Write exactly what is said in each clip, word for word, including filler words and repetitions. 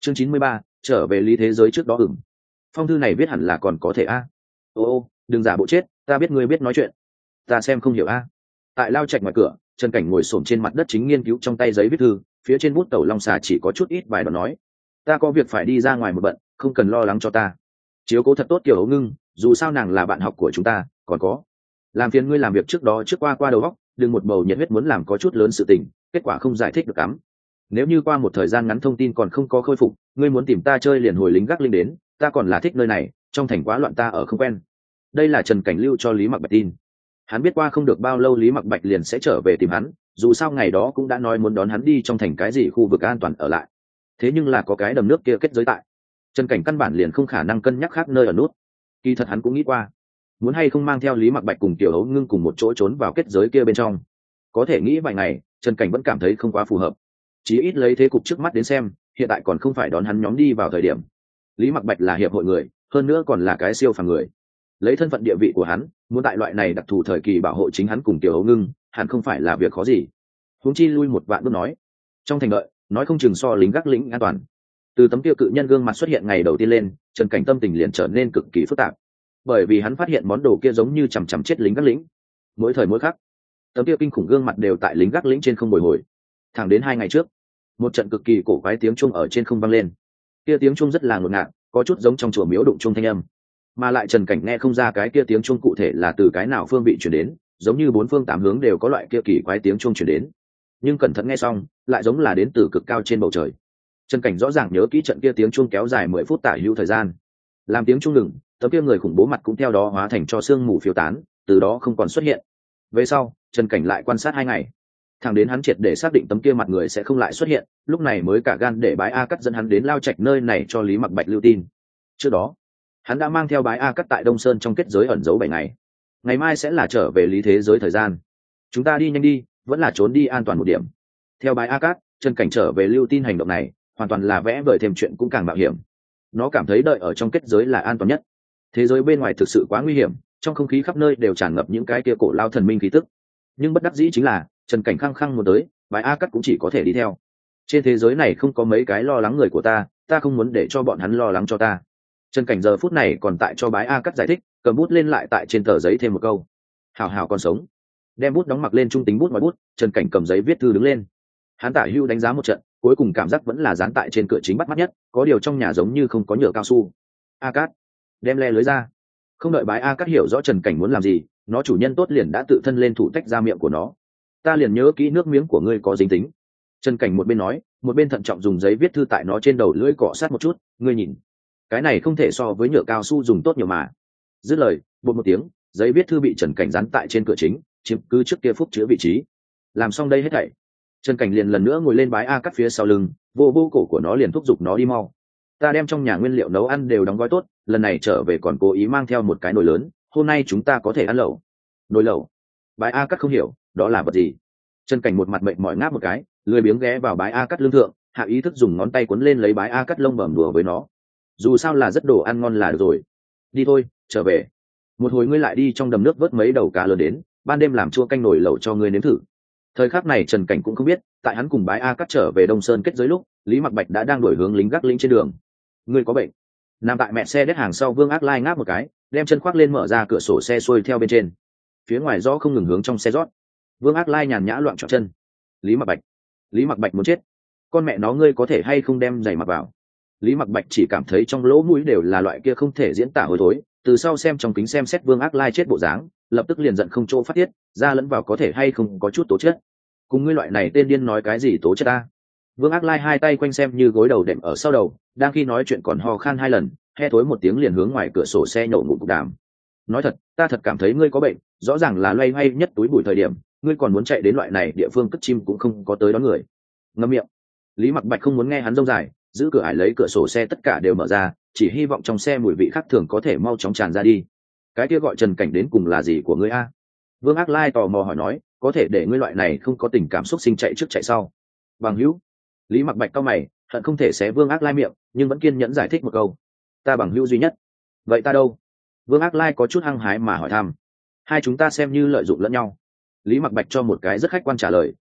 chương chín mươi ba, trở về lý thế giới trước đó ửng. Phong thư này viết hẳn là còn có thể a. Ô ô, đừng giả bộ chết, ta biết ngươi biết nói chuyện. Ta xem không hiểu a. Tại lao trạch ngoài cửa, Trần Cảnh ngồi xổm trên mặt đất chính nghiên cứu trong tay giấy viết thư, phía trên bút tẩu long xà chỉ có chút ít vài đoạn nói: ta có việc phải đi ra ngoài một bận, không cần lo lắng cho ta. Chiếu cố thật tốt Kiều Ấu Ngưng, dù sao nàng là bạn học của chúng ta, còn có làm phiền ngươi làm việc trước đó trước qua qua đầu óc, đừng một bầu nhiệt huyết muốn làm có chút lớn sự tình, kết quả không giải thích được lắm. Nếu như qua một thời gian ngắn thông tin còn không có khôi phục, ngươi muốn tìm ta chơi liền hồi lính gác linh đến, ta còn là thích nơi này, trong thành quá loạn ta ở không quen. Đây là Trần Cảnh lưu cho Lý Mặc Bạch tin. Hắn biết qua không được bao lâu Lý Mặc Bạch liền sẽ trở về tìm hắn, dù sao ngày đó cũng đã nói muốn đón hắn đi trong thành cái gì khu vực an toàn ở lại. Thế nhưng là có cái đầm nước kia kết giới tại, Trần Cảnh căn bản liền không khả năng cân nhắc khác nơi ở nút. Kỳ thật hắn cũng nghĩ qua, muốn hay không mang theo Lý Mặc Bạch cùng Tiểu Ấu Ngưng cùng một chỗ trốn vào kết giới kia bên trong. Có thể nghĩ vài ngày, Trần Cảnh vẫn cảm thấy không quá phù hợp. Chí ít lấy thế cục trước mắt đến xem, hiện tại còn không phải đón hắn nhóm đi vào thời điểm. Lý Mặc Bạch là hiệp hội người, hơn nữa còn là cái siêu phàm người. Lấy thân phận địa vị của hắn, muốn tại loại này đặc thù thời kỳ bảo hộ chính hắn cùng Tiểu Ấu Ngưng, hẳn không phải là việc khó gì. Huống chi lui một vạn bước nói, trong thành đợi, nói không chừng so lính gác lĩnh an toàn. Từ tấm kia cự nhân gương mặt xuất hiện ngày đầu tiên lên, Trần Cảnh tâm tình liền trở nên cực kỳ phức tạp, bởi vì hắn phát hiện món đồ kia giống như chằm chằm chết lính gác lĩnh. Mỗi thời mỗi khắc, tấm kia kinh khủng gương mặt đều tại lính gác lĩnh trên không bồi hồi. Thẳng đến hai ngày trước, một trận cực kỳ cổ quái tiếng chuông ở trên không vang lên. Kia tiếng chuông rất là ngột ngạt, có chút giống trong chùa miếu đụng chuông thanh âm, mà lại Trần Cảnh nghe không ra cái kia tiếng chuông cụ thể là từ cái nào phương vị chuyển đến, giống như bốn phương tám hướng đều có loại kia kỳ quái tiếng chuông chuyển đến. Nhưng cẩn thận nghe xong, lại giống là đến từ cực cao trên bầu trời. Trần Cảnh rõ ràng nhớ kỹ trận kia tiếng chuông kéo dài mười phút tả hữu thời gian. Làm tiếng chuông ngừng, tấm kia người khủng bố mặt cũng theo đó hóa thành cho sương mù phiêu tán, từ đó không còn xuất hiện. Về sau, Trần Cảnh lại quan sát hai ngày, thẳng đến hắn triệt để xác định tấm kia mặt người sẽ không lại xuất hiện, lúc này mới cả gan để Bái A Cắt dẫn hắn đến Lao Trạch nơi này cho Lý Mặc Bạch lưu tin. Trước đó, hắn đã mang theo Bái A Cắt tại Đông Sơn trong kết giới ẩn giấu bảy ngày. Ngày mai sẽ là trở về lý thế giới thời gian. Chúng ta đi nhanh đi, vẫn là trốn đi an toàn một điểm. Theo Bái A Cắt, Trần Cảnh trở về lưu tin hành động này, hoàn toàn là vẽ vời thêm chuyện cũng càng mạo hiểm. Nó cảm thấy đợi ở trong kết giới là an toàn nhất. Thế giới bên ngoài thực sự quá nguy hiểm, trong không khí khắp nơi đều tràn ngập những cái kia cổ lao thần minh khí tức. Nhưng bất đắc dĩ chính là, Trần Cảnh khăng khăng muốn tới, Bái A Cắt cũng chỉ có thể đi theo. Trên thế giới này không có mấy cái lo lắng người của ta, ta không muốn để cho bọn hắn lo lắng cho ta. Trần Cảnh giờ phút này còn tại cho Bái A Cắt giải thích, cầm bút lên lại tại trên tờ giấy thêm một câu: hào hào còn sống. Đem bút đóng mặc lên trung tính bút ngoài bút, Trần Cảnh cầm giấy viết thư đứng lên. Hắn tả hưu đánh giá một trận, cuối cùng cảm giác vẫn là dán tại trên cửa chính bắt mắt nhất, có điều trong nhà giống như không có nhựa cao su. A Cắt, đem le lưới ra. Không đợi Bái A Cắt hiểu rõ Trần Cảnh muốn làm gì, nó chủ nhân tốt liền đã tự thân lên thủ tách ra miệng của nó. Ta liền nhớ kỹ nước miếng của ngươi có dính tính. Trần Cảnh một bên nói, một bên thận trọng dùng giấy viết thư tại nó trên đầu lưỡi cọ sát một chút. Ngươi nhìn, cái này không thể so với nhựa cao su dùng tốt nhiều mà. Dứt lời, bột một tiếng, giấy viết thư bị Trần Cảnh dán tại trên cửa chính, chiếm cứ trước kia phúc chứa vị trí. Làm xong đây hết thảy, Trần Cảnh liền lần nữa ngồi lên Bái A Cắt phía sau lưng, vô vô cổ của nó liền thúc giục nó đi mau. Ta đem trong nhà nguyên liệu nấu ăn đều đóng gói tốt, lần này trở về còn cố ý mang theo một cái nồi lớn, hôm nay chúng ta có thể ăn lẩu. Nồi lẩu? Bái A Cắt không hiểu, đó là vật gì? Trần Cảnh một mặt mệt mỏi ngáp một cái, lười biếng ghé vào Bái A Cắt lưng thượng, hạ ý thức dùng ngón tay quấn lên lấy Bái A Cắt lông bẩm đùa với nó. Dù sao là rất đồ ăn ngon là được rồi. Đi thôi, trở về. Một hồi ngươi lại đi trong đầm nước vớt mấy đầu cá lớn đến, ban đêm làm chua canh nồi lẩu cho ngươi nếm thử. Thời khắc này Trần Cảnh cũng không biết, tại hắn cùng Bái A Cắt trở về Đông Sơn kết giới lúc, Lý Mặc Bạch đã đang đuổi hướng lính gác lĩnh trên đường. Ngươi có bệnh? Nằm tại mẹ xe đét hàng sau Vương Ác Lai ngáp một cái, đem chân khoác lên mở ra cửa sổ xe xuôi theo bên trên. Phía ngoài gió không ngừng hướng trong xe rót. Vương Ác Lai nhàn nhã loạn trọn chân. Lý Mặc Bạch, Lý Mặc Bạch muốn chết. Con mẹ nó ngươi có thể hay không đem giày mặc vào? Lý Mặc Bạch chỉ cảm thấy trong lỗ mũi đều là loại kia không thể diễn tả hôi thối, từ sau xem trong kính xem xét Vương Ác Lai chết bộ dáng, lập tức liền giận không chỗ phát tiết, ra lẫn vào có thể hay không có chút tố chất. Cùng ngươi loại này tên điên nói cái gì tố chất ta? Vương Ác Lai hai tay quanh xem như gối đầu đệm ở sau đầu, đang khi nói chuyện còn ho khan hai lần, he thối một tiếng liền hướng ngoài cửa sổ xe nhổ ngụm cục đàm. Nói thật, ta thật cảm thấy ngươi có bệnh, rõ ràng là loay hoay nhất túi bụi thời điểm, ngươi còn muốn chạy đến loại này địa phương cất chim cũng không có tới đón người. Ngậm miệng. Lý Mặc Bạch không muốn nghe hắn rông dài, giữ cửa ải lấy cửa sổ xe tất cả đều mở ra, chỉ hy vọng trong xe mùi vị khác thường có thể mau chóng tràn ra đi. Cái kia gọi Trần Cảnh đến cùng là gì của ngươi a? Vương Ác Lai tò mò hỏi nói, có thể để ngươi loại này không có tình cảm xúc sinh chạy trước chạy sau. Bằng hữu. Lý Mặc Bạch cau mày, hận không thể xé Vương Ác Lai miệng, nhưng vẫn kiên nhẫn giải thích một câu. Ta bằng hữu duy nhất. Vậy ta đâu? Vương Ác Lai có chút hăng hái mà hỏi thăm. Hai chúng ta xem như lợi dụng lẫn nhau. Lý Mặc Bạch cho một cái rất khách quan trả lời,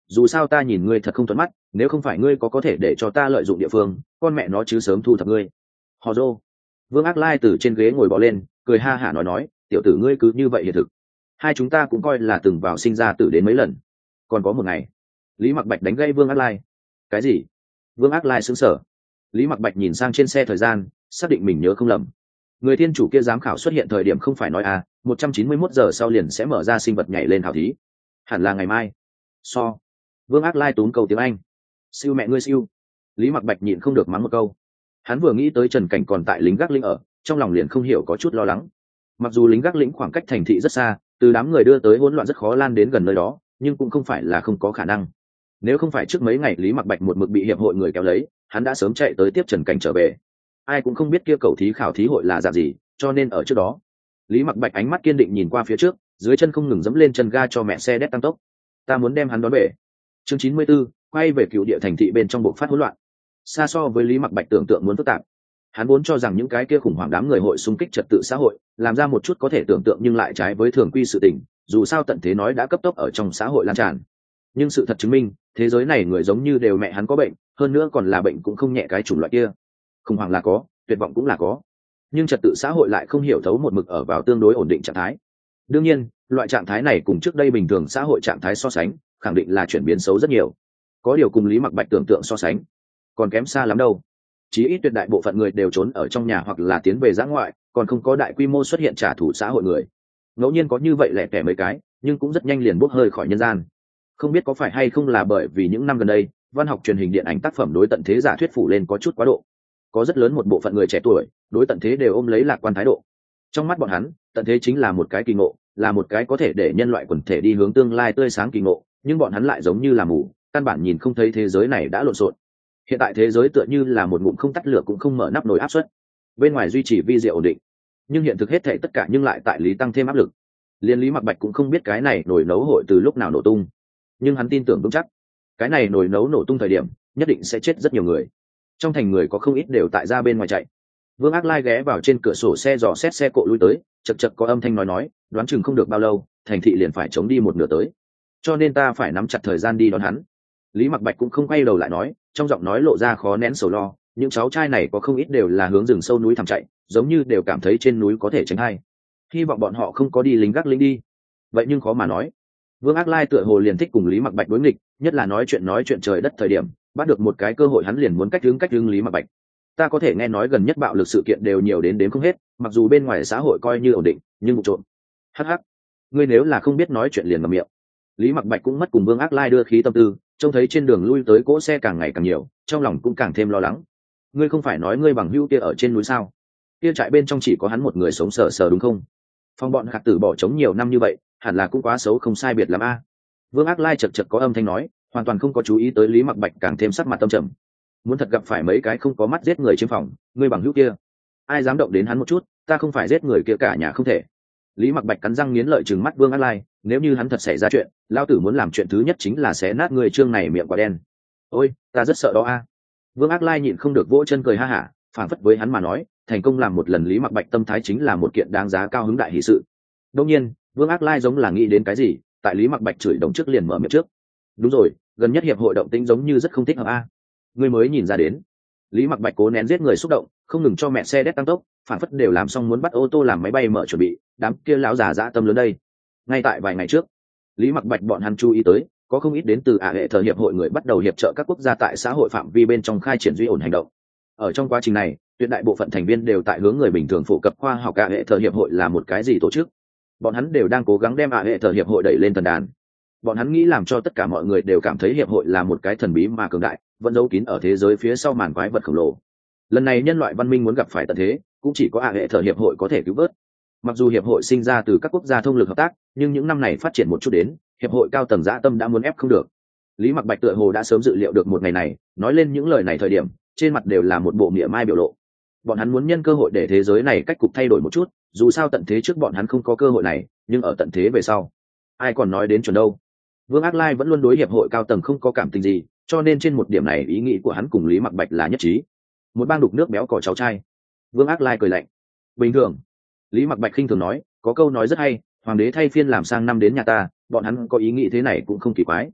dù sao ta nhìn ngươi thật không thuận mắt, nếu không phải ngươi có có thể để cho ta lợi dụng địa phương, con mẹ nó chứ sớm thu thập ngươi. Hò dô. Vương Ác Lai từ trên ghế ngồi bò lên, cười ha hả nói nói, tiểu tử ngươi cứ như vậy hiện thực. Hai chúng ta cũng coi là từng vào sinh ra tử đến mấy lần. Còn có một ngày. Lý Mặc Bạch đánh gây Vương Ác Lai. Cái gì? Vương Ác Lai sững sờ. Lý Mặc Bạch nhìn sang trên xe thời gian, xác định mình nhớ không lầm. Người thiên chủ kia giám khảo xuất hiện thời điểm không phải nói à, một trăm chín mươi mốt giờ sau liền sẽ mở ra sinh vật nhảy lên khảo thí. Hẳn là ngày mai. So. Vương Ác Lai túm câu tiếng Anh. Siêu mẹ ngươi siêu. Lý Mặc Bạch nhịn không được mắng một câu. Hắn vừa nghĩ tới Trần Cảnh còn tại lính gác lĩnh ở, trong lòng liền không hiểu có chút lo lắng. Mặc dù lính gác lĩnh khoảng cách thành thị rất xa, từ đám người đưa tới hỗn loạn rất khó lan đến gần nơi đó, nhưng cũng không phải là không có khả năng. Nếu không phải trước mấy ngày Lý Mặc Bạch một mực bị hiệp hội người kéo lấy, hắn đã sớm chạy tới tiếp Trần Cảnh trở về. Ai cũng không biết kia cầu thí khảo thí hội là dạng gì, cho nên ở trước đó, Lý Mặc Bạch ánh mắt kiên định nhìn qua phía trước, dưới chân không ngừng dẫm lên chân ga cho mẹ xe đét tăng tốc. Ta muốn đem hắn đón về. Chương chín mươi 94, quay về cựu địa thành thị bên trong bộ phát hỗn loạn. Xa so với Lý Mặc Bạch tưởng tượng muốn phức tạp. Hắn vốn cho rằng những cái kia khủng hoảng đám người hội xung kích trật tự xã hội, làm ra một chút có thể tưởng tượng nhưng lại trái với thường quy sự tình, dù sao tận thế nói đã cấp tốc ở trong xã hội lan tràn. Nhưng sự thật chứng minh, thế giới này người giống như đều mẹ hắn có bệnh, hơn nữa còn là bệnh cũng không nhẹ cái chủng loại kia. Khủng hoảng là có, tuyệt vọng cũng là có. Nhưng trật tự xã hội lại không hiểu thấu một mực ở vào tương đối ổn định trạng thái. Đương nhiên, loại trạng thái này cùng trước đây bình thường xã hội trạng thái so sánh, khẳng định là chuyển biến xấu rất nhiều. Có điều cùng Lý Mặc Bạch tưởng tượng so sánh, còn kém xa lắm đâu. Chí ít tuyệt đại bộ phận người đều trốn ở trong nhà hoặc là tiến về dã ngoại, còn không có đại quy mô xuất hiện trả thù xã hội người. Ngẫu nhiên có như vậy lẻ tẻ mấy cái, nhưng cũng rất nhanh liền bốc hơi khỏi nhân gian. Không biết có phải hay không là bởi vì những năm gần đây, văn học truyền hình điện ảnh tác phẩm đối tận thế giả thuyết phủ lên có chút quá độ. Có rất lớn một bộ phận người trẻ tuổi, đối tận thế đều ôm lấy lạc quan thái độ. Trong mắt bọn hắn, tận thế chính là một cái kỳ ngộ, là một cái có thể để nhân loại quần thể đi hướng tương lai tươi sáng kỳ ngộ, nhưng bọn hắn lại giống như là mù, căn bản nhìn không thấy thế giới này đã lộn xộn. Hiện tại thế giới tựa như là một ngụm không tắt lửa cũng không mở nắp nồi áp suất, bên ngoài duy trì vi diệu ổn định, nhưng hiện thực hết thảy tất cả nhưng lại tại lý tăng thêm áp lực. Liên Lý Mặc Bạch cũng không biết cái này nồi nấu hội từ lúc nào nổ tung, nhưng hắn tin tưởng vững chắc, cái này nồi nấu nổ tung thời điểm nhất định sẽ chết rất nhiều người. Trong thành người có không ít đều tại ra bên ngoài chạy. Vương Ác Lai ghé vào trên cửa sổ xe dò xét xe cộ lui tới, chật chật có âm thanh nói nói, đoán chừng không được bao lâu, thành thị liền phải chống đi một nửa tới, cho nên ta phải nắm chặt thời gian đi đón hắn. Lý Mặc Bạch cũng không quay đầu lại nói, trong giọng nói lộ ra khó nén sầu lo, những cháu trai này có không ít đều là hướng rừng sâu núi thẳm chạy, giống như đều cảm thấy trên núi có thể tránh hay. Hy vọng bọn họ không có đi lính gác lính đi. Vậy nhưng khó mà nói. Vương Ác Lai tựa hồ liền thích cùng Lý Mặc Bạch đối nghịch, nhất là nói chuyện nói chuyện trời đất thời điểm, bắt được một cái cơ hội hắn liền muốn cách hướng cách hướng Lý Mặc Bạch. Ta có thể nghe nói gần nhất bạo lực sự kiện đều nhiều đến đến không hết, mặc dù bên ngoài xã hội coi như ổn định, nhưng vụ trộm. Hắc hắc, ngươi nếu là không biết nói chuyện liền ngậm miệng. Lý Mặc Bạch cũng mất cùng Vương Ác Lai đưa khí tâm tư, trông thấy trên đường lui tới cỗ xe càng ngày càng nhiều, trong lòng cũng càng thêm lo lắng. Ngươi không phải nói ngươi bằng hữu kia ở trên núi sao? Kia trại bên trong chỉ có hắn một người sống sờ sờ đúng không? Phong bọn hạt tử bỏ trống nhiều năm như vậy, hẳn là cũng quá xấu không sai biệt lắm a. Vương Ác Lai chật chật có âm thanh nói, hoàn toàn không có chú ý tới Lý Mặc Bạch càng thêm sắc mặt tâm trầm. Muốn thật gặp phải mấy cái không có mắt giết người chiếm phòng, ngươi bằng hữu kia, ai dám động đến hắn một chút, ta không phải giết người kia cả nhà không thể. Lý Mặc Bạch cắn răng nghiến lợi trừng mắt Vương Ác Lai, nếu như hắn thật xảy ra chuyện, lão tử muốn làm chuyện thứ nhất chính là xé nát người trương này miệng quả đen. Ôi, ta rất sợ đó a. Vương Ác Lai nhịn không được vỗ chân cười ha hả, phảng phất với hắn mà nói, thành công làm một lần Lý Mặc Bạch tâm thái chính là một kiện đáng giá cao hứng đại hỷ sự. Đương nhiên, Vương Ác Lai giống là nghĩ đến cái gì, tại Lý Mặc Bạch chửi đồng trước liền mở miệng trước. Đúng rồi, gần nhất hiệp hội động tĩnh giống như rất không thích hợp a. Ngươi mới nhìn ra đến. Lý Mặc Bạch cố nén giết người xúc động, không ngừng cho mẹ xe đét tăng tốc, phản phất đều làm xong muốn bắt ô tô làm máy bay mở chuẩn bị, đám kia lão già dã tâm lớn đây. Ngay tại vài ngày trước, Lý Mặc Bạch bọn hắn chú ý tới, có không ít đến từ ả hệ thờ hiệp hội người bắt đầu hiệp trợ các quốc gia tại xã hội phạm vi bên trong khai triển duy ổn hành động. Ở trong quá trình này, tuyệt đại bộ phận thành viên đều tại hướng người bình thường phổ cập khoa học ả hệ thờ hiệp hội là một cái gì tổ chức. Bọn hắn đều đang cố gắng đem ả hệ thờ hiệp hội đẩy lên thần đàn. Bọn hắn nghĩ làm cho tất cả mọi người đều cảm thấy hiệp hội là một cái thần bí mà cường đại, vẫn giấu kín ở thế giới phía sau màn quái vật khổng lồ. Lần này nhân loại văn minh muốn gặp phải tận thế, cũng chỉ có ả hệ thờ hiệp hội có thể cứu vớt. Mặc dù hiệp hội sinh ra từ các quốc gia thông lực hợp tác, nhưng những năm này phát triển một chút đến, hiệp hội cao tầng dã tâm đã muốn ép không được. Lý Mặc Bạch tựa hồ đã sớm dự liệu được một ngày này, nói lên những lời này thời điểm, trên mặt đều là một bộ mỉa mai biểu lộ. Bọn hắn muốn nhân cơ hội để thế giới này cách cục thay đổi một chút, dù sao tận thế trước bọn hắn không có cơ hội này, nhưng ở tận thế về sau, ai còn nói đến chuẩn đâu. Vương Ác Lai vẫn luôn đối hiệp hội cao tầng không có cảm tình gì, cho nên trên một điểm này ý nghĩ của hắn cùng Lý Mặc Bạch là nhất trí. Một bang đục nước béo cò cháu trai. Vương Ác Lai cười lạnh. Bình thường. Lý Mặc Bạch khinh thường nói, có câu nói rất hay, hoàng đế thay phiên làm sang năm đến nhà ta, bọn hắn có ý nghĩ thế này cũng không kỳ quái.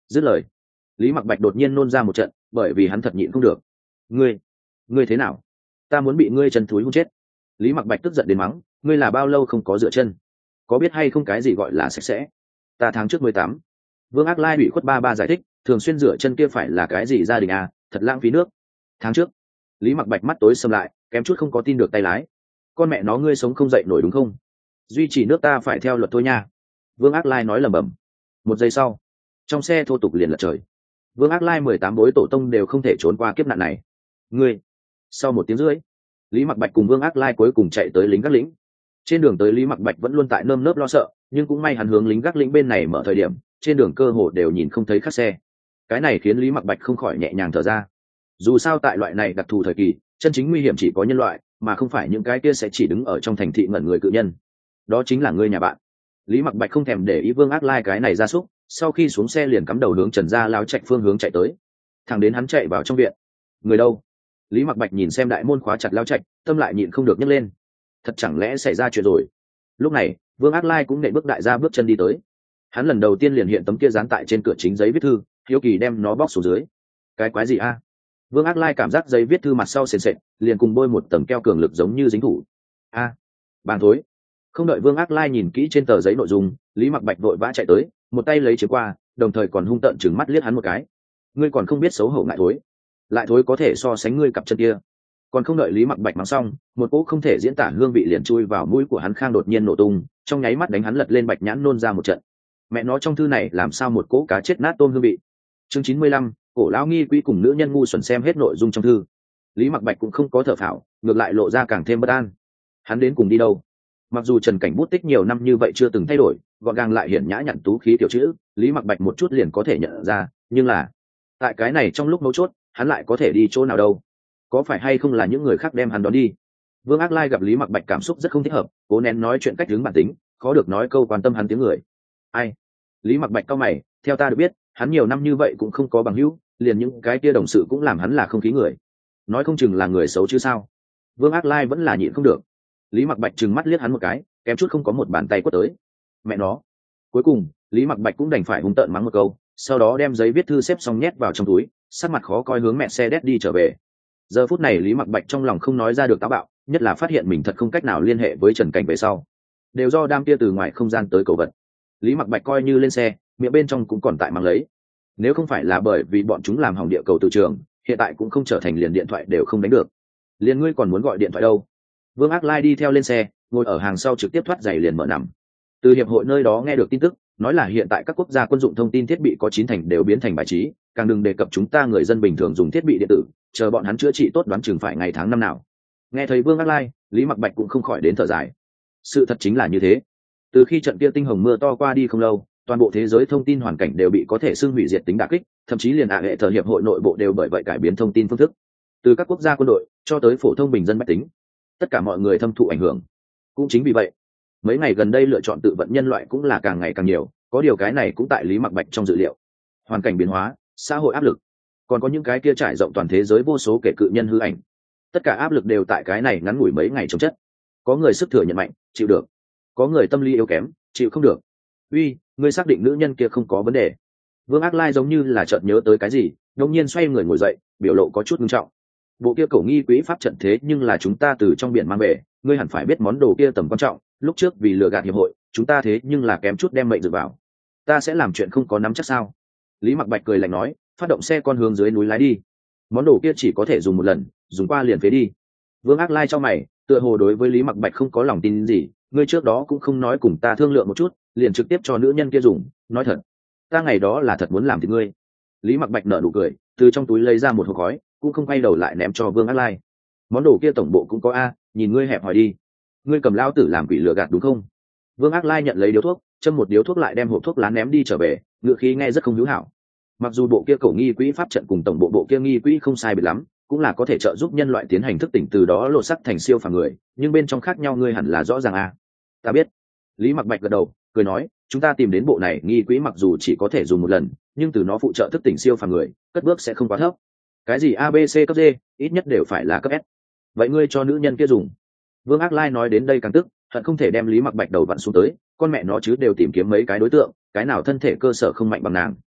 Dứt lời, Lý Mặc Bạch đột nhiên nôn ra một trận, bởi vì hắn thật nhịn không được. Ngươi, ngươi thế nào? Ta muốn bị ngươi chân thúi hôn chết. Lý Mặc Bạch tức giận đến mắng, ngươi là bao lâu không có rửa chân? Có biết hay không cái gì gọi là sạch sẽ? Ta tháng trước mười tám. Vương Ác Lai bị khuất ba ba giải thích, thường xuyên rửa chân kia phải là cái gì gia đình à, thật lãng phí nước. Tháng trước, Lý Mặc Bạch mắt tối sầm lại, kém chút không có tin được tay lái. Con mẹ nó, ngươi sống không dậy nổi đúng không? Duy trì nước ta phải theo luật thôi nha. Vương Ác Lai nói lẩm bẩm. Một giây sau, trong xe thô tục liền lật trời. Vương Ác Lai mười tám bối tổ tông đều không thể trốn qua kiếp nạn này. Ngươi. Sau một tiếng rưỡi, Lý Mặc Bạch cùng Vương Ác Lai cuối cùng chạy tới lính gác lĩnh. Trên đường tới, Lý Mặc Bạch vẫn luôn tại nơm nớp lo sợ, nhưng cũng may hắn hướng lính gác lĩnh bên này mở thời điểm, trên đường cơ hồ đều nhìn không thấy khắc xe. Cái này khiến Lý Mặc Bạch không khỏi nhẹ nhàng thở ra. Dù sao tại loại này đặc thù thời kỳ, chân chính nguy hiểm chỉ có nhân loại, mà không phải những cái kia sẽ chỉ đứng ở trong thành thị ngẩn người cự nhân. Đó chính là ngươi nhà bạn. Lý Mặc Bạch không thèm để ý Vương Ác Lai cái này ra súc, sau khi xuống xe liền cắm đầu hướng Trần gia lao trạch phương hướng chạy tới. Thằng đến hắn chạy vào trong viện. Người đâu? Lý Mặc Bạch nhìn xem đại môn khóa chặt lao trạch, tâm lại nhịn không được nhấc lên. Thật chẳng lẽ xảy ra chuyện rồi? Lúc này, Vương Ác Lai cũng nện bước đại gia bước chân đi tới. Hắn lần đầu tiên liền hiện tấm kia dán tại trên cửa chính giấy viết thư, hiếu kỳ đem nó bóc xuống dưới. Cái quái gì a? Vương Ác Lai cảm giác giấy viết thư mặt sau sền sệt, liền cùng bôi một tầng keo cường lực giống như dính thủ. A, à, bàn thối. Không đợi Vương Ác Lai nhìn kỹ trên tờ giấy nội dung, Lý Mặc Bạch vội vã chạy tới, một tay lấy chiếc qua, đồng thời còn hung tợn trừng mắt liếc hắn một cái. Ngươi còn không biết xấu hổ ngại thối, lại thối có thể so sánh ngươi cặp chân kia. Còn không đợi Lý Mặc Bạch mắng xong, một cỗ không thể diễn tả hương vị liền chui vào mũi của hắn khang đột nhiên nổ tung, trong nháy mắt đánh hắn lật lên bạch nhãn nôn ra một trận. Mẹ nó, trong thư này làm sao một cỗ cá chết nát tôm hương vị. Chương chín mươi lăm, cổ lão nghi quỹ cùng nữ nhân ngu xuẩn xem hết nội dung trong thư. Lý Mặc Bạch cũng không có thở phào, ngược lại lộ ra càng thêm bất an. Hắn đến cùng đi đâu? Mặc dù Trần Cảnh bút tích nhiều năm như vậy chưa từng thay đổi, gọn gàng lại hiển nhã nhặn tú khí tiểu chữ, Lý Mặc Bạch một chút liền có thể nhận ra, nhưng là tại cái này trong lúc mấu chốt, hắn lại có thể đi chỗ nào đâu? Có phải hay không là những người khác đem hắn đón đi? Vương Ác Lai gặp Lý Mặc Bạch cảm xúc rất không thích hợp, cố nén nói chuyện cách hướng bản tính, khó được nói câu quan tâm hắn tiếng người. Ai? Lý Mặc Bạch cau mày, theo ta được biết, hắn nhiều năm như vậy cũng không có bằng hữu, liền những cái kia đồng sự cũng làm hắn là không khí người. Nói không chừng là người xấu chứ sao? Vương Ác Lai vẫn là nhịn không được. Lý Mặc Bạch trừng mắt liếc hắn một cái, kém chút không có một bàn tay quất tới. Mẹ nó. Cuối cùng, Lý Mặc Bạch cũng đành phải hung tợn mắng một câu, sau đó đem giấy viết thư xếp xong nhét vào trong túi, sắc mặt khó coi hướng mẹ xe đét đi trở về. Giờ phút này Lý Mặc Bạch trong lòng không nói ra được táo bạo, nhất là phát hiện mình thật không cách nào liên hệ với Trần Cảnh về sau, đều do đam kia từ ngoài không gian tới cầu vật. Lý Mặc Bạch coi như lên xe, miệng bên trong cũng còn tại mang lấy. Nếu không phải là bởi vì bọn chúng làm hỏng địa cầu từ trường, hiện tại cũng không trở thành liền điện thoại đều không đánh được. Liền ngươi còn muốn gọi điện thoại đâu? Vương Ác Lai đi theo lên xe, ngồi ở hàng sau trực tiếp thoát giày liền mở nằm. Từ hiệp hội nơi đó nghe được tin tức, nói là hiện tại các quốc gia quân dụng thông tin thiết bị có chín thành đều biến thành bài trí, càng đừng đề cập chúng ta người dân bình thường dùng thiết bị điện tử, chờ bọn hắn chữa trị tốt đoán chừng phải ngày tháng năm nào. Nghe thấy Vương Ác Lai, Lý Mặc Bạch cũng không khỏi đến thở dài. Sự thật chính là như thế. Từ khi trận kia tinh hồng mưa to qua đi không lâu, toàn bộ thế giới thông tin hoàn cảnh đều bị có thể xưng hủy diệt tính đả kích, thậm chí liền ạ hệ thờ hiệp hội nội bộ đều bởi vậy cải biến thông tin phương thức. Từ các quốc gia quân đội cho tới phổ thông bình dân bách tính, tất cả mọi người thâm thụ ảnh hưởng. Cũng chính vì vậy, mấy ngày gần đây lựa chọn tự vận nhân loại cũng là càng ngày càng nhiều, có điều cái này cũng tại Lý Mặc Bạch trong dự liệu. Hoàn cảnh biến hóa, xã hội áp lực, còn có những cái kia trải rộng toàn thế giới vô số kẻ cự nhân hư ảnh, tất cả áp lực đều tại cái này ngắn ngủi mấy ngày chống chất. Có người sức thừa nhận mạnh, chịu được, có người tâm lý yếu kém, chịu không được. Uy, ngươi xác định nữ nhân kia không có vấn đề? Vương Ác Lai giống như là chợt nhớ tới cái gì, đột nhiên xoay người ngồi dậy, biểu lộ có chút nghiêm trọng. Bộ kia cổ nghi quỹ pháp trận thế nhưng là chúng ta từ trong biển mang về, ngươi hẳn phải biết món đồ kia tầm quan trọng, lúc trước vì lừa gạt hiệp hội, chúng ta thế nhưng là kém chút đem mệnh dựa vào. Ta sẽ làm chuyện không có nắm chắc sao? Lý Mặc Bạch cười lạnh nói, phát động xe con hướng dưới núi lái đi. Món đồ kia chỉ có thể dùng một lần, dùng qua liền phế đi. Vương Ác Lai cho mày, tựa hồ đối với Lý Mặc Bạch không có lòng tin gì, ngươi trước đó cũng không nói cùng ta thương lượng một chút, liền trực tiếp cho nữ nhân kia dùng, nói thật, ta ngày đó là thật muốn làm thịt ngươi. Lý Mặc Bạch nở nụ cười, từ trong túi lấy ra một hộp khói, cũng không quay đầu lại ném cho Vương Ác Lai. Món đồ kia tổng bộ cũng có a, nhìn ngươi hẹp hòi đi, ngươi cầm lao tử làm quỷ lừa gạt đúng không? Vương Ác Lai nhận lấy điếu thuốc, châm một điếu thuốc lại đem hộp thuốc lá ném đi trở về, ngựa khí nghe rất không hữu hảo. Mặc dù bộ kia cổ nghi quỹ pháp trận cùng tổng bộ bộ kia nghi quỹ không sai biệt lắm, cũng là có thể trợ giúp nhân loại tiến hành thức tỉnh từ đó lộ sắc thành siêu phàm người, nhưng bên trong khác nhau ngươi hẳn là rõ ràng a. Ta biết. Lý Mặc Bạch gật đầu, cười nói, chúng ta tìm đến bộ này nghi quỹ mặc dù chỉ có thể dùng một lần, nhưng từ nó phụ trợ thức tỉnh siêu phàm người, cất bước sẽ không quá thấp. Cái gì a bê xê cấp D, ít nhất đều phải là cấp S. Vậy ngươi cho nữ nhân kia dùng? Vương Ác Lai nói đến đây càng tức, hận không thể đem Lý Mặc Bạch đầu vặn xuống tới, con mẹ nó chứ đều tìm kiếm mấy cái đối tượng, cái nào thân thể cơ sở không mạnh bằng nàng.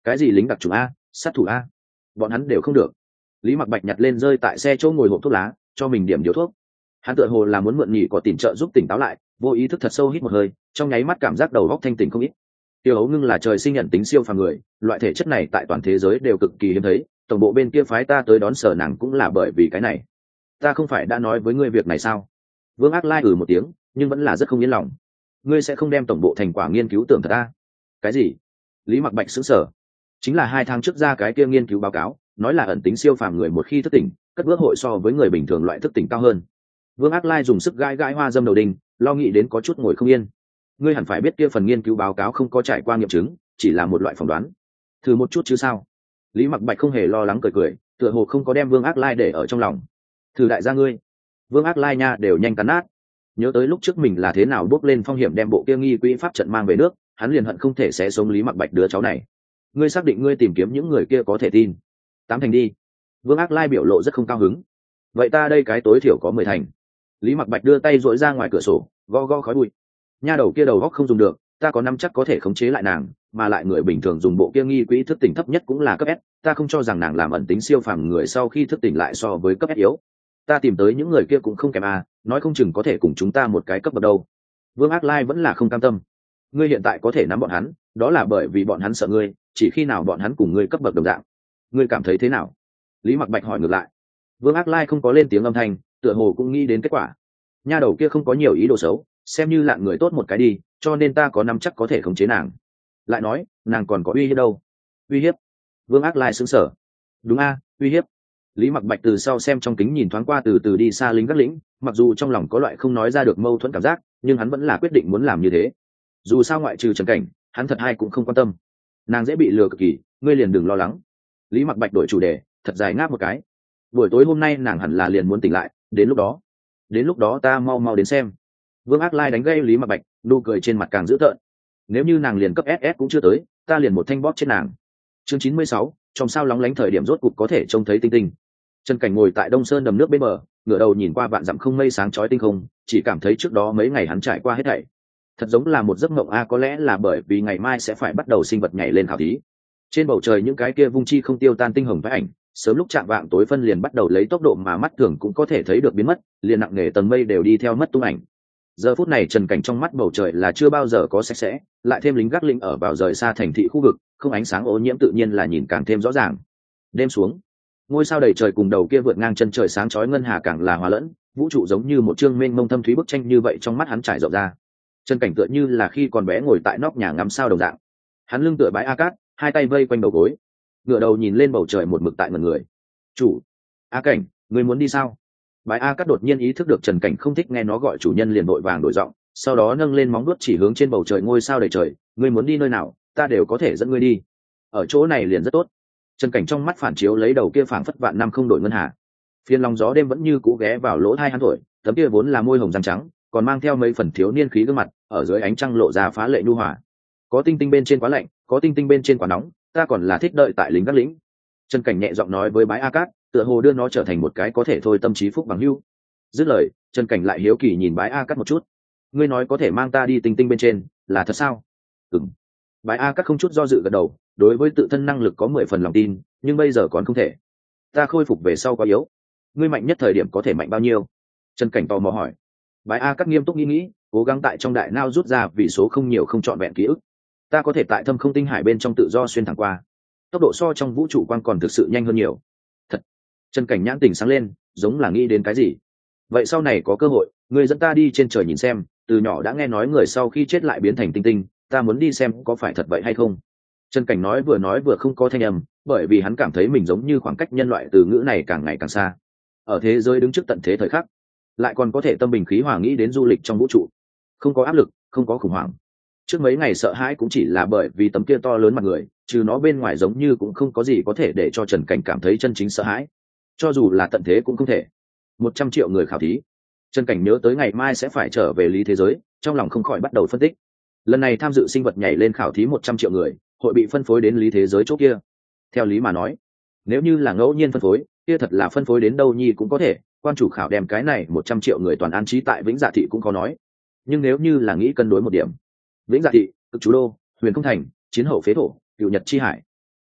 Cái gì lính đặc trùng a, sát thủ a, bọn hắn đều không được. Lý Mặc Bạch nhặt lên rơi tại xe chỗ ngồi hộp thuốc lá, cho mình điểm điếu thuốc. Hắn tựa hồ là muốn mượn nhị có tỉnh trợ giúp tỉnh táo lại, vô ý thức thật sâu hít một hơi, trong nháy mắt cảm giác đầu óc thanh tỉnh không ít. Tiêu Hấu Ngưng là trời sinh nhận tính siêu phàm người, loại thể chất này tại toàn thế giới đều cực kỳ hiếm thấy, tổng bộ bên kia phái ta tới đón sở nàng cũng là bởi vì cái này. Ta không phải đã nói với ngươi việc này sao? Vương Ác Lai ừ một tiếng, nhưng vẫn là rất không yên lòng. Ngươi sẽ không đem tổng bộ thành quả nghiên cứu tưởng thật ta? Cái gì? Lý Mặc Bạch sững sờ. Chính là hai tháng trước ra cái kia nghiên cứu báo cáo, nói là ẩn tính siêu phàm người một khi thức tỉnh, cất bước hội so với người bình thường loại thức tỉnh cao hơn. Vương Ác Lai dùng sức gãi gãi hoa dâm đầu đinh, lo nghĩ đến có chút ngồi không yên. Ngươi hẳn phải biết kia phần nghiên cứu báo cáo không có trải qua nghiệm chứng, chỉ là một loại phỏng đoán. Thử một chút chứ sao? Lý Mặc Bạch không hề lo lắng cười cười, tựa hồ không có đem Vương Ác Lai để ở trong lòng. Thử đại gia ngươi. Vương Ác Lai nha đều nhanh cắn nát. Nhớ tới lúc trước mình là thế nào bước lên phong hiểm đem bộ kia nghi quỹ pháp trận mang về nước, hắn liền hận không thể xé sống Lý Mặc Bạch đứa cháu này. Ngươi xác định ngươi tìm kiếm những người kia có thể tin? Tám thành đi. Vương Ác Lai biểu lộ rất không cao hứng. Vậy ta đây cái tối thiểu có mười thành. Lý Mặc Bạch đưa tay duỗi ra ngoài cửa sổ, go go khói bụi. Nha đầu kia đầu góc không dùng được, ta có năm chắc có thể khống chế lại nàng, mà lại người bình thường dùng bộ kia nghi quỹ thức tỉnh thấp nhất cũng là cấp S, ta không cho rằng nàng làm ẩn tính siêu phàm người sau khi thức tỉnh lại so với cấp S yếu. Ta tìm tới những người kia cũng không kém a, nói không chừng có thể cùng chúng ta một cái cấp bậc đâu. Vương Ác Lai vẫn là không cam tâm. Ngươi hiện tại có thể nắm bọn hắn, đó là bởi vì bọn hắn sợ ngươi, chỉ khi nào bọn hắn cùng ngươi cấp bậc đồng dạng. Ngươi cảm thấy thế nào? Lý Mặc Bạch hỏi ngược lại. Vương Ác Lai không có lên tiếng âm thanh, tựa hồ cũng nghĩ đến kết quả. Nha đầu kia không có nhiều ý đồ xấu, xem như lạn người tốt một cái đi, cho nên ta có năm chắc có thể khống chế nàng. Lại nói, nàng còn có uy hiếp đâu? Uy hiếp? Vương Ác Lai sững sờ. Đúng a, uy hiếp. Lý Mặc Bạch từ sau xem trong kính nhìn thoáng qua từ từ đi xa lính gác lĩnh, mặc dù trong lòng có loại không nói ra được mâu thuẫn cảm giác, nhưng hắn vẫn là quyết định muốn làm như thế. Dù sao ngoại trừ Trần Cảnh, hắn thật hay cũng không quan tâm. Nàng dễ bị lừa cực kỳ, ngươi liền đừng lo lắng. Lý Mặc Bạch đổi chủ đề, thật dài ngáp một cái. Buổi tối hôm nay nàng hẳn là liền muốn tỉnh lại, đến lúc đó, đến lúc đó ta mau mau đến xem. Vương Ác Lai đánh gây Lý Mặc Bạch, nụ cười trên mặt càng dữ tợn. Nếu như nàng liền cấp ét ét cũng chưa tới, ta liền một thanh bóp trên nàng. Chương chín mươi sáu, trong sao lóng lánh thời điểm rốt cục có thể trông thấy tinh tinh. Trần Cảnh ngồi tại Đông Sơn đầm nước bên bờ, ngửa đầu nhìn qua vạn dặm không mây sáng chói tinh không, chỉ cảm thấy trước đó mấy ngày hắn trải qua hết thảy thật giống là một giấc mộng a, có lẽ là bởi vì ngày mai sẽ phải bắt đầu sinh vật nhảy lên khảo thí. Trên bầu trời những cái kia vung chi không tiêu tan tinh hồng với ảnh, sớm lúc chạm vạng tối phân liền bắt đầu lấy tốc độ mà mắt thường cũng có thể thấy được biến mất, liền nặng nề tầng mây đều đi theo mất tung ảnh. Giờ phút này Trần Cảnh trong mắt bầu trời là chưa bao giờ có sạch sẽ, lại thêm lính gác lĩnh ở vào rời xa thành thị khu vực, không ánh sáng ô nhiễm tự nhiên là nhìn càng thêm rõ ràng. Đêm xuống, ngôi sao đầy trời cùng đầu kia vượt ngang chân trời sáng chói ngân hà càng là hòa lẫn, vũ trụ giống như một chương mênh mông thâm thúy bức tranh như vậy trong mắt hắn trải rộng ra. Trần Cảnh tựa như là khi còn bé ngồi tại nóc nhà ngắm sao đồng dạng, hắn lưng tựa bãi a cát, hai tay vây quanh đầu gối, ngửa đầu nhìn lên bầu trời một mực tại ngẩn người. Chủ, A Cảnh, ngươi muốn đi sao? Bãi a cát đột nhiên ý thức được Trần Cảnh không thích nghe nó gọi chủ nhân, liền vội vàng đổi giọng, sau đó nâng lên móng vuốt chỉ hướng trên bầu trời ngôi sao đầy trời. Ngươi muốn đi nơi nào, ta đều có thể dẫn ngươi đi. Ở chỗ này liền rất tốt. Trần Cảnh trong mắt phản chiếu lấy đầu kia phảng phất vạn năm không đổi ngân hà. Phiên lòng gió đêm vẫn như cũ ghé vào lỗ tai hắn thổi, tấm kia vốn là môi hồng răng trắng, còn mang theo mấy phần thiếu niên khí gương mặt, ở dưới ánh trăng lộ ra phá lệ nhu hòa. Có tinh tinh bên trên quá lạnh, có tinh tinh bên trên quá nóng, ta còn là thích đợi tại lính gác lĩnh. Trần Cảnh nhẹ giọng nói với bái a cát, tựa hồ đưa nó trở thành một cái có thể thôi tâm trí phúc bằng hữu. Dứt lời, Trần Cảnh lại hiếu kỳ nhìn bái a cát một chút. Ngươi nói có thể mang ta đi tinh tinh bên trên, là thật sao? Ừm. Bái a cát không chút do dự gật đầu, đối với tự thân năng lực có mười phần lòng tin, nhưng bây giờ còn không thể. Ta khôi phục về sau quá yếu. Ngươi mạnh nhất thời điểm có thể mạnh bao nhiêu? Trần Cảnh tò mò hỏi. Bái a cát nghiêm túc nghĩ nghĩ, cố gắng tại trong đại não rút ra vì số không nhiều không trọn vẹn ký ức. Ta có thể tại thâm không tinh hải bên trong tự do xuyên thẳng qua, tốc độ so trong vũ trụ quan còn thực sự nhanh hơn nhiều. Thật. Trần Cảnh nhãn tỉnh sáng lên, giống là nghĩ đến cái gì. Vậy sau này có cơ hội, ngươi dẫn ta đi trên trời nhìn xem, từ nhỏ đã nghe nói người sau khi chết lại biến thành tinh tinh, ta muốn đi xem có phải thật vậy hay không. Trần Cảnh nói vừa nói vừa không có thanh âm, bởi vì hắn cảm thấy mình giống như khoảng cách nhân loại từ ngữ này càng ngày càng xa. Ở thế giới đứng trước tận thế thời khắc, lại còn có thể tâm bình khí hòa nghĩ đến du lịch trong vũ trụ, không có áp lực, không có khủng hoảng. Trước mấy ngày sợ hãi cũng chỉ là bởi vì tấm kia to lớn mặt người, trừ nó bên ngoài giống như cũng không có gì có thể để cho Trần Cảnh cảm thấy chân chính sợ hãi. Cho dù là tận thế cũng không thể. Một trăm triệu người khảo thí. Trần Cảnh nhớ tới ngày mai sẽ phải trở về lý thế giới, trong lòng không khỏi bắt đầu phân tích. Lần này tham dự sinh vật nhảy lên khảo thí một trăm triệu người, hội bị phân phối đến lý thế giới chỗ kia. Theo lý mà nói, nếu như là ngẫu nhiên phân phối, kia thật là phân phối đến đâu nhi cũng có thể, quan chủ khảo đem cái này một trăm triệu người toàn an trí tại Vĩnh Dạ thị cũng khó nói. Nhưng nếu như là nghĩ cân đối một điểm, Vĩnh Dạ thị, Cực Chú Đô, Huyền Không Thành, Chiến Hậu Phế Thổ, Cựu Nhật Chi Hải,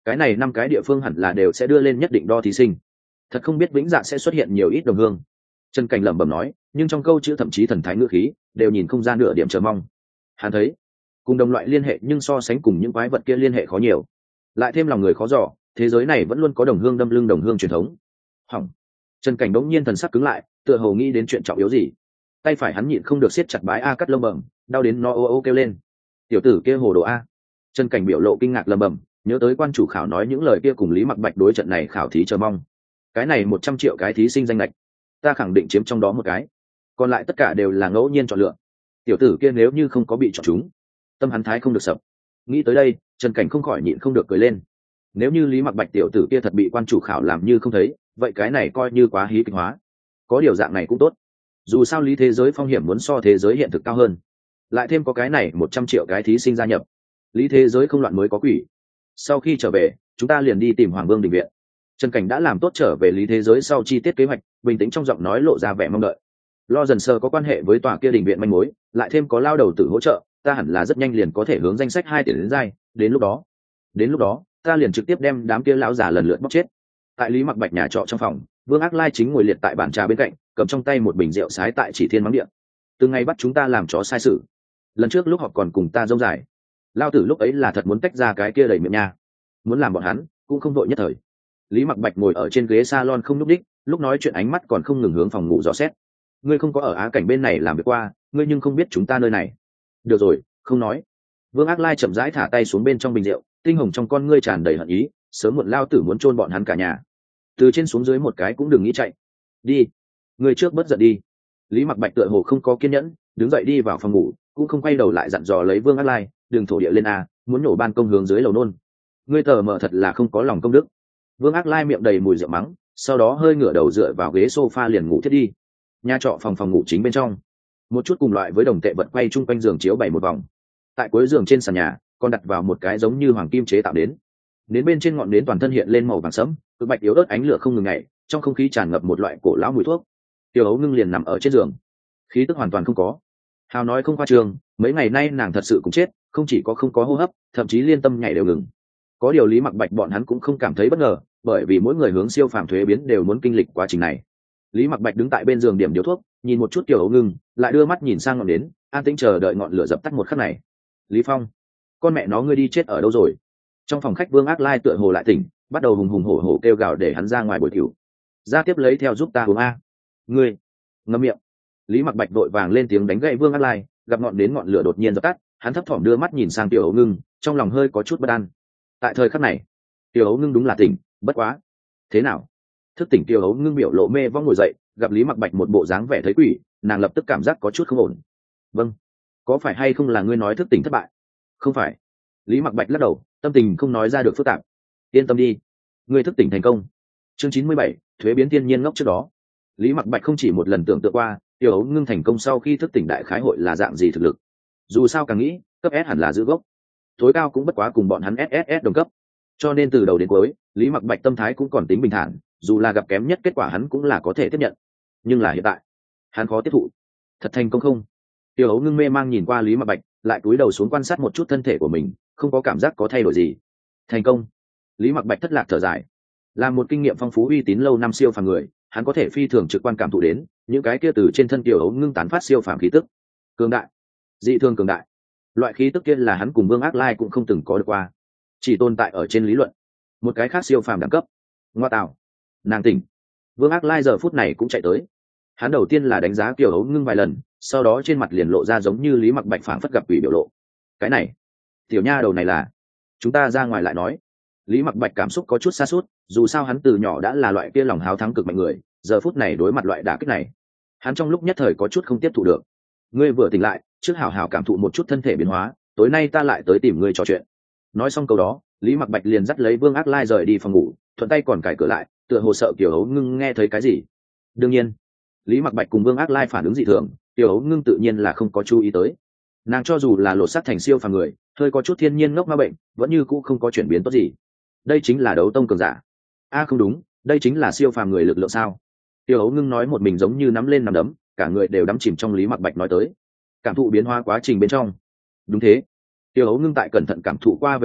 cái này năm cái địa phương hẳn là đều sẽ đưa lên nhất định đo thí sinh. Thật không biết vĩnh dạ sẽ xuất hiện nhiều ít đồng hương. Trần Cảnh lẩm bẩm nói, nhưng trong câu chữ thậm chí thần thái ngữ khí đều nhìn không ra nửa điểm chờ mong. Hắn thấy cùng đồng loại liên hệ nhưng so sánh cùng những quái vật kia liên hệ khó nhiều, lại thêm lòng người khó dò, thế giới này vẫn luôn có đồng hương đâm lưng đồng hương truyền thống. Hỏng. Trần Cảnh đống nhiên thần sắc cứng lại, tựa hồ nghĩ đến chuyện trọng yếu gì. Tay phải hắn nhịn không được siết chặt bái a cắt lông bẩm, đau đến nó ô ô kêu lên. Tiểu tử kia hồ đồ a. Trần Cảnh biểu lộ kinh ngạc lẩm bẩm, nhớ tới quan chủ khảo nói những lời kia cùng Lý Mặc Bạch đối trận này khảo thí chờ mong. Cái này một trăm triệu cái thí sinh danh lệch, ta khẳng định chiếm trong đó một cái, còn lại tất cả đều là ngẫu nhiên chọn lựa. Tiểu tử kia nếu như không có bị chọn chúng, tâm hắn thái không được sập. Nghĩ tới đây, Trần Cảnh không khỏi nhịn không được cười lên. Nếu như Lý Mặc Bạch tiểu tử kia thật bị quan chủ khảo làm như không thấy, vậy cái này coi như quá hí kịch hóa. Có điều dạng này cũng tốt, dù sao lý thế giới phong hiểm muốn so thế giới hiện thực cao hơn, lại thêm có cái này một trăm triệu cái thí sinh gia nhập, lý thế giới không loạn mới có quỷ. Sau khi trở về, chúng ta liền đi tìm Hoàng Vương Đình Viện. Trần Cảnh đã làm tốt trở về lý thế giới sau chi tiết kế hoạch, bình tĩnh trong giọng nói lộ ra vẻ mong đợi. Lo dần sơ có quan hệ với tòa kia đình viện manh mối, lại thêm có lao đầu tử hỗ trợ, ta hẳn là rất nhanh liền có thể hướng danh sách hai tiền đến giai. Đến lúc đó, đến lúc đó, ta liền trực tiếp đem đám kia lão già lần lượt bóc chết. Tại Lý Mặc Bạch nhà trọ trong phòng, Vương Ác Lai chính ngồi liệt tại bàn trà bên cạnh, cầm trong tay một bình rượu sái tại Chỉ Thiên mắng điện. Từ ngày bắt chúng ta làm chó sai sự, lần trước lúc họp còn cùng ta rông dài, lao tử lúc ấy là thật muốn tách ra cái kia đầy miệng nha, muốn làm bọn hắn cũng không đội nhất thời. Lý Mặc Bạch ngồi ở trên ghế salon không nhúc đích, lúc nói chuyện ánh mắt còn không ngừng hướng phòng ngủ dò xét. Ngươi không có ở Á Cảnh bên này làm việc qua, ngươi nhưng không biết chúng ta nơi này. Được rồi, không nói. Vương Ác Lai chậm rãi thả tay xuống bên trong bình rượu, tinh hồng trong con ngươi tràn đầy hận ý, sớm muộn lao tử muốn chôn bọn hắn cả nhà. Từ trên xuống dưới một cái cũng đừng nghĩ chạy. Đi, ngươi trước bớt giận đi. Lý Mặc Bạch tựa hồ không có kiên nhẫn, đứng dậy đi vào phòng ngủ, cũng không quay đầu lại dặn dò lấy Vương Ác Lai, đừng thổ địa lên a, muốn nổ ban công hướng dưới lầu nôn. Ngươi tờ mờ thật là không có lòng công đức. Vương Ác Lai miệng đầy mùi rượu mắng, sau đó hơi ngửa đầu dựa vào ghế sofa liền ngủ thiết đi. Nhà trọ phòng phòng ngủ chính bên trong, một chút cùng loại với đồng tệ vật quay chung quanh giường chiếu bày một vòng. Tại cuối giường trên sàn nhà, còn đặt vào một cái giống như hoàng kim chế tạo đến. Đến bên trên ngọn nến toàn thân hiện lên màu vàng sẫm, cực bạch yếu ớt ánh lửa không ngừng ngày, trong không khí tràn ngập một loại cổ lão mùi thuốc. Tiểu Ấu Ngưng liền nằm ở trên giường, khí tức hoàn toàn không có. Hào nói không khoa trương, mấy ngày nay nàng thật sự cũng chết, không chỉ có không có hô hấp, thậm chí liên tâm nhảy đều ngừng. Có điều Lý Mặc Bạch bọn hắn cũng không cảm thấy bất ngờ, bởi vì mỗi người hướng siêu phàm thuế biến đều muốn kinh lịch quá trình này. Lý Mặc Bạch đứng tại bên giường điểm điếu thuốc, nhìn một chút Tiểu Ấu Ngưng, lại đưa mắt nhìn sang ngọn nến, an tĩnh chờ đợi ngọn lửa dập tắt một khắc này. Lý Phong, con mẹ nó ngươi đi chết ở đâu rồi? Trong phòng khách Vương Ác Lai tựa hồ lại tỉnh, bắt đầu hùng hùng hổ hổ kêu gào để hắn ra ngoài bồi tiểu. Ra tiếp lấy theo giúp ta uống a. Ngươi, ngậm miệng. Lý Mặc Bạch vội vàng lên tiếng đánh gậy Vương Ác Lai, gặp ngọn đến ngọn lửa đột nhiên dập tắt, hắn thấp thỏm đưa mắt nhìn sang Tiểu Ấu Ngưng, trong lòng hơi có chút bất an. Tại thời khắc này, Tiểu Ấu Ngưng đúng là tỉnh, bất quá. Thế nào? Thức tỉnh Tiểu Ấu Ngưng biểu lộ mê vong ngồi dậy, gặp Lý Mặc Bạch một bộ dáng vẻ thấy quỷ, nàng lập tức cảm giác có chút không ổn. Vâng, có phải hay không là ngươi nói thức tỉnh thất bại? Không phải. Lý Mặc Bạch lắc đầu, tâm tình không nói ra được phức tạp. Yên tâm đi, ngươi thức tỉnh thành công. Chương chín mươi bảy, thuế biến thiên nhiên ngốc trước đó. Lý Mặc Bạch không chỉ một lần tưởng tượng qua, Tiểu Ấu Ngưng thành công sau khi thức tỉnh đại khái hội là dạng gì thực lực. Dù sao càng nghĩ, cấp S hẳn là giữ gốc, tối cao cũng bất quá cùng bọn hắn ét ét ét đồng cấp. Cho nên từ đầu đến cuối, Lý Mặc Bạch tâm thái cũng còn tính bình thản, dù là gặp kém nhất kết quả hắn cũng là có thể tiếp nhận. Nhưng là hiện tại, hắn khó tiếp thụ. Thật thành công không? Tiểu Ấu Ngưng mê mang nhìn qua Lý Mặc Bạch, lại cúi đầu xuống quan sát một chút thân thể của mình, không có cảm giác có thay đổi gì. Thành công. Lý Mặc Bạch thất lạc thở dài. Là một kinh nghiệm phong phú uy tín lâu năm siêu phàm người, hắn có thể phi thường trực quan cảm thụ đến những cái kia từ trên thân Tiểu Ấu Ngưng tán phát siêu phàm khí tức. Cường đại, dị thường cường đại. Loại khí tức kia là hắn cùng Vương Ác Lai cũng không từng có được qua, chỉ tồn tại ở trên lý luận. Một cái khác siêu phàm đẳng cấp. Ngoa tạo, nàng tỉnh. Vương Ác Lai giờ phút này cũng chạy tới. Hắn đầu tiên là đánh giá Tiểu Ấu Ngưng vài lần, sau đó trên mặt liền lộ ra giống như Lý Mặc Bạch phảng phất gặp quỷ biểu lộ. Cái này, tiểu nha đầu này là, chúng ta ra ngoài lại nói. Lý Mặc Bạch cảm xúc có chút xa suốt, dù sao hắn từ nhỏ đã là loại kia lòng háo thắng cực mạnh người, giờ phút này đối mặt loại đả kích này, hắn trong lúc nhất thời có chút không tiếp thụ được. Ngươi vừa tỉnh lại, trước hảo hảo cảm thụ một chút thân thể biến hóa, tối nay ta lại tới tìm ngươi trò chuyện. Nói xong câu đó, Lý Mặc Bạch liền dắt lấy Vương Ác Lai rời đi phòng ngủ, thuận tay còn cài cửa lại, tựa hồ sợ Tiểu Ấu Ngưng nghe thấy cái gì. Đương nhiên, Lý Mặc Bạch cùng Vương Ác Lai phản ứng dị thường, Tiểu Ấu Ngưng tự nhiên là không có chú ý tới. Nàng cho dù là lột xác thành siêu phàm người, hơi có chút thiên nhiên ngốc ma bệnh, vẫn như cũ không có chuyển biến tốt gì. Đây chính là đấu tông cường giả. A à, không đúng, đây chính là siêu phàm người lực lượng sao? Tiểu Ấu Ngưng nói một mình giống như nắm lên nắm đấm, cả người đều đắm chìm trong Lý Mặc Bạch nói tới. Cảm thụ biến hóa quá trình bên trong. Đúng thế. Tiểu Ấu Ngưng tại cẩn thận cảm thụ qua về sau,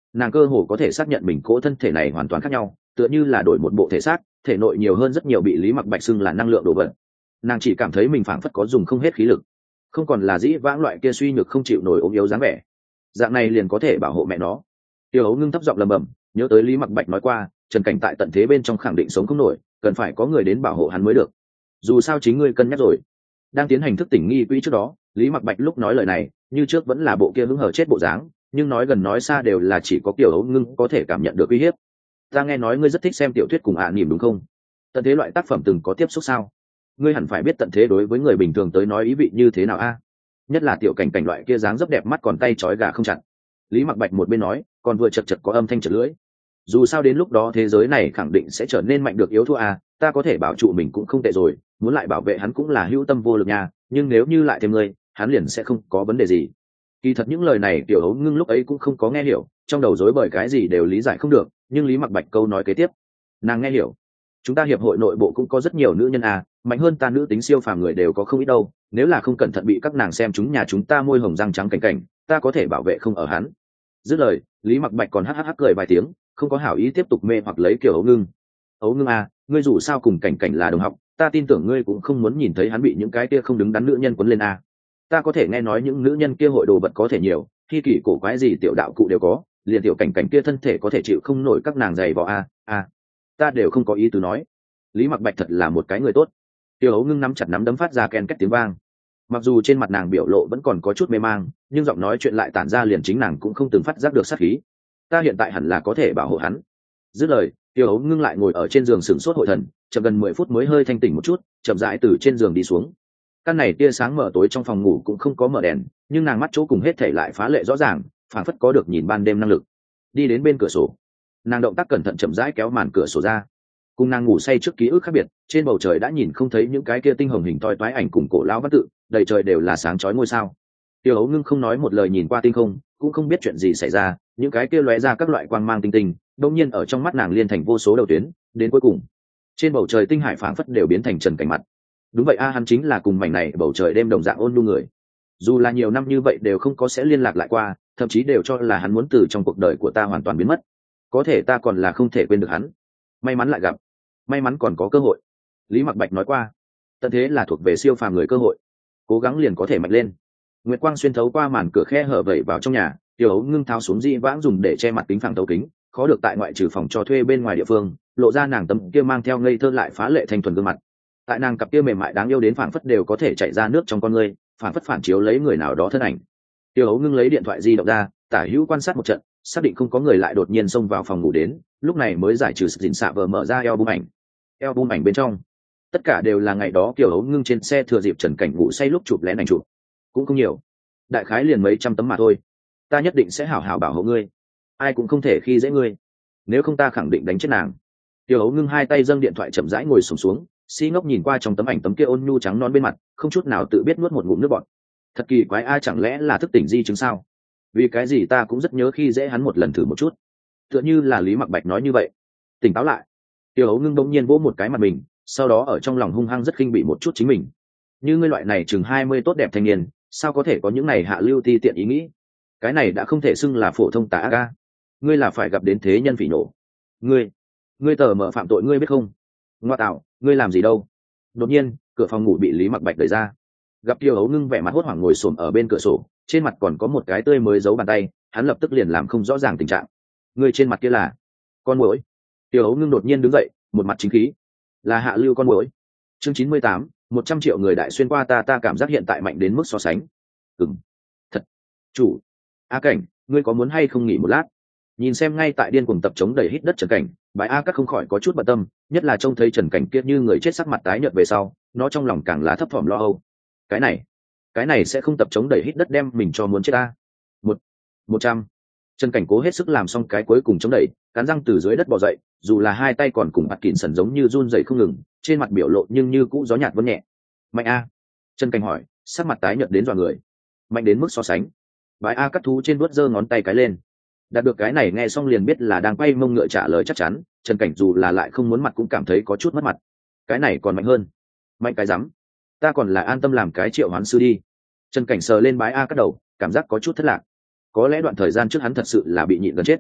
nàng cơ hồ có thể xác nhận mình cỗ thân thể này hoàn toàn khác nhau, tựa như là đổi một bộ thể xác, thể nội nhiều hơn rất nhiều bị Lý Mặc Bạch xưng là năng lượng đồ vật. Nàng chỉ cảm thấy mình phảng phất có dùng không hết khí lực, không còn là dĩ vãng loại kia suy nhược không chịu nổi ốm yếu dáng vẻ. Dạng này liền có thể bảo hộ mẹ nó. Tiêu Hấu ngưng thấp giọng lầm bầm, nhớ tới Lý Mặc Bạch nói qua, Trần Cảnh tại tận thế bên trong khẳng định sống không nổi, cần phải có người đến bảo hộ hắn mới được. Dù sao chính ngươi cân nhắc rồi. Đang tiến hành thức tỉnh nghi quỹ trước đó, Lý Mặc Bạch lúc nói lời này, như trước vẫn là bộ kia hứng hở chết bộ dáng, nhưng nói gần nói xa đều là chỉ có Tiêu Hấu ngưng có thể cảm nhận được uy hiếp. Ta nghe nói ngươi rất thích xem tiểu thuyết cùng ạ à niềm đúng không? Tận thế loại tác phẩm từng có tiếp xúc sao? Ngươi hẳn phải biết tận thế đối với người bình thường tới nói ý vị như thế nào a? Nhất là tiểu cảnh cảnh loại kia dáng dấp đẹp mắt còn tay trói gà không chặt. Lý Mặc Bạch một bên nói, còn vừa chật chật có âm thanh chật lưỡi. Dù sao đến lúc đó thế giới này khẳng định sẽ trở nên mạnh được yếu thua a, ta có thể bảo trụ mình cũng không tệ rồi, muốn lại bảo vệ hắn cũng là hữu tâm vô lực nha, nhưng nếu như lại thêm ngươi, hắn liền sẽ không có vấn đề gì. Kỳ thật những lời này Tiểu Hấu ngưng lúc ấy cũng không có nghe hiểu, trong đầu rối bời cái gì đều lý giải không được, nhưng Lý Mặc Bạch câu nói kế tiếp, nàng nghe hiểu. Chúng ta hiệp hội nội bộ cũng có rất nhiều nữ nhân à, mạnh hơn ta nữ tính siêu phàm người đều có không ít đâu, nếu là không cẩn thận bị các nàng xem chúng nhà chúng ta môi hồng răng trắng cảnh cảnh, ta có thể bảo vệ không ở hắn. Dứt lời, Lý Mặc Bạch còn hắc hắc hắc cười vài tiếng, không có hảo ý tiếp tục mê hoặc lấy Kiều Hấu ngưng. Hấu ngưng à, ngươi dù sao cùng cảnh cảnh là đồng học, ta tin tưởng ngươi cũng không muốn nhìn thấy hắn bị những cái kia không đứng đắn nữ nhân quấn lên à. Ta có thể nghe nói những nữ nhân kia hội đồ vật có thể nhiều, khi kỷ cổ quái gì tiểu đạo cụ đều có, liền tiểu cảnh cảnh kia thân thể có thể chịu không nổi các nàng giày vò à, à. Ta đều không có ý tứ nói. Lý Mặc Bạch thật là một cái người tốt. Tiêu Hấu ngưng nắm chặt nắm đấm phát ra ken két tiếng vang. Mặc dù trên mặt nàng biểu lộ vẫn còn có chút mê mang, nhưng giọng nói chuyện lại tản ra liền chính nàng cũng không từng phát giác được sát khí. Ta hiện tại hẳn là có thể bảo hộ hắn. Dứt lời, Tiêu Hấu ngưng lại ngồi ở trên giường sửng sốt hội thần, chậm gần mười phút mới hơi thanh tỉnh một chút, chậm rãi từ trên giường đi xuống. Căn này tia sáng mở tối trong phòng ngủ cũng không có mở đèn, nhưng nàng mắt chỗ cùng hết thể lại phá lệ rõ ràng, phảng phất có được nhìn ban đêm năng lực. Đi đến bên cửa sổ, nàng động tác cẩn thận chậm rãi kéo màn cửa sổ ra. Cùng nàng ngủ say trước ký ức khác biệt, trên bầu trời đã nhìn không thấy những cái kia tinh hồng hình toi toái ảnh cùng cổ lão văn tự, đầy trời đều là sáng chói ngôi sao. Tiêu Hấu ngưng không nói một lời nhìn qua tinh không, cũng không biết chuyện gì xảy ra, những cái kia lóe ra các loại quang mang tinh tinh, đột nhiên ở trong mắt nàng liên thành vô số đầu tuyến, đến cuối cùng, trên bầu trời tinh hải phảng phất đều biến thành Trần Cảnh mặt. Đúng vậy a, hắn chính là cùng mảnh này bầu trời đêm đồng dạng ôn nhu người. Dù là nhiều năm như vậy đều không có sẽ liên lạc lại qua, thậm chí đều cho là hắn muốn từ trong cuộc đời của ta hoàn toàn biến mất. Có thể ta còn là không thể quên được hắn. May mắn lại gặp, may mắn còn có cơ hội. Lý Mặc Bạch nói qua, tận thế là thuộc về siêu phàm người cơ hội, cố gắng liền có thể mạnh lên. Nguyệt quang xuyên thấu qua màn cửa khe hở vẩy vào trong nhà, Tiêu Hấu ngưng tháo xuống dị vãng dùng để che mặt kính phẳng thấu kính, khó được tại ngoại trừ phòng cho thuê bên ngoài địa phương, lộ ra nàng tấm kia mang theo ngây thơ lại phá lệ thanh thuần gương mặt. Tại nàng cặp kia mềm mại đáng yêu đến phảng phất đều có thể chảy ra nước trong con ngươi, phảng phất phản chiếu lấy người nào đó thân ảnh. Tiêu Hấu ngưng lấy điện thoại di động ra, tả hữu quan sát một trận, xác định không có người lại đột nhiên xông vào phòng ngủ đến, lúc này mới giải trừ dình xạ vờ mở ra album ảnh. Album ảnh bên trong, tất cả đều là ngày đó Tiêu Hấu ngưng trên xe thừa dịp Trần Cảnh ngủ say lúc chụp lén ảnh chụp, cũng không nhiều, đại khái liền mấy trăm tấm mà thôi. Ta nhất định sẽ hảo hảo bảo hộ ngươi, ai cũng không thể khi dễ ngươi, nếu không ta khẳng định đánh chết nàng. Tiêu Hấu ngưng hai tay dâng điện thoại chậm rãi ngồi xổm xuống, si ngốc nhìn qua trong tấm ảnh tấm kia ôn nhu trắng non bên mặt, không chút nào tự biết nuốt một ngụm nước bọt. Thật kỳ quái, ai chẳng lẽ là thức tỉnh di chứng sao? Vì cái gì ta cũng rất nhớ khi dễ hắn một lần thử một chút, tựa như là Lý Mặc Bạch nói như vậy. Tỉnh táo lại. Tiêu Hấu ngưng bỗng nhiên vỗ một cái mặt mình, sau đó ở trong lòng hung hăng rất khinh bị một chút chính mình. Như ngươi loại này chừng hai mươi tốt đẹp thanh niên, sao có thể có những này hạ lưu ti tiện ý nghĩ? Cái này đã không thể xưng là phổ thông tà ác a. Ngươi là phải gặp đến thế nhân phỉ nổ. Ngươi, ngươi tờ mở phạm tội ngươi biết không? Ngoa tạo, ngươi làm gì đâu? Đột nhiên, cửa phòng ngủ bị Lý Mặc Bạch đẩy ra. Gặp Tiêu Hấu ngưng vẻ mặt hốt hoảng ngồi xổm ở bên cửa sổ, trên mặt còn có một cái tươi mới giấu bàn tay, hắn lập tức liền làm không rõ ràng tình trạng. Ngươi trên mặt kia là con muỗi. Tiêu Hấu ngưng đột nhiên đứng dậy, một mặt chính khí. Là hạ lưu con muỗi. Chương chín mươi tám, một trăm triệu người đại xuyên qua ta ta cảm giác hiện tại mạnh đến mức so sánh. Ừm. Thật. Chủ. A Cảnh, ngươi có muốn hay không nghỉ một lát? Nhìn xem ngay tại điên cuồng tập chống đẩy hít đất Trần Cảnh, bái A Các không khỏi có chút bận tâm, nhất là trông thấy Trần Cảnh kia như người chết sắc mặt tái nhợt về sau, nó trong lòng càng lá thấp thỏm lo âu. Cái này, cái này sẽ không tập chống đẩy hít đất đem mình cho muốn chết ta. Một, một trăm. Trần Cảnh cố hết sức làm xong cái cuối cùng chống đẩy, cắn răng từ dưới đất bò dậy, dù là hai tay còn cùng bạt kịn sần giống như run rẩy không ngừng, trên mặt biểu lộ nhưng như cũ gió nhạt vân nhẹ. Mạnh A. Trần Cảnh hỏi, sắc mặt tái nhợt đến dọa người. Mạnh đến mức so sánh. Bái A Cắt thú trên vuốt giơ ngón tay cái lên. Đạt được cái này nghe xong liền biết là đang quay mông ngựa trả lời chắc chắn, Trần Cảnh dù là lại không muốn mặt cũng cảm thấy có chút mất mặt. Cái này còn mạnh hơn. Mạnh cái rắm. Ta còn là an tâm làm cái triệu hoán sư đi. Trần Cảnh sờ lên bái A Cắt đầu, cảm giác có chút thất lạc. Có lẽ đoạn thời gian trước hắn thật sự là bị nhịn gần chết.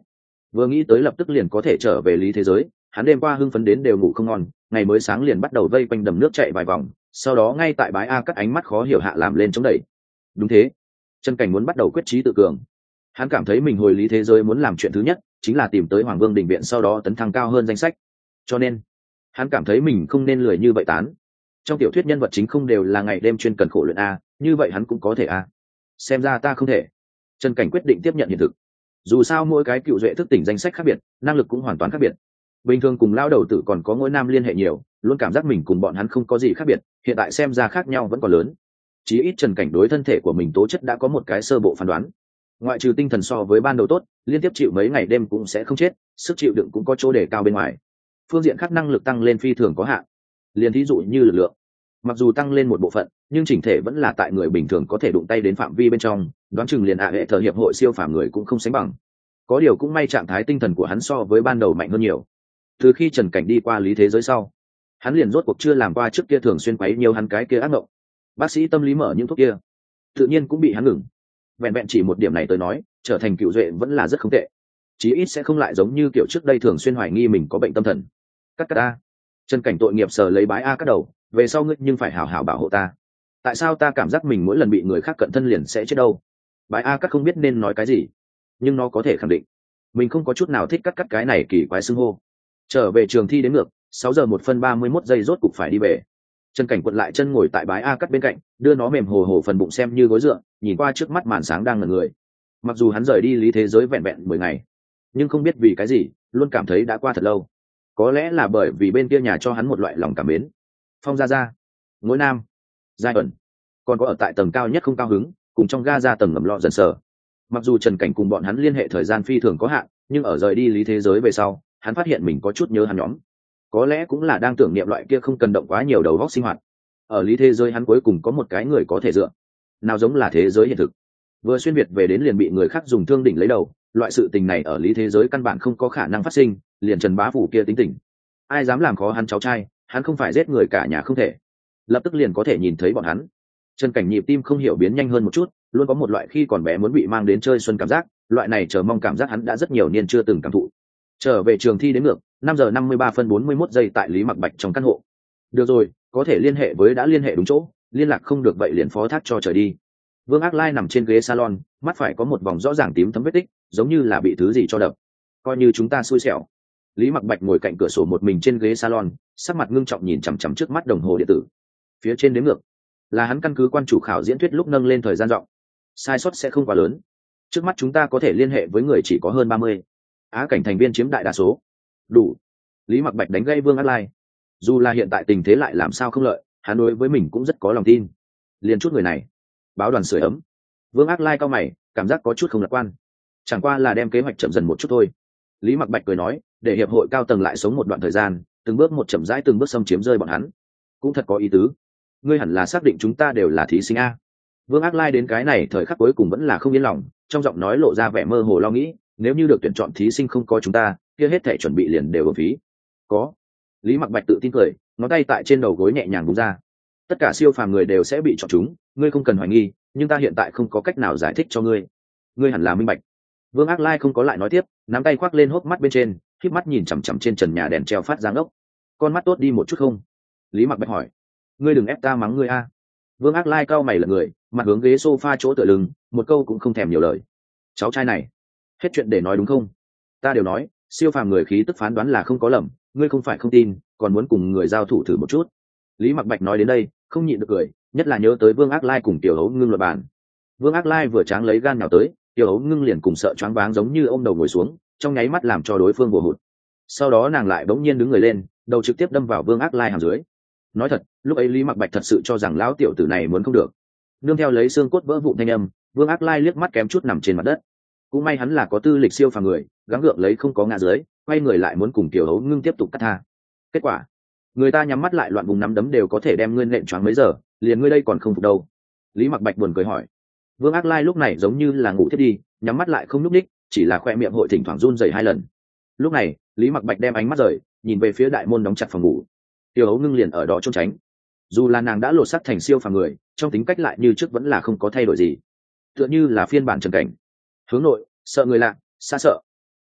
vừa nghĩ tới lập tức liền có thể trở về lý thế giới, hắn đêm qua hưng phấn đến đều ngủ không ngon, ngày mới sáng liền bắt đầu vây quanh đầm nước chạy vài vòng, sau đó ngay tại bãi A cắt ánh mắt khó hiểu hạ làm lên chống đẩy. Đúng thế, Trần Cảnh muốn bắt đầu quyết trí tự cường. Hắn cảm thấy mình hồi lý thế giới muốn làm chuyện thứ nhất chính là tìm tới Hoàng Vương Đình Viện, sau đó tấn thăng cao hơn danh sách. Cho nên hắn cảm thấy mình không nên lười như vậy tán. Trong tiểu thuyết nhân vật chính không đều là ngày đêm chuyên cần khổ luyện a, như vậy hắn cũng có thể a. Xem ra ta không thể. Trần Cảnh quyết định tiếp nhận hiện thực. Dù sao mỗi cái cựu duệ thức tỉnh danh sách khác biệt, năng lực cũng hoàn toàn khác biệt. Bình thường cùng lao đầu tử còn có ngôi nam liên hệ nhiều, luôn cảm giác mình cùng bọn hắn không có gì khác biệt, hiện tại xem ra khác nhau vẫn còn lớn. Chí ít Trần Cảnh đối thân thể của mình tố chất đã có một cái sơ bộ phán đoán. Ngoại trừ tinh thần so với ban đầu tốt, liên tiếp chịu mấy ngày đêm cũng sẽ không chết, sức chịu đựng cũng có chỗ để cao bên ngoài. Phương diện khác năng lực tăng lên phi thường có hạn. Liên thí dụ như lực lượng, mặc dù tăng lên một bộ phận, nhưng chỉnh thể vẫn là tại người bình thường có thể đụng tay đến phạm vi bên trong, đoán chừng liền ạ hệ thờ hiệp hội siêu phàm người cũng không sánh bằng. Có điều cũng may trạng thái tinh thần của hắn so với ban đầu mạnh hơn nhiều. Từ khi Trần Cảnh đi qua lý thế giới sau, hắn liền rốt cuộc chưa làm qua trước kia thường xuyên quấy nhiều hắn cái kia ác mộng. Bác sĩ tâm lý mở những thuốc kia, tự nhiên cũng bị hắn ngừng. Vẹn vẹn chỉ một điểm này tới nói, trở thành cựu duệ vẫn là rất không tệ. Chí ít sẽ không lại giống như kiểu trước đây thường xuyên hoài nghi mình có bệnh tâm thần. Cắt cắt a. Trần Cảnh tội nghiệp sờ lấy bái a cắt đầu, về sau ngươi nhưng phải hảo hảo bảo hộ ta. Tại sao ta cảm giác mình mỗi lần bị người khác cận thân liền sẽ chết đâu? Bái a cắt không biết nên nói cái gì, nhưng nó có thể khẳng định mình không có chút nào thích cắt cắt cái này kỳ quái xưng hô. Trở về trường thi đến ngược sáu giờ một phân ba mươi mốt giây rốt cục phải đi về. Trần Cảnh quật lại chân ngồi tại bái a cắt bên cạnh, đưa nó mềm hồ hồ phần bụng xem như gối dựa, nhìn qua trước mắt màn sáng đang ngẩn người. Mặc dù hắn rời đi lý thế giới vẹn vẹn mười ngày, nhưng không biết vì cái gì luôn cảm thấy đã qua thật lâu. Có lẽ là bởi vì bên kia nhà cho hắn một loại lòng cảm mến. Phong Gia Gia, Ngỗi Nam, Giai ẩn, còn có ở tại tầng cao nhất không cao hứng, cùng trong ga ra tầng ngầm lọ dần sờ. Mặc dù Trần Cảnh cùng bọn hắn liên hệ thời gian phi thường có hạn, nhưng ở rời đi lý thế giới về sau, hắn phát hiện mình có chút nhớ hắn nhóm. Có lẽ cũng là đang tưởng niệm loại kia không cần động quá nhiều đầu óc sinh hoạt. Ở lý thế giới hắn cuối cùng có một cái người có thể dựa, nào giống là thế giới hiện thực. Vừa xuyên việt về đến liền bị người khác dùng thương đỉnh lấy đầu, loại sự tình này ở lý thế giới căn bản không có khả năng phát sinh, liền Trần Bá Phủ kia tính tình. Ai dám làm khó hắn cháu trai, hắn không phải giết người cả nhà không thể. Lập tức liền có thể nhìn thấy bọn hắn. Trần Cảnh nhịp tim không hiểu biến nhanh hơn một chút, luôn có một loại khi còn bé muốn bị mang đến chơi xuân cảm giác, loại này chờ mong cảm giác hắn đã rất nhiều niên chưa từng cảm thụ. Trở về trường thi đến ngược năm giờ năm mươi ba phân bốn mươi mốt giây tại Lý Mặc Bạch trong căn hộ. Được rồi, có thể liên hệ với đã liên hệ đúng chỗ, liên lạc không được vậy liền phó thác cho trời đi. Vương Ác Lai nằm trên ghế salon, mắt phải có một vòng rõ ràng tím thấm vết tích, giống như là bị thứ gì cho đập. Coi như chúng ta xui xẻo. Lý Mặc Bạch ngồi cạnh cửa sổ một mình trên ghế salon, sắc mặt ngưng trọng nhìn chằm chằm trước mắt đồng hồ điện tử. Phía trên đếm ngược là hắn căn cứ quan chủ khảo diễn thuyết lúc nâng lên thời gian rộng. Sai sót sẽ không quá lớn. Trước mắt chúng ta có thể liên hệ với người chỉ có hơn ba mươi. Á cảnh thành viên chiếm đại đa số. Đủ. Lý Mặc Bạch đánh gây Vương Ác Lai. Dù là hiện tại tình thế lại làm sao không lợi, hắn đối với mình cũng rất có lòng tin. Liền chút người này, báo đoàn sưởi ấm. Vương Ác Lai cao mày, cảm giác có chút không lạc quan. Chẳng qua là đem kế hoạch chậm dần một chút thôi. Lý Mặc Bạch cười nói, để hiệp hội cao tầng lại sống một đoạn thời gian, từng bước một chậm rãi từng bước xâm chiếm rơi bọn hắn. Cũng thật có ý tứ. Ngươi hẳn là xác định chúng ta đều là thí sinh a. Vương Ác Lai đến cái này thời khắc cuối cùng vẫn là không yên lòng, trong giọng nói lộ ra vẻ mơ hồ lo nghĩ, nếu như được tuyển chọn thí sinh không có chúng ta, kia hết thể chuẩn bị liền đều uổng phí. Có. Lý Mặc Bạch tự tin cười, ngón tay tại trên đầu gối nhẹ nhàng búng ra. Tất cả siêu phàm người đều sẽ bị chọn chúng, ngươi không cần hoài nghi, nhưng ta hiện tại không có cách nào giải thích cho ngươi. Ngươi hẳn là minh bạch. Vương Ác Lai không có lại nói tiếp, nắm tay khoác lên hốc mắt bên trên, khép mắt nhìn chằm chằm trên trần nhà đèn treo phát giáng ốc. Con mắt tốt đi một chút không? Lý Mặc Bạch hỏi. Ngươi đừng ép ta mắng ngươi a. Vương Ác Lai cau mày lật người, mặt hướng ghế sofa chỗ tựa lưng, một câu cũng không thèm nhiều lời. Cháu trai này, hết chuyện để nói đúng không? Ta đều nói, siêu phàm người khí tức phán đoán là không có lầm, ngươi không phải không tin, còn muốn cùng người giao thủ thử một chút. Lý Mặc Bạch nói đến đây, không nhịn được cười, nhất là nhớ tới Vương Ác Lai cùng Tiểu Hấu Ngưng luật bàn. Vương Ác Lai vừa tráng lấy gan nhào tới, Tiểu Hấu Ngưng liền cùng sợ choáng váng giống như ôm đầu ngồi xuống, trong nháy mắt làm cho đối phương bùa hụt. Sau đó nàng lại bỗng nhiên đứng người lên, đầu trực tiếp đâm vào Vương Ác Lai hàm dưới. Nói thật, lúc ấy Lý Mặc Bạch thật sự cho rằng lão tiểu tử này muốn không được. Nương theo lấy xương cốt vỡ vụn thanh âm, Vương Ác Lai liếc mắt kém chút nằm trên mặt đất. Cũng may hắn là có tư lịch siêu phàm người, gắng gượng lấy không có ngã dưới, quay người lại muốn cùng Tiểu Hấu Ngưng tiếp tục cắt tha. Kết quả, người ta nhắm mắt lại loạn vùng nắm đấm đều có thể đem ngươi nện choáng mấy giờ, liền ngươi đây còn không phục đâu. Lý Mặc Bạch buồn cười hỏi. Vương Ác Lai lúc này giống như là ngủ thiết đi, nhắm mắt lại không nhúc nhích, chỉ là khoe miệng hội thỉnh thoảng run rẩy hai lần. Lúc này, Lý Mặc Bạch đem ánh mắt rời, nhìn về phía đại môn đóng chặt phòng ngủ. Tiểu Hấu Ngưng liền ở đó trốn tránh. Dù là nàng đã lột xác thành siêu phàm người, trong tính cách lại như trước vẫn là không có thay đổi gì, tựa như là phiên bản Trần Cảnh. Hướng nội, sợ người lạ, xa sợ.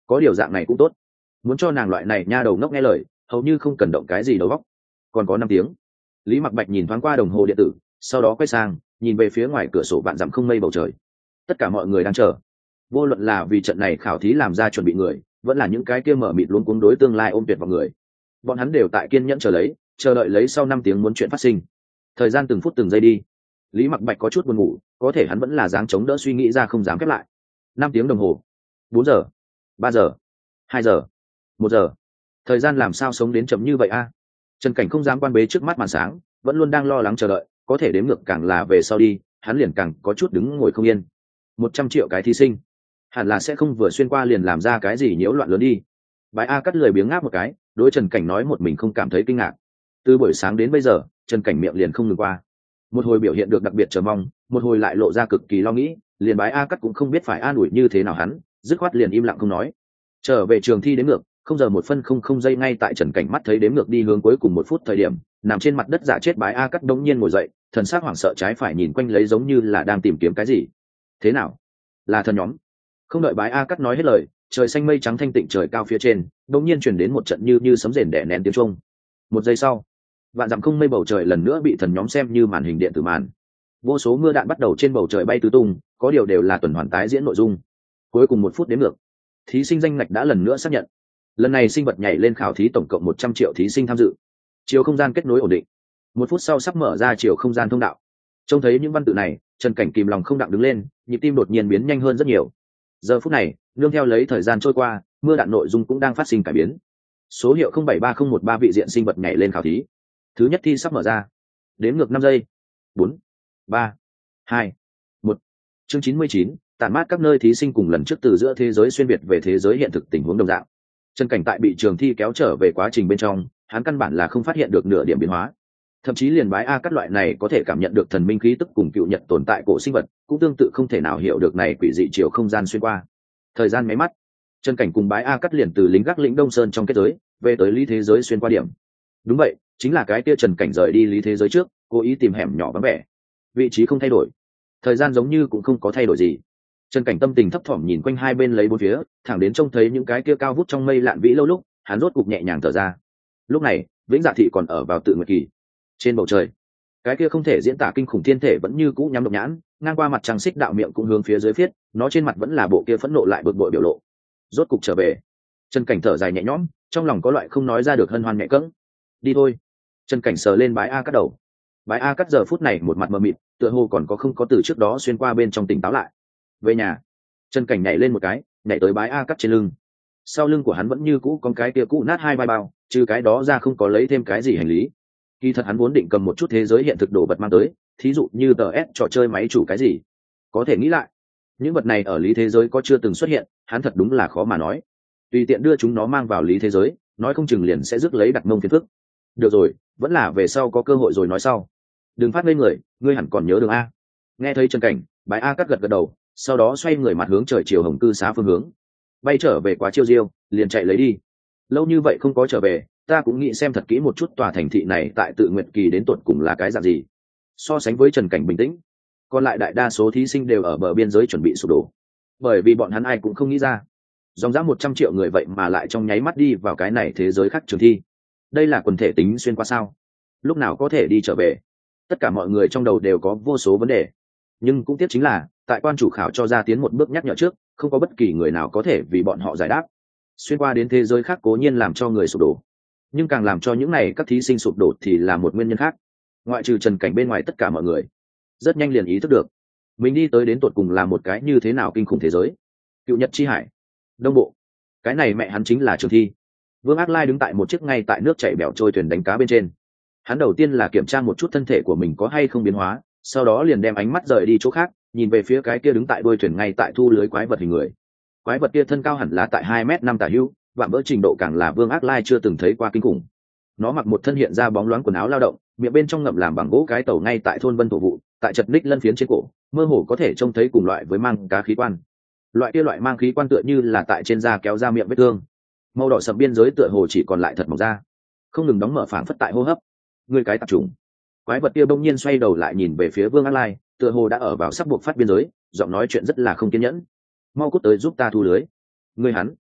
có điều dạng này cũng tốt, muốn cho nàng loại này nha đầu ngốc nghe lời hầu như không cần động cái gì đầu góc. Còn có năm tiếng. Lý Mặc Bạch nhìn thoáng qua đồng hồ điện tử, sau đó quay sang nhìn về phía ngoài cửa sổ vạn dặm không mây bầu trời. Tất cả mọi người đang chờ, vô luận là vì trận này khảo thí làm ra chuẩn bị người, vẫn là những cái kia mở mịt luống cuống đối tương lai ôm tuyệt vào người, bọn hắn đều tại kiên nhẫn chờ lấy, chờ đợi lấy sau năm tiếng muốn chuyện phát sinh. Thời gian từng phút từng giây đi, Lý Mặc Bạch có chút buồn ngủ, có thể hắn vẫn là dáng chống đỡ suy nghĩ ra không dám khép lại. Năm tiếng đồng hồ, bốn giờ, ba giờ, hai giờ, một giờ, thời gian làm sao sống đến chậm như vậy a? Trần Cảnh không dám quan bế trước mắt màn sáng, vẫn luôn đang lo lắng chờ đợi, có thể đếm ngược càng là về sau đi, hắn liền càng có chút đứng ngồi không yên. Một trăm triệu cái thí sinh, hẳn là sẽ không vừa xuyên qua liền làm ra cái gì nhiễu loạn lớn đi. Bái A cắt lười biếng ngáp một cái, đối Trần Cảnh nói một mình không cảm thấy kinh ngạc. Từ buổi sáng đến bây giờ, Trần Cảnh miệng liền không ngừng qua. Một hồi biểu hiện được đặc biệt chờ mong, một hồi lại lộ ra cực kỳ lo nghĩ, liền Bái A cắt cũng không biết phải an ủi như thế nào hắn, dứt khoát liền im lặng không nói. Trở về trường thi đến ngược, không giờ một phân không không giây ngay tại Trần Cảnh mắt thấy đếm ngược đi hướng cuối cùng một phút thời điểm, nằm trên mặt đất giả chết Bái A cắt đống nhiên ngồi dậy, thần sắc hoảng sợ trái phải nhìn quanh lấy giống như là đang tìm kiếm cái gì. Thế nào? Là thần nhóm? Không đợi Bái A cắt nói hết lời, trời xanh mây trắng thanh tịnh trời cao phía trên, đột nhiên truyền đến một trận như như sấm rền đẻ nén tiếng chuông. Một giây sau, vạn dặm không mây bầu trời lần nữa bị thần nhóm xem như màn hình điện tử màn. Vô số mưa đạn bắt đầu trên bầu trời bay tứ tung, có điều đều là tuần hoàn tái diễn nội dung. Cuối cùng một phút đếm ngược, thí sinh danh ngạch đã lần nữa xác nhận. Lần này sinh vật nhảy lên khảo thí tổng cộng một trăm triệu thí sinh tham dự. Chiều không gian kết nối ổn định. Một phút sau sắp mở ra chiều không gian thông đạo. Trông thấy những văn tự này, Trần Cảnh kìm lòng không đặng đứng lên, nhịp tim đột nhiên biến nhanh hơn rất nhiều. Giờ phút này, nương theo lấy thời gian trôi qua, mưa đạn nội dung cũng đang phát sinh cải biến. Số hiệu không bảy ba không một ba vị diện sinh vật nhảy lên khảo thí. Thứ nhất thi sắp mở ra. Đếm ngược năm giây. Bốn, ba, hai, một. Chương chín mươi chín, tản mát các nơi thí sinh cùng lần trước từ giữa thế giới xuyên việt về thế giới hiện thực tình huống đồng dạng. Trần Cảnh tại bị trường thi kéo trở về quá trình bên trong, hắn căn bản là không phát hiện được nửa điểm biến hóa. Thậm chí liền Bái A cắt loại này có thể cảm nhận được thần minh khí tức cùng cựu nhận tồn tại cổ sinh vật, cũng tương tự không thể nào hiểu được này quỷ dị chiều không gian xuyên qua. Thời gian mấy mắt, Trần Cảnh cùng Bái A cắt liền từ lính gác lĩnh Đông Sơn trong kết giới về tới lý thế giới xuyên qua điểm. Đúng vậy, chính là cái kia Trần Cảnh rời đi lý thế giới trước, cố ý tìm hẻm nhỏ vắng vẻ. Vị trí không thay đổi, thời gian giống như cũng không có thay đổi gì. Trần Cảnh tâm tình thấp thỏm nhìn quanh hai bên lấy bốn phía, thẳng đến trông thấy những cái kia cao vút trong mây lạn vĩ lâu lúc, hắn rốt cục nhẹ nhàng thở ra. Lúc này, Vĩnh Dạ thị còn ở vào tự nguyệt kỳ. Trên bầu trời, cái kia không thể diễn tả kinh khủng thiên thể vẫn như cũ nhắm độc nhãn, ngang qua mặt trăng xích đạo miệng cũng hướng phía dưới phiết, nó trên mặt vẫn là bộ kia phẫn nộ lại bực bội biểu lộ. Rốt cục trở về. Trần Cảnh thở dài nhẹ nhõm, trong lòng có loại không nói ra được hân hoan mẹ cẫng. Đi thôi. Trần Cảnh sờ lên Bái A cắt đầu. Bái A cắt giờ phút này một mặt mờ mịt, tựa hồ còn có không có từ trước đó xuyên qua bên trong tỉnh táo lại. Về nhà. Trần Cảnh nhảy lên một cái, nhảy tới Bái A cắt trên lưng. Sau lưng của hắn vẫn như cũ có cái kia cũ nát hai vai bao, trừ cái đó ra không có lấy thêm cái gì hành lý. Kỳ thật hắn vốn định cầm một chút thế giới hiện thực đồ vật mang tới, thí dụ như tờ S trò chơi máy chủ cái gì. Có thể nghĩ lại, những vật này ở lý thế giới có chưa từng xuất hiện, hắn thật đúng là khó mà nói. Tùy tiện đưa chúng nó mang vào lý thế giới, nói không chừng liền sẽ rước lấy đặt mông phiền phức. Được rồi, vẫn là về sau có cơ hội rồi nói sau. Đừng phát ngây người, ngươi hẳn còn nhớ đường a. Nghe thấy Trần Cảnh, Bái A cắt gật gật đầu, sau đó xoay người mặt hướng trời chiều hồng cư xá phương hướng. Bay trở về quá chiêu diêu, liền chạy lấy đi. Lâu như vậy không có trở về, ta cũng nghĩ xem thật kỹ một chút tòa thành thị này tại tự nguyện kỳ đến tuột cùng là cái dạng gì. So sánh với Trần Cảnh bình tĩnh, còn lại đại đa số thí sinh đều ở bờ biên giới chuẩn bị sụp đổ, bởi vì bọn hắn ai cũng không nghĩ ra dòng dã một trăm triệu người vậy mà lại trong nháy mắt đi vào cái này thế giới khác trường thi. Đây là quần thể tính xuyên qua sao? Lúc nào có thể đi trở về? Tất cả mọi người trong đầu đều có vô số vấn đề, nhưng cũng tiếc chính là tại quan chủ khảo cho ra tiến một bước nhắc nhở trước, không có bất kỳ người nào có thể vì bọn họ giải đáp. Xuyên qua đến thế giới khác cố nhiên làm cho người sụp đổ, nhưng càng làm cho những này các thí sinh sụp đổ thì là một nguyên nhân khác. Ngoại trừ Trần Cảnh bên ngoài, tất cả mọi người rất nhanh liền ý thức được mình đi tới đến tột cùng là một cái như thế nào kinh khủng thế giới. Cựu Nhật chi hải, Đông Bộ, cái này mẹ hắn chính là trường thi. Vương Ác Lai đứng tại một chiếc ngay tại nước chảy bẻo trôi thuyền đánh cá bên trên. Hắn đầu tiên là kiểm tra một chút thân thể của mình có hay không biến hóa, sau đó liền đem ánh mắt rời đi chỗ khác, nhìn về phía cái kia đứng tại đuôi thuyền ngay tại thu lưới quái vật hình người. Quái vật kia thân cao hẳn là tại hai mét năm tả hữu, vạm vỡ trình độ càng là Vương Ác Lai chưa từng thấy qua kinh khủng. Nó mặc một thân hiện ra bóng loáng quần áo lao động, miệng bên trong ngậm làm bằng gỗ cái tàu ngay tại thôn Vân Thổ Vụ, tại chật ních lân phiến trên cổ, mơ hồ có thể trông thấy cùng loại với mang cá khí quan. Loại kia loại mang khí quan tựa như là tại trên da kéo ra miệng vết thương. Màu đỏ sậm biên giới tựa hồ chỉ còn lại thật màu da, không ngừng đóng mở phảng phất tại hô hấp. Người cái tạp trùng. Quái vật kia bỗng nhiên xoay đầu lại nhìn về phía Vương Ác Lai, tựa hồ đã ở vào sắp buộc phát biên giới, giọng nói chuyện rất là không kiên nhẫn. Mau cút tới giúp ta thu lưới. Ngươi hắn,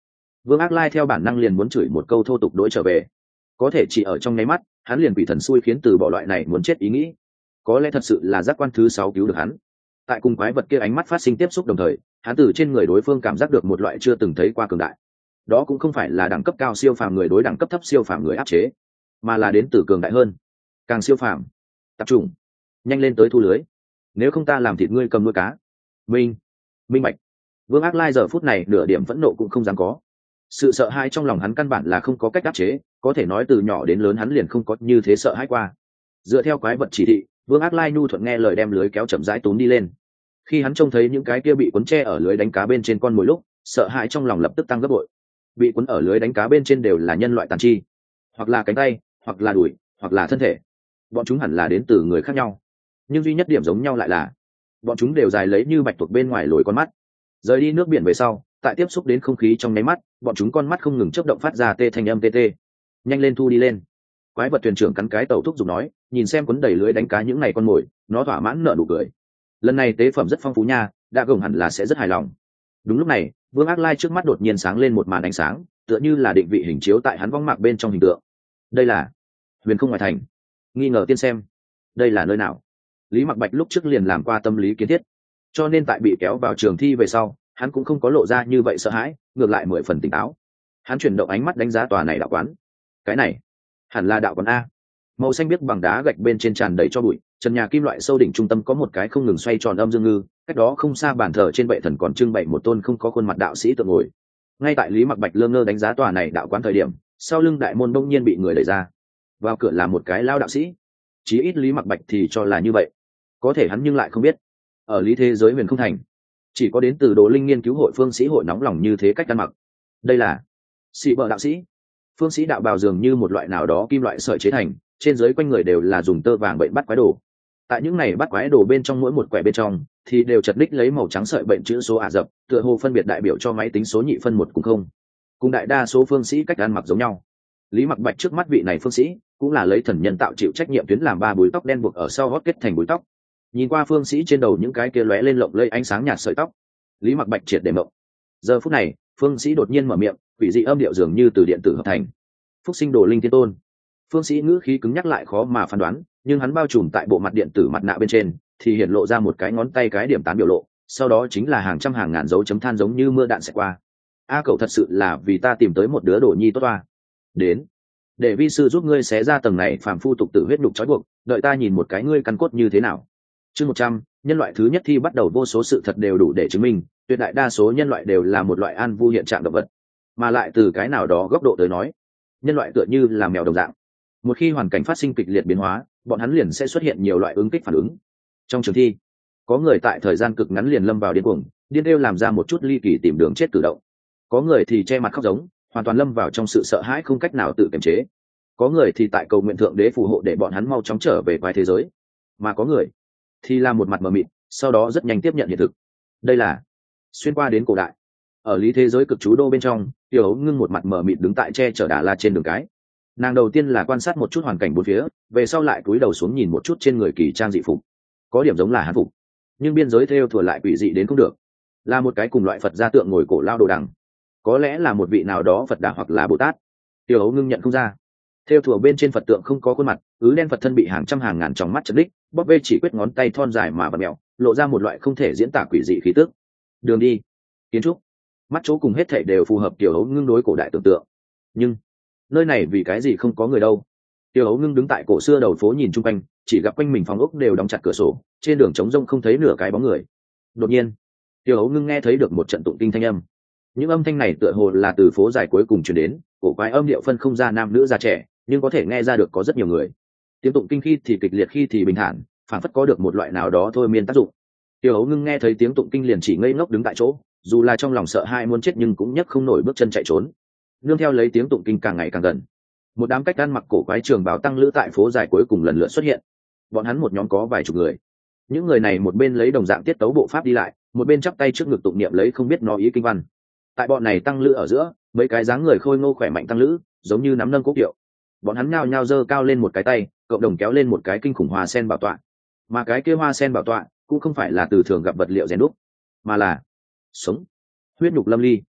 Vương Ác Lai theo bản năng liền muốn chửi một câu thô tục đối trở về, có thể chỉ ở trong nháy mắt hắn liền bị thần xui khiến từ bỏ loại này muốn chết ý nghĩ. Có lẽ thật sự là giác quan thứ sáu cứu được hắn. Tại cùng quái vật kia ánh mắt phát sinh tiếp xúc đồng thời, hắn từ trên người đối phương cảm giác được một loại chưa từng thấy qua cường đại. Đó cũng không phải là đẳng cấp cao siêu phàm người đối đẳng cấp thấp siêu phàm người áp chế, mà là đến từ cường đại hơn, càng siêu phàm. Tập trung, nhanh lên tới thu lưới, nếu không ta làm thịt ngươi cầm nuôi cá. Minh, minh bạch. Vương Ác Lai giờ phút này nửa điểm phẫn nộ cũng không dám có. Sự sợ hãi trong lòng hắn căn bản là không có cách áp chế, có thể nói từ nhỏ đến lớn hắn liền không có như thế sợ hãi qua. Dựa theo quái vật chỉ thị, Vương Ác Lai nhu thuận nghe lời đem lưới kéo chậm rãi túm đi lên. Khi hắn trông thấy những cái kia bị cuốn tre ở lưới đánh cá bên trên con mồi lúc, sợ hãi trong lòng lập tức tăng gấp bội. Bị cuốn ở lưới đánh cá bên trên đều là nhân loại tàn chi, hoặc là cánh tay, hoặc là đùi, hoặc là thân thể. Bọn chúng hẳn là đến từ người khác nhau, nhưng duy nhất điểm giống nhau lại là bọn chúng đều dài lấy như bạch tuộc bên ngoài lồi con mắt. Rời đi nước biển về sau, tại tiếp xúc đến không khí trong nháy mắt, bọn chúng con mắt không ngừng chớp động phát ra tê thanh âm tê tê. Nhanh lên thu đi lên. Quái vật thuyền trưởng cắn cái tàu thúc giục nói, nhìn xem cuốn đầy lưới đánh cá những này con mồi, nó thỏa mãn nở nụ cười. Lần này tế phẩm rất phong phú nha, đã gồng hẳn là sẽ rất hài lòng. Đúng lúc này, Vương Ác Lai trước mắt đột nhiên sáng lên một màn ánh sáng, tựa như là định vị hình chiếu tại hắn vong mạc bên trong hình tượng. Đây là huyền không ngoài thành. Nghi ngờ tiên xem, đây là nơi nào? Lý Mặc Bạch lúc trước liền làm qua tâm lý kiến thiết, cho nên tại bị kéo vào trường thi về sau, hắn cũng không có lộ ra như vậy sợ hãi, ngược lại mười phần tỉnh táo. Hắn chuyển động ánh mắt đánh giá tòa này đạo quán. Cái này hẳn là đạo quán a. Màu xanh biếc bằng đá gạch bên trên tràn đầy cho bụi, trần nhà kim loại sâu đỉnh trung tâm có một cái không ngừng xoay tròn âm dương ngư, cách đó không xa bàn thờ trên bệ thần còn trưng bày một tôn không có khuôn mặt đạo sĩ tượng ngồi. Ngay tại Lý Mặc Bạch lơ ngơ đánh giá tòa này đạo quán thời điểm, sau lưng đại môn đông nhiên bị người đẩy ra. Vào cửa là một cái lao đạo sĩ, chí ít Lý Mặc Bạch thì cho là như vậy, có thể hắn nhưng lại không biết, ở lý thế giới huyền không thành, chỉ có đến từ Đồ Linh nghiên cứu hội phương sĩ hội nóng lòng như thế cách ăn mặc. Đây là sĩ bờ đạo sĩ. Phương sĩ đạo bào dường như một loại nào đó kim loại sợi chế thành, trên dưới quanh người đều là dùng tơ vàng bệnh bắt quái đồ. Tại những này bắt quái đồ bên trong mỗi một quẻ bên trong thì đều chật ních lấy màu trắng sợi bệnh chữ số ả rập, tựa hồ phân biệt đại biểu cho máy tính số nhị phân một cùng không. Cùng đại đa số phương sĩ cách ăn mặc giống nhau. Lý Mặc Bạch trước mắt vị này phương sĩ cũng là lấy thần nhân tạo chịu trách nhiệm tuyến làm ba búi tóc đen buộc ở sau gót kết thành búi tóc. Nhìn qua phương sĩ trên đầu những cái kia lóe lên lộng lẫy ánh sáng nhạt sợi tóc, Lý Mặc Bạch triệt để mộng. Giờ phút này, phương sĩ đột nhiên mở miệng, quỷ dị âm điệu dường như từ điện tử hợp thành. Phúc sinh Đồ Linh Thiên Tôn. Phương sĩ ngữ khí cứng nhắc lại khó mà phán đoán, nhưng hắn bao trùm tại bộ mặt điện tử mặt nạ bên trên thì hiện lộ ra một cái ngón tay cái điểm tán biểu lộ, sau đó chính là hàng trăm hàng ngàn dấu chấm than giống như mưa đạn sẽ qua. A cậu thật sự là vì ta tìm tới một đứa đồ nhi tốt toa. Đến, để vi sư giúp ngươi xé ra tầng này phàm phu tục tử huyết đục trói buộc, đợi ta nhìn một cái ngươi căn cốt như thế nào. Chương một trăm, nhân loại thứ nhất thi bắt đầu. Vô số sự thật đều đủ để chứng minh, tuyệt đại đa số nhân loại đều là một loại an vu hiện trạng động vật, mà lại từ cái nào đó góc độ tới nói, nhân loại tựa như là mèo đồng dạng. Một khi hoàn cảnh phát sinh kịch liệt biến hóa, bọn hắn liền sẽ xuất hiện nhiều loại ứng kích phản ứng. Trong trường thi, có người tại thời gian cực ngắn liền lâm vào điên cuồng, điên đêu làm ra một chút ly kỳ tìm đường chết cử động. Có người thì che mặt khóc giống, hoàn toàn lâm vào trong sự sợ hãi không cách nào tự kiềm chế. Có người thì tại cầu nguyện thượng đế phù hộ để bọn hắn mau chóng trở về quái thế giới, mà có người thì là một mặt mờ mịt, sau đó rất nhanh tiếp nhận hiện thực. Đây là xuyên qua đến cổ đại, ở lý thế giới cực chú đô bên trong, Tiểu Ấu Ngưng một mặt mờ mịt đứng tại che chở Đà La trên đường cái. Nàng đầu tiên là quan sát một chút hoàn cảnh bốn phía, về sau lại cúi đầu xuống nhìn một chút trên người kỳ trang dị phục, có điểm giống là hán phục, nhưng biên giới theo thừa lại quỷ dị đến không được, là một cái cùng loại Phật gia tượng ngồi cổ lao đồ đằng, có lẽ là một vị nào đó Phật Đà hoặc là Bồ Tát. Tiểu Ấu Ngưng nhận không ra, theo thừa bên trên Phật tượng không có khuôn mặt, ứ đen Phật thân bị hàng trăm hàng ngàn trong mắt chật đích, bóp vê chỉ quyết ngón tay thon dài mà vặn mèo, lộ ra một loại không thể diễn tả quỷ dị khí tức. Đường đi, kiến trúc, mắt chỗ cùng hết thảy đều phù hợp Tiểu Ấu Ngưng đối cổ đại tưởng tượng, nhưng nơi này vì cái gì không có người đâu. Tiểu Ấu Ngưng đứng tại cổ xưa đầu phố nhìn chung quanh, chỉ gặp quanh mình phòng ốc đều đóng chặt cửa sổ, trên đường trống rông không thấy nửa cái bóng người. Đột nhiên, Tiểu Ấu Ngưng nghe thấy được một trận tụng kinh thanh âm. Những âm thanh này tựa hồ là từ phố dài cuối cùng truyền đến, cổ quái âm điệu phân không ra nam nữ già trẻ, nhưng có thể nghe ra được có rất nhiều người. Tiếng tụng kinh khi thì kịch liệt khi thì bình thản, phản phất có được một loại nào đó thôi miên tác dụng. Tiểu Ấu Ngưng nghe thấy tiếng tụng kinh liền chỉ ngây ngốc đứng tại chỗ, dù là trong lòng sợ hãi muốn chết nhưng cũng nhấc không nổi bước chân chạy trốn. Nương theo lấy tiếng tụng kinh càng ngày càng gần, một đám cách ăn mặc cổ quái trường bào tăng lữ tại phố dài cuối cùng lần lượt xuất hiện. Bọn hắn một nhóm có vài chục người. Những người này một bên lấy đồng dạng tiết tấu bộ pháp đi lại, một bên chắp tay trước ngực tụng niệm lấy không biết nó ý kinh văn. Tại bọn này tăng lữ ở giữa, mấy cái dáng người khôi ngô khỏe mạnh tăng lữ giống như nắm nâng cốc điệu. Bọn hắn nhao nhao giơ cao lên một cái tay, cộng đồng kéo lên một cái kinh khủng hoa sen bảo tọa. Mà cái kia hoa sen bảo tọa cũng không phải là từ thường gặp vật liệu rèn đúc, mà là sống huyết nhục lâm ly.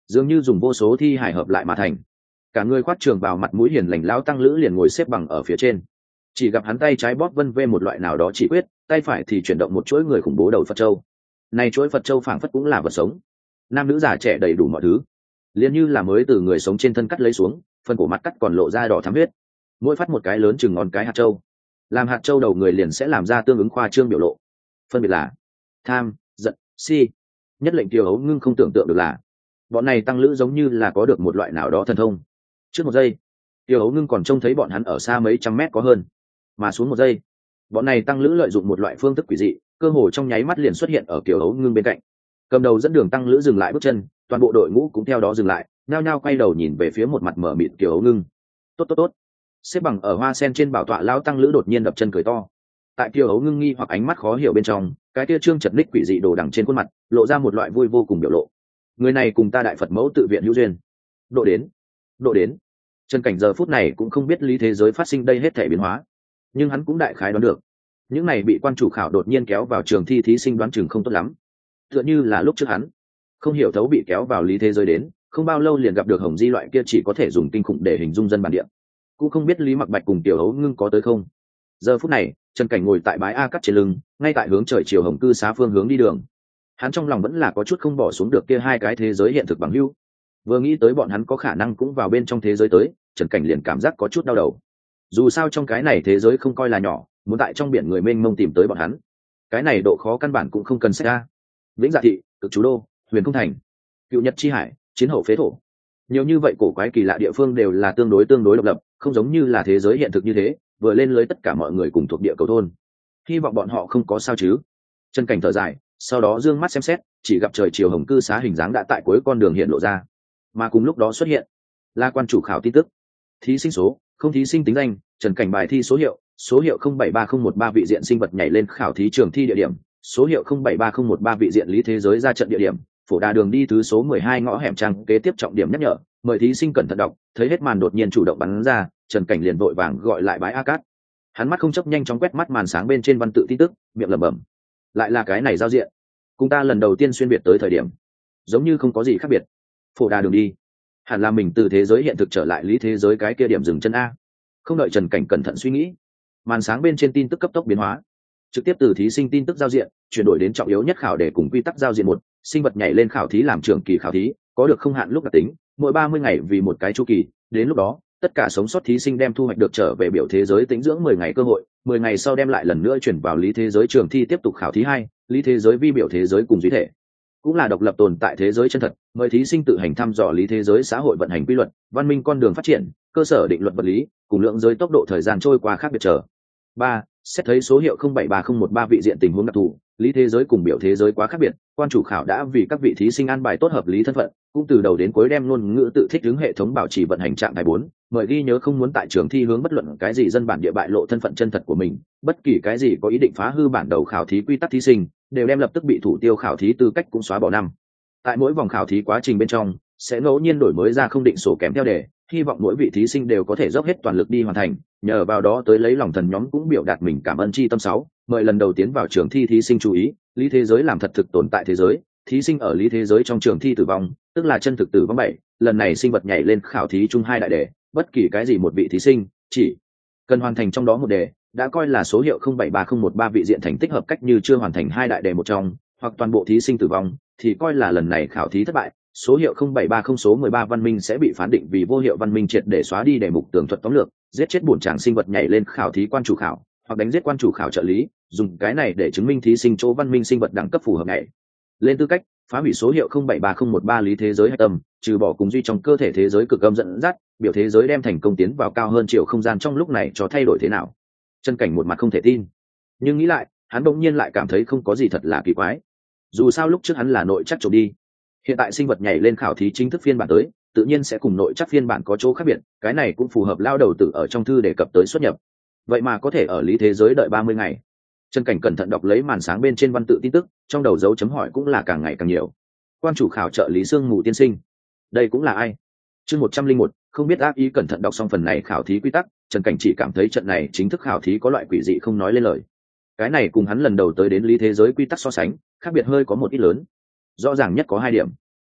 dường như dùng vô số thi hài hợp lại mà thành. Cả người khoát trường bào, mặt mũi hiền lành lão tăng lữ liền ngồi xếp bằng ở phía trên, chỉ gặp hắn tay trái bóp vân vê một loại nào đó chỉ quyết, tay phải thì chuyển động một chuỗi người khủng bố đầu Phật châu. Này chuỗi Phật châu phảng phất cũng là vật sống, nam nữ già trẻ đầy đủ mọi thứ, liền như là mới từ người sống trên thân cắt lấy xuống, phần cổ mặt cắt còn lộ ra đỏ thắm huyết. Mỗi phát một cái lớn chừng ngón cái hạt châu, làm hạt châu đầu người liền sẽ làm ra tương ứng khoa trương biểu lộ, phân biệt là tham, giận, si. Nhất lệnh Kiều Hấu Ngưng không tưởng tượng được là bọn này tăng lữ giống như là có được một loại nào đó thần thông. Trước một giây, Kiều Hấu Ngưng còn trông thấy bọn hắn ở xa mấy trăm mét có hơn, mà xuống một giây, bọn này tăng lữ lợi dụng một loại phương thức quỷ dị, cơ hồ trong nháy mắt liền xuất hiện ở Kiều Hấu Ngưng bên cạnh. Cầm đầu dẫn đường tăng lữ dừng lại bước chân, toàn bộ đội ngũ cũng theo đó dừng lại, nhao nhao quay đầu nhìn về phía một mặt mở mịt Kiều Hấu Ngưng. Tốt tốt tốt. Xếp bằng ở hoa sen trên bảo tọa lão tăng lữ đột nhiên đập chân cười to. Tại Kiều Hấu Ngưng nghi hoặc ánh mắt khó hiểu bên trong, cái kia trương chật ních quỷ dị đồ đằng trên khuôn mặt lộ ra một loại vui vô cùng biểu lộ. Người này cùng ta đại Phật mẫu tự viện hữu duyên. Độ đến, độ đến. Trần Cảnh giờ phút này cũng không biết lý thế giới phát sinh đây hết thể biến hóa, nhưng hắn cũng đại khái đoán được, những này bị quan chủ khảo đột nhiên kéo vào trường thi thí sinh đoán chừng không tốt lắm. Tựa như là lúc trước hắn không hiểu thấu bị kéo vào lý thế giới đến, không bao lâu liền gặp được Hồng Di loại kia chỉ có thể dùng kinh khủng để hình dung dân bản địa. Cũng không biết Lý Mặc Bạch cùng Tiểu Hấu Ngưng có tới không. Giờ phút này, Trần Cảnh ngồi tại bãi A cắt trên lưng, ngay tại hướng trời chiều Hồng Cư xá phương hướng đi đường. Hắn trong lòng vẫn là có chút không bỏ xuống được kia hai cái thế giới hiện thực bằng hữu. Vừa nghĩ tới bọn hắn có khả năng cũng vào bên trong thế giới tới, Trần Cảnh liền cảm giác có chút đau đầu. Dù sao trong cái này thế giới không coi là nhỏ, muốn tại trong biển người mênh mông tìm tới bọn hắn, cái này độ khó căn bản cũng không cần xét ra. Vĩnh Dạ thị, Cực Chú Đô, Huyền Không Thành, Cựu Nhật Chi Hải, Chiến Hậu Phế Thổ, nhiều như vậy cổ quái kỳ lạ địa phương đều là tương đối tương đối độc lập, không giống như là thế giới hiện thực như thế vừa lên lưới tất cả mọi người cùng thuộc địa cầu thôn. Hy vọng bọn họ không có sao chứ. Trần Cảnh thở dài, sau đó dương mắt xem xét, chỉ gặp trời chiều Hồng Cư xá hình dáng đã tại cuối con đường hiện lộ ra, mà cùng lúc đó xuất hiện là quan chủ khảo tin tức. Thí sinh số, không thí sinh tính danh, Trần Cảnh bài thi số hiệu, số hiệu không bảy ba không một ba vị diện sinh vật nhảy lên khảo thí trường thi địa điểm, số hiệu không bảy ba không một ba vị diện lý thế giới ra trận địa điểm, phổ đà đường đi thứ số mười hai ngõ hẻm trang kế tiếp trọng điểm nhắc nhở, mời thí sinh cẩn thận đọc. Thấy hết màn đột nhiên chủ động bắn ra, Trần Cảnh liền vội vàng gọi lại bãi A Cát. Hắn mắt không chấp nhanh chóng quét mắt màn sáng bên trên văn tự tin tức, miệng lẩm bẩm, lại là cái này giao diện, cùng ta lần đầu tiên xuyên biệt tới thời điểm giống như không có gì khác biệt. Phổ đà đường đi, hẳn là mình từ thế giới hiện thực trở lại lý thế giới cái kia điểm dừng chân a. Không đợi Trần Cảnh cẩn thận suy nghĩ, màn sáng bên trên tin tức cấp tốc biến hóa, trực tiếp từ thí sinh tin tức giao diện chuyển đổi đến trọng yếu nhất khảo đề cùng quy tắc giao diện một, sinh vật nhảy lên khảo thí làm trường kỳ khảo thí, có được không hạn lúc đặc tính, mỗi ba mươi ngày vì một cái chu kỳ, đến lúc đó tất cả sống sót thí sinh đem thu hoạch được trở về biểu thế giới tĩnh dưỡng mười ngày cơ hội, mười ngày sau đem lại lần nữa chuyển vào lý thế giới trường thi tiếp tục khảo thí hai, lý thế giới vi biểu thế giới cùng duy thể, cũng là độc lập tồn tại thế giới chân thật, mời thí sinh tự hành thăm dò lý thế giới xã hội vận hành quy luật, văn minh con đường phát triển, cơ sở định luật vật lý, cùng lượng giới tốc độ thời gian trôi qua khác biệt trở. ba, xét thấy số hiệu không bảy ba không một ba vị diện tình huống đặc thù, lý thế giới cùng biểu thế giới quá khác biệt, quan chủ khảo đã vì các vị thí sinh an bài tốt hợp lý thân phận, cũng từ đầu đến cuối đem ngôn ngữ tự thích ứng hệ thống bảo trì vận hành trạng thái bốn, mời ghi nhớ không muốn tại trường thi hướng bất luận cái gì dân bản địa bại lộ thân phận chân thật của mình, bất kỳ cái gì có ý định phá hư bản đầu khảo thí quy tắc thí sinh đều đem lập tức bị thủ tiêu khảo thí tư cách cũng xóa bỏ năm. Tại mỗi vòng khảo thí quá trình bên trong sẽ ngẫu nhiên đổi mới ra không định sổ kèm theo đề, hy vọng mỗi vị thí sinh đều có thể dốc hết toàn lực đi hoàn thành, nhờ vào đó tới lấy lòng thần nhóm cũng biểu đạt mình cảm ơn chi tâm sáu. Mời lần đầu tiến vào trường thi thí sinh chú ý, lý thế giới làm thật thực tồn tại thế giới, thí sinh ở lý thế giới trong trường thi tử vong tức là chân thực tử vong bảy, lần này sinh vật nhảy lên khảo thí chung hai đại đề, bất kỳ cái gì một vị thí sinh chỉ cần hoàn thành trong đó một đề đã coi là số hiệu không bảy ba không một ba vị diện thành tích hợp cách, như chưa hoàn thành hai đại đề một trong hoặc toàn bộ thí sinh tử vong thì coi là lần này khảo thí thất bại, số hiệu không bảy ba không số mười ba văn minh sẽ bị phán định vì vô hiệu văn minh, triệt để xóa đi đề mục tường thuật tóm lược, giết chết bổn tràng sinh vật nhảy lên khảo thí quan chủ khảo, hoặc đánh giết quan chủ khảo trợ lý, dùng cái này để chứng minh thí sinh chỗ văn minh sinh vật đẳng cấp phù hợp nhảy lên tư cách, phá hủy số hiệu không bảy ba không một ba lý thế giới hạch tâm, trừ bỏ cùng duy trong cơ thể thế giới cực âm dẫn dắt, biểu thế giới đem thành công tiến vào cao hơn chiều không gian trong lúc này cho thay đổi thế nào. Chân Cảnh một mặt không thể tin, nhưng nghĩ lại hắn bỗng nhiên lại cảm thấy không có gì thật là kỳ quái, dù sao lúc trước hắn là nội chắc trộm đi, hiện tại sinh vật nhảy lên khảo thí chính thức phiên bản tới tự nhiên sẽ cùng nội chắc phiên bản có chỗ khác biệt, cái này cũng phù hợp lao đầu tử ở trong thư đề cập tới xuất nhập, vậy mà có thể ở lý thế giới đợi ba mươi ngày. Trần Cảnh cẩn thận đọc lấy màn sáng bên trên văn tự tin tức, trong đầu dấu chấm hỏi cũng là càng ngày càng nhiều. Quan chủ khảo trợ lý Sương Mù tiên sinh, đây cũng là ai? Chương một trăm linh một, không biết ác ý. Cẩn thận đọc xong phần này khảo thí quy tắc, Trần Cảnh chỉ cảm thấy trận này chính thức khảo thí có loại quỷ dị không nói lên lời. Cái này cùng hắn lần đầu tới đến lý thế giới quy tắc so sánh, khác biệt hơi có một ít lớn. Rõ ràng nhất có hai điểm.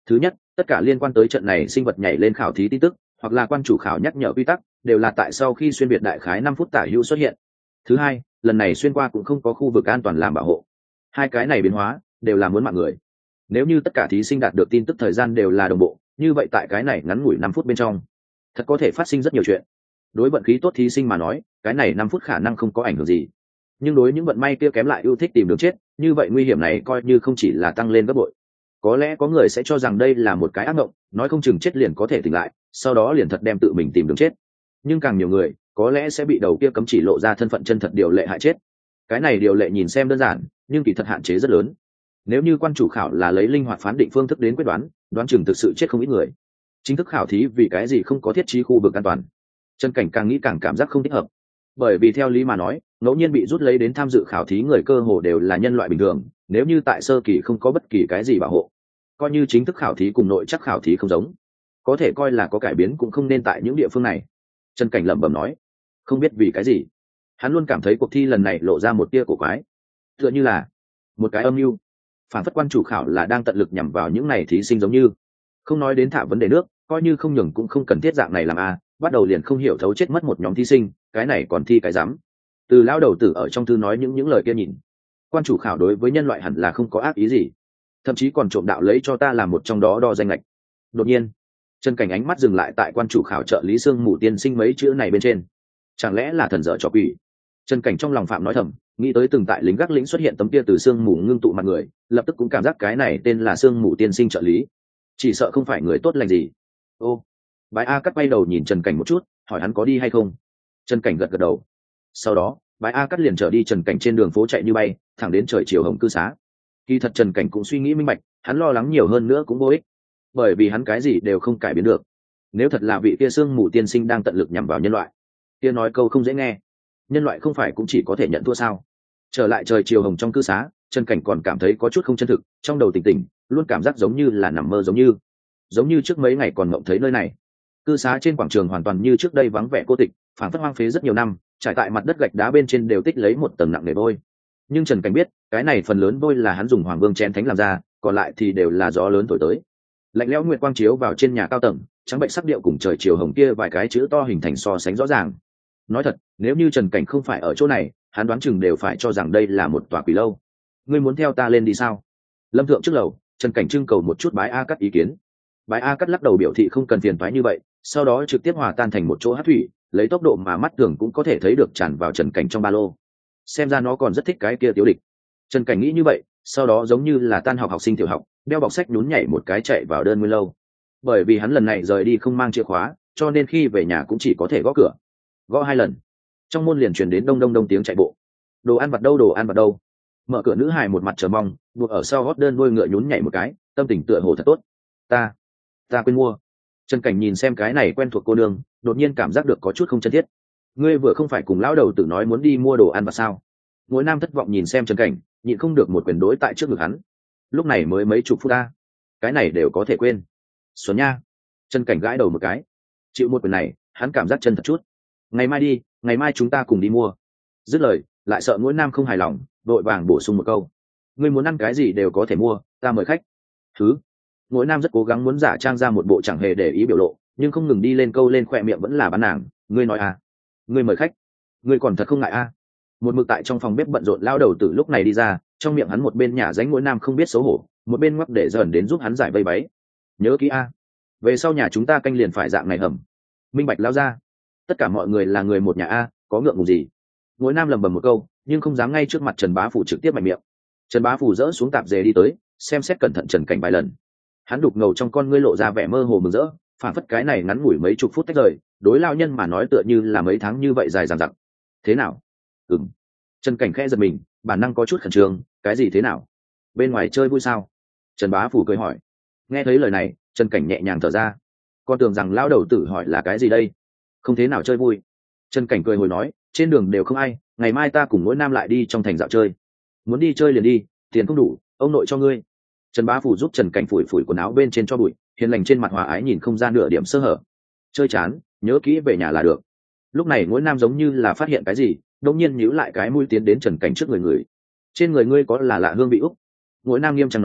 Thứ nhất, tất cả liên quan tới trận này sinh vật nhảy lên khảo thí tin tức hoặc là quan chủ khảo nhắc nhở quy tắc đều là tại sau khi xuyên việt đại khái năm phút tả hữu xuất hiện. Thứ hai, lần này xuyên qua cũng không có khu vực an toàn làm bảo hộ. Hai cái này biến hóa đều là muốn mạng người. Nếu như tất cả thí sinh đạt được tin tức thời gian đều là đồng bộ, như vậy tại cái này ngắn ngủi năm phút bên trong thật có thể phát sinh rất nhiều chuyện. Đối vận khí tốt thí sinh mà nói, cái này năm phút khả năng không có ảnh hưởng gì, nhưng đối những vận may kia kém lại yêu thích tìm đường chết, như vậy nguy hiểm này coi như không chỉ là tăng lên gấp bội. Có lẽ có người sẽ cho rằng đây là một cái ác mộng, nói không chừng chết liền có thể tỉnh lại, sau đó liền thật đem tự mình tìm đường chết. Nhưng càng nhiều người có lẽ sẽ bị đầu kia cấm chỉ lộ ra thân phận chân thật điều lệ hại chết. Cái này điều lệ nhìn xem đơn giản, nhưng kỳ thật hạn chế rất lớn. Nếu như quan chủ khảo là lấy linh hoạt phán định phương thức đến quyết đoán, đoán chừng thực sự chết không ít người. Chính thức khảo thí vì cái gì không có thiết trí khu vực an toàn? Trần Cảnh càng nghĩ càng cảm giác không thích hợp. Bởi vì theo lý mà nói, ngẫu nhiên bị rút lấy đến tham dự khảo thí người cơ hồ đều là nhân loại bình thường, nếu như tại sơ kỳ không có bất kỳ cái gì bảo hộ, coi như chính thức khảo thí cùng nội chắc khảo thí không giống, có thể coi là có cải biến cũng không nên tại những địa phương này. Trần Cảnh lẩm bẩm nói, không biết vì cái gì, hắn luôn cảm thấy cuộc thi lần này lộ ra một tia cổ quái, tựa như là một cái âm mưu, phản phất quan chủ khảo là đang tận lực nhằm vào những này thí sinh giống như. Không nói đến thả vấn đề nước, coi như không nhường cũng không cần thiết dạng này làm a, bắt đầu liền không hiểu thấu chết mất một nhóm thí sinh, cái này còn thi cái dám. Từ lão đầu tử ở trong thư nói những những lời kia nhìn, quan chủ khảo đối với nhân loại hẳn là không có ác ý gì, thậm chí còn trộm đạo lấy cho ta làm một trong đó đo danh lệch. Đột nhiên, Trần Cảnh ánh mắt dừng lại tại quan chủ khảo trợ lý Sương Mù Tiên Sinh mấy chữ này bên trên. Chẳng lẽ là thần dở trò quỷ? Trần Cảnh trong lòng phạm nói thầm, nghĩ tới từng tại lính gác lĩnh xuất hiện tấm kia từ sương mù ngưng tụ mặt người, lập tức cũng cảm giác cái này tên là Sương Mù Tiên Sinh trợ lý, chỉ sợ không phải người tốt lành gì. Ô, Bái A Cắt bay đầu nhìn Trần Cảnh một chút, hỏi hắn có đi hay không. Trần Cảnh gật gật đầu. Sau đó, Bái A Cắt liền trở đi Trần Cảnh trên đường phố chạy như bay, thẳng đến trời chiều hồng cư xá. Kỳ thật Trần Cảnh cũng suy nghĩ minh bạch, hắn lo lắng nhiều hơn nữa cũng vô ích, bởi vì hắn cái gì đều không cải biến được. Nếu thật là vị kia Sương Mù Tiên Sinh đang tận lực nhằm vào nhân loại, kia nói câu không dễ nghe, nhân loại không phải cũng chỉ có thể nhận thua sao? Trở lại trời chiều hồng trong cư xá, Trần Cảnh còn cảm thấy có chút không chân thực, trong đầu tỉnh tỉnh, luôn cảm giác giống như là nằm mơ, giống như giống như trước mấy ngày còn mộng thấy nơi này. Cư xá trên quảng trường hoàn toàn như trước đây vắng vẻ cô tịch, phản phất hoang phế rất nhiều năm, trải tại mặt đất gạch đá bên trên đều tích lấy một tầng nặng nề vôi. Nhưng Trần Cảnh biết, cái này phần lớn vôi là hắn dùng Hoàng Vương chén thánh làm ra, còn lại thì đều là gió lớn thổi tới. Lạnh lẽo nguyệt quang chiếu vào trên nhà cao tầng, trắng bệnh sắc điệu cùng trời chiều hồng kia vài cái chữ to hình thành so sánh rõ ràng. Nói thật, nếu như Trần Cảnh không phải ở chỗ này, hắn đoán chừng đều phải cho rằng đây là một tòa quỷ lâu. Ngươi muốn theo ta lên đi sao? Lâm thượng trước lầu, Trần Cảnh trưng cầu một chút Bái A Cắt ý kiến. Bái A Cắt lắc đầu biểu thị không cần phiền toái như vậy, sau đó trực tiếp hòa tan thành một chỗ hát thủy, lấy tốc độ mà mắt thường cũng có thể thấy được tràn vào Trần Cảnh trong ba lô. Xem ra nó còn rất thích cái kia tiểu địch. Trần Cảnh nghĩ như vậy, sau đó giống như là tan học học sinh tiểu học, đeo bọc sách nhún nhảy một cái chạy vào đơn nguyên lâu. Bởi vì hắn lần này rời đi không mang chìa khóa, cho nên khi về nhà cũng chỉ có thể gõ cửa. Gõ hai lần, trong môn liền truyền đến đông đông đông tiếng chạy bộ. Đồ ăn vặt đâu, đồ ăn vặt đâu? Mở cửa nữ hài một mặt chờ mong, buộc ở sau gót đơn đuôi ngựa nhún nhảy một cái, tâm tình tựa hồ thật tốt. Ta, ta quên mua. Trần Cảnh nhìn xem cái này quen thuộc cô nương, đột nhiên cảm giác được có chút không chân thiết. Ngươi vừa không phải cùng lão đầu tử nói muốn đi mua đồ ăn vặt sao? Mỗi nam thất vọng nhìn xem Trần Cảnh, nhịn không được một quyền đối tại trước ngực hắn. Lúc này mới mấy chục phút ta, cái này đều có thể quên. Xuân nha. Trần Cảnh gãi đầu một cái, chịu một quyền này, hắn cảm giác chân thật chút. Ngày mai đi, ngày mai chúng ta cùng đi mua. Dứt lời, lại sợ mỗi nam không hài lòng, đội vàng bổ sung một câu. Ngươi muốn ăn cái gì đều có thể mua, ta mời khách. Thứ. Mỗi nam rất cố gắng muốn giả trang ra một bộ chẳng hề để ý biểu lộ, nhưng không ngừng đi lên câu lên khỏe miệng vẫn là bán nàng. Ngươi nói à? Ngươi mời khách? Ngươi còn thật không ngại à? Một mực tại trong phòng bếp bận rộn lao đầu từ lúc này đi ra, trong miệng hắn một bên nhả dánh mỗi nam không biết xấu hổ, một bên ngoắc để dần đến giúp hắn giải vây váy. Nhớ kỹ a, về sau nhà chúng ta canh liền phải dạng này hầm. Minh bạch lao ra. Tất cả mọi người là người một nhà a, có ngượng ngùng gì? Mỗi nam lầm bầm một câu, nhưng không dám ngay trước mặt Trần Bá Phủ trực tiếp mạnh miệng. Trần Bá Phủ dỡ xuống tạp dề đi tới, xem xét cẩn thận Trần Cảnh vài lần. Hắn đục ngầu trong con ngươi lộ ra vẻ mơ hồ mừng rỡ, phản phất cái này ngắn ngủi mấy chục phút tách rời, đối lao nhân mà nói tựa như là mấy tháng như vậy dài dằng dặc. Thế nào? Ừm. Trần Cảnh khẽ giật mình, bản năng có chút khẩn trương, cái gì thế nào? Bên ngoài chơi vui sao? Trần Bá Phủ cười hỏi. Nghe thấy lời này, Trần Cảnh nhẹ nhàng thở ra. Con tưởng rằng lao đầu tử hỏi là cái gì đây? Không thế nào chơi vui. Trần Cảnh cười hồi nói, trên đường đều không ai, ngày mai ta cùng mỗi nam lại đi trong thành dạo chơi. Muốn đi chơi liền đi, tiền không đủ, ông nội cho ngươi. Trần Bá Phủ giúp Trần Cảnh phủi phủi quần áo bên trên cho bụi, hiền lành trên mặt hòa ái nhìn không ra nửa điểm sơ hở. Chơi chán, nhớ kỹ về nhà là được. Lúc này mỗi nam giống như là phát hiện cái gì, đông nhiên nhíu lại cái mũi tiến đến Trần Cảnh trước người người. Trên người ngươi có là lạ hương vị úc? Mỗi nam nghiêm trang nói,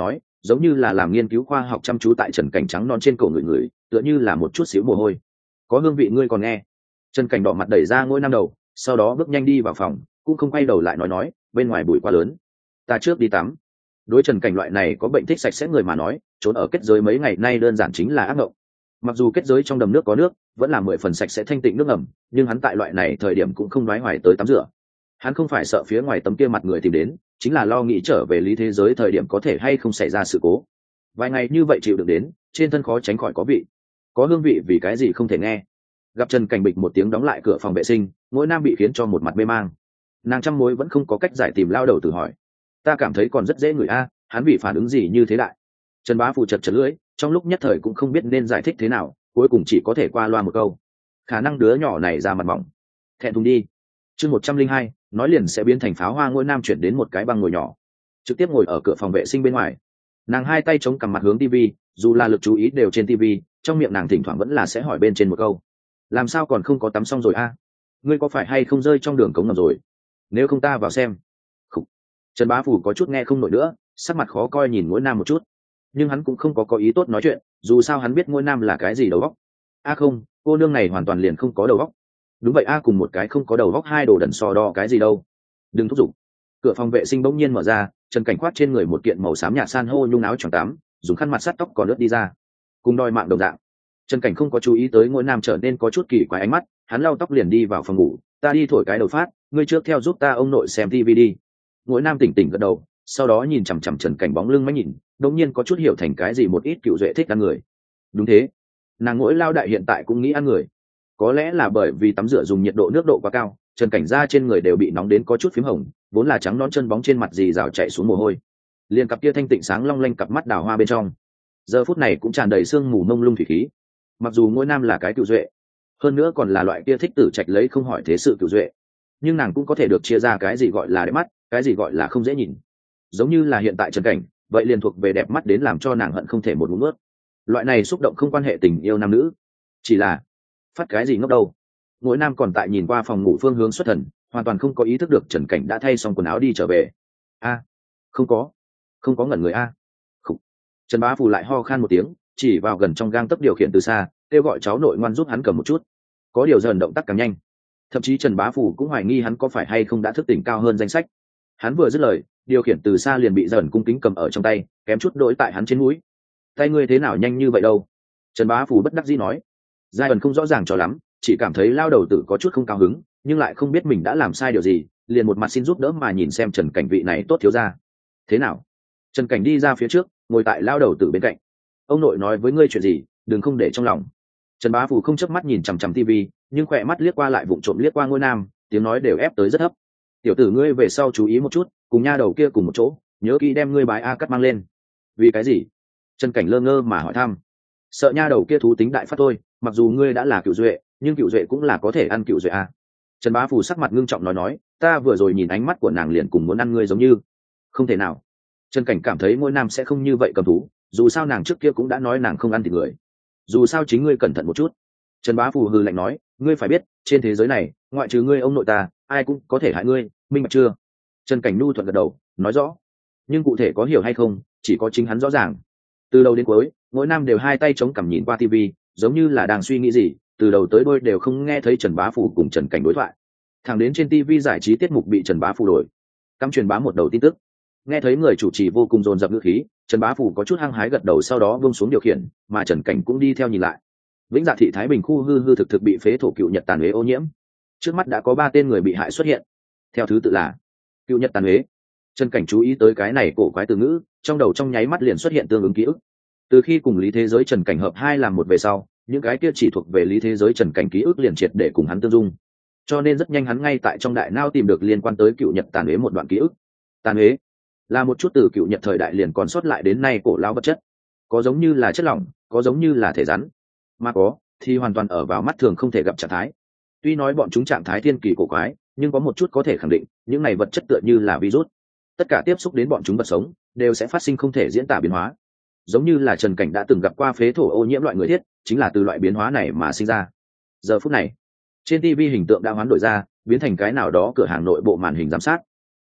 giống như là làm nghiên cứu khoa học chăm chú tại trần cảnh trắng non trên cổ người người, tựa như là một chút xíu mồ hôi. Có hương vị ngươi còn nghe. Trần cảnh đỏ mặt đẩy ra ngôi nam đầu, sau đó bước nhanh đi vào phòng, cũng không quay đầu lại nói nói bên ngoài bụi quá lớn, ta trước đi tắm. Đối Trần cảnh loại này có bệnh thích sạch sẽ người mà nói, trốn ở kết giới mấy ngày nay đơn giản chính là ác mộng. Mặc dù kết giới trong đầm nước có nước, vẫn là mười phần sạch sẽ thanh tịnh nước ngầm, nhưng hắn tại loại này thời điểm cũng không đoái hoài tới tắm rửa. Hắn không phải sợ phía ngoài tấm kia mặt người tìm đến, chính là lo nghĩ trở về lý thế giới thời điểm có thể hay không xảy ra sự cố. Vài ngày như vậy chịu được đến, trên thân khó tránh khỏi có vị. Có hương vị vì cái gì không thể nghe. Gặp Trần cảnh bịch một tiếng đóng lại cửa phòng vệ sinh, mỗi nam bị khiến cho một mặt mê mang. Nàng trăm mối vẫn không có cách giải tìm lao đầu tự hỏi. Ta cảm thấy còn rất dễ người a, hắn bị phản ứng gì như thế đại. Trần bá phụ chật chật lưỡi, trong lúc nhất thời cũng không biết nên giải thích thế nào, cuối cùng chỉ có thể qua loa một câu. Khả năng đứa nhỏ này ra mặt mỏng. Thẹn thùng đi. Chương một trăm linh hai, nói liền sẽ biến thành pháo hoa ngôi nam chuyển đến một cái băng ngồi nhỏ, trực tiếp ngồi ở cửa phòng vệ sinh bên ngoài. Nàng hai tay chống cằm mặt hướng tivi, dù là lực chú ý đều trên tivi, trong miệng nàng thỉnh thoảng vẫn là sẽ hỏi bên trên một câu: làm sao còn không có tắm xong rồi a? Ngươi có phải hay không rơi trong đường cống ngầm rồi? Nếu không ta vào xem. Khủ. Trần bá phủ có chút nghe không nổi nữa, sắc mặt khó coi nhìn ngôi nam một chút, nhưng hắn cũng không có có ý tốt nói chuyện, dù sao hắn biết ngôi nam là cái gì đầu óc. A không, cô nương này hoàn toàn liền không có đầu óc. Đúng vậy a, cùng một cái không có đầu óc hai đồ đần so đo cái gì đâu. Đừng thúc giục. Cửa phòng vệ sinh bỗng nhiên mở ra, Trần cảnh khoát trên người một kiện màu xám nhạt san hô nhung áo choàng tắm, dùng khăn mặt sát tóc còn ướt đi ra, cùng đòi mạng đồng dạng. Trần cảnh không có chú ý tới ngôi nam trở nên có chút kỳ quái ánh mắt, hắn lau tóc liền đi vào phòng ngủ. Ta đi thổi cái đầu phát, ngươi trước theo giúp ta ông nội xem tivi đi. Ngôi nam tỉnh tỉnh gật đầu, sau đó nhìn chằm chằm Trần cảnh bóng lưng máy nhìn, đột nhiên có chút hiểu thành cái gì một ít cựu duệ thích ăn người. Đúng thế, nàng ngỗi lao đại hiện tại cũng nghĩ ăn người. Có lẽ là bởi vì tắm rửa dùng nhiệt độ nước độ quá cao, Trần cảnh da trên người đều bị nóng đến có chút phím hồng, vốn là trắng non chân bóng trên mặt dì rào chạy xuống mồ hôi, liền cặp kia thanh tịnh sáng long lanh cặp mắt đào hoa bên trong giờ phút này cũng tràn đầy sương mù mông lung thủy khí. Mặc dù ngôi nam là cái cựu duệ, hơn nữa còn là loại kia thích tử trạch lấy không hỏi thế sự cựu duệ, nhưng nàng cũng có thể được chia ra cái gì gọi là đẹp mắt, cái gì gọi là không dễ nhìn. Giống như là hiện tại Trần cảnh, vậy liền thuộc về đẹp mắt đến làm cho nàng hận không thể một ngụm nuốt. Loại này xúc động không quan hệ tình yêu nam nữ, chỉ là phát cái gì ngốc đâu. Ngỗi nam còn tại nhìn qua phòng ngủ phương hướng xuất thần, hoàn toàn không có ý thức được Trần cảnh đã thay xong quần áo đi trở về. A, không có không có ngẩn người a. Không. Trần bá phù lại ho khan một tiếng, chỉ vào gần trong gang tấc điều khiển từ xa, kêu gọi cháu nội ngoan giúp hắn cầm một chút. Có điều dần động tác càng nhanh, thậm chí Trần bá phù cũng hoài nghi hắn có phải hay không đã thức tỉnh cao hơn danh sách. Hắn vừa dứt lời, điều khiển từ xa liền bị dần cung kính cầm ở trong tay, kém chút đỗi tại hắn trên mũi. Tay ngươi thế nào nhanh như vậy đâu? Trần bá phù bất đắc dĩ nói. Giai ẩn không rõ ràng cho lắm, chỉ cảm thấy lao đầu tử có chút không cao hứng, nhưng lại không biết mình đã làm sai điều gì, liền một mặt xin giúp đỡ mà nhìn xem Trần cảnh vị này tốt thiếu ra. Thế nào? Trần cảnh đi ra phía trước, ngồi tại lao đầu tử bên cạnh. Ông nội nói với ngươi chuyện gì, đừng không để trong lòng. Trần bá phù không chớp mắt nhìn chằm chằm tivi, nhưng khỏe mắt liếc qua lại vụng trộm liếc qua ngôi nam, tiếng nói đều ép tới rất thấp. Tiểu tử ngươi về sau chú ý một chút, cùng nha đầu kia cùng một chỗ, nhớ kỹ đem ngươi bái a cắt mang lên. Vì cái gì? Trần cảnh lơ ngơ mà hỏi thăm. Sợ nha đầu kia thú tính đại phát thôi, mặc dù ngươi đã là cựu duệ, nhưng cựu duệ cũng là có thể ăn cựu duệ a. Trần bá phù sắc mặt ngưng trọng nói nói, ta vừa rồi nhìn ánh mắt của nàng liền cùng muốn ăn ngươi giống như. Không thể nào. Trần cảnh cảm thấy ngôi nam sẽ không như vậy cầm thú, dù sao nàng trước kia cũng đã nói nàng không ăn thịt người. Dù sao chính ngươi cẩn thận một chút. Trần bá phù hừ lạnh nói, ngươi phải biết, trên thế giới này, ngoại trừ ngươi ông nội ta, ai cũng có thể hại ngươi, minh bạch chưa? Trần cảnh nu thuận gật đầu, nói rõ. Nhưng cụ thể có hiểu hay không, chỉ có chính hắn rõ ràng. Từ đầu đến cuối, mỗi nam đều hai tay chống cằm nhìn qua tivi, giống như là đang suy nghĩ gì, từ đầu tới đuôi đều không nghe thấy Trần bá phù cùng Trần cảnh đối thoại. Thẳng đến trên tivi giải trí tiết mục bị Trần bá phù đổi, cắm truyền bá một đầu tin tức. Nghe thấy người chủ trì vô cùng dồn dập ngữ khí, Trần bá phù có chút hăng hái gật đầu, sau đó buông xuống điều khiển, mà Trần cảnh cũng đi theo nhìn lại. Vĩnh Dạ thị Thái Bình khu hư hư thực thực bị phế thổ cựu Nhật tàn huế ô nhiễm. Trước mắt đã có ba tên người bị hại xuất hiện, theo thứ tự là cựu Nhật tàn huế. Trần cảnh chú ý tới cái này cổ quái từ ngữ, trong đầu trong nháy mắt liền xuất hiện tương ứng ký ức. Từ khi cùng lý thế giới Trần cảnh hợp hai làm một về sau, những cái kia chỉ thuộc về lý thế giới Trần cảnh ký ức liền triệt để cùng hắn tương dung, cho nên rất nhanh hắn ngay tại trong đại não tìm được liên quan tới cựu Nhật tàn huế một đoạn ký ức. Tàn huế là một chút từ cựu Nhật thời đại liền còn sót lại đến nay cổ lao vật chất, có giống như là chất lỏng, có giống như là thể rắn, mà có thì hoàn toàn ở vào mắt thường không thể gặp trạng thái. Tuy nói bọn chúng trạng thái thiên kỳ cổ quái, nhưng có một chút có thể khẳng định, những này vật chất tựa như là virus, tất cả tiếp xúc đến bọn chúng vật sống đều sẽ phát sinh không thể diễn tả biến hóa. Giống như là Trần cảnh đã từng gặp qua phế thổ ô nhiễm loại người thiết, chính là từ loại biến hóa này mà sinh ra. Giờ phút này trên tivi hình tượng đã hoán đổi ra, biến thành cái nào đó cửa hàng nội bộ màn hình giám sát.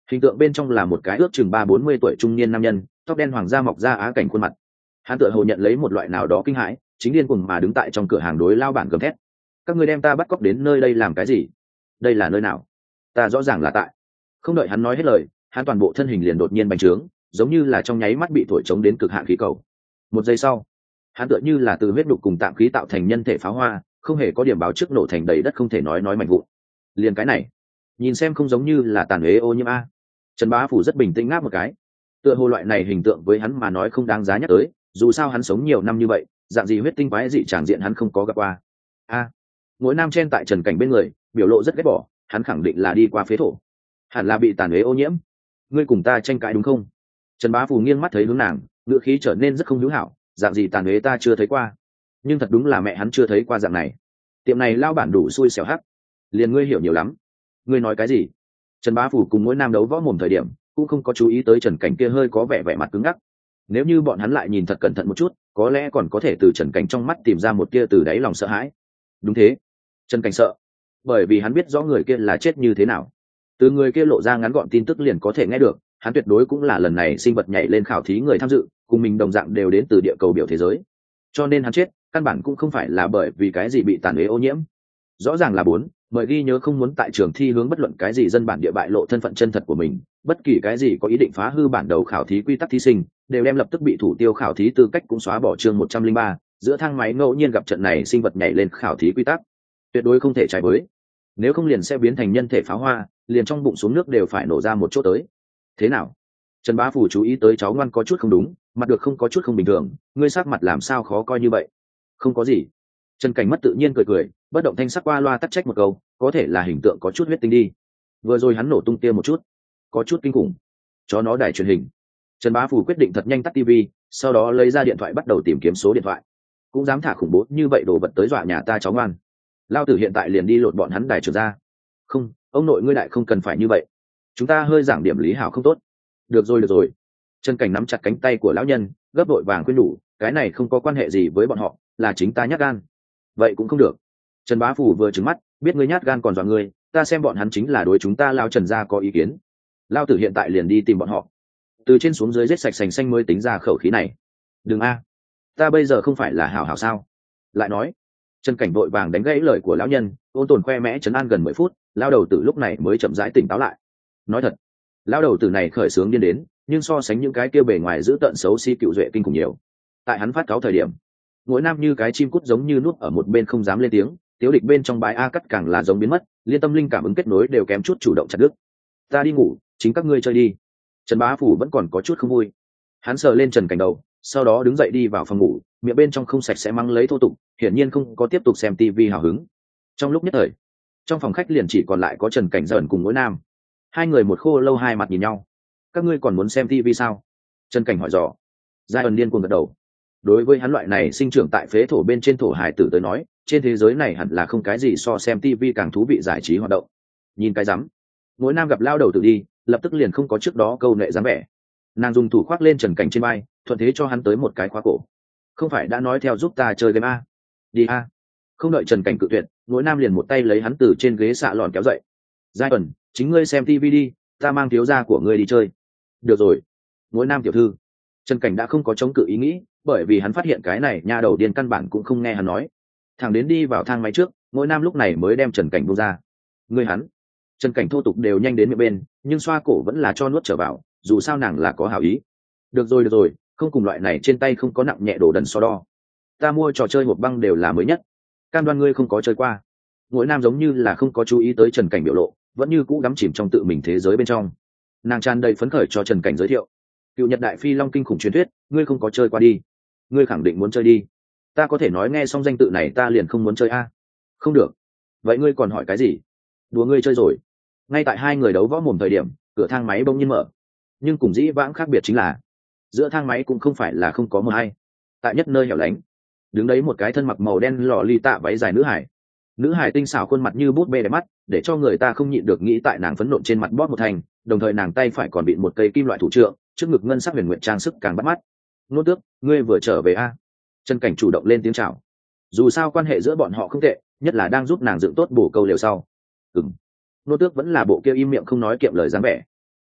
Hình tượng bên trong là một cái ước chừng ba bốn mươi tuổi trung niên nam nhân, tóc đen hoàng gia mọc ra á cảnh khuôn mặt. Hắn tựa hồ nhận lấy một loại nào đó kinh hãi, chính điên cuồng mà đứng tại trong cửa hàng đối lao bản gầm thét: các ngươi đem ta bắt cóc đến nơi đây làm cái gì? Đây là nơi nào? Ta rõ ràng là tại. Không đợi hắn nói hết lời, hắn toàn bộ thân hình liền đột nhiên bành trướng, giống như là trong nháy mắt bị thổi trống đến cực hạn khí cầu. Một giây sau, hắn tựa như là từ huyết đục cùng tạm khí tạo thành nhân thể pháo hoa, không hề có điểm báo trước nổ thành đầy đất không thể nói nói mạnh vụn. Liền cái này, nhìn xem không giống như là tàn huế ô nhiễm a. Trần Bá Phủ rất bình tĩnh ngáp một cái. Tựa hồ loại này hình tượng với hắn mà nói không đáng giá nhắc tới, dù sao hắn sống nhiều năm như vậy, dạng gì huyết tinh quái dị tràng diện hắn không có gặp qua. A. Mỗi nam chen tại Trần Cảnh bên người, biểu lộ rất ghét bỏ, hắn khẳng định là đi qua phế thổ, hẳn là bị tàn huế ô nhiễm. Ngươi cùng ta tranh cãi đúng không? Trần Bá Phủ nghiêng mắt thấy hướng nàng, ngữ khí trở nên rất không hữu hảo, dạng gì tàn huế ta chưa thấy qua, nhưng thật đúng là mẹ hắn chưa thấy qua dạng này. Tiệm này lao bản đủ xui xẻo hắc, liền ngươi hiểu nhiều lắm. Ngươi nói cái gì? Trần Bá Phủ cùng mỗi nam đấu võ mồm thời điểm cũng không có chú ý tới Trần Cảnh kia hơi có vẻ vẻ mặt cứng ngắc. Nếu như bọn hắn lại nhìn thật cẩn thận một chút, có lẽ còn có thể từ Trần Cảnh trong mắt tìm ra một tia từ đáy lòng sợ hãi. Đúng thế, Trần Cảnh sợ, bởi vì hắn biết rõ người kia là chết như thế nào. Từ người kia lộ ra ngắn gọn tin tức liền có thể nghe được, hắn tuyệt đối cũng là lần này sinh vật nhảy lên khảo thí người tham dự, cùng mình đồng dạng đều đến từ địa cầu biểu thế giới. Cho nên hắn chết, căn bản cũng không phải là bởi vì cái gì bị tàn huế ô nhiễm. Rõ ràng là bốn, mời ghi nhớ không muốn tại trường thi hướng bất luận cái gì dân bản địa bại lộ thân phận chân thật của mình, bất kỳ cái gì có ý định phá hư bản đầu khảo thí quy tắc thí sinh, đều đem lập tức bị thủ tiêu khảo thí tư cách cũng xóa bỏ chương một trăm linh ba, giữa thang máy ngẫu nhiên gặp trận này sinh vật nhảy lên khảo thí quy tắc. Tuyệt đối không thể trái với. Nếu không liền sẽ biến thành nhân thể pháo hoa, liền trong bụng xuống nước đều phải nổ ra một chỗ tới. Thế nào? Trần Bá Phủ chú ý tới cháu ngoan có chút không đúng, mặt được không có chút không bình thường, ngươi sắc mặt làm sao khó coi như vậy? Không có gì. Trần Cảnh mất tự nhiên cười cười, bất động thanh sắc qua loa tắc trách một câu, có thể là hình tượng có chút huyết tinh đi. Vừa rồi hắn nổ tung tia một chút, có chút kinh khủng. Chó nó đài truyền hình. Trần Bá Phủ quyết định thật nhanh tắt tivi, sau đó lấy ra điện thoại bắt đầu tìm kiếm số điện thoại. Cũng dám thả khủng bố như vậy đồ vật tới dọa nhà ta cháu ngoan. Lao tử hiện tại liền đi lột bọn hắn đài trưởng ra. Không, ông nội ngươi đại không cần phải như vậy. Chúng ta hơi giảng điểm lý hảo không tốt. Được rồi được rồi. Trần Cảnh nắm chặt cánh tay của lão nhân, gấp đội vàng khuyên nhủ, cái này không có quan hệ gì với bọn họ, là chính ta nhát gan. Vậy cũng không được. Trần Bá Phủ vừa trừng mắt, biết ngươi nhát gan còn dọa ngươi, ta xem bọn hắn chính là đối chúng ta Lao Trần gia có ý kiến. Lao tử hiện tại liền đi tìm bọn họ, từ trên xuống dưới giết sạch sành xanh mới tính ra khẩu khí này. Đừng a, ta bây giờ không phải là hảo hảo sao? Lại nói, Trần Cảnh vội vàng đánh gãy lời của lão nhân, ôn tồn khoe mẽ trấn an gần mười phút, lao đầu tử lúc này mới chậm rãi tỉnh táo lại. Nói thật, lao đầu tử này khởi sướng điên đến, nhưng so sánh những cái kia bề ngoài giữ tận xấu xí cựu duệ kinh khủng nhiều. Tại hắn phát cáo thời điểm, mỗi nam như cái chim cút giống như nuốt ở một bên không dám lên tiếng, tiếu địch bên trong bãi a cắt càng là giống biến mất, liên tâm linh cảm ứng kết nối đều kém chút chủ động chặt đứt. Ta đi ngủ, chính các ngươi chơi đi. Trần Bá Phủ vẫn còn có chút không vui. Hắn sờ lên Trần Cảnh đầu, sau đó đứng dậy đi vào phòng ngủ, miệng bên trong không sạch sẽ mắng lấy thô tục, hiển nhiên không có tiếp tục xem tivi hào hứng. Trong lúc nhất thời, trong phòng khách liền chỉ còn lại có Trần Cảnh dần cùng mỗi nam. Hai người một khô lâu hai mặt nhìn nhau. Các ngươi còn muốn xem tivi sao? Trần Cảnh hỏi dò. Giai ẩn điên cuồng gật đầu. Đối với hắn loại này sinh trưởng tại phế thổ bên trên thổ hải tử tới nói, trên thế giới này hẳn là không cái gì so xem tivi càng thú vị giải trí hoạt động. Nhìn cái rắm. Mỗi nam gặp lao đầu tự đi, lập tức liền không có trước đó câu nệ dáng vẻ. Nàng dùng thủ khoác lên Trần Cảnh trên vai, thuận thế cho hắn tới một cái khóa cổ. Không phải đã nói theo giúp ta chơi game a? Đi a. Không đợi Trần Cảnh cự tuyệt, mỗi nam liền một tay lấy hắn từ trên ghế xạ lòn kéo dậy. Giai ẩn, chính ngươi xem tivi đi, ta mang thiếu gia của ngươi đi chơi. Được rồi. Mỗi nam tiểu thư. Trần Cảnh đã không có chống cự ý nghĩ, bởi vì hắn phát hiện cái này nha đầu điên căn bản cũng không nghe hắn nói. Thằng đến đi vào thang máy trước, mỗi nam lúc này mới đem Trần Cảnh buông ra. Ngươi hắn. Trần Cảnh thô tục đều nhanh đến miệng bên, nhưng xoa cổ vẫn là cho nuốt trở vào, dù sao nàng là có hảo ý. Được rồi được rồi, không cùng loại này trên tay không có nặng nhẹ đồ đần so đo. Ta mua trò chơi hộp băng đều là mới nhất, cam đoan ngươi không có chơi qua. Mỗi nam giống như là không có chú ý tới Trần Cảnh biểu lộ, vẫn như cũ đắm chìm trong tự mình thế giới bên trong. Nàng tràn đầy phấn khởi cho Trần Cảnh giới thiệu cựu Nhật Đại Phi Long kinh khủng truyền thuyết, ngươi không có chơi qua đi, ngươi khẳng định muốn chơi đi. Ta có thể nói nghe xong danh tự này ta liền không muốn chơi a. Không được. Vậy ngươi còn hỏi cái gì? Đùa ngươi chơi rồi. Ngay tại hai người đấu võ mồm thời điểm, cửa thang máy bỗng nhiên mở. Nhưng cùng dĩ vãng khác biệt chính là, giữa thang máy cũng không phải là không có mờ hay. Tại nhất nơi hẻo lánh, đứng đấy một cái thân mặc màu đen lò ly tạ váy dài nữ hải. Nữ hải tinh xảo khuôn mặt như bút bê đẹp mắt, để cho người ta không nhịn được nghĩ tại nàng phấn nộn trên mặt bóp một thành, đồng thời nàng tay phải còn bị một cây kim loại thủ trượng, trước ngực ngân sắc huyền nguyện trang sức càng bắt mắt. Nô tước, ngươi vừa trở về a? Trần Cảnh chủ động lên tiếng chào. Dù sao quan hệ giữa bọn họ không tệ, nhất là đang giúp nàng dựng tốt bổ câu liều sau. Ừm. Nô tước vẫn là bộ kia im miệng không nói kiệm lời dáng vẻ.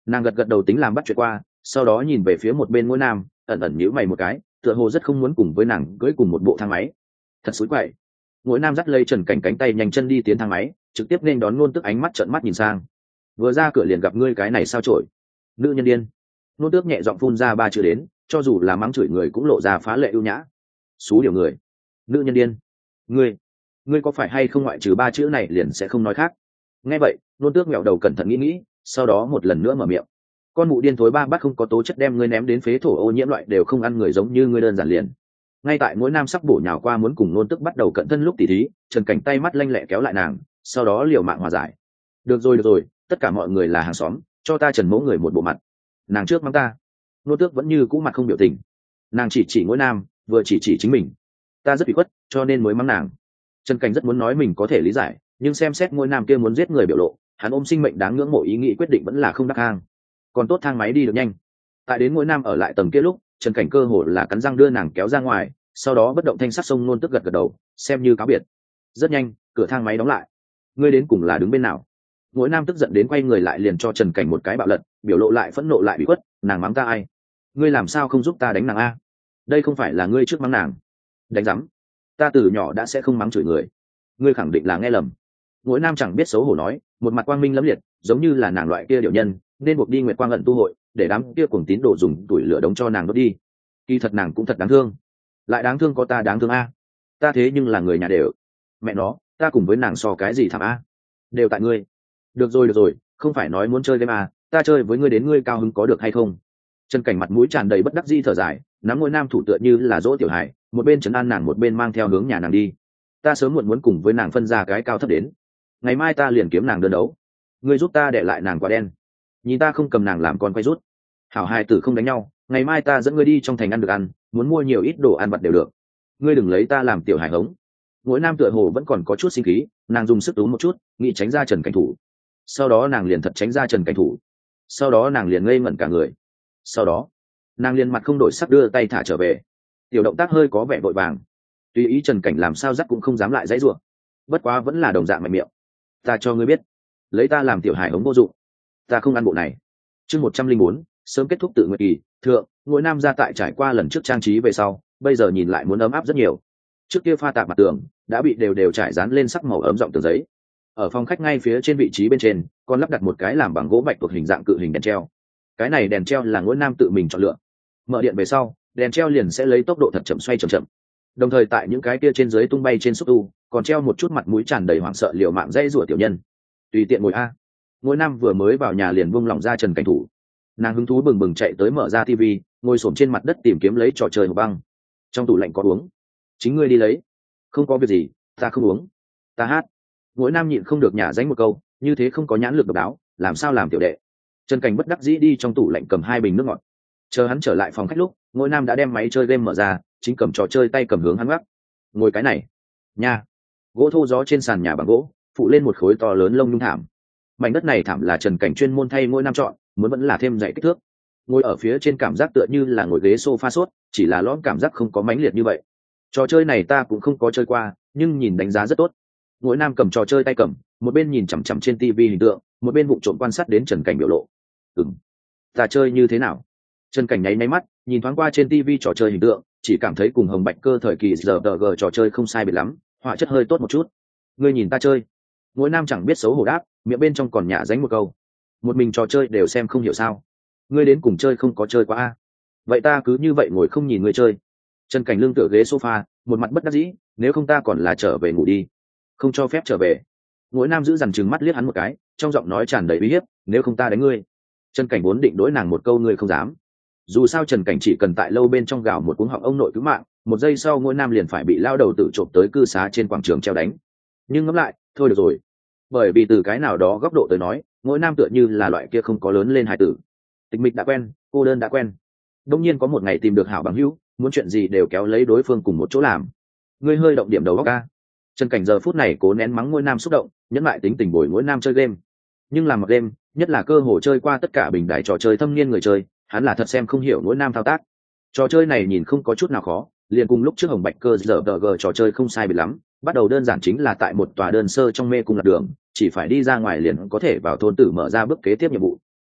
Nàng gật gật đầu tính làm bắt chuyện qua, sau đó nhìn về phía một bên Ngũ Nam, ẩn ẩn nhíu mày một cái, tựa hồ rất không muốn cùng với nàng cưỡi cùng một bộ thang máy. Thật xúi quậy. Ngũ Nam dắt lấy Trần Cảnh cánh tay nhanh chân đi tiến thang máy, trực tiếp nên đón Nôn Tước ánh mắt trợn mắt nhìn sang. Vừa ra cửa liền gặp ngươi cái này sao chổi. Nữ nhân điên. Nôn Tước nhẹ giọng phun ra ba chữ đến, cho dù là mắng chửi người cũng lộ ra phá lệ ưu nhã. Xú điều người. Nữ nhân điên. Ngươi, ngươi có phải hay không ngoại trừ ba chữ này liền sẽ không nói khác. Nghe vậy, Nôn Tước ngẹo đầu cẩn thận nghĩ nghĩ, sau đó một lần nữa mở miệng. Con mụ điên thối ba bắt không có tố chất đem ngươi ném đến phế thổ ô nhiễm loại đều không ăn người giống như ngươi đơn giản liền. Ngay tại mỗi nam sắp bổ nhào qua muốn cùng Nôn Tước bắt đầu cận thân lúc tỉ thí, Trần Cảnh tay mắt lanh lẹ kéo lại nàng, sau đó liều mạng hòa giải. Được rồi được rồi, tất cả mọi người là hàng xóm, cho ta Trần mỗ người một bộ mặt. Nàng trước mắng ta. Nôn Tước vẫn như cũ mặt không biểu tình. Nàng chỉ chỉ mỗi nam, vừa chỉ chỉ chính mình. Ta rất bị khuất, cho nên mới mắng nàng. Trần Cảnh rất muốn nói mình có thể lý giải, nhưng xem xét ngôi nam kia muốn giết người biểu lộ, hắn ôm sinh mệnh đáng ngưỡng mộ ý nghĩ quyết định vẫn là không đắc hang. Còn tốt thang máy đi được nhanh. Tại đến ngôi nam ở lại tầng kia lúc, Trần Cảnh cơ hồ là cắn răng đưa nàng kéo ra ngoài, sau đó bất động thanh sắc sông Nôn Tước gật gật đầu, xem như cáo biệt. Rất nhanh, cửa thang máy đóng lại. Ngươi đến cùng là đứng bên nào? Ngôi nam tức giận đến quay người lại liền cho Trần Cảnh một cái bạo lật, biểu lộ lại phẫn nộ lại bị khuất, nàng mắng ta ai? Ngươi làm sao không giúp ta đánh nàng a? Đây không phải là ngươi trước mắng nàng. Đánh rắm. Ta từ nhỏ đã sẽ không mắng chửi người. Ngươi khẳng định là nghe lầm. Ngôi nam chẳng biết xấu hổ nói, một mặt quang minh lẫm liệt, giống như là nàng loại kia điệu nhân, nên buộc đi nguyệt quang ẩn tu hội, để đám kia cuồng tín đồ dùng tuổi lửa đống cho nàng đốt đi. Kỳ thật nàng cũng thật đáng thương. Lại đáng thương có ta đáng thương a. Ta thế nhưng là người nhà đều. Mẹ nó, ta cùng với nàng so cái gì thảm a? Đều tại ngươi. Được rồi được rồi, không phải nói muốn chơi game à, ta chơi với ngươi đến ngươi cao hứng có được hay không? Trần Cảnh mặt mũi tràn đầy bất đắc dĩ thở dài, nắm ngôi nam thủ tựa như là dỗ tiểu hải, một bên trấn an nàng một bên mang theo hướng nhà nàng đi. Ta sớm muộn muốn cùng với nàng phân ra cái cao thấp đến. Ngày mai ta liền kiếm nàng đơn đấu. Ngươi giúp ta để lại nàng quả đen. Nhìn ta không cầm nàng làm con quay rút. Hảo hai tử không đánh nhau, ngày mai ta dẫn ngươi đi trong thành ăn được ăn, muốn mua nhiều ít đồ ăn vặt đều được. Ngươi đừng lấy ta làm tiểu hải hống. Ngôi nam tựa hồ vẫn còn có chút sinh khí, nàng dùng sức túm một chút, nghĩ tránh ra Trần Cảnh thủ. Sau đó nàng liền thật tránh ra Trần Cảnh thủ. Sau đó nàng liền ngây ngẩn cả người. Sau đó nàng liền mặt không đổi sắc đưa tay thả trở về. Tiểu động tác hơi có vẻ vội vàng, tùy ý Trần Cảnh làm sao dắt cũng không dám lại dãy rủa. Bất quá vẫn là đồng dạng mạnh miệng. Ta cho ngươi biết, lấy ta làm tiểu hải hống vô dụng, ta không ăn bộ này. Chương một trăm linh bốn, sớm kết thúc tự nguyện kỳ thượng. Ngôi nam ra tại trải qua lần trước trang trí về sau, bây giờ nhìn lại muốn ấm áp rất nhiều. Trước kia pha tạp mặt tường đã bị đều đều trải dán lên sắc màu ấm rộng tường giấy. Ở phòng khách ngay phía trên vị trí bên trên còn lắp đặt một cái làm bằng gỗ bạch thuộc hình dạng cự hình đèn treo. Cái này đèn treo là Ngôi nam tự mình chọn lựa. Mở điện về sau, đèn treo liền sẽ lấy tốc độ thật chậm xoay chậm chậm. Đồng thời tại những cái kia trên dưới tung bay trên xúc tu còn treo một chút mặt mũi tràn đầy hoảng sợ liều mạng dây rủa tiểu nhân. Tùy tiện ngồi a. Ngôi nam vừa mới vào nhà liền buông lỏng ra Trần Cảnh thủ. Nàng hứng thú bừng bừng chạy tới mở ra tivi, ngồi xổm trên mặt đất tìm kiếm lấy trò chơi hộp băng. Trong tủ lạnh có uống, chính ngươi đi lấy. Không có việc gì, ta không uống. Ta hát. Ngôi nam nhịn không được nhả dánh một câu, như thế không có nhãn lực độc đáo, làm sao làm tiểu đệ. Trần Cảnh bất đắc dĩ đi trong tủ lạnh cầm hai bình nước ngọt. Chờ hắn trở lại phòng khách lúc, Ngôi nam đã đem máy chơi game mở ra, chính cầm trò chơi tay cầm hướng hắn gác. Ngồi cái này nha. Gỗ thô gió trên sàn nhà bằng gỗ phụ lên một khối to lớn lông nhung thảm. Mảnh đất này thảm là Trần Cảnh chuyên môn thay Ngôi nam chọn, muốn vẫn là thêm dạy kích thước. Ngồi ở phía trên cảm giác tựa như là ngồi ghế sofa sốt, chỉ là lõm cảm giác không có mãnh liệt như vậy. Trò chơi này ta cũng không có chơi qua, nhưng nhìn đánh giá rất tốt. Ngôi nam cầm trò chơi tay cầm, một bên nhìn chằm chằm trên tivi hình tượng, một bên vụng trộm quan sát đến Trần Cảnh biểu lộ. Ừm, ta chơi như thế nào? Trần Cảnh nháy nháy mắt, nhìn thoáng qua trên tivi trò chơi hình tượng, chỉ cảm thấy cùng Hồng Bạch Cơ thời kỳ giờ tờ gờ trò chơi không sai biệt lắm, họa chất hơi tốt một chút. Ngươi nhìn ta chơi. Ngôi nam chẳng biết xấu hổ đáp, miệng bên trong còn nhả dánh một câu. Một mình trò chơi đều xem không hiểu sao? Ngươi đến cùng chơi không có chơi quá a? Vậy ta cứ như vậy ngồi không nhìn ngươi chơi. Trần Cảnh lưng tựa ghế sofa, một mặt bất đắc dĩ, nếu không ta còn là trở về ngủ đi. Không cho phép trở về. Ngôi nam giữ dằn trừng mắt liếc hắn một cái, trong giọng nói tràn đầy uy hiếp, nếu không ta đánh ngươi. Trần Cảnh vốn định đối nàng một câu ngươi không dám. Dù sao Trần Cảnh chỉ cần tại lâu bên trong gào một cuống họng ông nội cứu mạng, một giây sau Ngôi nam liền phải bị lao đầu tử trộm tới cư xá trên quảng trường treo đánh. Nhưng ngẫm lại, thôi được rồi. Bởi vì từ cái nào đó góc độ tới nói, Ngôi nam tựa như là loại kia không có lớn lên hài tử. Tịch mịch đã quen, cô đơn đã quen. Đông nhiên có một ngày tìm được hảo bằng hữu, muốn chuyện gì đều kéo lấy đối phương cùng một chỗ làm. Ngươi hơi động điểm đầu óc ca. Trần Cảnh giờ phút này cố nén mắng Ngôi nam xúc động, nhẫn lại tính tình bồi Ngôi nam chơi game. Nhưng làm một game, nhất là cơ hồ chơi qua tất cả bình đại trò chơi thâm niên người chơi, hắn là thật xem không hiểu Ngôi nam thao tác. Trò chơi này nhìn không có chút nào khó, liền cùng lúc trước Hồng Bạch Cơ giờ tờ gờ trò chơi không sai biệt lắm. Bắt đầu đơn giản chính là tại một tòa đơn sơ trong mê cung lạc đường, chỉ phải đi ra ngoài liền có thể vào thôn tử mở ra bước kế tiếp nhiệm vụ.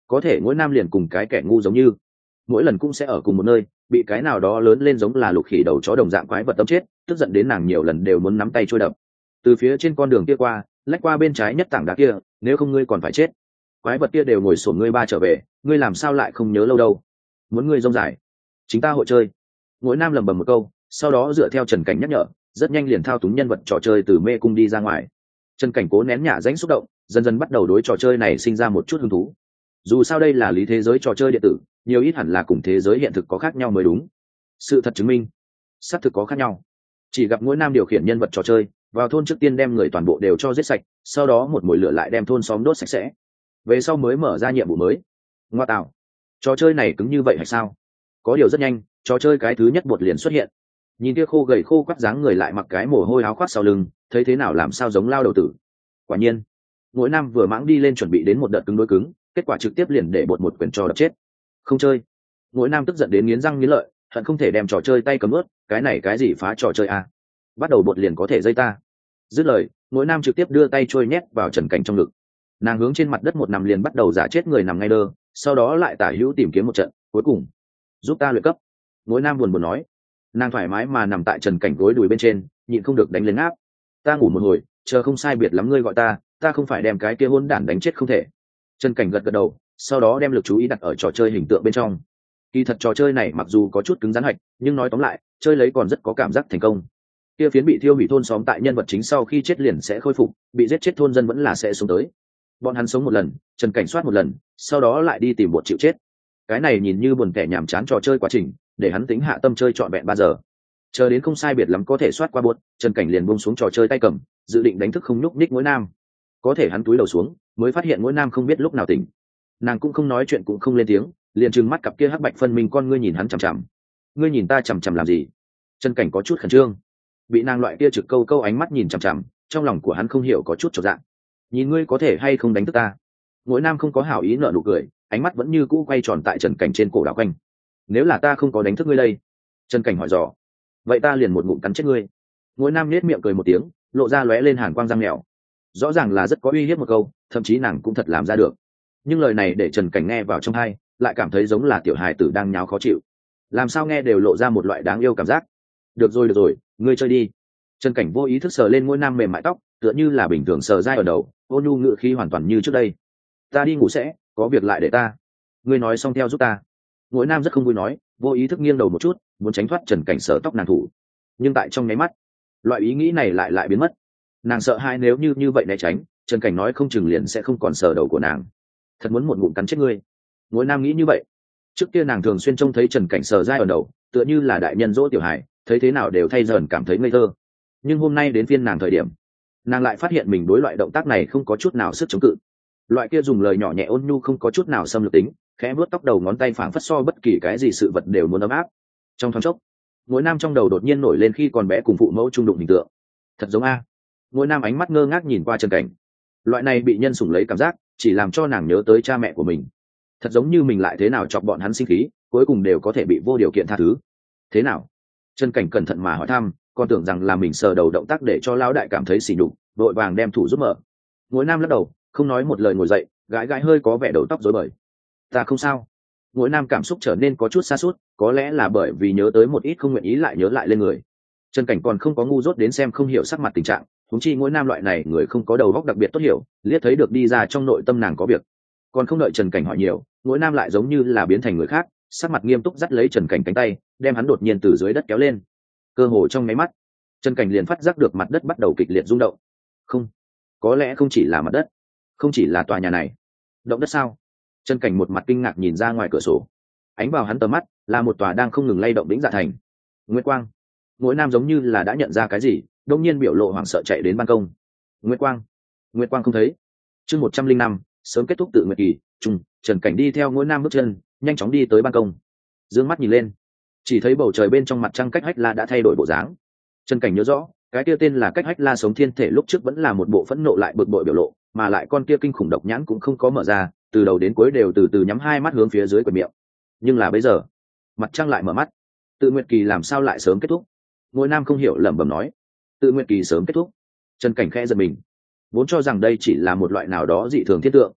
có thể mỗi nam liền cùng cái kẻ ngu giống như mỗi lần cũng sẽ ở cùng một nơi, bị cái nào đó lớn lên giống là lục khỉ đầu chó đồng dạng quái vật tấm chết, tức giận đến nàng nhiều lần đều muốn nắm tay trôi đập. Từ phía trên con đường kia qua, lách qua bên trái nhất tảng đá kia, nếu không ngươi còn phải chết. Quái vật kia đều ngồi sổn ngươi ba trở về, ngươi làm sao lại không nhớ lâu đâu? Muốn ngươi rông dài, chính ta hội chơi. Mỗi nam lầm bầm một câu, sau đó dựa theo Trần Cảnh nhắc nhở, rất nhanh liền thao túng nhân vật trò chơi từ mê cung đi ra ngoài. Trần Cảnh cố nén nhả rãnh xúc động, dần dần bắt đầu đối trò chơi này sinh ra một chút hứng thú. Dù sao đây là lý thế giới trò chơi điện tử, nhiều ít hẳn là cùng thế giới hiện thực có khác nhau mới đúng. Sự thật chứng minh xác thực có khác nhau. Chỉ gặp mỗi nam điều khiển nhân vật trò chơi vào thôn, trước tiên đem người toàn bộ đều cho giết sạch, sau đó một mùi lửa lại đem thôn xóm đốt sạch sẽ, về sau mới mở ra nhiệm vụ mới. Ngoa tạo, trò chơi này cứng như vậy hay sao? Có điều rất nhanh trò chơi cái thứ nhất bột liền xuất hiện. Nhìn kia khô gầy khô quắt dáng người lại mặc cái mồ hôi áo khoác sau lưng, thấy thế nào làm sao giống lao đầu tử. Quả nhiên mỗi nam vừa mãng đi lên chuẩn bị đến một đợt cứng đối cứng, kết quả trực tiếp liền để bột một quyền cho đập chết. Không chơi. Mỗi nam tức giận đến nghiến răng nghiến lợi, hận không thể đem trò chơi tay cầm ướt, cái này cái gì phá trò chơi à? Bắt đầu bột liền có thể dây ta. Dứt lời, mỗi nam trực tiếp đưa tay trôi nhét vào Trần Cảnh trong ngực. Nàng hướng trên mặt đất một nằm liền bắt đầu giả chết người nằm ngay đơ, sau đó lại tả hữu tìm kiếm một trận, cuối cùng giúp ta luyện cấp. Mỗi nam buồn buồn nói. Nàng thoải mái mà nằm tại Trần Cảnh gối đùi bên trên, nhịn không được đánh lên áp. Ta ngủ một hồi, chờ không sai biệt lắm ngươi gọi ta, ta không phải đem cái kia hỗn đản đánh chết không thể. Trần Cảnh gật gật đầu, sau đó đem lực chú ý đặt ở trò chơi hình tượng bên trong. Kỳ thật trò chơi này mặc dù có chút cứng rắn hạch, nhưng nói tóm lại chơi lấy còn rất có cảm giác thành công. Kia phiến bị thiêu hủy thôn xóm tại nhân vật chính sau khi chết liền sẽ khôi phục, bị giết chết thôn dân vẫn là sẽ sống tới. Bọn hắn sống một lần, Trần Cảnh soát một lần, sau đó lại đi tìm bột chịu chết. Cái này nhìn như buồn kẻ nhàm chán trò chơi quá trình, để hắn tính hạ tâm chơi trọn vẹn ba giờ. Chờ đến không sai biệt lắm có thể soát qua bột, Trần Cảnh liền buông xuống trò chơi tay cầm, dự định đánh thức không nhúc nhích mỗi nam. Có thể hắn túi đầu xuống, mới phát hiện mỗi nam không biết lúc nào tỉnh. Nàng cũng không nói chuyện cũng không lên tiếng, liền trừng mắt cặp kia hắc bạch phân minh con ngươi nhìn hắn chằm chằm. Ngươi nhìn ta chằm chằm làm gì? Trần Cảnh có chút khẩn trương, bị nàng loại kia trực câu câu ánh mắt nhìn chằm chằm, trong lòng của hắn không hiểu có chút chột dạ. Nhìn ngươi có thể hay không đánh thức ta? Mỗi nam không có hảo ý nở nụ cười, ánh mắt vẫn như cũ quay tròn tại Trần Cảnh trên cổ đảo quanh. Nếu là ta không có đánh thức ngươi đây? Trần Cảnh hỏi dò. Vậy ta liền một ngụm cắn chết ngươi. Mỗi nam nết miệng cười một tiếng, lộ ra lóe lên hàn quang răng mèo. Rõ ràng là rất có uy hiếp một câu, thậm chí nàng cũng thật làm ra được. Nhưng lời này để Trần Cảnh nghe vào trong tai, lại cảm thấy giống là tiểu hài tử đang nháo khó chịu. Làm sao nghe đều lộ ra một loại đáng yêu cảm giác. Được rồi được rồi, ngươi chơi đi. Trần Cảnh vô ý thức sờ lên mỗi nam mềm mại tóc, tựa như là bình thường sờ dai ở đầu, ôn nhu ngữ khí hoàn toàn như trước đây. Ta đi ngủ sẽ, có việc lại để ta. Ngươi nói xong theo giúp ta. Mỗi nam rất không vui nói, vô ý thức nghiêng đầu một chút, muốn tránh thoát Trần Cảnh sờ tóc nàng thủ. Nhưng tại trong nháy mắt, loại ý nghĩ này lại lại biến mất. Nàng sợ hai nếu như như vậy né tránh, Trần Cảnh nói không chừng liền sẽ không còn sờ đầu của nàng. Thật muốn một ngụm cắn chết ngươi. Mỗi nam nghĩ như vậy. Trước kia nàng thường xuyên trông thấy Trần Cảnh sờ dai ở đầu, tựa như là đại nhân dỗ tiểu hài, thấy thế nào đều thay dần cảm thấy ngây thơ. Nhưng hôm nay đến phiên nàng thời điểm, nàng lại phát hiện mình đối loại động tác này không có chút nào sức chống cự. Loại kia dùng lời nhỏ nhẹ ôn nhu không có chút nào xâm lược tính, khẽ vuốt tóc đầu ngón tay phảng phất so bất kỳ cái gì sự vật đều muốn ấm áp. Trong thoáng chốc, mỗi nam trong đầu đột nhiên nổi lên khi còn bé cùng phụ mẫu trung đụng hình tượng. Thật giống a. Mỗi nam ánh mắt ngơ ngác nhìn qua Trần Cảnh. Loại này bị nhân sủng lấy cảm giác, chỉ làm cho nàng nhớ tới cha mẹ của mình. Thật giống như mình lại thế nào chọc bọn hắn sinh khí, cuối cùng đều có thể bị vô điều kiện tha thứ. Thế nào? Trần Cảnh cẩn thận mà hỏi thăm, còn tưởng rằng là mình sờ đầu động tác để cho lão đại cảm thấy sỉ nhục, đội vàng đem thủ giúp mở. Mỗi nam lắc đầu, không nói một lời ngồi dậy, gãi gãi hơi có vẻ đầu tóc rối bời. Ta không sao. Mỗi nam cảm xúc trở nên có chút xa suốt, có lẽ là bởi vì nhớ tới một ít không nguyện ý lại nhớ lại lên người. Trần Cảnh còn không có ngu dốt đến xem không hiểu sắc mặt tình trạng, huống chi mỗi nam loại này người không có đầu óc đặc biệt tốt hiểu, liếc thấy được đi ra trong nội tâm nàng có việc. Còn không đợi Trần Cảnh hỏi nhiều, mỗi nam lại giống như là biến thành người khác, sắc mặt nghiêm túc dắt lấy Trần Cảnh cánh tay, đem hắn đột nhiên từ dưới đất kéo lên. Cơ hồ trong mấy mắt, Trần Cảnh liền phát giác được mặt đất bắt đầu kịch liệt rung động. Không, có lẽ không chỉ là mặt đất, không chỉ là tòa nhà này. Động đất sao? Trần Cảnh một mặt kinh ngạc nhìn ra ngoài cửa sổ. Ánh vào hắn tầm mắt là một tòa đang không ngừng lay động đỉnh dạ thành. Nguyệt Quang. Mỗi nam giống như là đã nhận ra cái gì, đột nhiên biểu lộ hoảng sợ chạy đến ban công. Nguyệt Quang. Nguyệt Quang không thấy. Chương một trăm linh năm, sớm kết thúc tự nguyệt kỳ. Trung, Trần Cảnh đi theo mỗi nam bước chân, nhanh chóng đi tới ban công. Dương mắt nhìn lên, chỉ thấy bầu trời bên trong mặt trăng Cách Hách La đã thay đổi bộ dáng. Trần Cảnh nhớ rõ, cái kia tên là Cách Hách La sống thiên thể lúc trước vẫn là một bộ phẫn nộ lại bực bội biểu lộ, mà lại con kia kinh khủng độc nhãn cũng không có mở ra, từ đầu đến cuối đều từ từ nhắm hai mắt hướng phía dưới quần miệng. Nhưng là bây giờ, mặt trăng lại mở mắt. Tự nguyệt kỳ làm sao lại sớm kết thúc? Ngôi nam không hiểu lẩm bẩm nói. Tự nguyệt kỳ sớm kết thúc. Trần Cảnh khẽ giật mình, vốn cho rằng đây chỉ là một loại nào đó dị thường thiên tượng,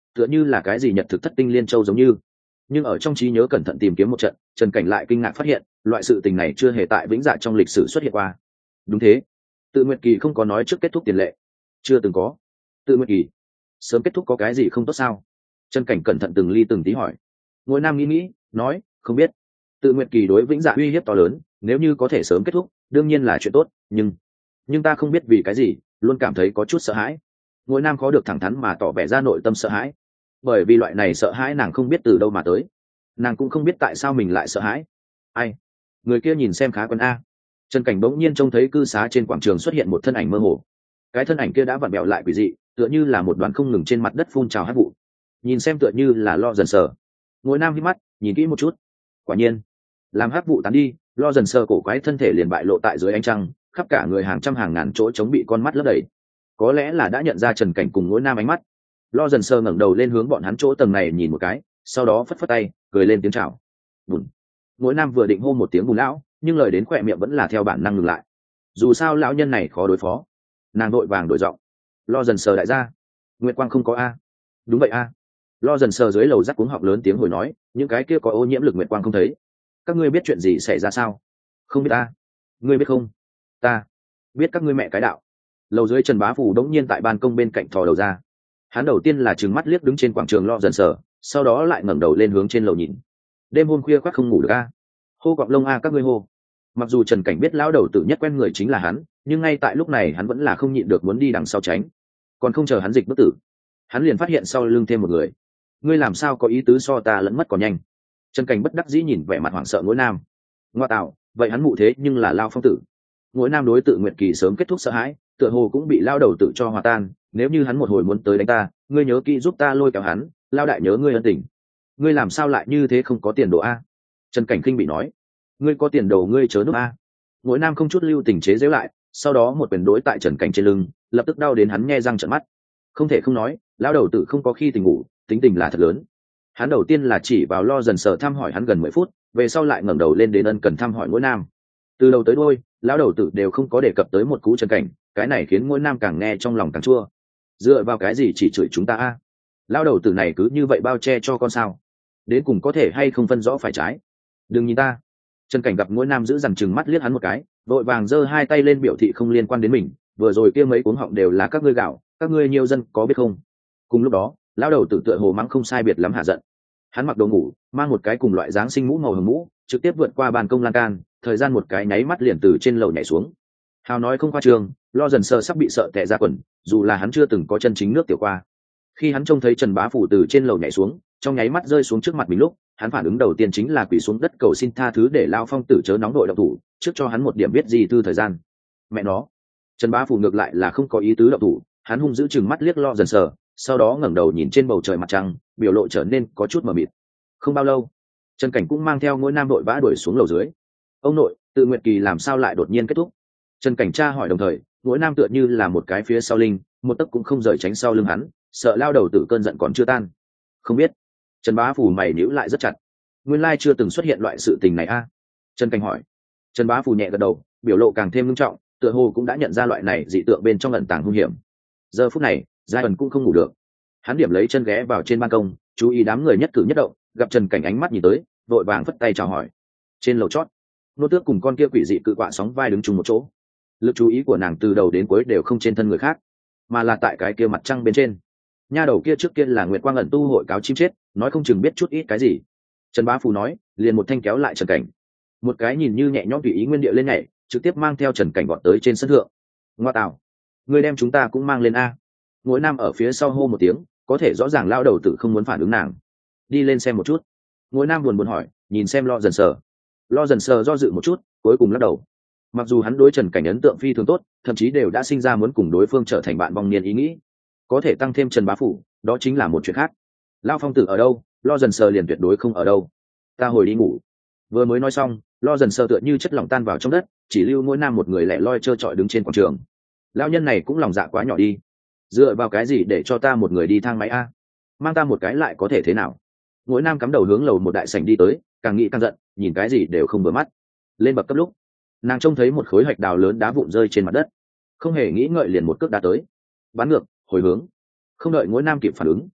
tựa như là cái gì nhật thực thất tinh liên châu giống như. Nhưng ở trong trí nhớ cẩn thận tìm kiếm một trận, Trần Cảnh lại kinh ngạc phát hiện loại sự tình này chưa hề tại Vĩnh Dạ trong lịch sử xuất hiện qua. Đúng thế, tự nguyện kỳ không có nói trước kết thúc tiền lệ, chưa từng có. Tự nguyện kỳ sớm kết thúc có cái gì không tốt sao? Trần Cảnh cẩn thận từng ly từng tí hỏi. Ngôi Nam nghĩ nghĩ nói không biết. Tự nguyện kỳ đối Vĩnh Dạ uy hiếp to lớn, nếu như có thể sớm kết thúc đương nhiên là chuyện tốt, nhưng nhưng ta không biết vì cái gì luôn cảm thấy có chút sợ hãi. Ngôi Nam khó được thẳng thắn mà tỏ vẻ ra nội tâm sợ hãi, bởi vì loại này sợ hãi nàng không biết từ đâu mà tới, nàng cũng không biết tại sao mình lại sợ hãi. Ai? Người kia nhìn xem khá quen a. Trần Cảnh bỗng nhiên trông thấy cư xá trên quảng trường xuất hiện một thân ảnh mơ hồ, cái thân ảnh kia đã vặn bẹo lại quỷ dị, tựa như là một đoàn không ngừng trên mặt đất phun trào hắc vụ, nhìn xem tựa như là Lo Dần Sờ. Ngôi Nam hít mắt nhìn kỹ một chút, quả nhiên làm hắc vụ tán đi, Lo Dần Sờ cổ quái thân thể liền bại lộ tại dưới ánh trăng, khắp cả người hàng trăm hàng ngàn chỗ trống bị con mắt lấp đầy. Có lẽ là đã nhận ra Trần Cảnh cùng Ngôi Nam ánh mắt, Lo Dần Sờ ngẩng đầu lên hướng bọn hắn chỗ tầng này nhìn một cái, sau đó phất phất tay cười lên tiếng chào. Bùn. Ngôi Nam vừa định hô một tiếng bùn lão, nhưng lời đến khỏe miệng vẫn là theo bản năng ngừng lại, dù sao lão nhân này khó đối phó. Nàng đội vàng đổi giọng. Lo Dần Sờ đại gia, Nguyệt Quang không có a? Đúng vậy a. Lo Dần Sờ dưới lầu rắc cuống họng lớn tiếng hồi nói, những cái kia có ô nhiễm lực Nguyệt Quang không thấy. Các ngươi biết chuyện gì xảy ra sao? Không biết a. Ngươi biết không? Ta biết các ngươi mẹ cái đạo. Lầu dưới Trần Bá Phủ đống nhiên tại ban công bên cạnh thò đầu ra. Hắn đầu tiên là trừng mắt liếc đứng trên quảng trường Lo Dần Sờ, sau đó lại ngẩng đầu lên hướng trên lầu nhìn. Đêm hôm khuya khoác không ngủ được a. Hô cọp lông a các ngươi hô. Mặc dù Trần Cảnh biết lão đầu tử nhất quen người chính là hắn, nhưng ngay tại lúc này hắn vẫn là không nhịn được muốn đi đằng sau tránh. Còn không chờ hắn dịch bất tử, hắn liền phát hiện sau lưng thêm một người. Ngươi làm sao có ý tứ so ta lẫn mất còn nhanh? Trần Cảnh bất đắc dĩ nhìn vẻ mặt hoảng sợ Ngũ Nam. Ngoa tạo, vậy hắn mụ thế nhưng là Lao Phong tử. Ngũ Nam đối tự nguyện kỳ sớm kết thúc sợ hãi, tựa hồ cũng bị lao đầu tự cho hòa tan. Nếu như hắn một hồi muốn tới đánh ta, ngươi nhớ kỹ giúp ta lôi kéo hắn, lao đại nhớ ngươi ân tình. Ngươi làm sao lại như thế không có tiền đồ a? Trần Cảnh khinh bị nói. Ngươi có tiền đồ ngươi chớ núp a. Ngũ Nam không chút lưu tình chế giễu lại, sau đó một quyền đối tại Trần Cảnh trên lưng, lập tức đau đến hắn nhe răng trợn mắt. Không thể không nói, lão đầu tử không có khi tình ngủ, tính tình là thật lớn. Hắn đầu tiên là chỉ vào Lo Dần Sờ thăm hỏi hắn gần mười phút, về sau lại ngẩng đầu lên đến ân cần thăm hỏi Ngũ Nam. Từ đầu tới đuôi, lão đầu tử đều không có đề cập tới một cú Trần Cảnh, cái này khiến Ngũ Nam càng nghe trong lòng càng chua. Dựa vào cái gì chỉ chửi chúng ta a? Lão đầu tử này cứ như vậy bao che cho con sao? Đến cùng có thể hay không phân rõ phải trái? Đừng nhìn ta. Trần Cảnh gặp Ngũ Nam giữ dằn chừng mắt liếc hắn một cái, vội vàng giơ hai tay lên biểu thị không liên quan đến mình, vừa rồi kia mấy cuống họng đều là các ngươi gạo, các ngươi nhiều dân có biết không? Cùng lúc đó, lão đầu tử tựa hồ mắng không sai biệt lắm hạ giận. Hắn mặc đồ ngủ, mang một cái cùng loại dáng sinh mũ màu hồng mũ, trực tiếp vượt qua ban công lan can, thời gian một cái nháy mắt liền từ trên lầu nhảy xuống. Hào nói không khoa trương, Lo Dần Sờ sắp bị sợ tè ra quần, dù là hắn chưa từng có chân chính nước tiểu qua. Khi hắn trông thấy Trần Bá Phủ từ trên lầu nhảy xuống, trong nháy mắt rơi xuống trước mặt mình lúc, hắn phản ứng đầu tiên chính là quỳ xuống đất cầu xin tha thứ để Lão Phong tử chớ nóng đội động thủ, trước cho hắn một điểm biết gì tư thời gian. Mẹ nó, Trần Bá Phủ ngược lại là không có ý tứ động thủ, hắn hung dữ chừng mắt liếc Lo Dần Sờ, sau đó ngẩng đầu nhìn trên bầu trời mặt trăng, biểu lộ trở nên có chút mờ mịt. Không bao lâu, Trần Cảnh cũng mang theo Ngũ Nam đội vã đuổi xuống lầu dưới. Ông nội, tự nguyện kỳ làm sao lại đột nhiên kết thúc? Trần Cảnh tra hỏi đồng thời, Ngũ Nam tựa như là một cái phía sau linh, một tấc cũng không rời tránh sau lưng hắn, sợ lao đầu tử cơn giận còn chưa tan. Không biết. Trần Bá Phủ mày nhíu lại rất chặt. Nguyên lai chưa từng xuất hiện loại sự tình này a? Trần Cảnh hỏi. Trần Bá Phủ nhẹ gật đầu, biểu lộ càng thêm nghiêm trọng, tựa hồ cũng đã nhận ra loại này dị tượng bên trong ẩn tàng hung hiểm. Giờ phút này, Giai ẩn cũng không ngủ được. Hắn điểm lấy chân ghé vào trên ban công, chú ý đám người nhất cử nhất động, gặp Trần Cảnh ánh mắt nhìn tới, vội vàng phất tay chào hỏi. Trên lầu chót, nô tước cùng con kia quỷ dị cự quạ sóng vai đứng chung một chỗ. Lực chú ý của nàng từ đầu đến cuối đều không trên thân người khác, mà là tại cái kia mặt trăng bên trên. Nha đầu kia trước kia là Nguyệt Quang ẩn tu hội cáo chim chết, nói không chừng biết chút ít cái gì. Trần Bá Phù nói, liền một thanh kéo lại Trần Cảnh. Một cái nhìn như nhẹ nhõm tùy ý nguyên điệu lên nhảy, trực tiếp mang theo Trần Cảnh gọn tới trên sân thượng. Ngoa tạo, người đem chúng ta cũng mang lên a? Ngũ Nam ở phía sau hô một tiếng, có thể rõ ràng lao đầu tử không muốn phản ứng nàng. Đi lên xem một chút. Ngũ Nam buồn buồn hỏi, nhìn xem Lo Dần Sờ. Lo Dần Sờ do dự một chút, cuối cùng lắc đầu. Mặc dù hắn đối Trần Cảnh ấn tượng phi thường tốt, thậm chí đều đã sinh ra muốn cùng đối phương trở thành bạn vong niên ý nghĩ, có thể tăng thêm Trần Bá Phủ, đó chính là một chuyện khác. Lao Phong tử ở đâu, Lo Dần Sờ liền tuyệt đối không ở đâu. Ta hồi đi ngủ. Vừa mới nói xong, Lo Dần Sờ tựa như chất lỏng tan vào trong đất, chỉ lưu Ngũ Nam một người lẻ loi trơ trọi đứng trên quảng trường. Lao nhân này cũng lòng dạ quá nhỏ đi, dựa vào cái gì để cho ta một người đi thang máy a? Mang ta một cái lại có thể thế nào? Ngũ Nam cắm đầu hướng lầu một đại sảnh đi tới, càng nghĩ càng giận, nhìn cái gì đều không vừa mắt. Lên bậc cấp lúc, nàng trông thấy một khối hạch đào lớn đá vụn rơi trên mặt đất, không hề nghĩ ngợi liền một cước đá tới, bắn ngược, hồi hướng. Không đợi Ngũ Nam kịp phản ứng,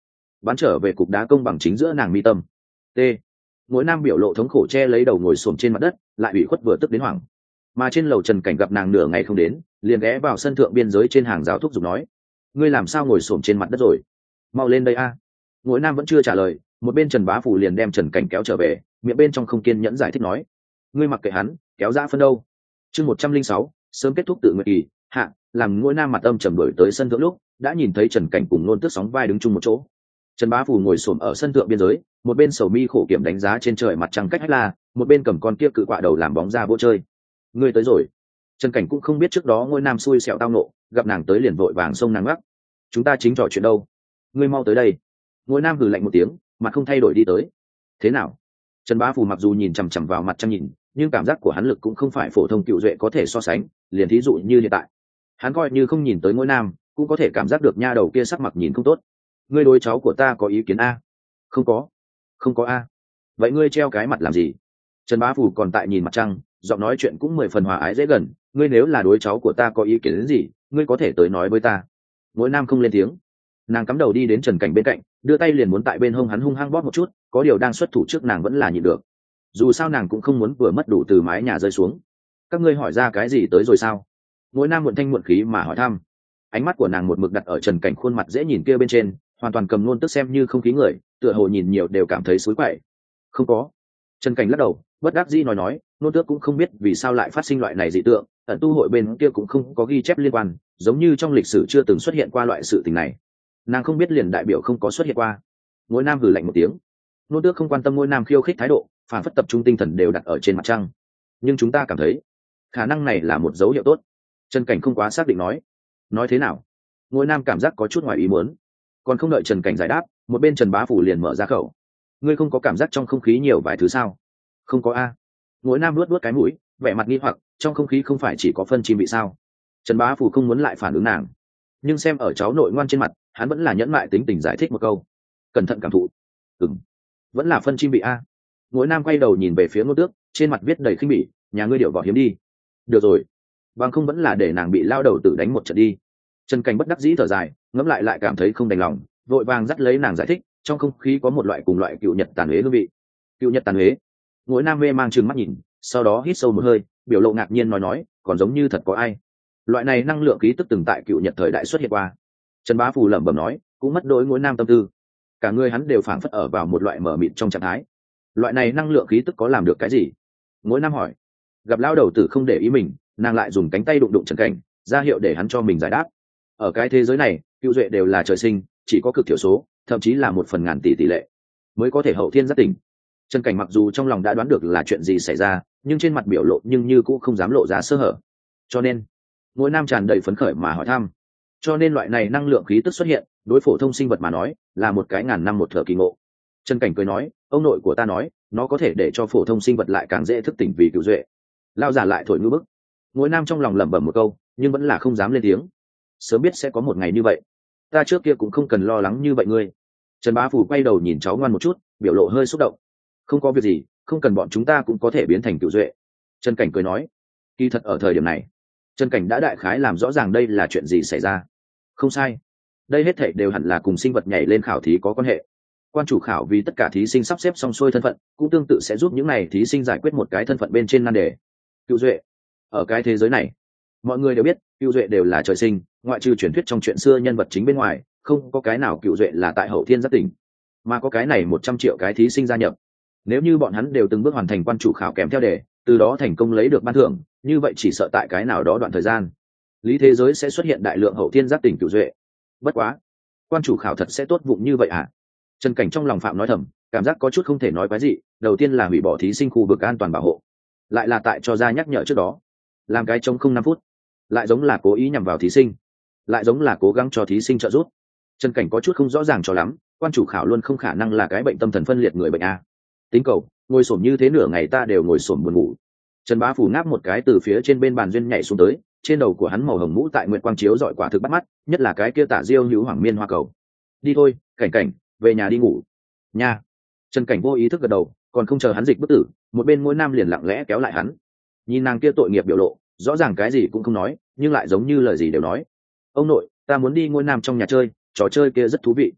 bắn trở về cục đá công bằng chính giữa nàng mi tâm. T. Ngỗi nam biểu lộ thống khổ che lấy đầu ngồi xổm trên mặt đất, lại ủy khuất vừa tức đến hoảng. Mà trên lầu Trần Cảnh gặp nàng nửa ngày không đến, liền ghé vào sân thượng biên giới trên hàng rào thúc giục nói: ngươi làm sao ngồi xổm trên mặt đất rồi, mau lên đây a. À. Ngỗi nam vẫn chưa trả lời, một bên Trần Bá Phủ liền đem Trần Cảnh kéo trở về, miệng bên trong không kiên nhẫn giải thích nói: ngươi mặc kệ hắn, kéo ra phân đâu. Chương một trăm linh sáu, sớm kết thúc tự nguyện kỳ hạ. Làm Ngỗi nam mặt âm trầm đổi tới sân thượng lúc, đã nhìn thấy Trần Cảnh cùng Nôn Tước sóng vai đứng chung một chỗ. Trần Bá Phủ ngồi xổm ở sân thượng biên giới, một bên sầu mi khổ kiểm đánh giá trên trời mặt trăng cách Hách La, một bên cầm con kia cự quạ đầu làm bóng ra vô chơi. Ngươi tới rồi. Trần Cảnh cũng không biết trước đó Ngôi nam xui xẻo tao nộ, gặp nàng tới liền vội vàng xông nàng gác. Chúng ta chính trò chuyện đâu, ngươi mau tới đây. Ngôi nam hừ lạnh một tiếng, mặt không thay đổi đi tới. Thế nào? Trần Bá Phù mặc dù nhìn chằm chằm vào mặt trăng nhìn, nhưng cảm giác của hắn lực cũng không phải phổ thông cựu duệ có thể so sánh. Liền thí dụ như hiện tại, hắn coi như không nhìn tới Ngôi nam, cũng có thể cảm giác được nha đầu kia sắc mặt nhìn không tốt. Ngươi đối cháu của ta có ý kiến a? Không có. Không có a? Vậy ngươi treo cái mặt làm gì? Trần Bá Phù còn tại nhìn mặt trăng, giọng nói chuyện cũng mười phần hòa ái dễ gần. Ngươi nếu là đối cháu của ta có ý kiến đến gì, ngươi có thể tới nói với ta. Ngôi nam không lên tiếng. Nàng cắm đầu đi đến Trần Cảnh bên cạnh, đưa tay liền muốn tại bên hông hắn hung hăng bóp một chút, có điều đang xuất thủ trước nàng vẫn là nhịn được. Dù sao nàng cũng không muốn vừa mất đủ từ mái nhà rơi xuống. Các ngươi hỏi ra cái gì tới rồi sao? Ngôi nam muộn thanh muộn khí mà hỏi thăm. Ánh mắt của nàng một mực đặt ở Trần Cảnh khuôn mặt dễ nhìn kia bên trên, hoàn toàn cầm Nôn Tước xem như không khí người, tựa hồ nhìn nhiều đều cảm thấy xối quậy. Không có. Trần Cảnh lắc đầu, bất đắc dĩ nói nói, Nôn Tước cũng không biết vì sao lại phát sinh loại này dị tượng, ẩn tu hội bên kia cũng không có ghi chép liên quan, giống như trong lịch sử chưa từng xuất hiện qua loại sự tình này. Nàng không biết liền đại biểu không có xuất hiện qua. Ngôi nam hừ lạnh một tiếng. Nôn Tước không quan tâm Ngôi nam khiêu khích thái độ, phản phất tập trung tinh thần đều đặt ở trên mặt trăng. Nhưng chúng ta cảm thấy khả năng này là một dấu hiệu tốt. Trần Cảnh không quá xác định nói. Nói thế nào? Ngôi nam cảm giác có chút ngoài ý muốn. Còn không đợi Trần Cảnh giải đáp, một bên Trần Bá Phủ liền mở ra khẩu. Ngươi không có cảm giác trong không khí nhiều vài thứ sao? Không có a. Ngôi nam luốt luốt cái mũi, vẻ mặt nghi hoặc, trong không khí không phải chỉ có phân chim vị sao? Trần Bá Phủ không muốn lại phản ứng nàng, nhưng xem ở cháu nội ngoan trên mặt, hắn vẫn là nhẫn mại tính tình giải thích một câu. Cẩn thận cảm thụ. Ừm, vẫn là phân chim vị a. Ngôi nam quay đầu nhìn về phía Nôn Tước, trên mặt viết đầy khinh bỉ, nhà ngươi điệu võ hiếm đi. Được rồi, bằng không vẫn là để nàng bị lao đầu tử đánh một trận đi. Trần Cảnh bất đắc dĩ thở dài, ngẫm lại lại cảm thấy không đành lòng, vội vàng dắt lấy nàng giải thích, trong không khí có một loại cùng loại cựu nhật tàn huế hương vị. Cựu nhật tàn huế. Ngôi nam mê mang trừng mắt nhìn, sau đó hít sâu một hơi, biểu lộ ngạc nhiên nói nói, còn giống như thật có ai. Loại này năng lượng khí tức từng tại cựu nhật thời đại xuất hiện qua. Trần Bá Phù lẩm bẩm nói, cũng mất đối Ngôi nam tâm tư. Cả người hắn đều phảng phất ở vào một loại mở mịt trong trạng thái. Loại này năng lượng khí tức có làm được cái gì? Ngôi nam hỏi. Gặp lao đầu tử không để ý mình, nàng lại dùng cánh tay đụng đụng Trần Cảnh, ra hiệu để hắn cho mình giải đáp. Ở cái thế giới này, cựu duệ đều là trời sinh, chỉ có cực thiểu số, thậm chí là một phần ngàn tỷ tỷ lệ mới có thể hậu thiên giác tỉnh. Trần Cảnh mặc dù trong lòng đã đoán được là chuyện gì xảy ra, nhưng trên mặt biểu lộ nhưng như cũng không dám lộ ra sơ hở. Cho nên, Ngôi nam tràn đầy phấn khởi mà hỏi thăm. Cho nên loại này năng lượng khí tức xuất hiện, đối phổ thông sinh vật mà nói, là một cái ngàn năm một thở kỳ ngộ. Trần Cảnh cười nói, ông nội của ta nói, nó có thể để cho phổ thông sinh vật lại càng dễ thức tỉnh vì cựu duệ. Lao giả lại thổi ngư bức. Ngôi nam trong lòng lẩm bẩm một câu, nhưng vẫn là không dám lên tiếng. Sớm biết sẽ có một ngày như vậy, ta trước kia cũng không cần lo lắng như vậy ngươi. Trần Bá Phủ quay đầu nhìn cháu ngoan một chút, biểu lộ hơi xúc động. Không có việc gì, không cần bọn chúng ta cũng có thể biến thành cựu duệ. Trần Cảnh cười nói. Kỳ thật ở thời điểm này, Trần Cảnh đã đại khái làm rõ ràng đây là chuyện gì xảy ra. Không sai, đây hết thảy đều hẳn là cùng sinh vật nhảy lên khảo thí có quan hệ. Quan chủ khảo vì tất cả thí sinh sắp xếp xong xuôi thân phận, cũng tương tự sẽ giúp những này thí sinh giải quyết một cái thân phận bên trên nan đề. Cựu duệ. Ở cái thế giới này, mọi người đều biết cựu duệ đều là trời sinh, ngoại trừ truyền thuyết trong chuyện xưa nhân vật chính bên ngoài, không có cái nào cựu duệ là tại hậu thiên giác tỉnh, mà có cái này một trăm triệu cái thí sinh gia nhập. Nếu như bọn hắn đều từng bước hoàn thành quan chủ khảo kèm theo đề, từ đó thành công lấy được ban thưởng, như vậy chỉ sợ tại cái nào đó đoạn thời gian, lý thế giới sẽ xuất hiện đại lượng hậu thiên giác tỉnh cựu duệ. Bất quá, quan chủ khảo thật sẽ tốt vụng như vậy à? Trần Cảnh trong lòng phạm nói thầm, cảm giác có chút không thể nói cái gì. Đầu tiên là hủy bỏ thí sinh khu vực an toàn bảo hộ, lại là tại cho ra nhắc nhở trước đó, làm cái trống không năm phút, lại giống là cố ý nhằm vào thí sinh, lại giống là cố gắng cho thí sinh trợ giúp. Trần Cảnh có chút không rõ ràng cho lắm, quan chủ khảo luôn không khả năng là cái bệnh tâm thần phân liệt người bệnh a. Tính cầu, ngồi xổm như thế nửa ngày ta đều ngồi xổm buồn ngủ. Trần Bá Phủ ngáp một cái từ phía trên bên bàn duyên nhảy xuống tới, trên đầu của hắn màu hồng mũ tại nguyệt quang chiếu rọi quả thực bắt mắt, nhất là cái kia tả diêu hữu hoàng miên hoa cầu. Đi thôi, Cảnh Cảnh, về nhà đi ngủ. Nha. Trần Cảnh vô ý thức gật đầu, còn không chờ hắn dịch bất tử, một bên Ngôi nam liền lặng lẽ kéo lại hắn. Nhìn nàng kia tội nghiệp biểu lộ, rõ ràng cái gì cũng không nói, nhưng lại giống như lời gì đều nói. Ông nội, ta muốn đi Ngôi nam trong nhà chơi, trò chơi kia rất thú vị.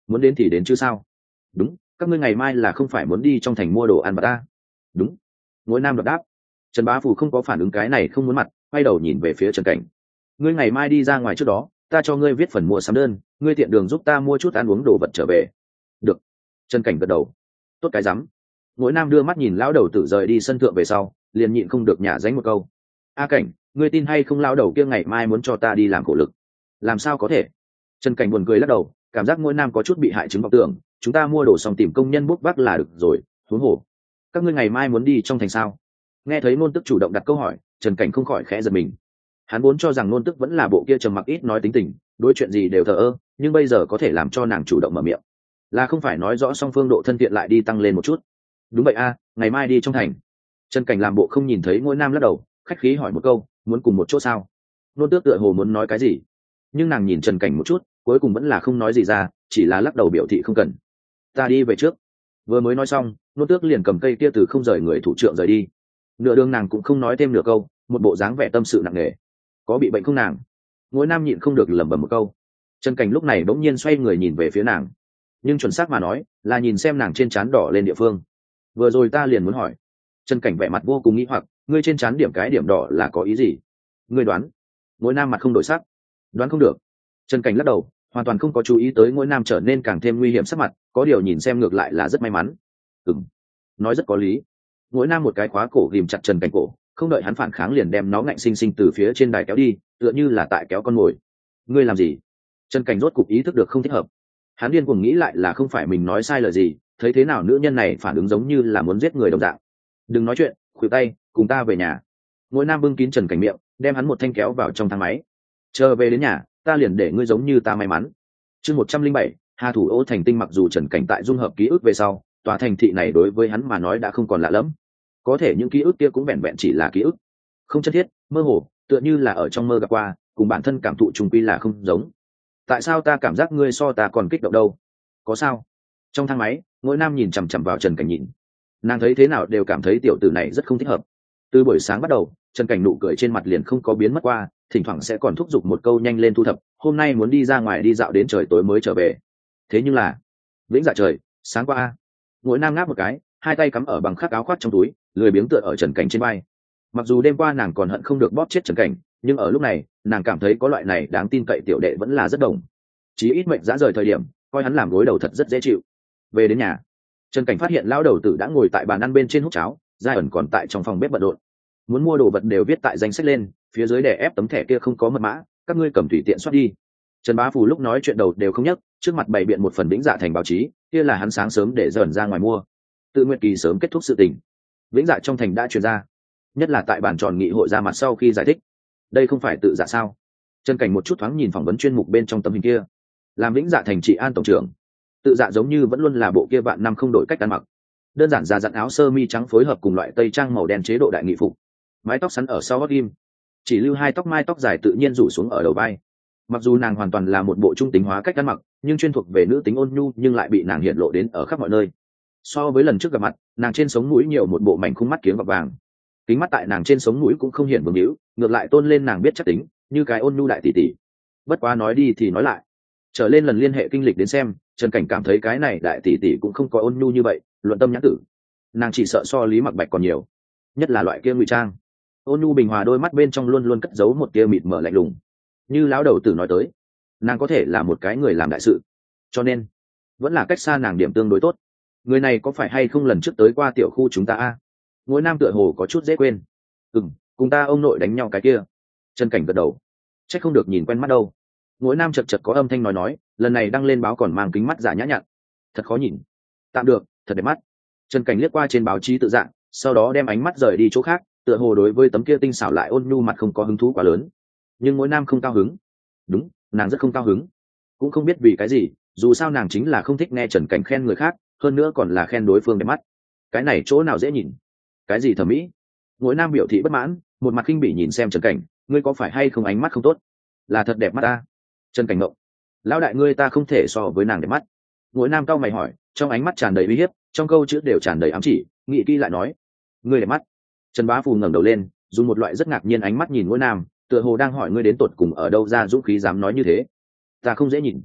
muốn đến thì đến chứ sao. Đúng, các ngươi ngày mai là không phải muốn đi trong thành mua đồ ăn mà ta. Đúng. Ngỗi nam đột đáp. Trần Bá Phù không có phản ứng cái này không muốn mặt, quay đầu nhìn về phía Trần Cảnh. Ngươi ngày mai đi ra ngoài trước đó, ta cho ngươi viết phần mua sắm đơn, ngươi tiện đường giúp ta mua chút ăn uống đồ vật trở về. Được. Trần Cảnh gật đầu. Tốt cái rắm. Ngỗi nam đưa mắt nhìn lão đầu tử rời đi sân thượng về sau, liền nhịn không được nhả dánh một câu. A Cảnh, ngươi tin hay không lão đầu kia ngày mai muốn cho ta đi làm khổ lực? Làm sao có thể? Trần Cảnh buồn cười lắc đầu, cảm giác Ngỗi nam có chút bị hại chứng vọng tưởng, chúng ta mua đồ xong tìm công nhân bốc vác là được rồi, huống hồ. Các ngươi ngày mai muốn đi trong thành sao? Nghe thấy Nôn Tức chủ động đặt câu hỏi, Trần Cảnh không khỏi khẽ giật mình. Hắn vốn cho rằng Nôn Tức vẫn là bộ kia trầm mặc ít nói tính tình, đối chuyện gì đều thờ ơ, nhưng bây giờ có thể làm cho nàng chủ động mở miệng, là không phải nói rõ song phương độ thân thiện lại đi tăng lên một chút. Đúng vậy a, ngày mai đi trong thành. Trần Cảnh làm bộ không nhìn thấy Ngỗi nam lắc đầu, khách khí hỏi một câu, muốn cùng một chỗ sao? Nôn Tước tựa hồ muốn nói cái gì, nhưng nàng nhìn Trần Cảnh một chút, cuối cùng vẫn là không nói gì ra, chỉ là lắc đầu biểu thị không cần. Ta đi về trước. Vừa mới nói xong, Nôn Tước liền cầm cây kia từ không rời người thủ trưởng rời đi. Nửa đường nàng cũng không nói thêm nửa câu, một bộ dáng vẻ tâm sự nặng nề. Có bị bệnh không nàng? Ngỗi nam nhịn không được lẩm bẩm một câu. Trần Cảnh lúc này bỗng nhiên xoay người nhìn về phía nàng, nhưng chuẩn xác mà nói là nhìn xem nàng trên trán đỏ lên địa phương. Vừa rồi ta liền muốn hỏi. Trần Cảnh vẻ mặt vô cùng nghĩ hoặc, ngươi trên trán điểm cái điểm đỏ là có ý gì? Ngươi đoán. Ngỗi nam mặt không đổi sắc. Đoán không được. Trần Cảnh lắc đầu, hoàn toàn không có chú ý tới Ngỗi nam trở nên càng thêm nguy hiểm sắc mặt, có điều nhìn xem ngược lại là rất may mắn. Ừm, nói rất có lý. Ngỗi nam một cái khóa cổ ghìm chặt Trần Cảnh cổ, không đợi hắn phản kháng liền đem nó ngạnh sinh sinh từ phía trên đài kéo đi, tựa như là tại kéo con mồi. Ngươi làm gì? Trần Cảnh rốt cục ý thức được không thích hợp. Hắn điên cuồng nghĩ lại là không phải mình nói sai lời gì, thấy thế nào nữ nhân này phản ứng giống như là muốn giết người đồng dạng. Đừng nói chuyện, khuỷu tay, cùng ta về nhà. Ngỗi nam bưng kín Trần Cảnh miệng, đem hắn một thanh kéo vào trong thang máy. Chờ về đến nhà, ta liền để ngươi giống như ta may mắn. Chương một trăm linh bảy, Hà Thủ Ô thành tinh. Mặc dù Trần Cảnh tại dung hợp ký ức về sau, tòa thành thị này đối với hắn mà nói đã không còn lạ lẫm. Có thể những ký ức kia cũng vẹn vẹn chỉ là ký ức, không chân thiết, mơ hồ, tựa như là ở trong mơ gặp qua, cùng bản thân cảm thụ trùng quy là không giống. Tại sao ta cảm giác ngươi so ta còn kích động đâu? Có sao? Trong thang máy, Ngỗi nam nhìn chằm chằm vào Trần Cảnh nhìn. Nàng thấy thế nào đều cảm thấy tiểu tử này rất không thích hợp. Từ buổi sáng bắt đầu, Trần Cảnh nụ cười trên mặt liền không có biến mất qua, thỉnh thoảng sẽ còn thúc giục một câu nhanh lên thu thập, hôm nay muốn đi ra ngoài đi dạo đến trời tối mới trở về. Thế nhưng là, vĩnh dạ trời, sáng qua a. Ngỗi nam ngáp một cái, hai tay cắm ở bằng khắc áo khoác trong túi, lười biếng tựa ở Trần Cảnh trên vai. Mặc dù đêm qua nàng còn hận không được bóp chết Trần Cảnh, nhưng ở lúc này, nàng cảm thấy có loại này đáng tin cậy tiểu đệ vẫn là rất đồng. Chí ít mệnh dã rời thời điểm, coi hắn làm gối đầu thật rất dễ chịu. Về đến nhà, Trần Cảnh phát hiện lão đầu tử đã ngồi tại bàn ăn bên trên hút cháo, Giai ẩn còn tại trong phòng bếp bận rộn. Muốn mua đồ vật đều viết tại danh sách lên, phía dưới đè ép tấm thẻ kia không có mật mã, các ngươi cầm tùy tiện soát đi. Trần Bá Phù lúc nói chuyện đầu đều không nhấc, trước mặt bày biện một phần vĩnh dạ thành báo chí, kia là hắn sáng sớm để dần ra ngoài mua. Tự nguyện kỳ sớm kết thúc sự tình, vĩnh dạ trong thành đã truyền ra, nhất là tại bàn tròn nghị hội ra mặt sau khi giải thích, đây không phải tự dạ sao? Trần Cảnh một chút thoáng nhìn phỏng vấn chuyên mục bên trong tấm hình kia, làm vĩnh dạ thành trị an tổng trưởng, tự dạ giống như vẫn luôn là bộ kia bạn năm không đổi cách ăn mặc, đơn giản ra dặn áo sơ mi trắng phối hợp cùng loại tây trang màu đen chế độ đại nghị phục, mái tóc sắn ở sau gót ghim, chỉ lưu hai tóc mai tóc dài tự nhiên rủ xuống ở đầu vai. Mặc dù nàng hoàn toàn là một bộ trung tính hóa cách ăn mặc, nhưng chuyên thuộc về nữ tính ôn nhu nhưng lại bị nàng hiện lộ đến ở khắp mọi nơi. So với lần trước gặp mặt, nàng trên sống mũi nhiều một bộ mảnh khung mắt kiếng gọt vàng, kính mắt tại nàng trên sống mũi cũng không hiện vương hữu, ngược lại tôn lên nàng biết chắc tính, như cái ôn nhu đại tỷ tỷ. Bất quá nói đi thì nói lại, trở lên lần liên hệ kinh lịch đến xem, Trần Cảnh cảm thấy cái này đại tỷ tỷ cũng không có ôn nhu như vậy. Luận tâm nhãn tử, nàng chỉ sợ so Lý Mặc Bạch còn nhiều, nhất là loại kia ngụy trang. Ôn nhu bình hòa đôi mắt bên trong luôn luôn cất giấu một tia mịt mờ lạnh lùng. Như lão đầu tử nói tới, nàng có thể là một cái người làm đại sự, cho nên vẫn là cách xa nàng điểm tương đối tốt. Người này có phải hay không lần trước tới qua tiểu khu chúng ta a? Ngỗi nam tựa hồ có chút dễ quên. Ừm, cùng ta ông nội đánh nhau cái kia. Trần Cảnh gật đầu. Chắc không được nhìn quen mắt đâu. Ngỗi nam chật chật có âm thanh nói nói, lần này đăng lên báo còn mang kính mắt giả nhã nhặn, thật khó nhìn. Tạm được, thật đẹp mắt. Trần Cảnh liếc qua trên báo chí tự dạng, sau đó đem ánh mắt rời đi chỗ khác, tựa hồ đối với tấm kia tinh xảo lại ôn nhu mặt không có hứng thú quá lớn. Nhưng Ngỗi nam không cao hứng. Đúng, nàng rất không cao hứng. Cũng không biết vì cái gì, dù sao nàng chính là không thích nghe Trần Cảnh khen người khác, hơn nữa còn là khen đối phương đẹp mắt. Cái này chỗ nào dễ nhìn? Cái gì thẩm mỹ? Ngỗi nam biểu thị bất mãn, một mặt khinh bỉ nhìn xem Trần Cảnh, ngươi có phải hay không ánh mắt không tốt? Là thật đẹp mắt ta. Trần Cảnh ngộng, lão đại ngươi ta không thể so với nàng đẹp mắt. Ngỗi nam cau mày hỏi, trong ánh mắt tràn đầy uy hiếp, trong câu chữ đều tràn đầy ám chỉ, nghĩ kỹ lại nói, ngươi đẹp mắt. Trần Bá Phù ngẩng đầu lên, dùng một loại rất ngạc nhiên ánh mắt nhìn Ngỗi nam, tựa hồ đang hỏi ngươi đến tột cùng ở đâu ra dũng khí dám nói như thế. Ta không dễ nhìn.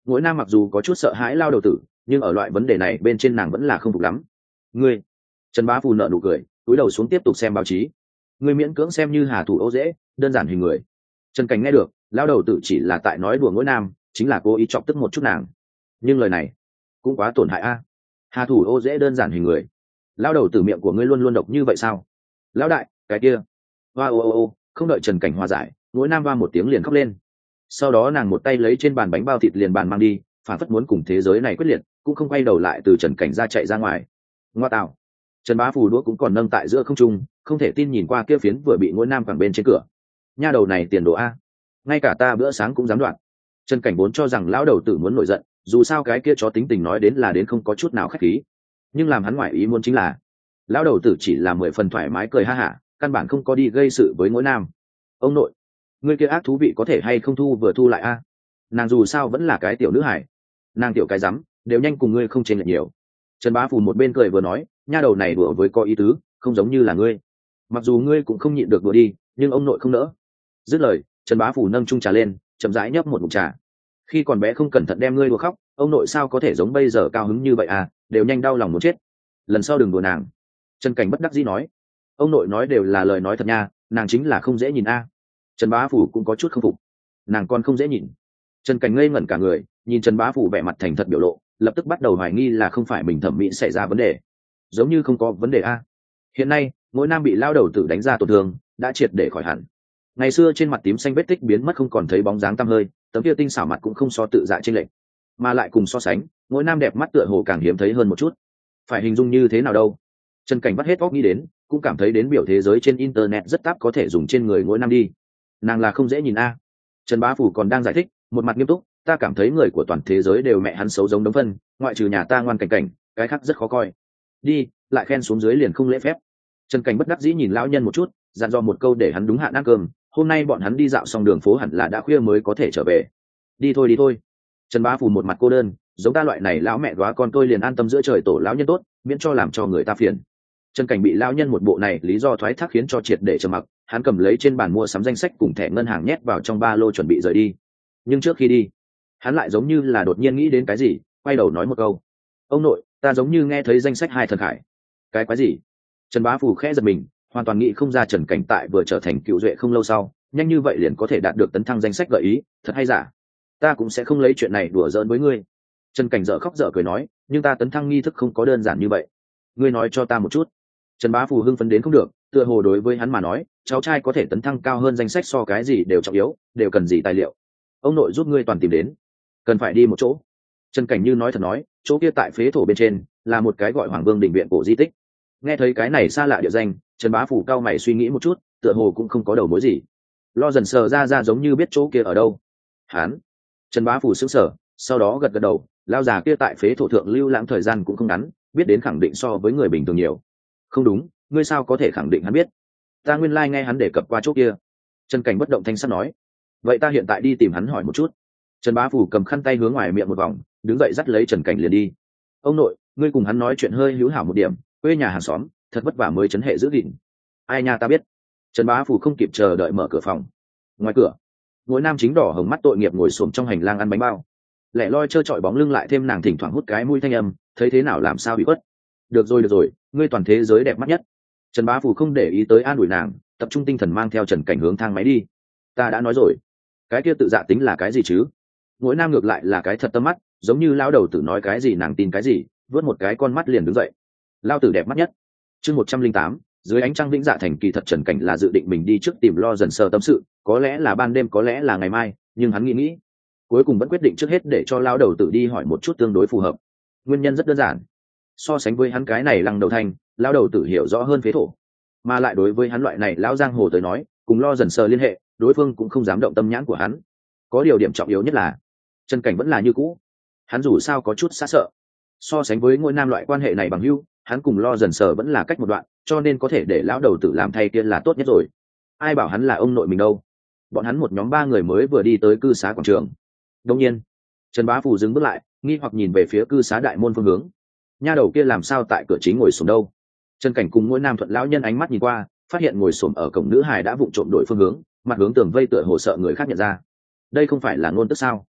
Mỗi nam mặc dù có chút sợ hãi lao đầu tử, nhưng ở loại vấn đề này bên trên nàng vẫn là không phục lắm. Ngươi, Trần Bá Phù nợ nụ cười, cúi đầu xuống tiếp tục xem báo chí. Ngươi miễn cưỡng xem như hà thủ ô dễ, đơn giản hình người. Trần Cảnh nghe được, lao đầu tử chỉ là tại nói đùa Mỗi nam, chính là cố ý chọc tức một chút nàng. Nhưng lời này cũng quá tổn hại a. Hà thủ ô dễ đơn giản hình người. Lao đầu tử miệng của ngươi luôn luôn độc như vậy sao? Lão đại, cái kia. Hoa ô ô ô, không đợi Trần Cảnh hòa giải, Mỗi nam va một tiếng liền khóc lên. Sau đó nàng một tay lấy trên bàn bánh bao thịt liền bàn mang đi, phản phất muốn cùng thế giới này quyết liệt, cũng không quay đầu lại từ Trần Cảnh ra chạy ra ngoài. Ngoa tạo. Trần Bá Phù đũa cũng còn nâng tại giữa không trung, không thể tin nhìn qua kia phiến vừa bị Mỗi nam quẳng bên trên cửa. Nha đầu này tiền đồ a, ngay cả ta bữa sáng cũng dám đoạn. Trần Cảnh vốn cho rằng lão đầu tử muốn nổi giận, dù sao cái kia chó tính tình nói đến là đến không có chút nào khách khí. Nhưng làm hắn ngoại ý muốn chính là, lão đầu tử chỉ là mười phần thoải mái cười ha hả, căn bản không có đi gây sự với Mỗi nam. Ông nội, ngươi kia ác thú vị có thể hay không thu vừa thu lại a? Nàng dù sao vẫn là cái tiểu nữ hải, nàng tiểu cái rắm đều nhanh cùng ngươi không chênh lệch nhiều. Trần Bá Phù một bên cười vừa nói, nha đầu này đùa với có ý tứ, không giống như là ngươi. Mặc dù ngươi cũng không nhịn được đùa đi, nhưng ông nội không nỡ. Dứt lời, Trần Bá Phù nâng chung trà lên, chậm rãi nhấp một ngụm trà. Khi còn bé không cẩn thận đem ngươi đùa khóc, ông nội sao có thể giống bây giờ cao hứng như vậy à, đều nhanh đau lòng muốn chết. Lần sau đừng đùa nàng. Trần Cảnh bất đắc dĩ nói, ông nội nói đều là lời nói thật nha, nàng chính là không dễ nhìn a. Trần Bá Phù cũng có chút không phục, nàng còn không dễ nhìn. Trần Cảnh ngây ngẩn cả người, nhìn Trần Bá Phù vẻ mặt thành thật biểu lộ, lập tức bắt đầu hoài nghi là không phải mình thẩm mỹ xảy ra vấn đề. Giống như không có vấn đề a. Hiện nay Mỗi nam bị lao đầu tử đánh ra tổn thương đã triệt để khỏi hẳn. Ngày xưa trên mặt tím xanh vết tích biến mất không còn thấy bóng dáng tăm hơi, tấm kia tinh xảo mặt cũng không so tự dạ trên lệnh, mà lại cùng so sánh, Mỗi nam đẹp mắt tựa hồ càng hiếm thấy hơn một chút. Phải hình dung như thế nào đâu? Trần Cảnh bắt hết óc nghĩ đến, cũng cảm thấy đến biểu thế giới trên internet rất táp có thể dùng trên người Mỗi nam đi. Nàng là không dễ nhìn a. Trần Bá Phù còn đang giải thích, một mặt nghiêm túc, ta cảm thấy người của toàn thế giới đều mẹ hắn xấu giống đống phân, ngoại trừ nhà ta ngoan Cảnh Cảnh, cái khác rất khó coi. Đi, lại khen xuống dưới liền không lễ phép. Trần Cảnh bất đắc dĩ nhìn lão nhân một chút, dặn dò một câu để hắn đúng hạn ăn cơm, hôm nay bọn hắn đi dạo xong đường phố hẳn là đã khuya mới có thể trở về. Đi thôi đi thôi. Trần Bá Phù một mặt cô đơn, giống ta loại này lão mẹ góa con tôi liền an tâm giữa trời tổ lão nhân tốt, miễn cho làm cho người ta phiền. Trần Cảnh bị lão nhân một bộ này lý do thoái thác khiến cho triệt để trầm mặc, hắn cầm lấy trên bàn mua sắm danh sách cùng thẻ ngân hàng nhét vào trong ba lô chuẩn bị rời đi. Nhưng trước khi đi, hắn lại giống như là đột nhiên nghĩ đến cái gì, quay đầu nói một câu, ông nội, ta giống như nghe thấy danh sách hai thần khải. Cái quái gì? Trần Bá Phù khẽ giật mình, hoàn toàn nghĩ không ra Trần Cảnh tại vừa trở thành cựu duệ không lâu sau nhanh như vậy liền có thể đạt được tấn thăng danh sách gợi ý, thật hay giả? Ta cũng sẽ không lấy chuyện này đùa giỡn với ngươi. Trần Cảnh dở khóc dở cười nói, nhưng ta tấn thăng nghi thức không có đơn giản như vậy. Ngươi nói cho ta một chút. Trần Bá Phù hưng phấn đến không được, tựa hồ đối với hắn mà nói, cháu trai có thể tấn thăng cao hơn danh sách so cái gì đều trọng yếu, đều cần gì tài liệu. Ông nội giúp ngươi toàn tìm đến, cần phải đi một chỗ. Trần Cảnh như nói thật nói, chỗ kia tại phế thổ bên trên là một cái gọi Hoàng Vương đình viện cổ di tích. Nghe thấy cái này xa lạ địa danh, Trần Bá Phù cao mày suy nghĩ một chút, tựa hồ cũng không có đầu mối gì. Lo dần sờ ra ra giống như biết chỗ kia ở đâu. Hán. Trần Bá Phù sững sờ, sau đó gật gật đầu, lao già kia tại phế thổ thượng lưu lãng thời gian cũng không ngắn, biết đến khẳng định so với người bình thường nhiều. Không đúng, ngươi sao có thể khẳng định hắn biết? Ta nguyên lai like nghe hắn đề cập qua chỗ kia. Trần Cảnh bất động thanh sắc nói, vậy ta hiện tại đi tìm hắn hỏi một chút. Trần Bá Phù cầm khăn tay hướng ngoài miệng một vòng, đứng dậy dắt lấy Trần Cảnh liền đi. Ông nội, ngươi cùng hắn nói chuyện hơi hữu hảo một điểm, quê nhà hàng xóm, thật vất vả mới chấn hệ giữ gìn. Ai nha ta biết. Trần Bá Phù không kịp chờ đợi mở cửa phòng. Ngoài cửa, Mỗi nam chính đỏ hồng mắt tội nghiệp ngồi xổm trong hành lang ăn bánh bao, lẻ loi trơ trọi bóng lưng lại thêm nàng thỉnh thoảng hút cái mũi thanh âm, thấy thế nào làm sao bị khuất. Được rồi được rồi, ngươi toàn thế giới đẹp mắt nhất. Trần Bá Phù không để ý tới an ủi nàng, tập trung tinh thần mang theo Trần Cảnh hướng thang máy đi. Ta đã nói rồi, cái kia tự dạ tính là cái gì chứ? Mỗi nam ngược lại là cái thật tâm mắt, giống như lão đầu tử nói cái gì nàng tin cái gì, vớt một cái con mắt liền đứng dậy. Lao tử đẹp mắt nhất. Chương một trăm linh tám, dưới ánh trăng vĩnh dạ thành, kỳ thật Trần Cảnh là dự định mình đi trước tìm Lo Dần Sờ tâm sự, có lẽ là ban đêm có lẽ là ngày mai, nhưng hắn nghĩ nghĩ, cuối cùng vẫn quyết định trước hết để cho lão đầu tử đi hỏi một chút tương đối phù hợp. Nguyên nhân rất đơn giản, so sánh với hắn cái này lăng đầu thanh, lão đầu tử hiểu rõ hơn phế thổ, mà lại đối với hắn loại này lão giang hồ tới nói, cùng Lo Dần Sờ liên hệ, đối phương cũng không dám động tâm nhãn của hắn. Có điều điểm trọng yếu nhất là Trần Cảnh vẫn là như cũ, hắn dù sao có chút xa sợ. So sánh với ngôi nam loại quan hệ này bằng hữu, hắn cùng Lo Dần Sờ vẫn là cách một đoạn, cho nên có thể để lão đầu tử làm thay kia là tốt nhất rồi. Ai bảo hắn là ông nội mình đâu. Bọn hắn một nhóm ba người mới vừa đi tới cư xá quảng trường. Đương nhiên, Trần Bá Phù dừng bước lại, nghi hoặc nhìn về phía cư xá đại môn phương hướng. Nha đầu kia làm sao tại cửa chính ngồi xổm đâu? Trần Cảnh cùng ngôi nam thuận lão nhân ánh mắt nhìn qua, phát hiện ngồi xổm ở cổng nữ hài đã vụng trộm đổi phương hướng, mặt hướng tường vây tựa hồ sợ người khác nhận ra. Đây không phải là ngôn tức sao?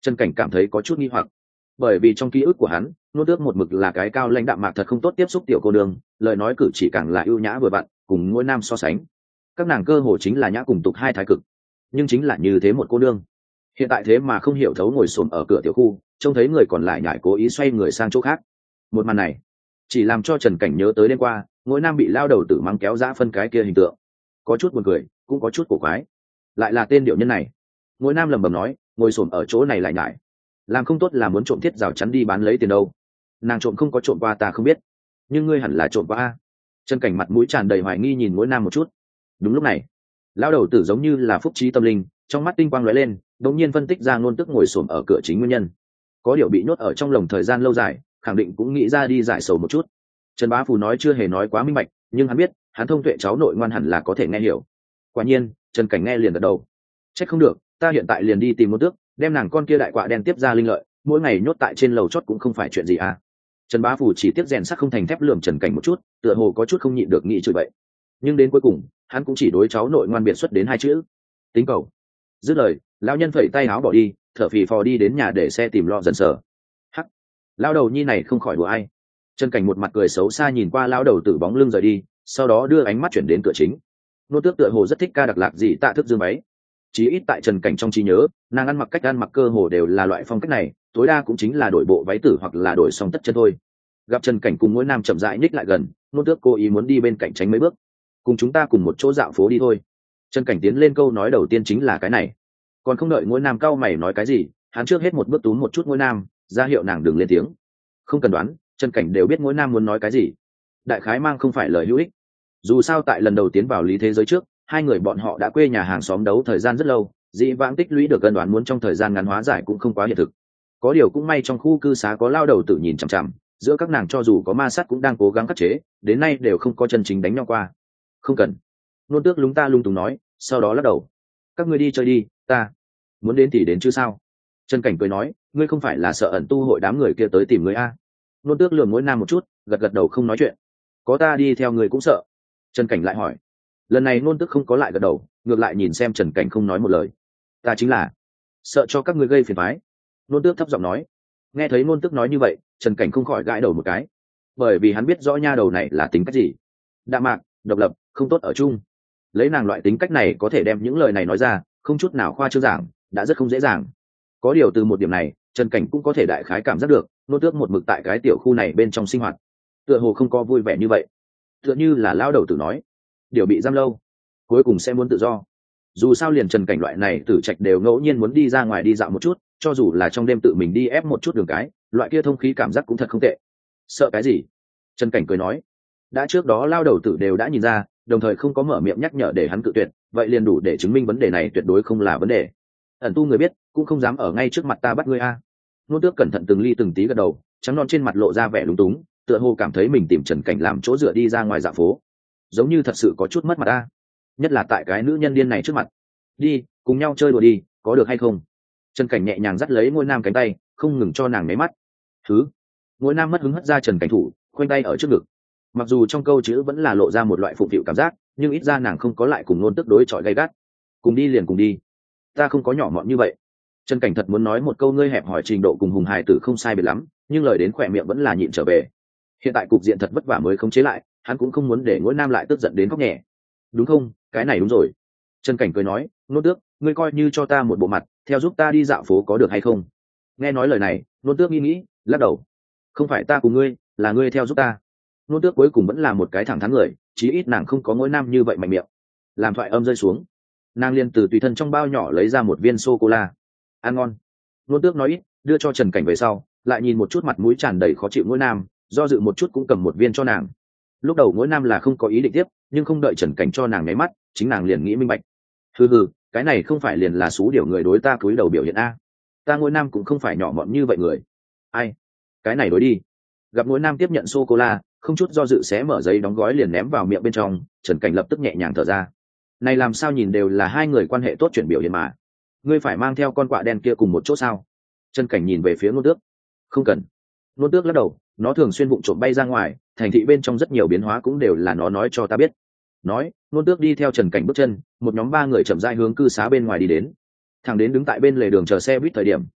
Trần Cảnh cảm thấy có chút nghi hoặc, bởi vì trong ký ức của hắn, nô tước một mực là cái cao lãnh đạm mạc thật không tốt tiếp xúc tiểu cô đường, lời nói cử chỉ càng là ưu nhã vừa vặn, cùng ngôi nam so sánh, các nàng cơ hồ chính là nhã cùng tục hai thái cực. Nhưng chính là như thế một cô nương, hiện tại thế mà không hiểu thấu ngồi xổm ở cửa tiểu khu, trông thấy người còn lại nhảy cố ý xoay người sang chỗ khác. Một màn này chỉ làm cho Trần Cảnh nhớ tới đêm qua ngôi nam bị lao đầu tử mang kéo dã phân cái kia hình tượng, có chút buồn cười cũng có chút cổ quái. Lại là tên điệu nhân này. Ngôi nam lẩm bẩm nói, ngồi xổm ở chỗ này lại nhảy, làm không tốt là muốn trộm thiết rào chắn đi bán lấy tiền đâu. Nàng trộm không có trộm qua ta không biết, nhưng ngươi hẳn là trộm qua a. Trần Cảnh mặt mũi tràn đầy hoài nghi nhìn ngôi nam một chút. Đúng lúc này, lao đầu tử giống như là phúc trí tâm linh, trong mắt tinh quang lóe lên, đột nhiên phân tích ra ngôn tức ngồi xổm ở cửa chính nguyên nhân. Có điều bị nhốt ở trong lồng thời gian lâu dài, khẳng định cũng nghĩ ra đi giải sầu một chút. Trần Bá Phù nói chưa hề nói quá minh bạch, nhưng hắn biết hắn thông tuệ cháu nội ngoan hẳn là có thể nghe hiểu. Quả nhiên, Trần Cảnh nghe liền gật đầu. Trách không được, ta hiện tại liền đi tìm một tước, đem nàng con kia đại quạ đen tiếp ra linh lợi, mỗi ngày nhốt tại trên lầu chót cũng không phải chuyện gì à. Trần Bá Phù chỉ tiếp rèn sắt không thành thép lườm Trần Cảnh một chút, tựa hồ có chút không nhịn được nghĩ chửi vậy. Nhưng đến cuối cùng, hắn cũng chỉ đối cháu nội ngoan biệt xuất đến hai chữ: tính cầu. Dứt lời, lão nhân phẩy tay áo bỏ đi, thở phì phò đi đến nhà để xe tìm Lọ Dần Sở. Hắc, lão đầu nhi này không khỏi đùa ai. Trần Cảnh một mặt cười xấu xa nhìn qua lão đầu tử bóng lưng rời đi, sau đó đưa ánh mắt chuyển đến cửa chính. Nô tước tựa hồ rất thích ca đặc lạc gì tạ thức dương váy, chí ít tại Trần Cảnh trong trí nhớ, nàng ăn mặc cách ăn mặc cơ hồ đều là loại phong cách này, tối đa cũng chính là đổi bộ váy tử hoặc là đổi xong tất chân thôi. Gặp Trần Cảnh cùng mỗi nam chậm rãi ních lại gần, nô tước cố ý muốn đi bên cạnh tránh mấy bước. Cùng chúng ta cùng một chỗ dạo phố đi thôi. Trần Cảnh tiến lên câu nói đầu tiên chính là cái này. Còn không đợi ngôi nam cao mày nói cái gì, hắn trước hết một bước túm một chút ngôi nam, ra hiệu nàng đừng lên tiếng. Không cần đoán, Trần Cảnh đều biết ngôi nam muốn nói cái gì. Đại khái mang không phải lời hữu ích. Dù sao tại lần đầu tiến vào lý thế giới trước, hai người bọn họ đã quê nhà hàng xóm đấu thời gian rất lâu, dĩ vãng tích lũy được cân đoán muốn trong thời gian ngắn hóa giải cũng không quá hiện thực. Có điều cũng may trong khu cư xá có lao đầu tự nhìn chằm chằm, giữa các nàng cho dù có ma sát cũng đang cố gắng khắc chế, đến nay đều không có chân chính đánh nhau qua. Không cần. Nôn tước lúng ta lung túng nói, sau đó lắc đầu. Các ngươi đi chơi đi, ta muốn đến thì đến chứ sao. Trần Cảnh cười nói, ngươi không phải là sợ ẩn tu hội đám người kia tới tìm ngươi a. Nôn tước lườm mỗi nam một chút, gật gật đầu không nói chuyện. Có ta đi theo ngươi cũng sợ. Trần Cảnh lại hỏi. Lần này nôn tước không có lại gật đầu, ngược lại nhìn xem Trần Cảnh không nói một lời. Ta chính là sợ cho các ngươi gây phiền toái. Nôn tước thấp giọng nói. Nghe thấy nôn tước nói như vậy, Trần Cảnh không khỏi gãi đầu một cái, bởi vì hắn biết rõ nha đầu này là tính cách gì. Đạm mạc, độc lập, không tốt ở chung. Lấy nàng loại tính cách này có thể đem những lời này nói ra, không chút nào khoa trương giảng, đã rất không dễ dàng. Có điều từ một điểm này, Trần Cảnh cũng có thể đại khái cảm giác được, nô tước một mực tại cái tiểu khu này bên trong sinh hoạt, tựa hồ không có vui vẻ như vậy. Tựa như là lao đầu tử nói, điều bị giam lâu, cuối cùng sẽ muốn tự do. Dù sao liền Trần Cảnh loại này tử trạch đều ngẫu nhiên muốn đi ra ngoài đi dạo một chút, cho dù là trong đêm tự mình đi ép một chút đường cái, loại kia thông khí cảm giác cũng thật không tệ. Sợ cái gì? Trần Cảnh cười nói, đã trước đó lao đầu tử đều đã nhìn ra, đồng thời không có mở miệng nhắc nhở để hắn cự tuyệt, vậy liền đủ để chứng minh vấn đề này tuyệt đối không là vấn đề. Ẩn tu người biết, cũng không dám ở ngay trước mặt ta bắt ngươi a. Nôn tước cẩn thận từng ly từng tí gật đầu, trắng non trên mặt lộ ra vẻ lúng túng, tựa hồ cảm thấy mình tìm Trần Cảnh làm chỗ dựa đi ra ngoài dạo phố, giống như thật sự có chút mất mặt a, nhất là tại cái nữ nhân điên này trước mặt. Đi, cùng nhau chơi đùa đi, có được hay không? Trần Cảnh nhẹ nhàng dắt lấy ngôi nam cánh tay, không ngừng cho nàng nháy mắt. Thứ. Ngôi nam mất hứng hất ra Trần Cảnh thủ, khoanh tay ở trước ngực. Mặc dù trong câu chữ vẫn là lộ ra một loại phụng phịu cảm giác, nhưng ít ra nàng không có lại cùng nôn tức đối chọi gay gắt. Cùng đi liền cùng đi, ta không có nhỏ mọn như vậy. Trần Cảnh thật muốn nói một câu ngươi hẹp hỏi trình độ cùng hùng hài tử không sai biệt lắm, nhưng lời đến khỏe miệng vẫn là nhịn trở về. Hiện tại cục diện thật vất vả mới khống chế lại, hắn cũng không muốn để ngôi nam lại tức giận đến khóc nhẹ. Đúng không? Cái này đúng rồi. Trần Cảnh cười nói, nôn tước, ngươi coi như cho ta một bộ mặt, theo giúp ta đi dạo phố có được hay không? Nghe nói lời này, nôn tước nghĩ nghĩ, lắc đầu. Không phải ta cùng ngươi, là ngươi theo giúp ta. Nôn tước cuối cùng vẫn là một cái thẳng thắn người, chí ít nàng không có ngôi nam như vậy mạnh miệng. Làm thoại âm rơi xuống, nàng liền từ tùy thân trong bao nhỏ lấy ra một viên sô cô la. Ăn ngon. Nôn tước nói ít, đưa cho Trần Cảnh về sau, lại nhìn một chút mặt mũi tràn đầy khó chịu ngôi nam, do dự một chút cũng cầm một viên cho nàng. Lúc đầu ngôi nam là không có ý định tiếp, nhưng không đợi Trần Cảnh cho nàng nháy mắt, chính nàng liền nghĩ minh bạch. Hừ hừ, cái này không phải liền là số điều người đối ta cúi đầu biểu hiện a. Ta ngôi nam cũng không phải nhỏ mọn như vậy người. Ai? Cái này đối đi. Gặp ngôi nam tiếp nhận sô cô la, không chút do dự xé mở giấy đóng gói liền ném vào miệng bên trong, Trần Cảnh lập tức nhẹ nhàng thở ra. Này làm sao nhìn đều là hai người quan hệ tốt chuyển biểu hiện mà. Ngươi phải mang theo con quạ đen kia cùng một chỗ sao? Trần Cảnh nhìn về phía Nôn Tước. Không cần. Nôn Tước lắc đầu, nó thường xuyên vụng trộm bay ra ngoài, thành thị bên trong rất nhiều biến hóa cũng đều là nó nói cho ta biết. Nói, Nôn Tước đi theo Trần Cảnh bước chân, một nhóm ba người chậm rãi hướng cư xá bên ngoài đi đến. Thằng đến đứng tại bên lề đường chờ xe buýt thời điểm,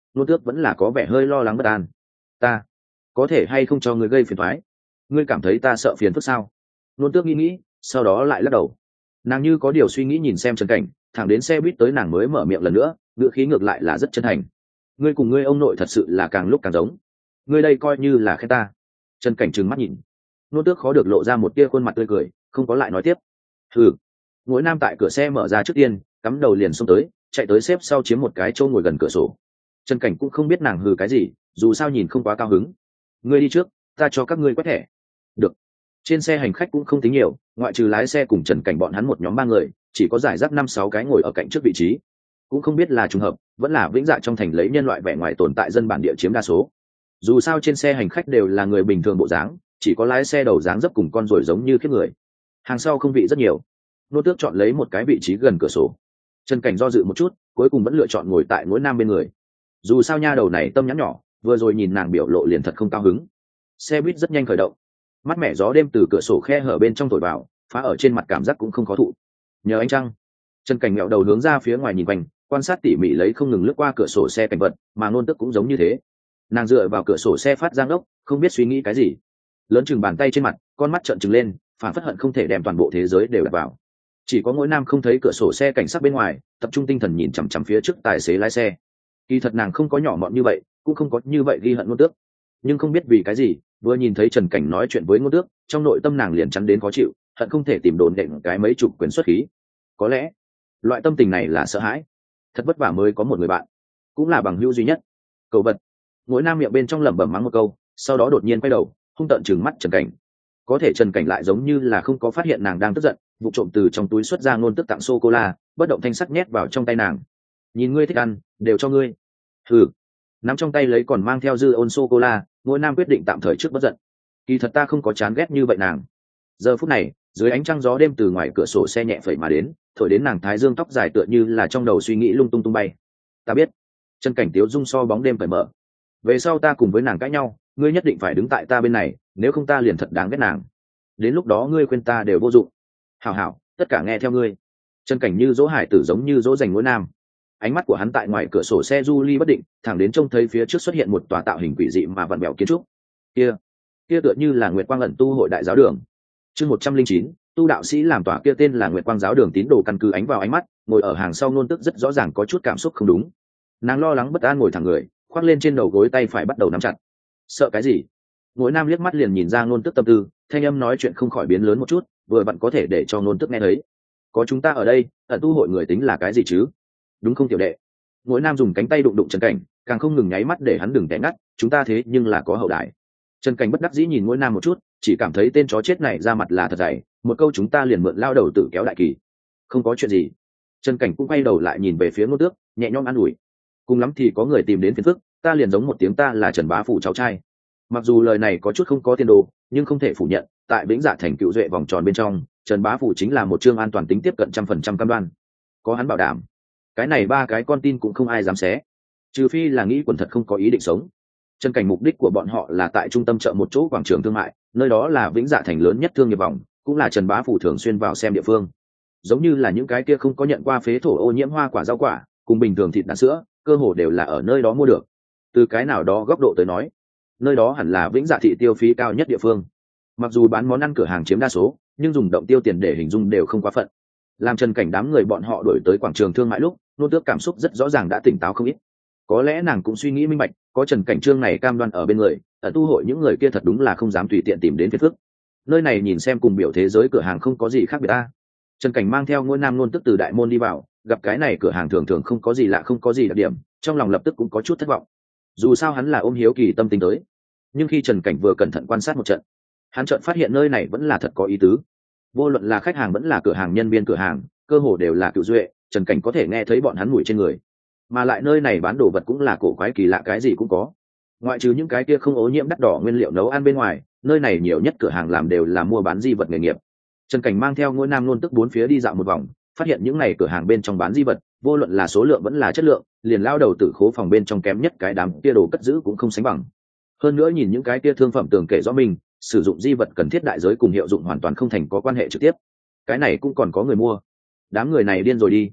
nô tước vẫn là có vẻ hơi lo lắng bất an. Ta có thể hay không cho ngươi gây phiền thoái? Ngươi cảm thấy ta sợ phiền phức sao? Nô tước nghĩ nghĩ, sau đó lại lắc đầu. Nàng như có điều suy nghĩ nhìn xem Trần Cảnh, thẳng đến xe buýt tới nàng mới mở miệng lần nữa, ngữ khí ngược lại là rất chân thành. Ngươi cùng ngươi ông nội thật sự là càng lúc càng giống. Ngươi đây coi như là khen ta. Trần Cảnh trừng mắt nhìn. Nô tước khó được lộ ra một tia khuôn mặt tươi cười, không có lại nói tiếp. Hừ. Ngỗi nam tại cửa xe mở ra trước tiên, cắm đầu liền xông tới, chạy tới xếp sau chiếm một cái chỗ ngồi gần cửa sổ. Trần Cảnh cũng không biết nàng hừ cái gì, dù sao nhìn không quá cao hứng. Ngươi đi trước, ta cho các ngươi quét thẻ. Được. Trên xe hành khách cũng không tính nhiều, ngoại trừ lái xe cùng Trần Cảnh bọn hắn một nhóm ba người, chỉ có giải rác năm sáu cái ngồi ở cạnh trước vị trí. Cũng không biết là trùng hợp, vẫn là vĩnh dạ trong thành lấy nhân loại vẻ ngoài tồn tại dân bản địa chiếm đa số. Dù sao trên xe hành khách đều là người bình thường bộ dáng, chỉ có lái xe đầu dáng dấp cùng con rồi giống như kiếp người. Hàng sau không vị rất nhiều. Nô tước chọn lấy một cái vị trí gần cửa sổ. Trần Cảnh do dự một chút, cuối cùng vẫn lựa chọn ngồi tại ngỗi nam bên người. Dù sao nha đầu này tâm nhắn nhỏ, vừa rồi nhìn nàng biểu lộ liền thật không cao hứng. Xe buýt rất nhanh khởi động, mát mẻ gió đêm từ cửa sổ khe hở bên trong thổi vào, phá ở trên mặt cảm giác cũng không khó thụ. Nhờ ánh trăng. Trần Cảnh ngẹo đầu hướng ra phía ngoài nhìn quanh, quan sát tỉ mỉ lấy không ngừng lướt qua cửa sổ xe cảnh vật, mà ngôn tức cũng giống như thế. Nàng dựa vào cửa sổ xe phát giang ốc, không biết suy nghĩ cái gì. Lớn chừng bàn tay trên mặt, con mắt trợn trừng lên, phản phất hận không thể đem toàn bộ thế giới đều đặt vào. Chỉ có ngỗi nam không thấy cửa sổ xe cảnh sát bên ngoài, tập trung tinh thần nhìn chằm chằm phía trước tài xế lái xe. Kỳ thật nàng không có nhỏ mọn như vậy, cũng không có như vậy ghi hận ngôn tước, nhưng không biết vì cái gì, vừa nhìn thấy Trần Cảnh nói chuyện với ngôn tước, trong nội tâm nàng liền chắn đến khó chịu, hận không thể tìm đồn đệm cái mấy chục quyền xuất khí. Có lẽ loại tâm tình này là sợ hãi, thật vất vả mới có một người bạn, cũng là bằng hữu duy nhất. Cầu vật. Ngỗi nam miệng bên trong lẩm bẩm mắng một câu, sau đó đột nhiên quay đầu, hung tợn trừng mắt Trần Cảnh. Có thể Trần Cảnh lại giống như là không có phát hiện nàng đang tức giận, vụ trộm từ trong túi xuất ra ngôn tức tặng sô cô la, bất động thanh sắc nhét vào trong tay nàng. Nhìn ngươi thích ăn, đều cho ngươi. Thử. Nắm trong tay lấy còn mang theo dư ôn sô cô la, ngỗi nam quyết định tạm thời trước bất giận. Kỳ thật ta không có chán ghét như vậy nàng. Giờ phút này, dưới ánh trăng gió đêm từ ngoài cửa sổ xe nhẹ phẩy mà đến, thổi đến nàng thái dương tóc dài tựa như là trong đầu suy nghĩ lung tung tung bay. Ta biết. Trần Cảnh tiếu dung so bóng đêm phải mở. Về sau ta cùng với nàng cãi nhau, ngươi nhất định phải đứng tại ta bên này, nếu không ta liền thật đáng ghét nàng. Đến lúc đó ngươi khuyên ta đều vô dụng. Hảo hảo, tất cả nghe theo ngươi. Trần Cảnh như dỗ hải tử giống như dỗ dành ngỗi nam. Ánh mắt của hắn tại ngoài cửa sổ xe du ly bất định, thẳng đến trông thấy phía trước xuất hiện một tòa tạo hình quỷ dị mà vặn vẹo kiến trúc. Kia, kia tựa như là Nguyệt Quang ẩn tu hội đại giáo đường. Chương một trăm linh chín, tu đạo sĩ làm tòa kia tên là Nguyệt Quang giáo đường tín đồ căn cứ ánh vào ánh mắt, ngồi ở hàng sau nôn tức rất rõ ràng có chút cảm xúc không đúng. Nàng lo lắng bất an ngồi thẳng người, khoác lên trên đầu gối tay phải bắt đầu nắm chặt. Sợ cái gì? Ngỗi nam liếc mắt liền nhìn ra nôn tức tâm tư, thanh âm nói chuyện không khỏi biến lớn một chút, vừa vặn có thể để cho nôn tức nghe thấy. Có chúng ta ở đây, ẩn tu hội người tính là cái gì chứ? Đúng không tiểu đệ? Ngỗi nam dùng cánh tay đụng đụng Trần Cảnh, càng không ngừng nháy mắt để hắn đừng té ngắt, chúng ta thế nhưng là có hậu đại. Trần Cảnh bất đắc dĩ nhìn Ngỗi nam một chút, chỉ cảm thấy tên chó chết này ra mặt là thật dày, một câu chúng ta liền mượn lao đầu tự kéo đại kỳ. Không có chuyện gì. Trần Cảnh cũng quay đầu lại nhìn về phía ngôn tước, nhẹ nhõm an ủi. Cùng lắm thì có người tìm đến phiền phức, ta liền giống một tiếng ta là Trần Bá Phủ cháu trai. Mặc dù lời này có chút không có tiền đồ, nhưng không thể phủ nhận, tại Vĩnh Dạ thành cựu duệ vòng tròn bên trong, Trần Bá Phủ chính là một chương an toàn tính tiếp cận trăm phần trăm cam đoan. Có hắn bảo đảm, cái này ba cái con tin cũng không ai dám xé, trừ phi là nghĩ quần thật không có ý định sống. Trần Cảnh mục đích của bọn họ là tại trung tâm chợ một chỗ quảng trường thương mại, nơi đó là Vĩnh Dạ thành lớn nhất thương nghiệp vòng, cũng là Trần Bá Phủ thường xuyên vào xem địa phương. Giống như là những cái kia không có nhận qua phế thổ ô nhiễm hoa quả rau quả, cùng bình thường thịt đá sữa, cơ hồ đều là ở nơi đó mua được. Từ cái nào đó góc độ tới nói, nơi đó hẳn là Vĩnh Dạ thị tiêu phí cao nhất địa phương. Mặc dù bán món ăn cửa hàng chiếm đa số, nhưng dùng động tiêu tiền để hình dung đều không quá phận. Làm Trần Cảnh đám người bọn họ đuổi tới quảng trường thương mại lúc, nôn tước cảm xúc rất rõ ràng đã tỉnh táo không ít. Có lẽ nàng cũng suy nghĩ minh bạch, có Trần Cảnh Trương này cam đoan ở bên người, ở tu hội những người kia thật đúng là không dám tùy tiện tìm đến phiền phức. Nơi này nhìn xem cùng biểu thế giới cửa hàng không có gì khác biệt ta. Trần Cảnh mang theo ngôi nam nôn tức từ đại môn đi vào, gặp cái này cửa hàng thường thường không có gì lạ không có gì đặc điểm, trong lòng lập tức cũng có chút thất vọng. Dù sao hắn là ôm hiếu kỳ tâm tính tới, nhưng khi Trần Cảnh vừa cẩn thận quan sát một trận, hắn chợt phát hiện nơi này vẫn là thật có ý tứ. Vô luận là khách hàng vẫn là cửa hàng nhân viên cửa hàng, cơ hồ đều là cựu duệ, Trần Cảnh có thể nghe thấy bọn hắn mùi trên người. Mà lại nơi này bán đồ vật cũng là cổ quái kỳ lạ cái gì cũng có. Ngoại trừ những cái kia không ô nhiễm đắt đỏ nguyên liệu nấu ăn bên ngoài, nơi này nhiều nhất cửa hàng làm đều là mua bán di vật nghề nghiệp. Trần Cảnh mang theo ngôi nam luôn tức bốn phía đi dạo một vòng, phát hiện những này cửa hàng bên trong bán di vật, vô luận là số lượng vẫn là chất lượng, liền lao đầu tử khố phòng bên trong kém nhất cái đám kia đồ cất giữ cũng không sánh bằng. Hơn nữa nhìn những cái kia thương phẩm tường kể rõ mình, sử dụng di vật cần thiết đại giới cùng hiệu dụng hoàn toàn không thành có quan hệ trực tiếp. Cái này cũng còn có người mua. Đám người này điên rồi đi.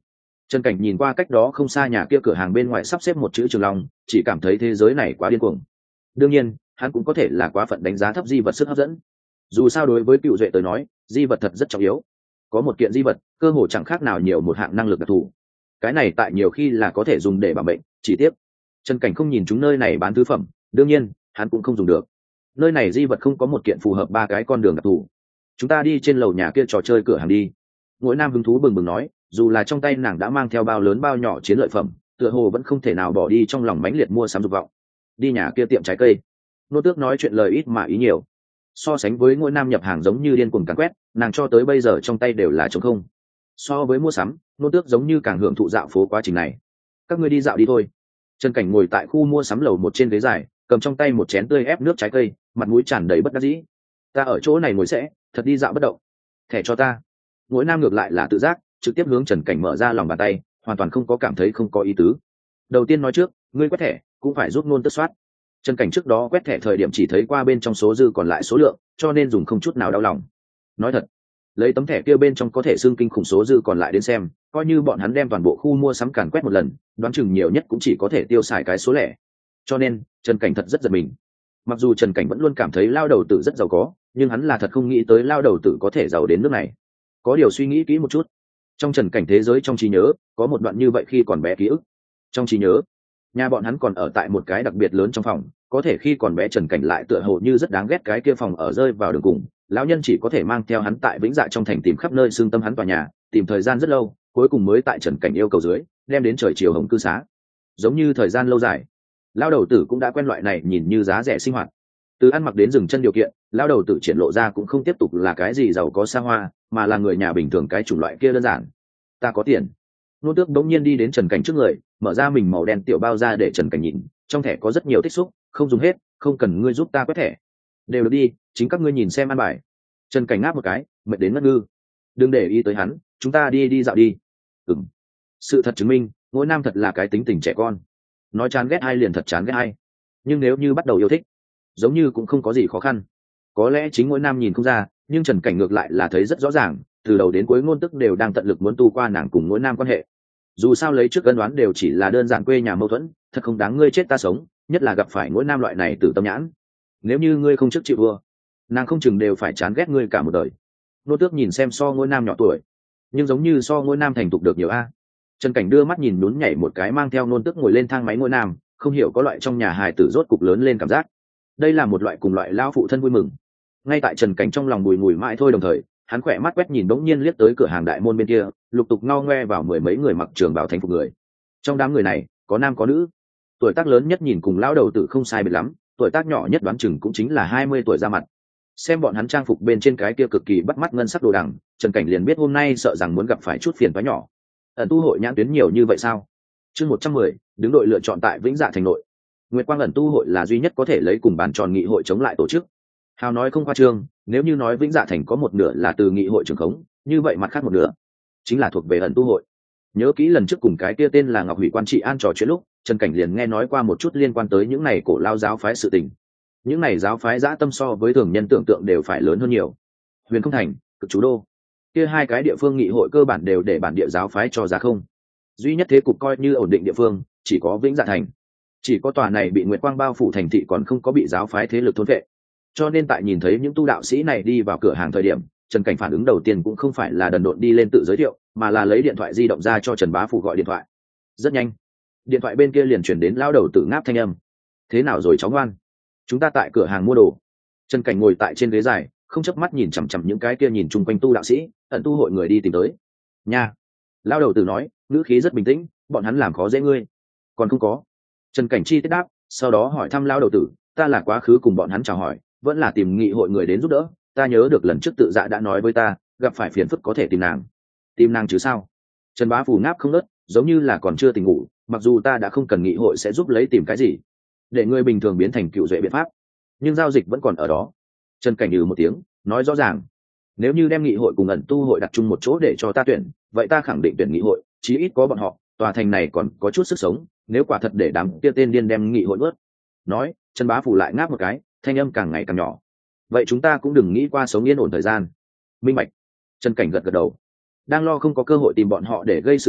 Trần Cảnh nhìn qua cách đó không xa nhà kia cửa hàng bên ngoài sắp xếp một chữ Trường Long, chỉ cảm thấy thế giới này quá điên cuồng. Đương nhiên hắn cũng có thể là quá phận đánh giá thấp di vật sức hấp dẫn. Dù sao đối với Cựu Duệ tới nói, di vật thật rất trọng yếu. Có một kiện di vật cơ hồ chẳng khác nào nhiều một hạng năng lực đặc thù. Cái này tại nhiều khi là có thể dùng để bảo mệnh. Chỉ tiếc Trần Cảnh không nhìn chúng nơi này bán thứ phẩm, đương nhiên hắn cũng không dùng được. Nơi này di vật không có một kiện phù hợp ba cái con đường đặc thù. Chúng ta đi trên lầu nhà kia trò chơi cửa hàng đi. Ngỗi Nam hứng thú bừng bừng nói, dù là trong tay nàng đã mang theo bao lớn bao nhỏ chiến lợi phẩm, tựa hồ vẫn không thể nào bỏ đi trong lòng mãnh liệt mua sắm dục vọng. Đi nhà kia tiệm trái cây. Nô Tước nói chuyện lời ít mà ý nhiều. So sánh với Ngỗi Nam nhập hàng giống như điên cuồng càn quét, nàng cho tới bây giờ trong tay đều là trống không. So với mua sắm, Nô Tước giống như càng hưởng thụ dạo phố quá trình này. Các ngươi đi dạo đi thôi. Trần Cảnh ngồi tại khu mua sắm lầu một trên ghế dài, cầm trong tay một chén tươi ép nước trái cây, mặt mũi tràn đầy bất đắc dĩ. Ta ở chỗ này ngồi sẽ thật đi dạo bất động. Thẻ cho ta. Ngỗi Nam ngược lại là tự giác, trực tiếp hướng Trần Cảnh mở ra lòng bàn tay, hoàn toàn không có cảm thấy không có ý tứ. Đầu tiên nói trước, ngươi quét thẻ cũng phải giúp Nôn Tước soát. Trần Cảnh trước đó quét thẻ thời điểm chỉ thấy qua bên trong số dư còn lại số lượng, cho nên dùng không chút nào đau lòng. Nói thật, lấy tấm thẻ kia bên trong có thể xương kinh khủng số dư còn lại đến xem, coi như bọn hắn đem toàn bộ khu mua sắm càn quét một lần, đoán chừng nhiều nhất cũng chỉ có thể tiêu xài cái số lẻ. Cho nên Trần Cảnh thật rất giật mình. Mặc dù Trần Cảnh vẫn luôn cảm thấy lao đầu tử rất giàu có, nhưng hắn là thật không nghĩ tới lao đầu tử có thể giàu đến nước này. Có điều suy nghĩ kỹ một chút, trong Trần Cảnh thế giới trong trí nhớ có một đoạn như vậy khi còn bé ký ức. Trong trí nhớ, nhà bọn hắn còn ở tại một cái đặc biệt lớn trong phòng, có thể khi còn bé Trần Cảnh lại tựa hồ như rất đáng ghét cái kia phòng ở rơi vào đường cùng, lão nhân chỉ có thể mang theo hắn tại Vĩnh Dạ trong thành tìm khắp nơi xương tâm hắn tòa nhà, tìm thời gian rất lâu, cuối cùng mới tại Trần Cảnh yêu cầu dưới đem đến trời chiều hồng cư xá. Giống như thời gian lâu dài, lao đầu tử cũng đã quen loại này nhìn như giá rẻ sinh hoạt. Từ ăn mặc đến dừng chân điều kiện, lao đầu tử triển lộ ra cũng không tiếp tục là cái gì giàu có xa hoa, mà là người nhà bình thường cái chủng loại kia đơn giản. Ta có tiền. Nô Tước đống nhiên đi đến Trần Cảnh trước người, mở ra mình màu đen tiểu bao ra để Trần Cảnh nhìn, trong thẻ có rất nhiều tích xúc, không dùng hết, không cần ngươi giúp ta quét thẻ. Đều được đi, chính các ngươi nhìn xem ăn bài. Trần Cảnh ngáp một cái, mệt đến ngất ngư. Đừng để ý tới hắn, chúng ta đi đi dạo đi. Ừm. Sự thật chứng minh, Ngỗi Nam thật là cái tính tình trẻ con. Nói chán ghét ai liền thật chán ghét ai. Nhưng nếu như bắt đầu yêu thích, giống như cũng không có gì khó khăn. Có lẽ chính Ngỗi Nam nhìn không ra, nhưng Trần Cảnh ngược lại là thấy rất rõ ràng, từ đầu đến cuối Ngôn Tức đều đang tận lực muốn tu qua nàng cùng Ngỗi Nam quan hệ. Dù sao lấy trước ân đoán đều chỉ là đơn giản quê nhà mâu thuẫn, thật không đáng ngươi chết ta sống, nhất là gặp phải Ngỗi Nam loại này tử tâm nhãn. Nếu như ngươi không trước chịu vua, nàng không chừng đều phải chán ghét ngươi cả một đời. Nô Tước nhìn xem so Ngỗi Nam nhỏ tuổi, nhưng giống như so Ngỗi Nam thành thục được nhiều a. Trần Cảnh đưa mắt nhìn nhún nhảy một cái mang theo Nôn Tước ngồi lên thang máy Ngỗi Nam, không hiểu có loại trong nhà hài tử rốt cục lớn lên cảm giác. Đây là một loại cùng loại lao phụ thân vui mừng. Ngay tại Trần Cảnh trong lòng bùi ngùi mãi thôi, đồng thời hắn khỏe mắt quét nhìn bỗng nhiên liếc tới cửa hàng đại môn bên kia, lục tục ngao ngoe vào mười mấy người mặc trường bào thành phục người. Trong đám người này có nam có nữ, tuổi tác lớn nhất nhìn cùng lão đầu tử không sai biệt lắm, tuổi tác nhỏ nhất đoán chừng cũng chính là hai mươi tuổi ra mặt. Xem bọn hắn trang phục bên trên cái kia cực kỳ bắt mắt ngân sắc đồ đằng, Trần Cảnh liền biết hôm nay sợ rằng muốn gặp phải chút phiền toái nhỏ. Ẩn tu hội nhãn tuyến nhiều như vậy sao? Chương một trăm mười, đứng đội lựa chọn tại Vĩnh Dạ thành nội. Nguyệt Quang ẩn tu hội là duy nhất có thể lấy cùng bàn tròn nghị hội chống lại tổ chức. Hào nói không khoa trương, nếu như nói Vĩnh Dạ thành có một nửa là từ nghị hội trưởng khống, như vậy mặt khác một nửa chính là thuộc về ẩn tu hội. Nhớ kỹ lần trước cùng cái kia tên là Ngọc Hủy Quan Trị An trò chuyện lúc, Trần Cảnh liền nghe nói qua một chút liên quan tới những này cổ lao giáo phái sự tình. Những này giáo phái dã tâm so với thường nhân tưởng tượng đều phải lớn hơn nhiều. Huyền Không Thành, Cực Chú Đô, kia hai cái địa phương nghị hội cơ bản đều để bản địa giáo phái cho giá không. Duy nhất thế cục coi như ổn định địa phương chỉ có Vĩnh Dạ thành. Chỉ có tòa này bị Nguyệt Quang bao phủ thành thị còn không có bị giáo phái thế lực thôn vệ. Cho nên tại nhìn thấy những tu đạo sĩ này đi vào cửa hàng thời điểm, Trần Cảnh phản ứng đầu tiên cũng không phải là đần độn đi lên tự giới thiệu, mà là lấy điện thoại di động ra cho Trần Bá Phụ gọi điện thoại. Rất nhanh, điện thoại bên kia liền chuyển đến lao đầu tử ngáp thanh âm. Thế nào rồi cháu ngoan? Chúng ta tại cửa hàng mua đồ. Trần Cảnh ngồi tại trên ghế dài, không chớp mắt nhìn chằm chằm những cái kia nhìn chung quanh tu đạo sĩ, ẩn tu hội người đi tìm tới. Nha. Lao đầu tử nói, ngữ khí rất bình tĩnh, bọn hắn làm khó dễ ngươi. Còn không có. Trần Cảnh chi tiết đáp, sau đó hỏi thăm lao đầu tử, ta là quá khứ cùng bọn hắn chào hỏi, vẫn là tìm nghị hội người đến giúp đỡ. Ta nhớ được lần trước tự dạ đã nói với ta, gặp phải phiền phức có thể tìm nàng. Tìm nàng chứ sao? Trần Bá Phù ngáp không ngớt, giống như là còn chưa tỉnh ngủ, mặc dù ta đã không cần nghị hội sẽ giúp lấy tìm cái gì, để người bình thường biến thành cựu duệ biện pháp, nhưng giao dịch vẫn còn ở đó. Trần Cảnh ừ một tiếng, nói rõ ràng, nếu như đem nghị hội cùng ẩn tu hội đặt chung một chỗ để cho ta tuyển, vậy ta khẳng định tuyển nghị hội, chí ít có bọn họ, tòa thành này còn có chút sức sống. Nếu quả thật để đám kia tên điên đem nghị hội nuốt, nói, Trần Bá Phù lại ngáp một cái, thanh âm càng ngày càng nhỏ. Vậy chúng ta cũng đừng nghĩ qua sống yên ổn thời gian. Minh bạch. Trần Cảnh gật gật đầu. Đang lo không có cơ hội tìm bọn họ để gây sự đâu,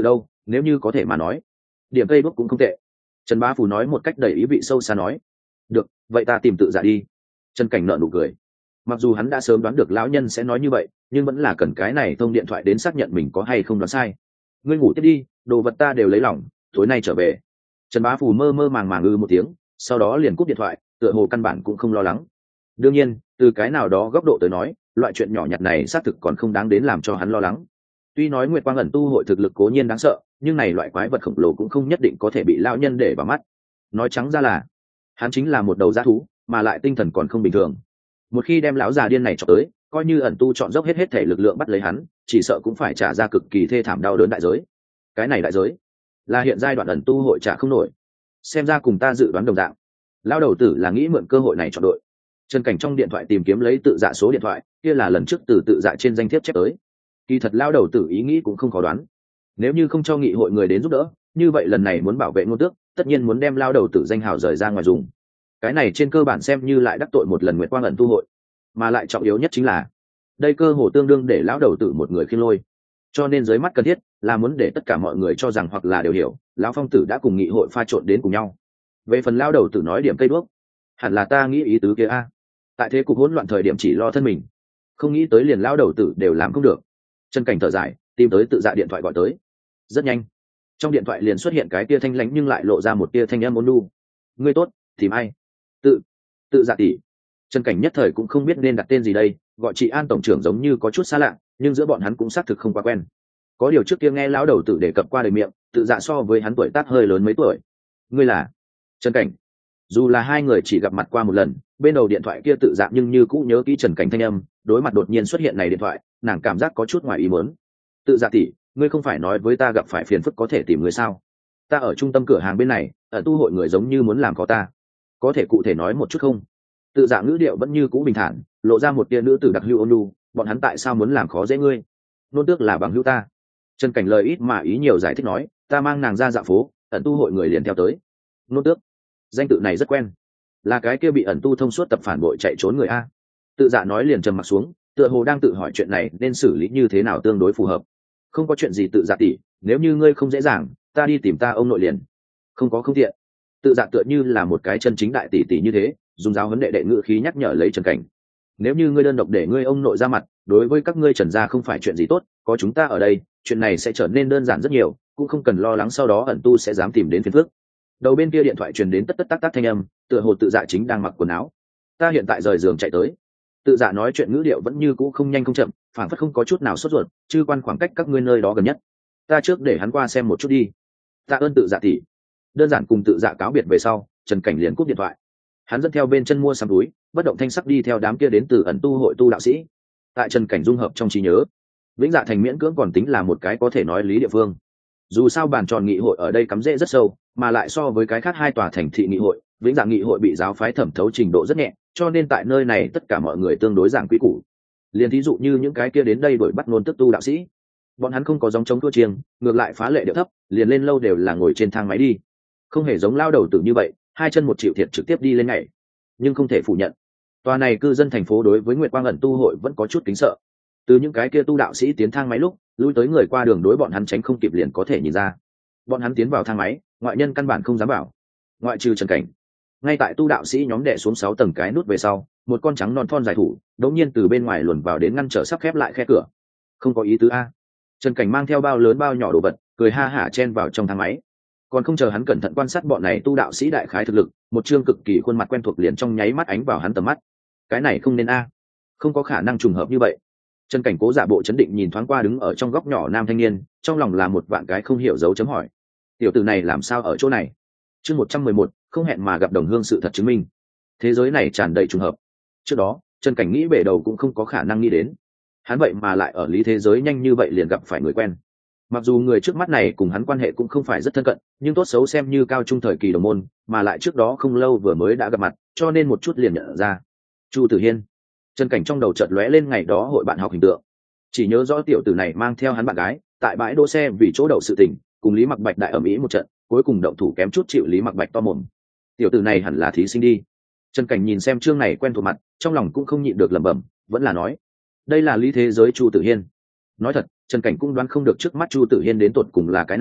nếu như có thể mà nói, điểm cây đuốc cũng không tệ. Trần Bá Phù nói một cách đầy ý vị sâu xa nói. Được, vậy ta tìm tự dạ đi. Trần Cảnh nợ nụ cười. Mặc dù hắn đã sớm đoán được lão nhân sẽ nói như vậy, nhưng vẫn là cần cái này thông điện thoại đến xác nhận mình có hay không đoán sai. Ngươi ngủ tiếp đi, đồ vật ta đều lấy lỏng, tối nay trở về. Trần Bá Phù mơ mơ màng màng ư một tiếng, sau đó liền cúp điện thoại, tựa hồ căn bản cũng không lo lắng. Đương nhiên, từ cái nào đó góc độ tới nói, loại chuyện nhỏ nhặt này xác thực còn không đáng đến làm cho hắn lo lắng. Tuy nói Nguyệt Quang ẩn tu hội thực lực cố nhiên đáng sợ, nhưng này loại quái vật khổng lồ cũng không nhất định có thể bị lão nhân để vào mắt. Nói trắng ra là, hắn chính là một đầu dã thú, mà lại tinh thần còn không bình thường. Một khi đem lão già điên này cho tới, coi như ẩn tu chọn dốc hết hết thể lực lượng bắt lấy hắn, chỉ sợ cũng phải trả ra cực kỳ thê thảm đau đớn đại giới. Cái này đại giới là hiện giai đoạn ẩn tu hội trả không nổi. Xem ra cùng ta dự đoán đồng dạng. Lão đầu tử là nghĩ mượn cơ hội này chọn đội. Trần Cảnh trong điện thoại tìm kiếm lấy tự dạ số điện thoại, kia là lần trước từ tự dạ trên danh thiếp chép tới. Kỳ thật lão đầu tử ý nghĩ cũng không khó đoán. Nếu như không cho nghị hội người đến giúp đỡ, như vậy lần này muốn bảo vệ ngôn tước, tất nhiên muốn đem lão đầu tử danh hào rời ra ngoài dùng. Cái này trên cơ bản xem như lại đắc tội một lần Nguyệt Quang ẩn tu hội, mà lại trọng yếu nhất chính là đây cơ hồ tương đương để lão đầu tử một người khiêng lôi. Cho nên dưới mắt cần thiết là muốn để tất cả mọi người cho rằng hoặc là đều hiểu, lão phong tử đã cùng nghị hội pha trộn đến cùng nhau. Về phần lão đầu tử nói điểm cây đuốc, hẳn là ta nghĩ ý tứ kia a. Tại thế cục hỗn loạn thời điểm chỉ lo thân mình, không nghĩ tới liền lão đầu tử đều làm không được. Trần Cảnh thở dài, tìm tới tự dạ điện thoại gọi tới. Rất nhanh, trong điện thoại liền xuất hiện cái tia thanh lãnh nhưng lại lộ ra một tia thanh âm ôn nhu. Ngươi tốt, tìm ai? Tự, tự dạ tỷ. Trần Cảnh nhất thời cũng không biết nên đặt tên gì đây, gọi chị An tổng trưởng giống như có chút xa lạ, nhưng giữa bọn hắn cũng xác thực không quá quen. Có điều trước kia nghe lão đầu tử đề cập qua đời miệng, tự dạ so với hắn tuổi tác hơi lớn mấy tuổi. Ngươi là? Trần Cảnh. Dù là hai người chỉ gặp mặt qua một lần, bên đầu điện thoại kia tự dạ nhưng như cũ nhớ kỹ Trần Cảnh thanh âm, đối mặt đột nhiên xuất hiện này điện thoại, nàng cảm giác có chút ngoài ý muốn. Tự dạ tỷ, ngươi không phải nói với ta gặp phải phiền phức có thể tìm người sao? Ta ở trung tâm cửa hàng bên này, ở tu hội người giống như muốn làm khó ta, có thể cụ thể nói một chút không? Tự dạ ngữ điệu vẫn như cũ bình thản, lộ ra một tia nữ tử đặc hữu ôn nhu. Bọn hắn tại sao muốn làm khó dễ ngươi? Nôn tước là bằng hữu ta. Trần Cảnh lời ít mà ý nhiều giải thích nói, ta mang nàng ra dạo phố, ẩn tu hội người liền theo tới. Nôn tước, danh tự này rất quen, là cái kia bị ẩn tu thông suốt tập phản bội chạy trốn người a. Tự dạ nói liền trầm mặt xuống, tựa hồ đang tự hỏi chuyện này nên xử lý như thế nào tương đối phù hợp. Không có chuyện gì tự dạ tỷ, nếu như ngươi không dễ dàng, ta đi tìm ta ông nội liền. Không có không tiện. Tự dạ tựa như là một cái chân chính đại tỷ tỷ như thế, dùng giáo huấn đệ đệ ngữ khí nhắc nhở lấy Trần Cảnh. Nếu như ngươi đơn độc để ngươi ông nội ra mặt, đối với các ngươi Trần gia không phải chuyện gì tốt, có chúng ta ở đây, chuyện này sẽ trở nên đơn giản rất nhiều, cũng không cần lo lắng sau đó ẩn tu sẽ dám tìm đến phiền phức. Đầu bên kia điện thoại truyền đến tất tất tác tác thanh âm, tựa hồ tự dạ chính đang mặc quần áo. Ta hiện tại rời giường chạy tới. Tự dạ nói chuyện ngữ điệu vẫn như cũ không nhanh không chậm, phản phất không có chút nào sốt ruột, chứ quan khoảng cách các ngươi nơi đó gần nhất. Ta trước để hắn qua xem một chút đi. Tạ ơn tự dạ tỷ. Đơn giản cùng tự dạ cáo biệt về sau, Trần Cảnh liền cúp điện thoại. Hắn dẫn theo bên chân mua sắm túi, bất động thanh sắc đi theo đám kia đến từ ẩn tu hội tu đạo sĩ. Tại Trần Cảnh dung hợp trong trí nhớ, Vĩnh Dạ Thành miễn cưỡng còn tính là một cái có thể nói lý địa phương. Dù sao bàn tròn nghị hội ở đây cắm rễ rất sâu, mà lại so với cái khác hai tòa thành thị nghị hội, Vĩnh Dạ nghị hội bị giáo phái thẩm thấu trình độ rất nhẹ, cho nên tại nơi này tất cả mọi người tương đối giảng quy củ. Liên thí dụ như những cái kia đến đây đuổi bắt nôn tức tu đạo sĩ, bọn hắn không có giống chống thua chiêng, ngược lại phá lệ điệu thấp, liền lên lâu đều là ngồi trên thang máy đi, không hề giống lao đầu tử như vậy, hai chân một chịu thiệt trực tiếp đi lên ngày. Nhưng không thể phủ nhận, tòa này cư dân thành phố đối với Nguyệt Quang ẩn tu hội vẫn có chút kính sợ. Từ những cái kia tu đạo sĩ tiến thang máy lúc lui tới người qua đường đối bọn hắn tránh không kịp liền có thể nhìn ra, bọn hắn tiến vào thang máy, ngoại nhân căn bản không dám vào, ngoại trừ Trần Cảnh. Ngay tại tu đạo sĩ nhóm đè xuống sáu tầng cái nút về sau, một con trắng non thon dài thủ đột nhiên từ bên ngoài luồn vào đến ngăn trở sắp khép lại khe cửa. Không có ý tứ a. Trần Cảnh mang theo bao lớn bao nhỏ đồ vật, cười ha hả chen vào trong thang máy. Còn không chờ hắn cẩn thận quan sát bọn này tu đạo sĩ đại khái thực lực, một chương cực kỳ khuôn mặt quen thuộc liền trong nháy mắt ánh vào hắn tầm mắt. Cái này không nên a, không có khả năng trùng hợp như vậy. Trần Cảnh cố giả bộ chấn định nhìn thoáng qua đứng ở trong góc nhỏ nam thanh niên, trong lòng là một vạn cái không hiểu dấu chấm hỏi. Tiểu tử này làm sao ở chỗ này? Chương một trăm mười một, không hẹn mà gặp đồng hương sự thật chứng minh. Thế giới này tràn đầy trùng hợp. Trước đó, Trần Cảnh nghĩ bể đầu cũng không có khả năng nghĩ đến, hắn vậy mà lại ở lý thế giới nhanh như vậy liền gặp phải người quen. Mặc dù người trước mắt này cùng hắn quan hệ cũng không phải rất thân cận, nhưng tốt xấu xem như cao trung thời kỳ đồng môn, mà lại trước đó không lâu vừa mới đã gặp mặt, cho nên một chút liền nhận ra. Chu Tử Hiên. Trần Cảnh trong đầu chợt lóe lên ngày đó hội bạn học hình tượng, chỉ nhớ rõ tiểu tử này mang theo hắn bạn gái tại bãi đỗ xe vì chỗ đậu sự tình, cùng Lý Mặc Bạch đại ầm ĩ một trận, cuối cùng động thủ kém chút chịu Lý Mặc Bạch to mồm. Tiểu tử này hẳn là thí sinh đi. Trần Cảnh nhìn xem chương này quen thuộc mặt, trong lòng cũng không nhịn được lẩm bẩm, vẫn là nói, đây là lý thế giới Chu Tử Hiên. Nói thật, Trần Cảnh cũng đoán không được trước mắt Chu Tử Hiên đến tột cùng là cái nào,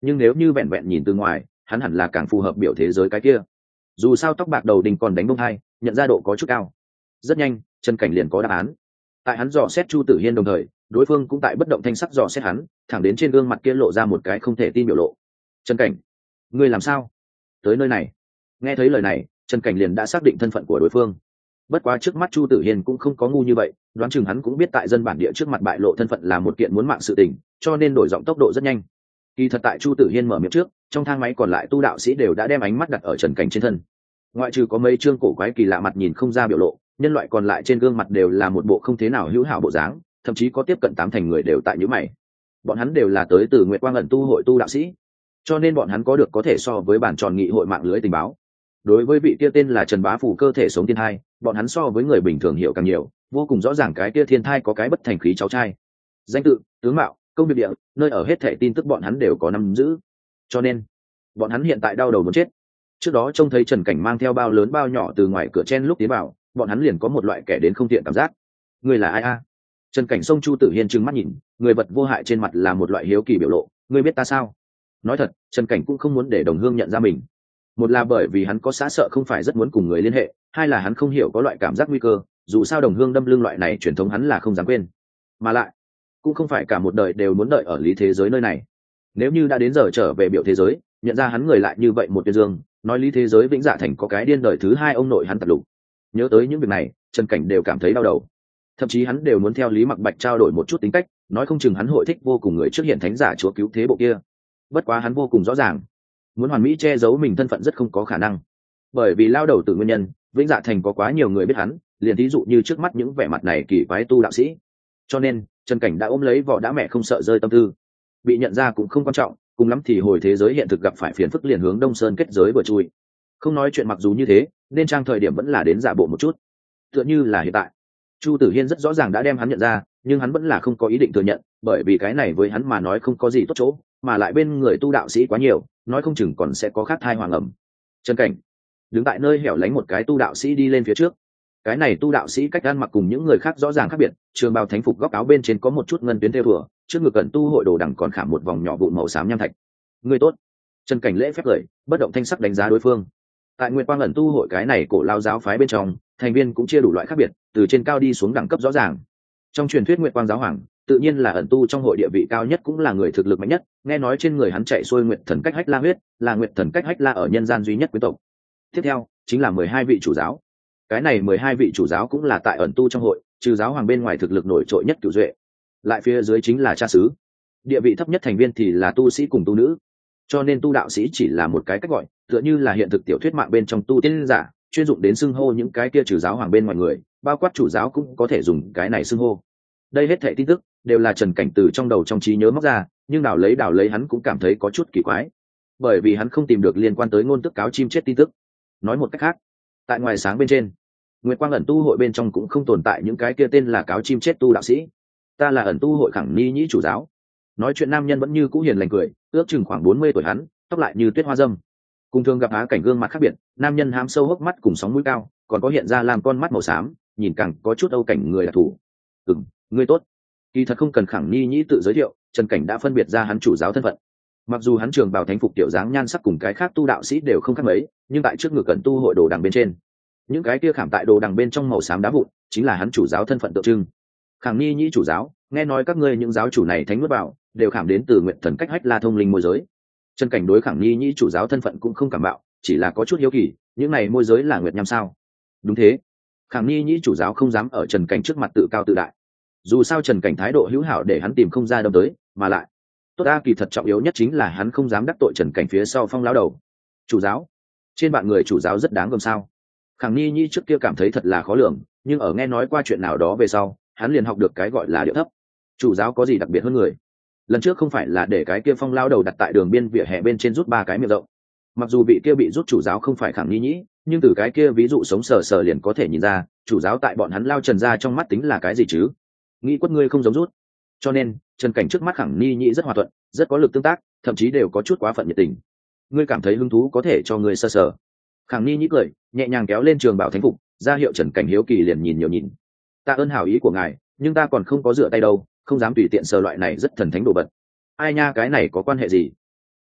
nhưng nếu như vẹn vẹn nhìn từ ngoài hắn hẳn là càng phù hợp biểu thế giới cái kia. Dù sao tóc bạc đầu đình còn đánh bông hai, nhận ra độ có chút cao. Rất nhanh Trần Cảnh liền có đáp án. Tại hắn dò xét Chu Tử Hiên đồng thời, đối phương cũng tại bất động thanh sắc dò xét hắn, thẳng đến trên gương mặt kia lộ ra một cái không thể tin biểu lộ. Trần Cảnh, ngươi làm sao tới nơi này? Nghe thấy lời này, Trần Cảnh liền đã xác định thân phận của đối phương. Bất quá trước mắt Chu Tử Hiên cũng không có ngu như vậy, đoán chừng hắn cũng biết tại dân bản địa trước mặt bại lộ thân phận là một kiện muốn mạng sự tình, cho nên đổi giọng tốc độ rất nhanh. Kỳ thật tại Chu Tử Hiên mở miệng trước, trong thang máy còn lại tu đạo sĩ đều đã đem ánh mắt đặt ở Trần Cảnh trên thân. Ngoại trừ có mấy trương cổ quái kỳ lạ mặt nhìn không ra biểu lộ, nhân loại còn lại trên gương mặt đều là một bộ không thế nào hữu hảo bộ dáng, thậm chí có tiếp cận tám thành người đều tại nhíu mày. Bọn hắn đều là tới từ Nguyệt Quang ẩn tu hội tu đạo sĩ, cho nên bọn hắn có được có thể so với bản tròn nghị hội mạng lưới tình báo. Đối với vị kia tên là Trần Bá Phủ cơ thể sống thiên thai, bọn hắn so với người bình thường hiểu càng nhiều, vô cùng rõ ràng cái kia thiên thai có cái bất thành khí cháu trai. Danh tự, tướng mạo, công việc địa, nơi ở hết thảy tin tức bọn hắn đều có nắm giữ. Cho nên, bọn hắn hiện tại đau đầu muốn chết. Trước đó trông thấy Trần Cảnh mang theo bao lớn bao nhỏ từ ngoài cửa chen lúc tiến vào, bọn hắn liền có một loại kẻ đến không tiện cảm giác. Người là ai a? Trần Cảnh xông Chu Tử Hiên trừng mắt nhìn, người vật vô hại trên mặt là một loại hiếu kỳ biểu lộ. Ngươi biết ta sao? Nói thật, Trần Cảnh cũng không muốn để đồng hương nhận ra mình. Một là bởi vì hắn có xã sợ không phải rất muốn cùng người liên hệ, hai là hắn không hiểu có loại cảm giác nguy cơ, dù sao đồng hương đâm lưng loại này truyền thống hắn là không dám quên. Mà lại, cũng không phải cả một đời đều muốn đợi ở lý thế giới nơi này. Nếu như đã đến giờ trở về biểu thế giới, nhận ra hắn người lại như vậy một tuyên dương, nói lý thế giới vĩnh dạ thành có cái điên đời thứ hai ông nội hắn tập lục. Nhớ tới những việc này, Trần Cảnh đều cảm thấy đau đầu. Thậm chí hắn đều muốn theo Lý Mặc Bạch trao đổi một chút tính cách, nói không chừng hắn hội thích vô cùng người trước hiện thánh giả chúa cứu thế bộ kia. Bất quá hắn vô cùng rõ ràng, muốn hoàn mỹ che giấu mình thân phận rất không có khả năng, bởi vì lao đầu từ nguyên nhân vĩnh dạ thành có quá nhiều người biết hắn, liền ví dụ như trước mắt những vẻ mặt này kỳ quái tu đạo sĩ. Cho nên Trần Cảnh đã ôm lấy vỏ đã mẹ không sợ rơi tâm tư, bị nhận ra cũng không quan trọng, cùng lắm thì hồi thế giới hiện thực gặp phải phiền phức liền hướng Đông Sơn kết giới vừa chui. Không nói chuyện mặc dù như thế, nên trang thời điểm vẫn là đến giả bộ một chút, tựa như là hiện tại. Chu Tử Hiên rất rõ ràng đã đem hắn nhận ra, nhưng hắn vẫn là không có ý định thừa nhận, bởi vì cái này với hắn mà nói không có gì tốt chỗ, mà lại bên người tu đạo sĩ quá nhiều, nói không chừng còn sẽ có khác thai hoàng ẩm. Trần Cảnh đứng tại nơi hẻo lánh, một cái tu đạo sĩ đi lên phía trước. Cái này tu đạo sĩ cách ăn mặc cùng những người khác rõ ràng khác biệt, trường bào thánh phục góc áo bên trên có một chút ngân tuyến thêu thùa, trước ngực cận tu hội đồ đằng còn khảm một vòng nhỏ vụn màu xám nham thạch. Người tốt. Trần Cảnh lễ phép cười, bất động thanh sắc đánh giá đối phương. Tại Nguyệt Quang ẩn tu hội cái này cổ lao giáo phái bên trong, thành viên cũng chia đủ loại khác biệt, từ trên cao đi xuống đẳng cấp rõ ràng. Trong truyền thuyết Nguyệt Quang giáo hoàng tự nhiên là ẩn tu trong hội địa vị cao nhất, cũng là người thực lực mạnh nhất, nghe nói trên người hắn chạy xuôi Nguyệt thần cách hách la huyết, là Nguyệt thần cách hách la ở nhân gian duy nhất quý tộc. Tiếp theo chính là mười hai vị chủ giáo. Cái này mười hai vị chủ giáo cũng là tại ẩn tu trong hội, trừ giáo hoàng bên ngoài thực lực nổi trội nhất cửu duệ. Lại phía dưới chính là cha xứ. Địa vị thấp nhất thành viên thì là tu sĩ cùng tu nữ. Cho nên tu đạo sĩ chỉ là một cái cách gọi, tựa như là hiện thực tiểu thuyết mạng bên trong tu tiên giả, chuyên dụng đến xưng hô những cái kia trừ giáo hoàng bên ngoài người, bao quát chủ giáo cũng có thể dùng cái này xưng hô. Đây hết thảy tin tức đều là Trần Cảnh từ trong đầu trong trí nhớ móc ra, nhưng đào lấy đào lấy hắn cũng cảm thấy có chút kỳ quái, bởi vì hắn không tìm được liên quan tới ngôn tức cáo chim chết tin tức. Nói một cách khác, tại ngoài sáng bên trên Nguyệt Quang ẩn tu hội bên trong cũng không tồn tại những cái kia tên là cáo chim chết tu đạo sĩ. Ta là ẩn tu hội Khẳng Ni Nhĩ chủ giáo. Nói chuyện nam nhân vẫn như cũ hiền lành cười, ước chừng khoảng bốn mươi tuổi hắn, tóc lại như tuyết hoa dâm. Cùng thường gặp á cảnh gương mặt khác biệt, nam nhân hám sâu hốc mắt cùng sóng mũi cao, còn có hiện ra làm con mắt màu xám, nhìn càng có chút âu cảnh người đặc thù. Ừm, ngươi tốt. Kỳ thật không cần Khẳng Ni Nhĩ tự giới thiệu, Trần Cảnh đã phân biệt ra hắn chủ giáo thân phận. Mặc dù hắn trường bào thánh phục tiểu dáng nhan sắc cùng cái khác tu đạo sĩ đều không khác mấy, nhưng tại trước ngực ẩn tu hội đồ đằng bên trên, những cái kia khảm tại đồ đằng bên trong màu xám đá vụn chính là hắn chủ giáo thân phận tượng trưng. Khẳng Ni Nhĩ chủ giáo, nghe nói các ngươi những giáo chủ này thánh nuốt vào đều khảm đến từ Nguyệt thần cách hách la thông linh môi giới. Trần Cảnh đối Khẳng Ni Nhĩ chủ giáo thân phận cũng không cảm bạo, chỉ là có chút hiếu kỳ, những này môi giới là Nguyệt nham sao? Đúng thế. Khẳng Ni Nhĩ chủ giáo không dám ở Trần Cảnh trước mặt tự cao tự đại. Dù sao Trần Cảnh thái độ hữu hảo để hắn tìm không ra đâm tới, mà lại tốt a, kỳ thật trọng yếu nhất chính là hắn không dám đắc tội Trần Cảnh phía sau Phong lão đầu. Chủ giáo, trên bạn người chủ giáo rất đáng gờm sao? Khẳng Ni Nhĩ trước kia cảm thấy thật là khó lường, nhưng ở nghe nói qua chuyện nào đó về sau, hắn liền học được cái gọi là điệu thấp. Chủ giáo có gì đặc biệt hơn người? Lần trước không phải là để cái kia Phong lão đầu đặt tại đường biên vỉa hè bên trên rút ba cái miệng rộng. Mặc dù vị kia bị rút chủ giáo không phải Khẳng Ni Nhĩ, nhưng từ cái kia ví dụ sống sờ sờ liền có thể nhìn ra, chủ giáo tại bọn hắn lao Trần ra trong mắt tính là cái gì chứ? Nghĩ quất ngươi không giống rút. Cho nên Trần Cảnh trước mắt Khẳng Ni Nhĩ rất hòa thuận, rất có lực tương tác, thậm chí đều có chút quá phận nhiệt tình. Ngươi cảm thấy hứng thú có thể cho ngươi sơ sờ. Khẳng Ni Nhĩ cười, nhẹ nhàng kéo lên trường bảo thánh phục, ra hiệu Trần Cảnh hiếu kỳ liền nhìn nhiều nhìn. Ta ơn hảo ý của ngài, nhưng ta còn không có rửa tay đâu, không dám tùy tiện sờ loại này rất thần thánh đồ vật. Ai nha, cái này có quan hệ gì?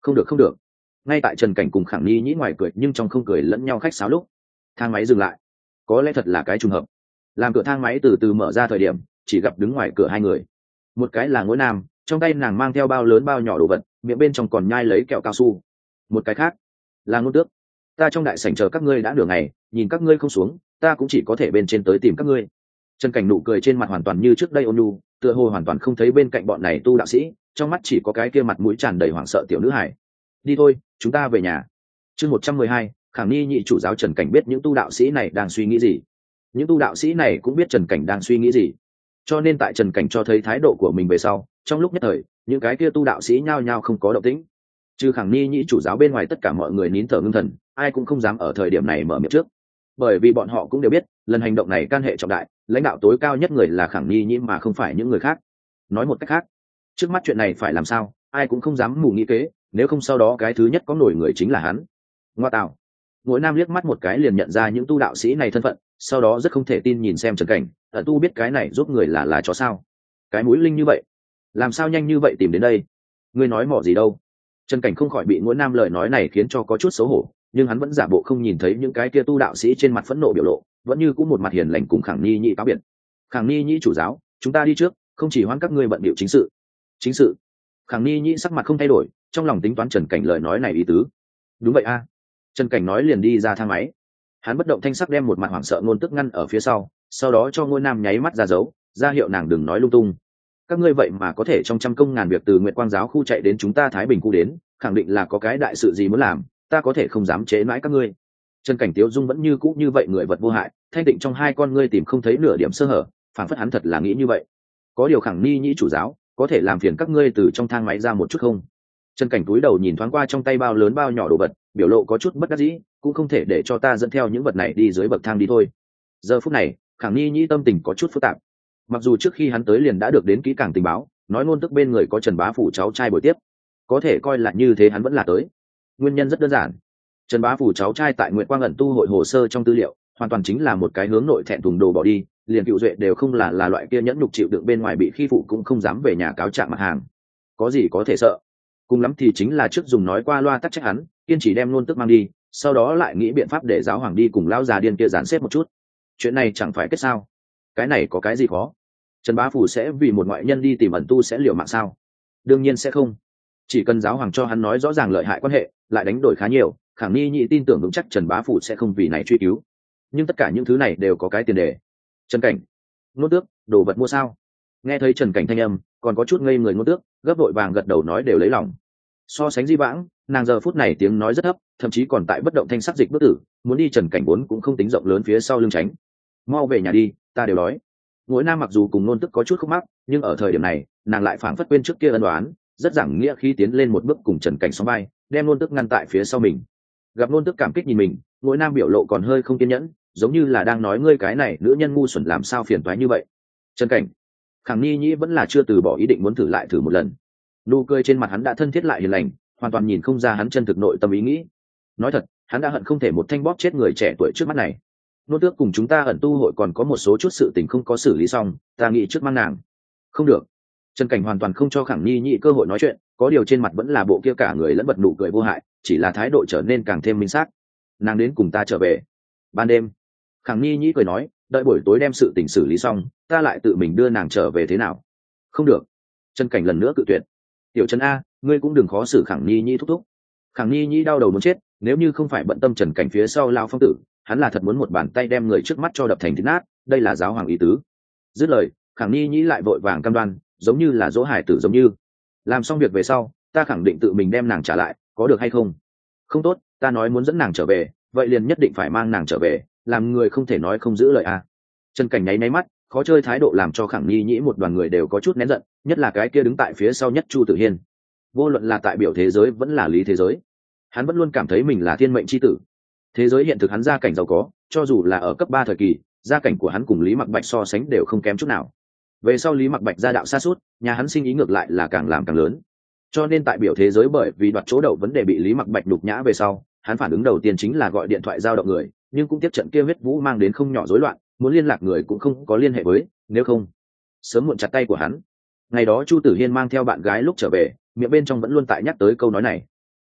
không được không được. Ngay tại Trần Cảnh cùng Khẳng Ni nhĩ ngoài cười nhưng trong không cười lẫn nhau khách sáo lúc thang máy dừng lại. Có lẽ thật là cái trùng hợp, làm cửa thang máy từ từ mở ra thời điểm chỉ gặp đứng ngoài cửa hai người. Một cái là Ngũ Nam, trong tay nàng mang theo bao lớn bao nhỏ đồ vật, miệng bên trong còn nhai lấy kẹo cao su. Một cái khác là Ngôn Tước. Ta trong đại sảnh chờ các ngươi đã nửa ngày, nhìn các ngươi không xuống, ta cũng chỉ có thể bên trên tới tìm các ngươi. Trần Cảnh nụ cười trên mặt hoàn toàn như trước đây ôn nhu, tựa hồ hoàn toàn không thấy bên cạnh bọn này tu đạo sĩ, trong mắt chỉ có cái kia mặt mũi tràn đầy hoảng sợ tiểu nữ hải. Đi thôi, chúng ta về nhà. Chương một trăm mười hai, Khẳng Ni nhị chủ giáo Trần Cảnh biết những tu đạo sĩ này đang suy nghĩ gì. Những tu đạo sĩ này cũng biết Trần Cảnh đang suy nghĩ gì. Cho nên tại Trần Cảnh cho thấy thái độ của mình về sau, trong lúc nhất thời, những cái kia tu đạo sĩ nhao nhao không có động tĩnh. Trừ Khẳng Ni nhị chủ giáo bên ngoài, tất cả mọi người nín thở ngưng thần, ai cũng không dám ở thời điểm này mở miệng trước. Bởi vì bọn họ cũng đều biết, lần hành động này can hệ trọng đại, lãnh đạo tối cao nhất người là Khẳng Ni nhĩ mà không phải những người khác. Nói một cách khác, trước mắt chuyện này phải làm sao, ai cũng không dám mù nghĩ kế, nếu không sau đó cái thứ nhất có nổi người chính là hắn. Ngoa tạo. Mỗi Nam liếc mắt một cái liền nhận ra những tu đạo sĩ này thân phận, sau đó rất không thể tin nhìn xem Trần Cảnh, ẩn tu biết cái này giúp người là là chó sao? Cái mũi linh như vậy, làm sao nhanh như vậy tìm đến đây? Ngươi nói mỏ gì đâu? Trần Cảnh không khỏi bị Mỗi Nam lời nói này khiến cho có chút xấu hổ, nhưng hắn vẫn giả bộ không nhìn thấy những cái kia tu đạo sĩ trên mặt phẫn nộ biểu lộ, vẫn như cũng một mặt hiền lành cùng Khẳng Ni nhĩ cáo biệt. Khẳng Ni nhĩ chủ giáo, chúng ta đi trước, không chỉ hoãn các ngươi bận bịu chính sự. Chính sự? Khẳng Ni nhĩ sắc mặt không thay đổi, trong lòng tính toán Trần Cảnh lời nói này ý tứ. Đúng vậy a. Trần Cảnh nói liền đi ra thang máy. Hắn bất động thanh sắc đem một mặt hoảng sợ Ngôn Tức ngăn ở phía sau, sau đó cho Ngôi Nam nháy mắt ra dấu, ra hiệu nàng đừng nói lung tung. Các ngươi vậy mà có thể trong trăm công ngàn việc từ Nguyệt Quang giáo khu chạy đến chúng ta Thái Bình khu đến, khẳng định là có cái đại sự gì muốn làm, ta có thể không dám chế mãi các ngươi. Trần Cảnh Tiếu Dung vẫn như cũ như vậy, người vật vô hại, thanh định trong hai con ngươi tìm không thấy nửa điểm sơ hở, phảng phất hắn thật là nghĩ như vậy. Có điều Khẳng Ni nhĩ chủ giáo, có thể làm phiền các ngươi từ trong thang máy ra một chút không? Trần Cảnh cúi đầu nhìn thoáng qua trong tay bao lớn bao nhỏ đồ vật, biểu lộ có chút bất đắc dĩ, cũng không thể để cho ta dẫn theo những vật này đi dưới bậc thang đi thôi. Giờ phút này, Khẳng Ni nhĩ tâm tình có chút phức tạp. Mặc dù trước khi hắn tới liền đã được đến kỹ càng tình báo, nói Ngôn Tức bên người có Trần Bá Phủ cháu trai bồi tiếp, có thể coi là như thế hắn vẫn là tới. Nguyên nhân rất đơn giản, Trần Bá Phủ cháu trai tại Nguyệt Quang ẩn tu hội hồ sơ trong tư liệu, hoàn toàn chính là một cái hướng nội thẹn thùng đồ bỏ đi, liền Cựu Duệ đều không là là loại kia nhẫn nhục chịu đựng bên ngoài bị khi phụ cũng không dám về nhà cáo trạng mặt hàng. Có gì có thể sợ? Cùng lắm thì chính là trước dùng nói qua loa tắc trách hắn, kiên trì đem Ngôn Tức mang đi, sau đó lại nghĩ biện pháp để giáo hoàng đi cùng lão già điên kia dàn xếp một chút. Chuyện này chẳng phải kết sao? Cái này có cái gì khó? Trần Bá Phủ sẽ vì một ngoại nhân đi tìm ẩn tu sẽ liều mạng sao? Đương nhiên sẽ không. Chỉ cần giáo hoàng cho hắn nói rõ ràng lợi hại quan hệ, lại đánh đổi khá nhiều, Khẳng Ni nhị tin tưởng vững chắc Trần Bá Phủ sẽ không vì này truy cứu. Nhưng tất cả những thứ này đều có cái tiền đề. Trần Cảnh, Ngôn Tước, đồ vật mua sao? Nghe thấy Trần Cảnh thanh âm, còn có chút ngây người Ngôn Tước, gấp vội vàng gật đầu nói đều lấy lòng. So sánh Di Vãng, nàng giờ phút này tiếng nói rất thấp, thậm chí còn tại bất động thanh sắc dịch bước tử, muốn đi Trần Cảnh vốn cũng không tính rộng lớn phía sau lưng tránh. Mau về nhà đi, ta đều đói. Ngỗi Nam mặc dù cùng Ngôn Tức có chút khúc mắc, nhưng ở thời điểm này, nàng lại phảng phất quên trước kia ân đoán, rất giảng nghĩa khi tiến lên một bước cùng Trần Cảnh sóng vai, đem Ngôn Tức ngăn tại phía sau mình. Gặp Ngôn Tức cảm kích nhìn mình, Ngỗi Nam biểu lộ còn hơi không kiên nhẫn, giống như là đang nói ngươi cái này nữ nhân ngu xuẩn làm sao phiền toái như vậy. Trần Cảnh, Khẳng Ni nhĩ vẫn là chưa từ bỏ ý định muốn thử lại thử một lần. Nụ cười trên mặt hắn đã thân thiết lại hiền lành, hoàn toàn nhìn không ra hắn chân thực nội tâm ý nghĩ. Nói thật, hắn đã hận không thể một thanh bóp chết người trẻ tuổi trước mắt này. Nô Tước cùng chúng ta ẩn tu hội còn có một số chút sự tình không có xử lý xong, ta nghĩ trước mang nàng. Không được. Trần Cảnh hoàn toàn không cho Khẳng Ni nhĩ cơ hội nói chuyện, có điều trên mặt vẫn là bộ kia cả người lẫn vật nụ cười vô hại, chỉ là thái độ trở nên càng thêm minh xác. Nàng đến cùng ta trở về. Ban đêm, Khẳng Ni nhĩ cười nói, đợi buổi tối đem sự tình xử lý xong, ta lại tự mình đưa nàng trở về thế nào? Không được. Trần Cảnh lần nữa cự tuyệt. Tiểu Trần a, ngươi cũng đừng khó xử Khẳng Ni nhĩ thúc thúc. Khẳng Ni nhĩ đau đầu muốn chết, nếu như không phải bận tâm Trần Cảnh phía sau lao phong tử, hắn là thật muốn một bàn tay đem người trước mắt cho đập thành thịt nát, đây là giáo hoàng ý tứ. Dứt lời, Khẳng Ni nhĩ lại vội vàng cam đoan, giống như là dỗ hải tử giống như. Làm xong việc về sau, ta khẳng định tự mình đem nàng trả lại, có được hay không? Không tốt, ta nói muốn dẫn nàng trở về, vậy liền nhất định phải mang nàng trở về, làm người không thể nói không giữ lời à. Trần Cảnh nháy nháy mắt, khó chơi thái độ làm cho Khẳng Ni nhĩ một đoàn người đều có chút nén giận, nhất là cái kia đứng tại phía sau nhất Chu Tử Hiên. Vô luận là tại biểu thế giới vẫn là lý thế giới, hắn vẫn luôn cảm thấy mình là thiên mệnh chi tử. Thế giới hiện thực hắn gia cảnh giàu có, cho dù là ở cấp ba thời kỳ, gia cảnh của hắn cùng Lý Mặc Bạch so sánh đều không kém chút nào. Về sau Lý Mặc Bạch gia đạo sa sút, nhà hắn sinh ý ngược lại là càng làm càng lớn. Cho nên tại biểu thế giới bởi vì đoạt chỗ đậu vấn đề bị Lý Mặc Bạch đục nhã về sau, hắn phản ứng đầu tiên chính là gọi điện thoại giao động người, nhưng cũng tiếp trận kia huyết vũ mang đến không nhỏ rối loạn, muốn liên lạc người cũng không có liên hệ với, nếu không sớm muộn chặt tay của hắn. Ngày đó Chu Tử Hiên mang theo bạn gái lúc trở về, miệng bên trong vẫn luôn tại nhắc tới câu nói này.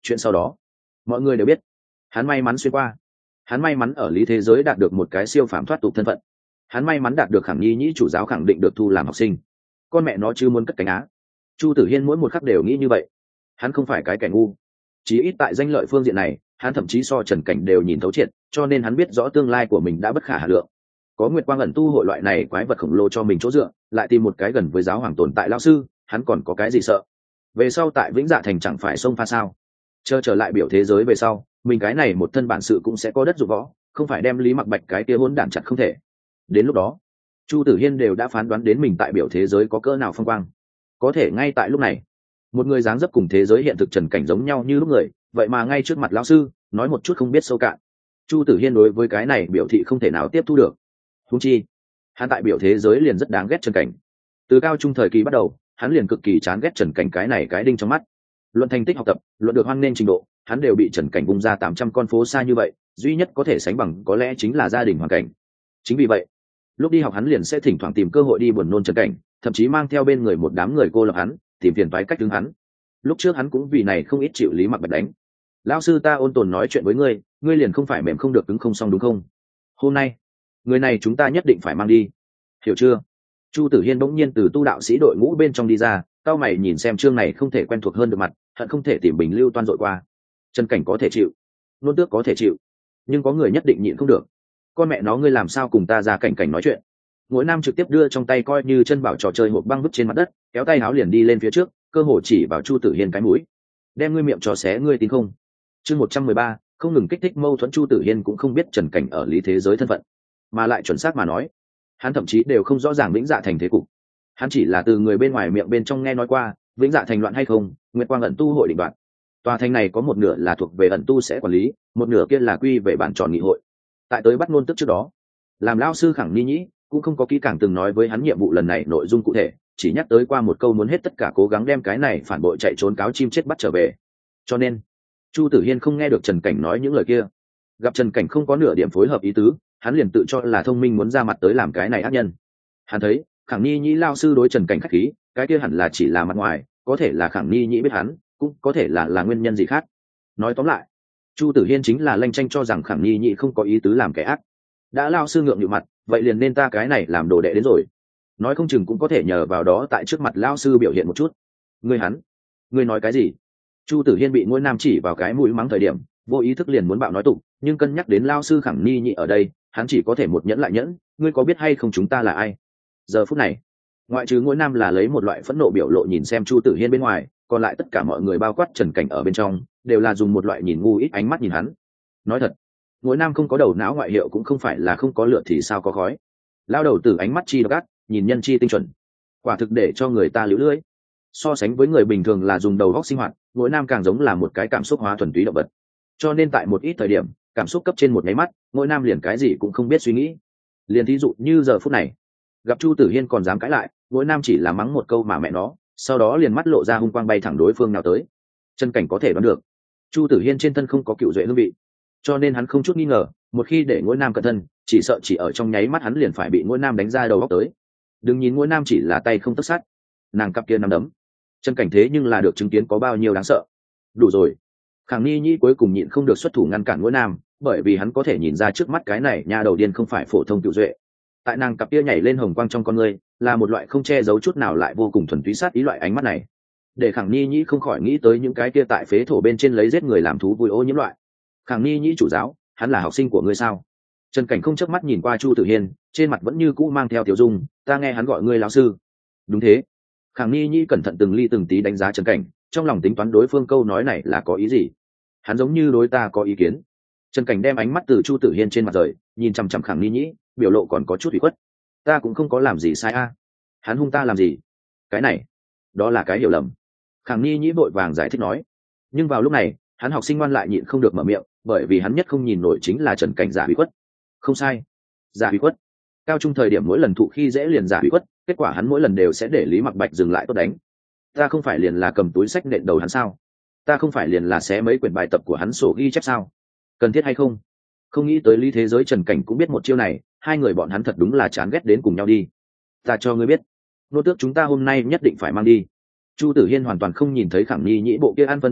chuyện sau đó mọi người đều biết. Hắn may mắn xuyên qua, hắn may mắn ở lý thế giới đạt được một cái siêu phàm thoát tục thân phận, hắn may mắn đạt được Khẳng Nhi Nhĩ chủ giáo khẳng định được thu làm học sinh. Con mẹ nó chứ muốn cất cánh á. Chu Tử Hiên mỗi một khắc đều nghĩ như vậy. Hắn không phải cái kẻ ngu, chí ít tại danh lợi phương diện này hắn thậm chí so Trần Cảnh đều nhìn thấu triệt, cho nên hắn biết rõ tương lai của mình đã bất khả hà lượng. Có Nguyệt Quang ẩn tu hội loại này quái vật khổng lồ cho mình chỗ dựa, lại tìm một cái gần với giáo hoàng tồn tại lão sư, hắn còn có cái gì sợ? Về sau tại Vĩnh Dạ Thành chẳng phải xông pha sao? Chờ trở lại biểu thế giới về sau, mình cái này một thân bản sự cũng sẽ có đất dụng võ, không phải đem Lý Mặc Bạch cái kia hỗn đản chặt không thể. Đến lúc đó, Chu Tử Hiên đều đã phán đoán đến mình tại biểu thế giới có cỡ nào phong quang. Có thể ngay tại lúc này, một người dáng dấp cùng thế giới hiện thực Trần Cảnh giống nhau như lúc người, vậy mà ngay trước mặt lão sư nói một chút không biết sâu cạn. Chu Tử Hiên đối với cái này biểu thị không thể nào tiếp thu được. Huống chi hắn tại biểu thế giới liền rất đáng ghét Trần Cảnh. Từ cao trung thời kỳ bắt đầu, hắn liền cực kỳ chán ghét Trần Cảnh cái này cái đinh trong mắt. Luận thành tích học tập, luận được hoan nghênh trình độ, hắn đều bị Trần Cảnh bung ra tám trăm con phố xa như vậy, duy nhất có thể sánh bằng có lẽ chính là gia đình hoàn cảnh. Chính vì vậy, lúc đi học hắn liền sẽ thỉnh thoảng tìm cơ hội đi buồn nôn Trần Cảnh, thậm chí mang theo bên người một đám người cô lập hắn, tìm phiền toái cách đứng hắn. Lúc trước hắn cũng vì này không ít chịu Lý Mặc Bạch đánh. Lão sư ta ôn tồn nói chuyện với ngươi, ngươi liền không phải mềm không được cứng không xong đúng không? Hôm nay, người này chúng ta nhất định phải mang đi, hiểu chưa? Chu Tử Hiên bỗng nhiên từ tu đạo sĩ đội ngũ bên trong đi ra, cao mày nhìn xem chương này không thể quen thuộc hơn được mặt, hận không thể tìm bình lưu toan dội qua. Trần Cảnh có thể chịu, Nôn Tước có thể chịu, nhưng có người nhất định nhịn không được. Con mẹ nó ngươi làm sao cùng ta ra Cảnh Cảnh nói chuyện? Ngỗi Nam trực tiếp đưa trong tay coi như chân bảo trò chơi hộp băng vứt trên mặt đất, kéo tay áo liền đi lên phía trước, cơ hồ chỉ vào Chu Tử Hiên cái mũi. Đem ngươi miệng trò xé ngươi tin không? Chương một trăm mười ba, không ngừng kích thích mâu thuẫn. Chu Tử Hiên cũng không biết Trần Cảnh ở lý thế giới thân phận, mà lại chuẩn xác mà nói, hắn thậm chí đều không rõ ràng Vĩnh Dạ Thành thế cục. Hắn chỉ là từ người bên ngoài miệng bên trong nghe nói qua Vĩnh Dạ Thành loạn hay không, Nguyệt Quang ẩn tu hội định đoạt. Tòa thành này có một nửa là thuộc về ẩn tu sẽ quản lý, một nửa kia là quy về bản tròn nghị hội. Tại tới bắt Nôn Tước trước đó, làm lão sư Khẳng Ni Nhĩ cũng không có kỹ càng từng nói với hắn nhiệm vụ lần này nội dung cụ thể, chỉ nhắc tới qua một câu muốn hết tất cả cố gắng đem cái này phản bội chạy trốn cáo chim chết bắt trở về. Cho nên Chu Tử Hiên không nghe được Trần Cảnh nói những lời kia. Gặp Trần Cảnh không có nửa điểm phối hợp ý tứ, hắn liền tự cho là thông minh muốn ra mặt tới làm cái này ác nhân. Hắn thấy Khẳng Ni Nhĩ lao sư đối Trần Cảnh khách khí, cái kia hẳn là chỉ là mặt ngoài, có thể là Khẳng Ni Nhĩ biết hắn, cũng có thể là là nguyên nhân gì khác. Nói tóm lại, Chu Tử Hiên chính là lanh tranh cho rằng Khẳng Ni Nhĩ không có ý tứ làm kẻ ác. Đã lao sư ngượng nhịu mặt, vậy liền nên ta cái này làm đồ đệ đến rồi. Nói không chừng cũng có thể nhờ vào đó tại trước mặt lao sư biểu hiện một chút. Ngươi hắn, ngươi nói cái gì? Chu Tử Hiên bị Ngôi Nam chỉ vào cái mũi mắng thời điểm, vô ý thức liền muốn bạo nói tục, nhưng cân nhắc đến lao sư Khẳng Ni Nhĩ ở đây, hắn chỉ có thể một nhẫn lại nhẫn. Ngươi có biết hay không chúng ta là ai? Giờ phút này, ngoại trừ Ngôi Nam là lấy một loại phẫn nộ biểu lộ nhìn xem Chu Tử Hiên bên ngoài, còn lại tất cả mọi người bao quát Trần Cảnh ở bên trong đều là dùng một loại nhìn ngu ít ánh mắt nhìn hắn. Nói thật, Ngôi Nam không có đầu não ngoại hiệu cũng không phải là không có lửa thì sao có khói. Lao đầu từ ánh mắt chi độc ác, nhìn nhân chi tinh chuẩn, quả thực để cho người ta liễu lưỡi. So sánh với người bình thường là dùng đầu óc sinh hoạt, Ngôi Nam càng giống là một cái cảm xúc hóa thuần túy động vật. Cho nên tại một ít thời điểm, cảm xúc cấp trên một máy mắt, Ngôi Nam liền cái gì cũng không biết suy nghĩ. Liền thí dụ như giờ phút này, gặp Chu Tử Hiên còn dám cãi lại, Ngôi Nam chỉ là mắng một câu mà mẹ nó, sau đó liền mắt lộ ra hung quang bay thẳng đối phương nào tới. Trần Cảnh có thể đoán được Chu Tử Hiên trên thân không có cựu duệ hương vị, cho nên hắn không chút nghi ngờ, một khi để Ngôi Nam cẩn thân, chỉ sợ chỉ ở trong nháy mắt hắn liền phải bị Ngôi Nam đánh ra đầu góc tới. Đừng nhìn Ngôi Nam chỉ là tay không tấc sắt, nàng cặp kia nắm đấm, Trần Cảnh thế nhưng là được chứng kiến có bao nhiêu đáng sợ. Đủ rồi. Khẳng Ni Nhĩ cuối cùng nhịn không được xuất thủ ngăn cản Ngôi Nam, bởi vì hắn có thể nhìn ra trước mắt cái này nha đầu điên không phải phổ thông cựu duệ. Tại nàng cặp kia nhảy lên hồng quang trong con người, là một loại không che giấu chút nào lại vô cùng thuần túy sát ý. Loại ánh mắt này để Khẳng Ni Nhĩ không khỏi nghĩ tới những cái kia tại phế thổ bên trên lấy giết người làm thú vui ô nhiễm loại. Khẳng Ni Nhĩ chủ giáo, hắn là học sinh của ngươi sao? Trần Cảnh không chớp mắt nhìn qua Chu Tử Hiên, trên mặt vẫn như cũ mang theo tiểu dung, ta nghe hắn gọi ngươi lão sư. Đúng thế. Khẳng Ni Nhĩ cẩn thận từng ly từng tí đánh giá Trần Cảnh, trong lòng tính toán đối phương câu nói này là có ý gì. Hắn giống như đối ta có ý kiến. Trần Cảnh đem ánh mắt từ Chu Tử Hiên trên mặt rời, nhìn chằm chằm Khẳng Ni Nhĩ, biểu lộ còn có chút ủy khuất. Ta cũng không có làm gì sai a. Hắn hung ta làm gì? Cái này, đó là cái hiểu lầm. Khẳng Ni Nhĩ vội vàng giải thích nói. Nhưng vào lúc này, hắn học sinh ngoan lại nhịn không được mở miệng, bởi vì hắn nhất không nhìn nổi chính là Trần Cảnh giả ủy khuất. Không sai, giả ủy khuất. Cao trung thời điểm mỗi lần thụ khi dễ liền giả ủy khuất, kết quả hắn mỗi lần đều sẽ để Lý Mặc Bạch dừng lại tốt đánh. Ta không phải liền là cầm túi sách nện đầu hắn sao? Ta không phải liền là xé mấy quyển bài tập của hắn sổ ghi chép sao? Cần thiết hay không? Không nghĩ tới lý thế giới Trần Cảnh cũng biết một chiêu này, hai người bọn hắn thật đúng là chán ghét đến cùng nhau đi. Ta cho ngươi biết, Nô Tước chúng ta hôm nay nhất định phải mang đi. Chu Tử Hiên hoàn toàn không nhìn thấy Khẳng Ni Nhĩ bộ kia an phân biểu lộ,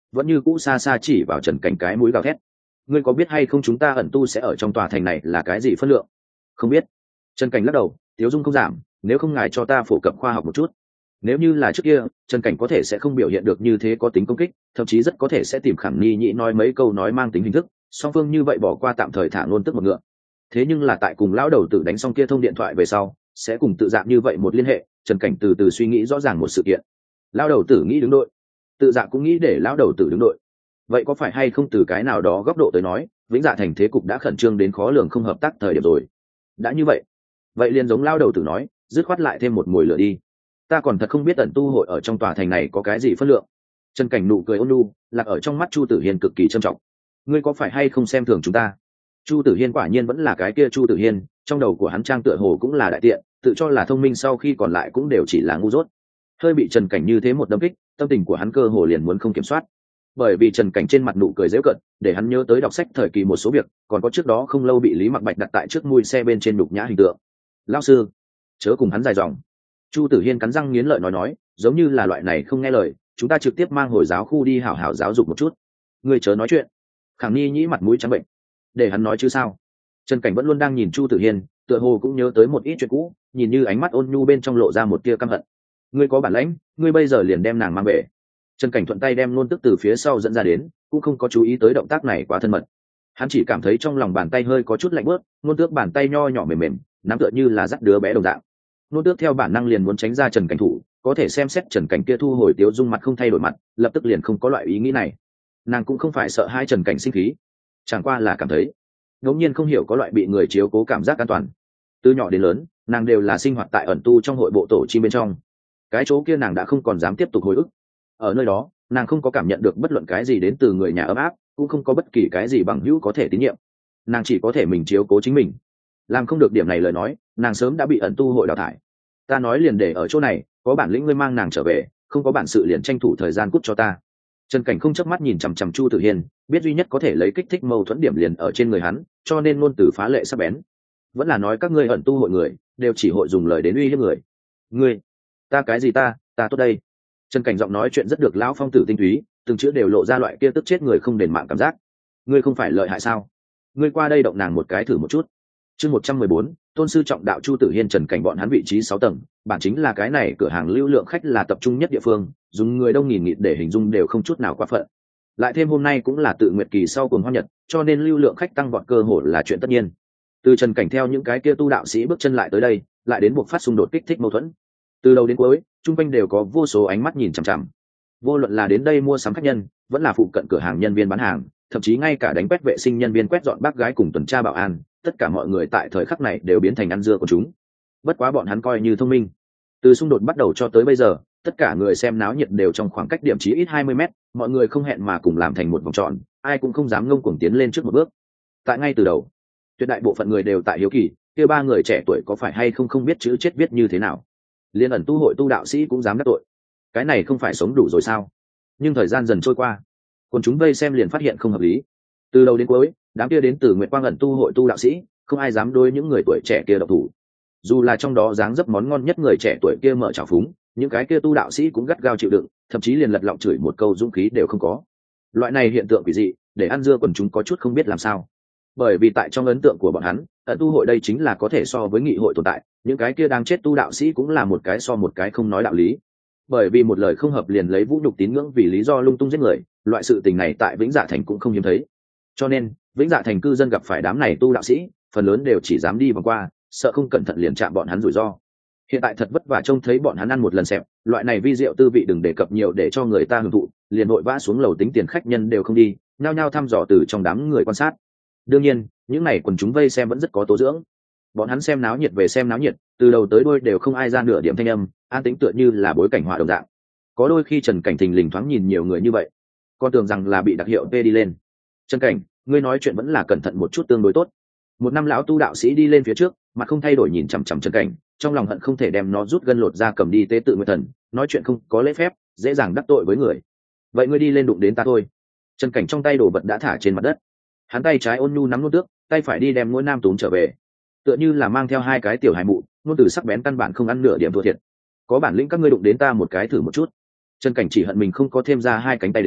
vẫn như cũ xa xa chỉ vào Trần Cảnh cái mũi gào thét. Ngươi có biết hay không chúng ta ẩn tu sẽ ở trong tòa thành này là cái gì phân lượng? Không biết. Trần Cảnh lắc đầu, tiếu dung không giảm, nếu không ngài cho ta phổ cập khoa học một chút. Nếu như là trước kia, Trần Cảnh có thể sẽ không biểu hiện được như thế có tính công kích, thậm chí rất có thể sẽ tìm Khẳng Ni Nhĩ nói mấy câu nói mang tính hình thức, song phương như vậy bỏ qua tạm thời thả luôn tức một ngựa. Thế nhưng là tại cùng lão đầu tử đánh xong kia thông điện thoại về sau, sẽ cùng tự dạng như vậy một liên hệ, Trần Cảnh từ từ suy nghĩ rõ ràng một sự kiện. Lão đầu tử nghĩ đứng đội, tự dạng cũng nghĩ để lão đầu tử đứng đội. Vậy có phải hay không từ cái nào đó góc độ tới nói, Vĩnh Dạ thành thế cục đã khẩn trương đến khó lường không hợp tác thời điểm rồi. Đã như vậy, vậy liền giống lão đầu tử nói, dứt khoát lại thêm một mùi lửa đi. Ta còn thật không biết ẩn tu hội ở trong tòa thành này có cái gì phân lượng. Trần Cảnh nụ cười ôn nhu, lạc ở trong mắt Chu Tử Hiên cực kỳ trân trọng. Ngươi có phải hay không xem thường chúng ta? Chu Tử Hiên quả nhiên vẫn là cái kia Chu Tử Hiên, trong đầu của hắn trang tựa hồ cũng là đại tiện, tự cho là thông minh sau khi còn lại cũng đều chỉ là ngu dốt. Hơi bị Trần Cảnh như thế một đâm kích, tâm tình của hắn cơ hồ liền muốn không kiểm soát. Bởi vì Trần Cảnh trên mặt nụ cười giễu cợt, để hắn nhớ tới đọc sách thời kỳ một số việc, còn có trước đó không lâu bị Lý Mặc Bạch đặt tại trước mui xe bên trên đục nhã hình tượng. Lão sư, chớ cùng hắn dài dòng. Chu Tử Hiên cắn răng nghiến lợi nói nói, giống như là loại này không nghe lời, chúng ta trực tiếp mang hồi giáo khu đi hảo hảo giáo dục một chút. Ngươi chớ nói chuyện. Khẳng Ni Nhĩ mặt mũi trắng bệnh. Để hắn nói chứ sao? Trần Cảnh vẫn luôn đang nhìn Chu Tử Hiên, tựa hồ cũng nhớ tới một ít chuyện cũ, nhìn như ánh mắt ôn nhu bên trong lộ ra một tia căm hận. Ngươi có bản lãnh, ngươi bây giờ liền đem nàng mang về. Trần Cảnh thuận tay đem Nôn Tức từ phía sau dẫn ra đến, cũng không có chú ý tới động tác này quá thân mật. Hắn chỉ cảm thấy trong lòng bàn tay hơi có chút lạnh bớt, Nôn Tước bàn tay nho nhỏ mềm mềm, nắm tựa như là dắt đứa bé đồng dạng. Nôn Tước theo bản năng liền muốn tránh ra Trần Cảnh thủ, có thể xem xét Trần Cảnh kia thu hồi tiếu dung mặt không thay đổi mặt, lập tức liền không có loại ý nghĩ này. Nàng cũng không phải sợ hai Trần Cảnh sinh khí, chẳng qua là cảm thấy ngẫu nhiên không hiểu có loại bị người chiếu cố cảm giác an toàn. Từ nhỏ đến lớn, nàng đều là sinh hoạt tại ẩn tu trong hội bộ tổ chim bên trong, cái chỗ kia nàng đã không còn dám tiếp tục hồi ức. Ở nơi đó, nàng không có cảm nhận được bất luận cái gì đến từ người nhà ấm áp, cũng không có bất kỳ cái gì bằng hữu có thể tín nhiệm. Nàng chỉ có thể mình chiếu cố chính mình. Làm không được điểm này lời nói, nàng sớm đã bị ẩn tu hội đào thải. Ta nói liền để ở chỗ này, có bản lĩnh ngươi mang nàng trở về, không có bản sự liền tranh thủ thời gian cút cho ta. Trần Cảnh không chớp mắt nhìn chằm chằm Chu Tử Hiên, biết duy nhất có thể lấy kích thích mâu thuẫn điểm liền ở trên người hắn, cho nên ngôn từ phá lệ sắc bén. Vẫn là nói các ngươi ẩn tu hội người, đều chỉ hội dùng lời đến uy hiếp người. Ngươi, ta cái gì ta, ta tốt đây. Trần Cảnh giọng nói chuyện rất được lão phong tử tinh túy, từng chữ đều lộ ra loại kia tức chết người không đền mạng cảm giác. Ngươi không phải lợi hại sao? Ngươi qua đây động nàng một cái thử một chút. Chương một trăm mười bốn, tôn sư trọng đạo Chu Tử Hiên. Trần Cảnh bọn hắn vị trí sáu tầng, bản chính là cái này cửa hàng lưu lượng khách là tập trung nhất địa phương, dùng người đông nghìn nghịt để hình dung đều không chút nào quá phận. Lại thêm hôm nay cũng là tự nguyệt kỳ sau cuồng hoa nhật, cho nên lưu lượng khách tăng vọt cơ hội là chuyện tất nhiên. Từ Trần Cảnh theo những cái kia tu đạo sĩ bước chân lại tới đây, lại đến buộc phát xung đột kích thích mâu thuẫn. Từ đầu đến cuối, trung quanh đều có vô số ánh mắt nhìn chằm chằm. Vô luận là đến đây mua sắm khách nhân, vẫn là phụ cận cửa hàng nhân viên bán hàng, thậm chí ngay cả đánh quét vệ sinh nhân viên quét dọn bác gái cùng tuần tra bảo an, tất cả mọi người tại thời khắc này đều biến thành ăn dưa của chúng. Bất quá bọn hắn coi như thông minh. Từ xung đột bắt đầu cho tới bây giờ, tất cả người xem náo nhiệt đều trong khoảng cách điểm chí ít hai mươi mét, mọi người không hẹn mà cùng làm thành một vòng tròn, ai cũng không dám ngông cuồng tiến lên trước một bước. Tại ngay từ đầu, tuyệt đại bộ phận người đều tại hiếu kỳ, kia ba người trẻ tuổi có phải hay không không biết chữ chết viết như thế nào. Liên ẩn tu hội tu đạo sĩ cũng dám đắc tội. Cái này không phải sống đủ rồi sao? Nhưng thời gian dần trôi qua, còn chúng vây xem liền phát hiện không hợp lý. Từ đầu đến cuối, đám kia đến từ Nguyệt Quang ẩn tu hội tu đạo sĩ, không ai dám đối những người tuổi trẻ kia động thủ. Dù là trong đó dáng dấp món ngon nhất người trẻ tuổi kia mở trào phúng, những cái kia tu đạo sĩ cũng gắt gao chịu đựng, thậm chí liền lật lọng chửi một câu dũng khí đều không có. Loại này hiện tượng quỷ dị, để ăn dưa quần chúng có chút không biết làm sao. Bởi vì tại trong ấn tượng của bọn hắn, ẩn tu hội đây chính là có thể so với nghị hội tồn tại, những cái kia đang chết tu đạo sĩ cũng là một cái so một cái không nói đạo lý. Bởi vì một lời không hợp liền lấy vũ nhục tín ngưỡng vì lý do lung tung giết người, loại sự tình này tại Vĩnh Dạ Thành cũng không hiếm thấy. Cho nên, Vĩnh Dạ Thành cư dân gặp phải đám này tu đạo sĩ, phần lớn đều chỉ dám đi vòng qua, sợ không cẩn thận liền chạm bọn hắn rủi ro. Hiện tại thật vất vả trông thấy bọn hắn ăn một lần xẹp, loại này vi diệu tư vị đừng đề cập nhiều để cho người ta hưởng thụ, liền vội vã xuống lầu tính tiền khách nhân đều không đi, nhao nhao thăm dò từ trong đám người quan sát. Đương nhiên, những này quần chúng vây xem vẫn rất có tố dưỡng. Bọn hắn xem náo nhiệt về xem náo nhiệt, từ đầu tới đuôi đều không ai ra nửa điểm thanh âm, an tĩnh tựa như là bối cảnh họa đồng dạng. Có đôi khi Trần Cảnh thình lình thoáng nhìn nhiều người như vậy, con tưởng rằng là bị đặc hiệu vê đi lên. Trần Cảnh, ngươi nói chuyện vẫn là cẩn thận một chút tương đối tốt. Một năm lão tu đạo sĩ đi lên phía trước, mặt không thay đổi nhìn chằm chằm Trần Cảnh, trong lòng hận không thể đem nó rút gân lột ra cầm đi tế tự nguyệt thần, nói chuyện không có lễ phép, dễ dàng đắc tội với người. Vậy ngươi đi lên đụng đến ta thôi. Trần Cảnh trong tay đồ vật đã thả trên mặt đất, hắn tay trái ôn nhu nắm nốt tước, tay phải đi đem ngôi nam túm trở về, tựa như là mang theo hai cái tiểu hài mụ, ngôn từ sắc bén căn bản không ăn nửa điểm thua thiệt. Có bản lĩnh các ngươi đụng đến ta một cái thử một chút. Trần Cảnh chỉ hận mình không có thêm ra hai cánh tay đến,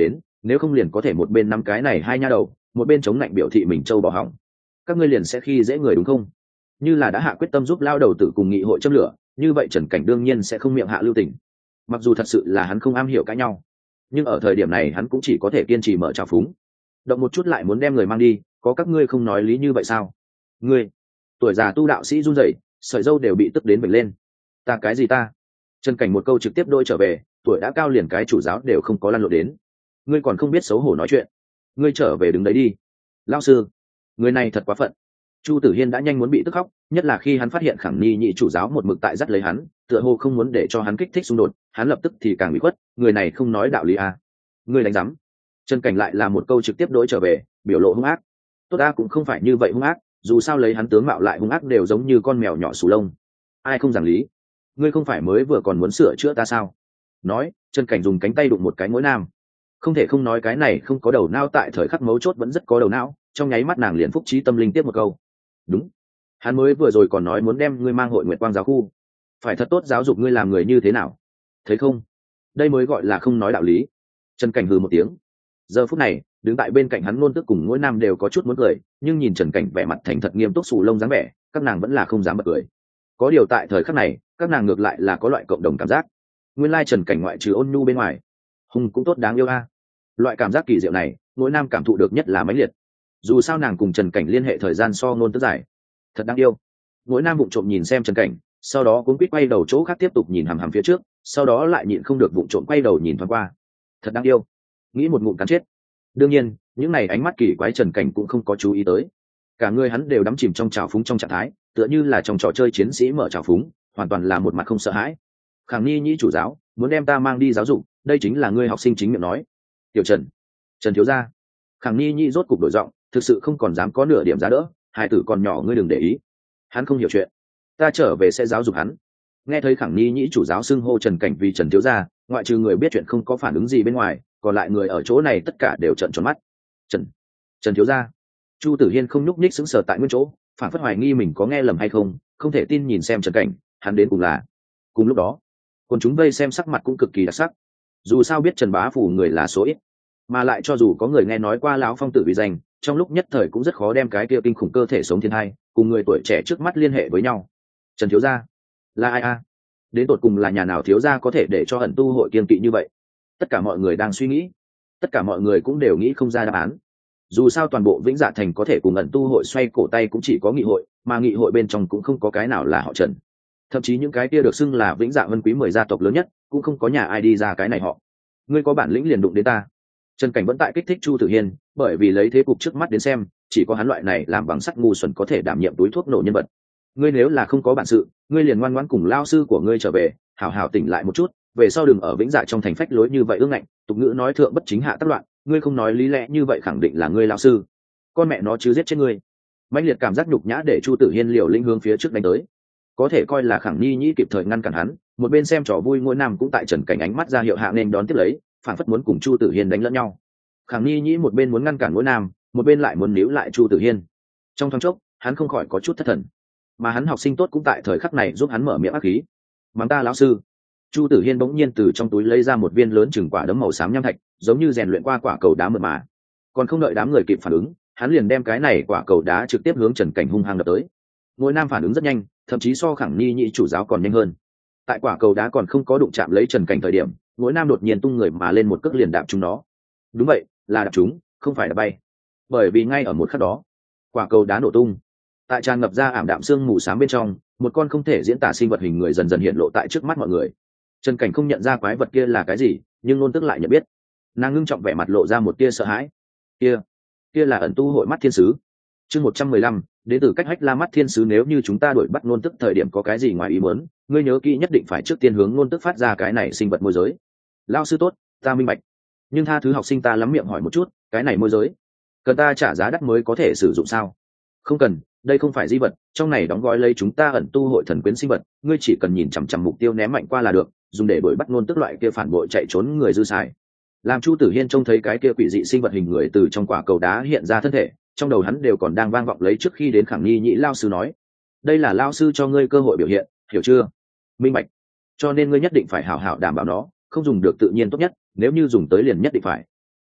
nếu không liền có thể một bên nắm cái này hai nha đầu, một bên chống lạnh biểu thị mình trâu bỏ hỏng. Các ngươi liền sẽ khi dễ người đúng không? Như là đã hạ quyết tâm giúp lao đầu tử cùng nghị hội châm lửa, như vậy Trần Cảnh đương nhiên sẽ không miệng hạ lưu tình. Mặc dù thật sự là hắn không am hiểu cãi nhau, nhưng ở thời điểm này hắn cũng chỉ có thể kiên trì mở trào phúng. Động một chút lại muốn đem người mang đi, có các ngươi không nói lý như vậy sao? Ngươi, tuổi già tu đạo sĩ run rẩy, sợi râu đều bị tức đến bật lên. Ta cái gì ta? Trần Cảnh một câu trực tiếp đôi trở về, tuổi đã cao liền cái chủ giáo đều không có lăn lộn đến. Ngươi còn không biết xấu hổ nói chuyện. Ngươi trở về đứng đấy đi. Lão sư, người này thật quá phận. Chu Tử Hiên đã nhanh muốn bị tức khóc, nhất là khi hắn phát hiện Khẳng Ni nhị chủ giáo một mực tại dắt lấy hắn, tựa hồ không muốn để cho hắn kích thích xung đột, hắn lập tức thì càng bị khuất, người này không nói đạo lý à? Ngươi đánh rắm. Trần Cảnh lại là một câu trực tiếp đối trở về, biểu lộ hung ác. Tốt ta cũng không phải như vậy hung ác, dù sao lấy hắn tướng mạo lại hung ác đều giống như con mèo nhỏ sù lông. Ai không giảng lý? Ngươi không phải mới vừa còn muốn sửa chữa ta sao? Nói, Trần Cảnh dùng cánh tay đụng một cái mũi nam. Không thể không nói cái này không có đầu não tại thời khắc mấu chốt vẫn rất có đầu não, trong nháy mắt nàng liền phúc trí tâm linh tiếp một câu. Đúng, hắn mới vừa rồi còn nói muốn đem ngươi mang hội nguyệt quang giáo khu, phải thật tốt giáo dục ngươi làm người như thế nào, thấy không? Đây mới gọi là không nói đạo lý. Trần Cảnh hừ một tiếng. Giờ phút này đứng tại bên cạnh hắn Nôn Tức cùng mỗi nam đều có chút muốn cười, nhưng nhìn Trần Cảnh vẻ mặt thành thật nghiêm túc xù lông dáng vẻ, các nàng vẫn là không dám bật cười. Có điều tại thời khắc này các nàng ngược lại là có loại cộng đồng cảm giác. Nguyên lai Trần Cảnh ngoại trừ ôn nhu bên ngoài, hùng cũng tốt đáng yêu a. Loại cảm giác kỳ diệu này mỗi nam cảm thụ được nhất là mãnh liệt. Dù sao nàng cùng Trần Cảnh liên hệ thời gian so Nôn Tức dài, thật đáng yêu. Mỗi nam vụng trộm nhìn xem Trần Cảnh, sau đó cũng quýt quay đầu chỗ khác tiếp tục nhìn hằm hằm phía trước, sau đó lại nhịn không được vụng trộm quay đầu nhìn thoáng qua. Thật đáng yêu, nghĩ một ngụm cắn chết. Đương nhiên những này ánh mắt kỳ quái Trần Cảnh cũng không có chú ý tới, cả người hắn đều đắm chìm trong trào phúng trong trạng thái, tựa như là trong trò chơi chiến sĩ mở trào phúng, hoàn toàn là một mặt không sợ hãi. Khẳng Ni nhĩ chủ giáo muốn đem ta mang đi giáo dục, đây chính là ngươi học sinh chính miệng nói. Tiểu Trần, Trần thiếu gia. Khẳng Ni nhĩ rốt cục đổi giọng, thực sự không còn dám có nửa điểm giá đỡ. Hai tử còn nhỏ ngươi đừng để ý, hắn không hiểu chuyện, ta trở về sẽ giáo dục hắn. Nghe thấy Khẳng Ni nhĩ chủ giáo xưng hô Trần Cảnh vì Trần thiếu gia, ngoại trừ người biết chuyện không có phản ứng gì bên ngoài, còn lại người ở chỗ này tất cả đều trợn tròn mắt. Trần, Trần thiếu gia. Chu Tử Hiên không nhúc nhích sững sờ tại nguyên chỗ, phản phất hoài nghi mình có nghe lầm hay không, không thể tin nhìn xem Trần Cảnh, hắn đến cùng là. Cùng lúc đó còn chúng vây xem sắc mặt cũng cực kỳ đặc sắc. Dù sao biết Trần bá phủ người là số ít, mà lại cho dù có người nghe nói qua lão phong tử vì danh, trong lúc nhất thời cũng rất khó đem cái kia kinh khủng cơ thể sống thiên hai cùng người tuổi trẻ trước mắt liên hệ với nhau. Trần thiếu gia là ai a? Đến tột cùng là nhà nào thiếu gia có thể để cho Hận Tu hội kiên kỵ như vậy? Tất cả mọi người đang suy nghĩ, tất cả mọi người cũng đều nghĩ không ra đáp án. Dù sao toàn bộ Vĩnh Dạ thành có thể cùng Hận Tu hội xoay cổ tay cũng chỉ có nghị hội, mà nghị hội bên trong cũng không có cái nào là họ Trần. Thậm chí những cái kia được xưng là Vĩnh Dạ Vân Quý mười gia tộc lớn nhất cũng không có nhà ai đi ra cái này họ. Ngươi có bản lĩnh liền đụng đến ta. Trần Cảnh vẫn tại kích thích Chu Tử Hiên, bởi vì lấy thế cục trước mắt đến xem, chỉ có hắn loại này làm bằng sắt ngu xuẩn có thể đảm nhiệm túi thuốc nổ nhân vật. Ngươi nếu là không có bản sự, ngươi liền ngoan ngoãn cùng lao sư của ngươi trở về, hảo hảo tỉnh lại một chút, về sau đừng ở Vĩnh Dạ trong thành phách lối như vậy ương ngạnh, tục ngữ nói thượng bất chính hạ tác loạn, ngươi không nói lý lẽ như vậy khẳng định là ngươi lao sư. Con mẹ nó chứ giết chết ngươi. Mãnh liệt cảm giác nhục nhã để Chu Tử Hiên liều lĩnh hướng phía trước đánh tới. Có thể coi là Khẳng Ni nhĩ kịp thời ngăn cản hắn, một bên xem trò vui Ngũ Nam cũng tại Trần Cảnh ánh mắt ra hiệu hạ nên đón tiếp lấy, phản phất muốn cùng Chu Tử Hiên đánh lẫn nhau. Khẳng Ni nhĩ một bên muốn ngăn cản Ngũ Nam, một bên lại muốn níu lại Chu Tử Hiên. Trong thoáng chốc hắn không khỏi có chút thất thần, mà hắn học sinh tốt cũng tại thời khắc này giúp hắn mở miệng ác khí. Mắng ta lão sư. Chu Tử Hiên bỗng nhiên từ trong túi lấy ra một viên lớn chừng quả đấm màu xám nham thạch, giống như rèn luyện qua quả cầu đá mượt mà. Còn không đợi đám người kịp phản ứng, hắn liền đem cái này quả cầu đá trực tiếp hướng Trần Cảnh hung hăng đập tới. Ngũ Nam phản ứng rất nhanh, thậm chí so Khẳng Ni nhĩ chủ giáo còn nhanh hơn. Tại quả cầu đá còn không có đụng chạm lấy Trần Cảnh thời điểm, Ngũ Nam đột nhiên tung người mà lên một cước liền đạp chúng nó. Đúng vậy, là đạp chúng, không phải đạp bay. Bởi vì ngay ở một khắc đó, quả cầu đá nổ tung. Tại tràn ngập ra ảm đạm sương mù xám bên trong, một con không thể diễn tả sinh vật hình người dần dần hiện lộ tại trước mắt mọi người. Trần Cảnh không nhận ra quái vật kia là cái gì, nhưng Nôn Tức lại nhận biết. Nàng ngưng trọng vẻ mặt lộ ra một tia sợ hãi. Kia, kia là Ẩn Tu hội mắt thiên sứ. Chương một trăm mười lăm, đến từ cách Hách La mắt thiên sứ, nếu như chúng ta đuổi bắt Nôn Tức thời điểm có cái gì ngoài ý muốn, ngươi nhớ kỹ nhất định phải trước tiên hướng Nôn Tức phát ra cái này sinh vật môi giới. Lão sư tốt, ta minh bạch. Nhưng tha thứ học sinh ta lắm miệng hỏi một chút, cái này môi giới, cần ta trả giá đắt mới có thể sử dụng sao? Không cần, đây không phải di vật, trong này đóng gói lấy chúng ta Ẩn Tu hội thần quyến sinh vật, ngươi chỉ cần nhìn chằm chằm mục tiêu ném mạnh qua là được, dùng để đuổi bắt Nôn Tức loại kia phản bội chạy trốn người dư xài. Làm Chu Tử Hiên trông thấy cái kia quỷ dị sinh vật hình người từ trong quả cầu đá hiện ra thân thể, trong đầu hắn đều còn đang vang vọng lấy trước khi đến Khẳng Ni nhĩ lao sư nói, đây là lao sư cho ngươi cơ hội biểu hiện, hiểu chưa? Minh bạch. Cho nên ngươi nhất định phải hảo hảo đảm bảo nó, không dùng được tự nhiên tốt nhất, nếu như dùng tới liền nhất định phải.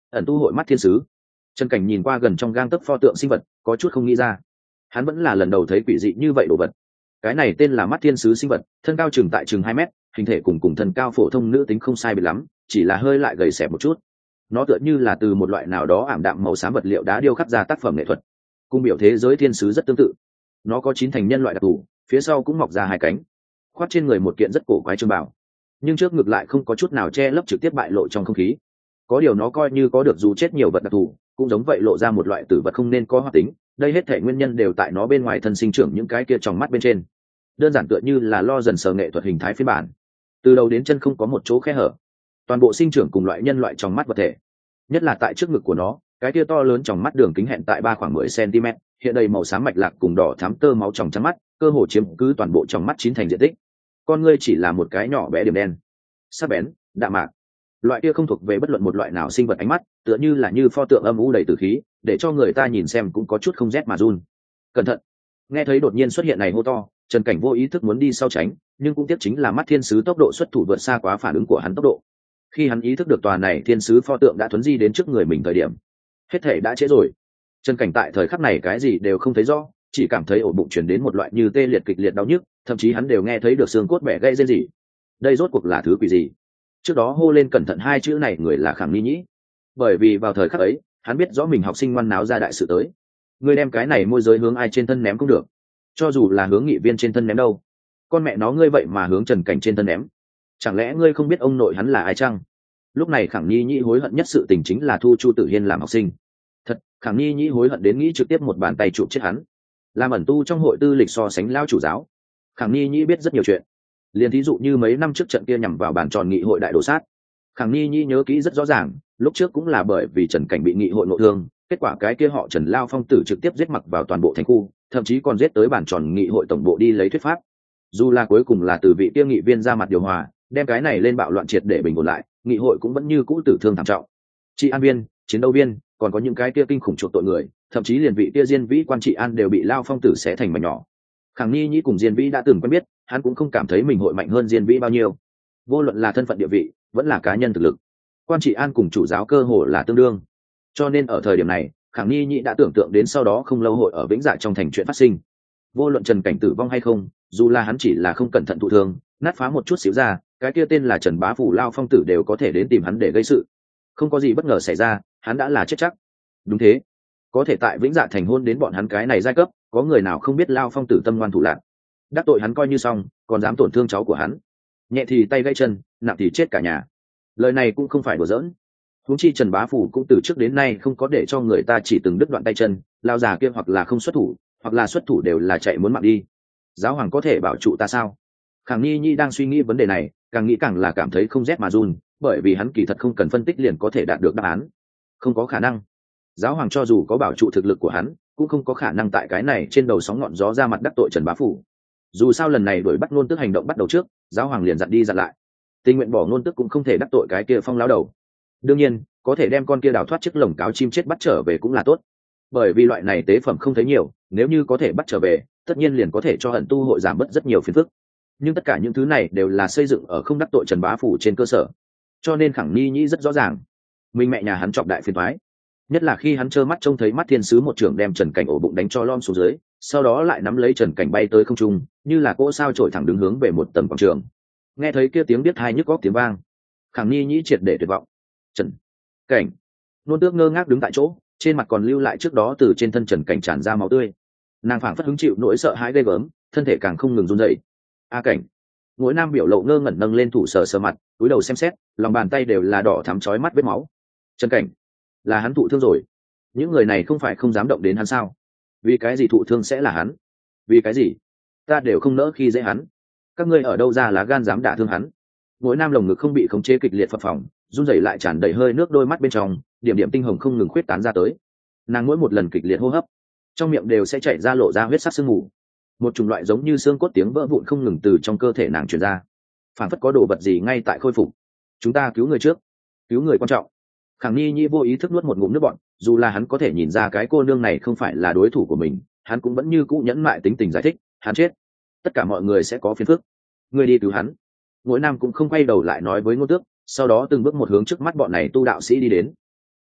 ẩn tu hội mắt thiên sứ. Trần Cảnh nhìn qua gần trong gang tấc pho tượng sinh vật, có chút không nghĩ ra. Hắn vẫn là lần đầu thấy quỷ dị như vậy đồ vật. Cái này tên là mắt thiên sứ sinh vật, thân cao chừng tại chừng hai mét, hình thể cùng cùng thân cao phổ thông nữ tính không sai biệt lắm, chỉ là hơi lại gầy xẹp một chút. Nó tựa như là từ một loại nào đó ảm đạm màu xám vật liệu đá điêu khắc ra tác phẩm nghệ thuật. Cung biểu thế giới thiên sứ rất tương tự. Nó có chín thành nhân loại đặc thù, phía sau cũng mọc ra hai cánh, khoác trên người một kiện rất cổ quái trường bào, nhưng trước ngực lại không có chút nào che lấp, trực tiếp bại lộ trong không khí. Có điều nó coi như có được dù chết nhiều vật đặc thù, cũng giống vậy lộ ra một loại tử vật không nên có hoạt tính. Đây hết thể nguyên nhân đều tại nó bên ngoài thân sinh trưởng những cái kia trong mắt bên trên, đơn giản tựa như là lo dần sờ nghệ thuật hình thái phiên bản, từ đầu đến chân không có một chỗ khe hở, toàn bộ sinh trưởng cùng loại nhân loại trong mắt vật thể. Nhất là tại trước ngực của nó, cái kia to lớn trong mắt đường kính hẹn tại ba khoảng mười xăng-ti-mét, hiện đầy màu xám mạch lạc cùng đỏ thắm tơ máu trong trắng mắt, cơ hồ chiếm cứ toàn bộ trong mắt chín thành diện tích. Con ngươi chỉ là một cái nhỏ bé điểm đen, sắc bén, đạm mạc. Loại kia không thuộc về bất luận một loại nào sinh vật ánh mắt, tựa như là như pho tượng âm u đầy tử khí, để cho người ta nhìn xem cũng có chút không rét mà run. Cẩn thận! Nghe thấy đột nhiên xuất hiện này hô to, Trần Cảnh vô ý thức muốn đi sau tránh, nhưng cũng tiếc chính là mắt thiên sứ tốc độ xuất thủ vượt xa quá phản ứng của hắn tốc độ. Khi hắn ý thức được tòa này thiên sứ pho tượng đã thuấn di đến trước người mình thời điểm, hết thể đã trễ rồi. Trần Cảnh tại thời khắc này cái gì đều không thấy rõ, chỉ cảm thấy ổ bụng truyền đến một loại như tê liệt kịch liệt đau nhức, thậm chí hắn đều nghe thấy được xương cốt bẻ gãy rên rỉ. Đây rốt cuộc là thứ quỷ gì? Trước đó hô lên cẩn thận hai chữ này người là Khẳng Ni Nhĩ, bởi vì vào thời khắc ấy, hắn biết rõ mình học sinh ngoan náo ra đại sự tới. Người đem cái này môi giới hướng ai trên thân ném cũng được, cho dù là hướng nghị viên trên thân ném đâu. Con mẹ nó ngươi vậy mà hướng Trần Cảnh trên thân ném, chẳng lẽ ngươi không biết ông nội hắn là ai chăng? Lúc này Khẳng Ni Nhĩ hối hận nhất sự tình chính là thu Chu Tử Hiên làm học sinh. Thật, Khẳng Ni Nhĩ hối hận đến nghĩ trực tiếp một bàn tay chụp chết hắn. Làm ẩn tu trong hội tư lịch so sánh lao chủ giáo, Khẳng Ni Nhĩ biết rất nhiều chuyện. Liền thí dụ như mấy năm trước trận kia nhằm vào bàn tròn nghị hội đại đồ sát, Khẳng Ni Nhĩ nhớ kỹ rất rõ ràng, lúc trước cũng là bởi vì Trần Cảnh bị nghị hội nội thương, kết quả cái kia họ Trần Lao Phong tử trực tiếp giết mặc vào toàn bộ thành khu, thậm chí còn giết tới bàn tròn nghị hội tổng bộ đi lấy thuyết pháp. Dù là cuối cùng là từ vị kia nghị viên ra mặt điều hòa, đem cái này lên bạo loạn triệt để bình ổn lại, nghị hội cũng vẫn như cũ tử thương thảm trọng. Trị an viên, chiến đấu viên, còn có những cái kia kinh khủng chuộc tội người, thậm chí liền vị kia Diên Vĩ quan trị an đều bị Lao Phong tử xé thành mảnh nhỏ. Khẳng Ni Nhĩ cùng Diên Vĩ đã từng quen biết, hắn cũng không cảm thấy mình hội mạnh hơn Diên Vĩ bao nhiêu. Vô luận là thân phận địa vị, vẫn là cá nhân thực lực, quan trị an cùng chủ giáo cơ hồ là tương đương. Cho nên ở thời điểm này, Khẳng Ni Nhĩ đã tưởng tượng đến sau đó không lâu hội ở Vĩnh Dạ trong thành chuyện phát sinh. Vô luận Trần Cảnh tử vong hay không, dù là hắn chỉ là không cẩn thận thụ thương, nát phá một chút xíu ra, cái kia tên là Trần Bá Phủ Lao Phong tử đều có thể đến tìm hắn để gây sự. Không có gì bất ngờ xảy ra, hắn đã là chết chắc. Đúng thế, có thể tại Vĩnh Dạ thành hôn đến bọn hắn cái này giai cấp, có người nào không biết Lao Phong tử tâm ngoan thủ lạn, đắc tội hắn coi như xong, còn dám tổn thương cháu của hắn, nhẹ thì tay gãy chân, nặng thì chết cả nhà. Lời này cũng không phải đùa giỡn. Huống chi Trần Bá Phủ cũng từ trước đến nay không có để cho người ta chỉ từng đứt đoạn tay chân, lao già kia hoặc là không xuất thủ, hoặc là xuất thủ đều là chạy muốn mạng đi. Giáo hoàng có thể bảo trụ ta sao? Khẳng Ni Nhi đang suy nghĩ vấn đề này, càng nghĩ càng là cảm thấy không rét mà run, bởi vì hắn kỳ thật không cần phân tích liền có thể đạt được đáp án. Không có khả năng. Giáo hoàng cho dù có bảo trụ thực lực của hắn, cũng không có khả năng tại cái này trên đầu sóng ngọn gió ra mặt đắc tội Trần Bá Phủ. Dù sao lần này đuổi bắt Nôn Tước hành động bắt đầu trước, giáo hoàng liền dặn đi dặn lại, tình nguyện bỏ Nôn Tước cũng không thể đắc tội cái kia Phong lão đầu. Đương nhiên, có thể đem con kia đào thoát chiếc lồng cáo chim chết bắt trở về cũng là tốt, bởi vì loại này tế phẩm không thấy nhiều, nếu như có thể bắt trở về, tất nhiên liền có thể cho Hận Tu hội giảm bớt rất nhiều phiền phức. Nhưng tất cả những thứ này đều là xây dựng ở không đắc tội Trần Bá Phủ trên cơ sở, cho nên Khẳng Ni Nhĩ rất rõ ràng, mình mẹ nhà hắn chọc đại phiền toái. Nhất là khi hắn trơ mắt trông thấy mắt thiên sứ một trưởng đem Trần Cảnh ổ bụng đánh cho lom xuống dưới, sau đó lại nắm lấy Trần Cảnh bay tới không trung, như là cỗ sao trổi thẳng đứng hướng về một tầm quảng trường. Nghe thấy kia tiếng biết hai nhức góc tiếng vang, Khẳng Ni Nhĩ triệt để tuyệt vọng. Trần Cảnh, Nôn Tước ngơ ngác đứng tại chỗ, trên mặt còn lưu lại trước đó từ trên thân Trần Cảnh tràn ra máu tươi. Nàng phảng phất hứng chịu nỗi sợ hãi ghê gớm, thân thể càng không ngừng run rẩy. A Cảnh, Ngũi Nam biểu lộ ngơ ngẩn nâng lên thủ sờ sờ mặt, cúi đầu xem xét, lòng bàn tay đều là đỏ thắm chói mắt vết máu. Trần Cảnh, là hắn thụ thương rồi. Những người này không phải không dám động đến hắn sao? Vì cái gì thụ thương sẽ là hắn? Vì cái gì? Ta đều không nỡ khi dễ hắn. Các ngươi ở đâu ra lá gan dám đả thương hắn? Ngũi Nam lồng ngực không bị khống chế kịch liệt phập phồng, run rẩy lại tràn đầy hơi nước, đôi mắt bên trong điểm điểm tinh hồng không ngừng khuyết tán ra tới. Nàng mỗi một lần kịch liệt hô hấp, trong miệng đều sẽ chảy ra lộ ra huyết sắc sương mù. Một chủng loại giống như xương cốt tiếng vỡ vụn không ngừng từ trong cơ thể nàng truyền ra, phảng phất có đồ vật gì ngay tại khôi phục. Chúng ta cứu người trước, cứu người quan trọng. Khẳng Ni Nhi vô ý thức nuốt một ngụm nước bọt, dù là hắn có thể nhìn ra cái cô nương này không phải là đối thủ của mình, hắn cũng vẫn như cũ nhẫn mại tính tình giải thích, hắn chết, tất cả mọi người sẽ có phiền phức, người đi cứu hắn. Ngũi Nam cũng không quay đầu lại nói với Ngôn Tước, sau đó từng bước một hướng trước mắt bọn này tu đạo sĩ đi đến.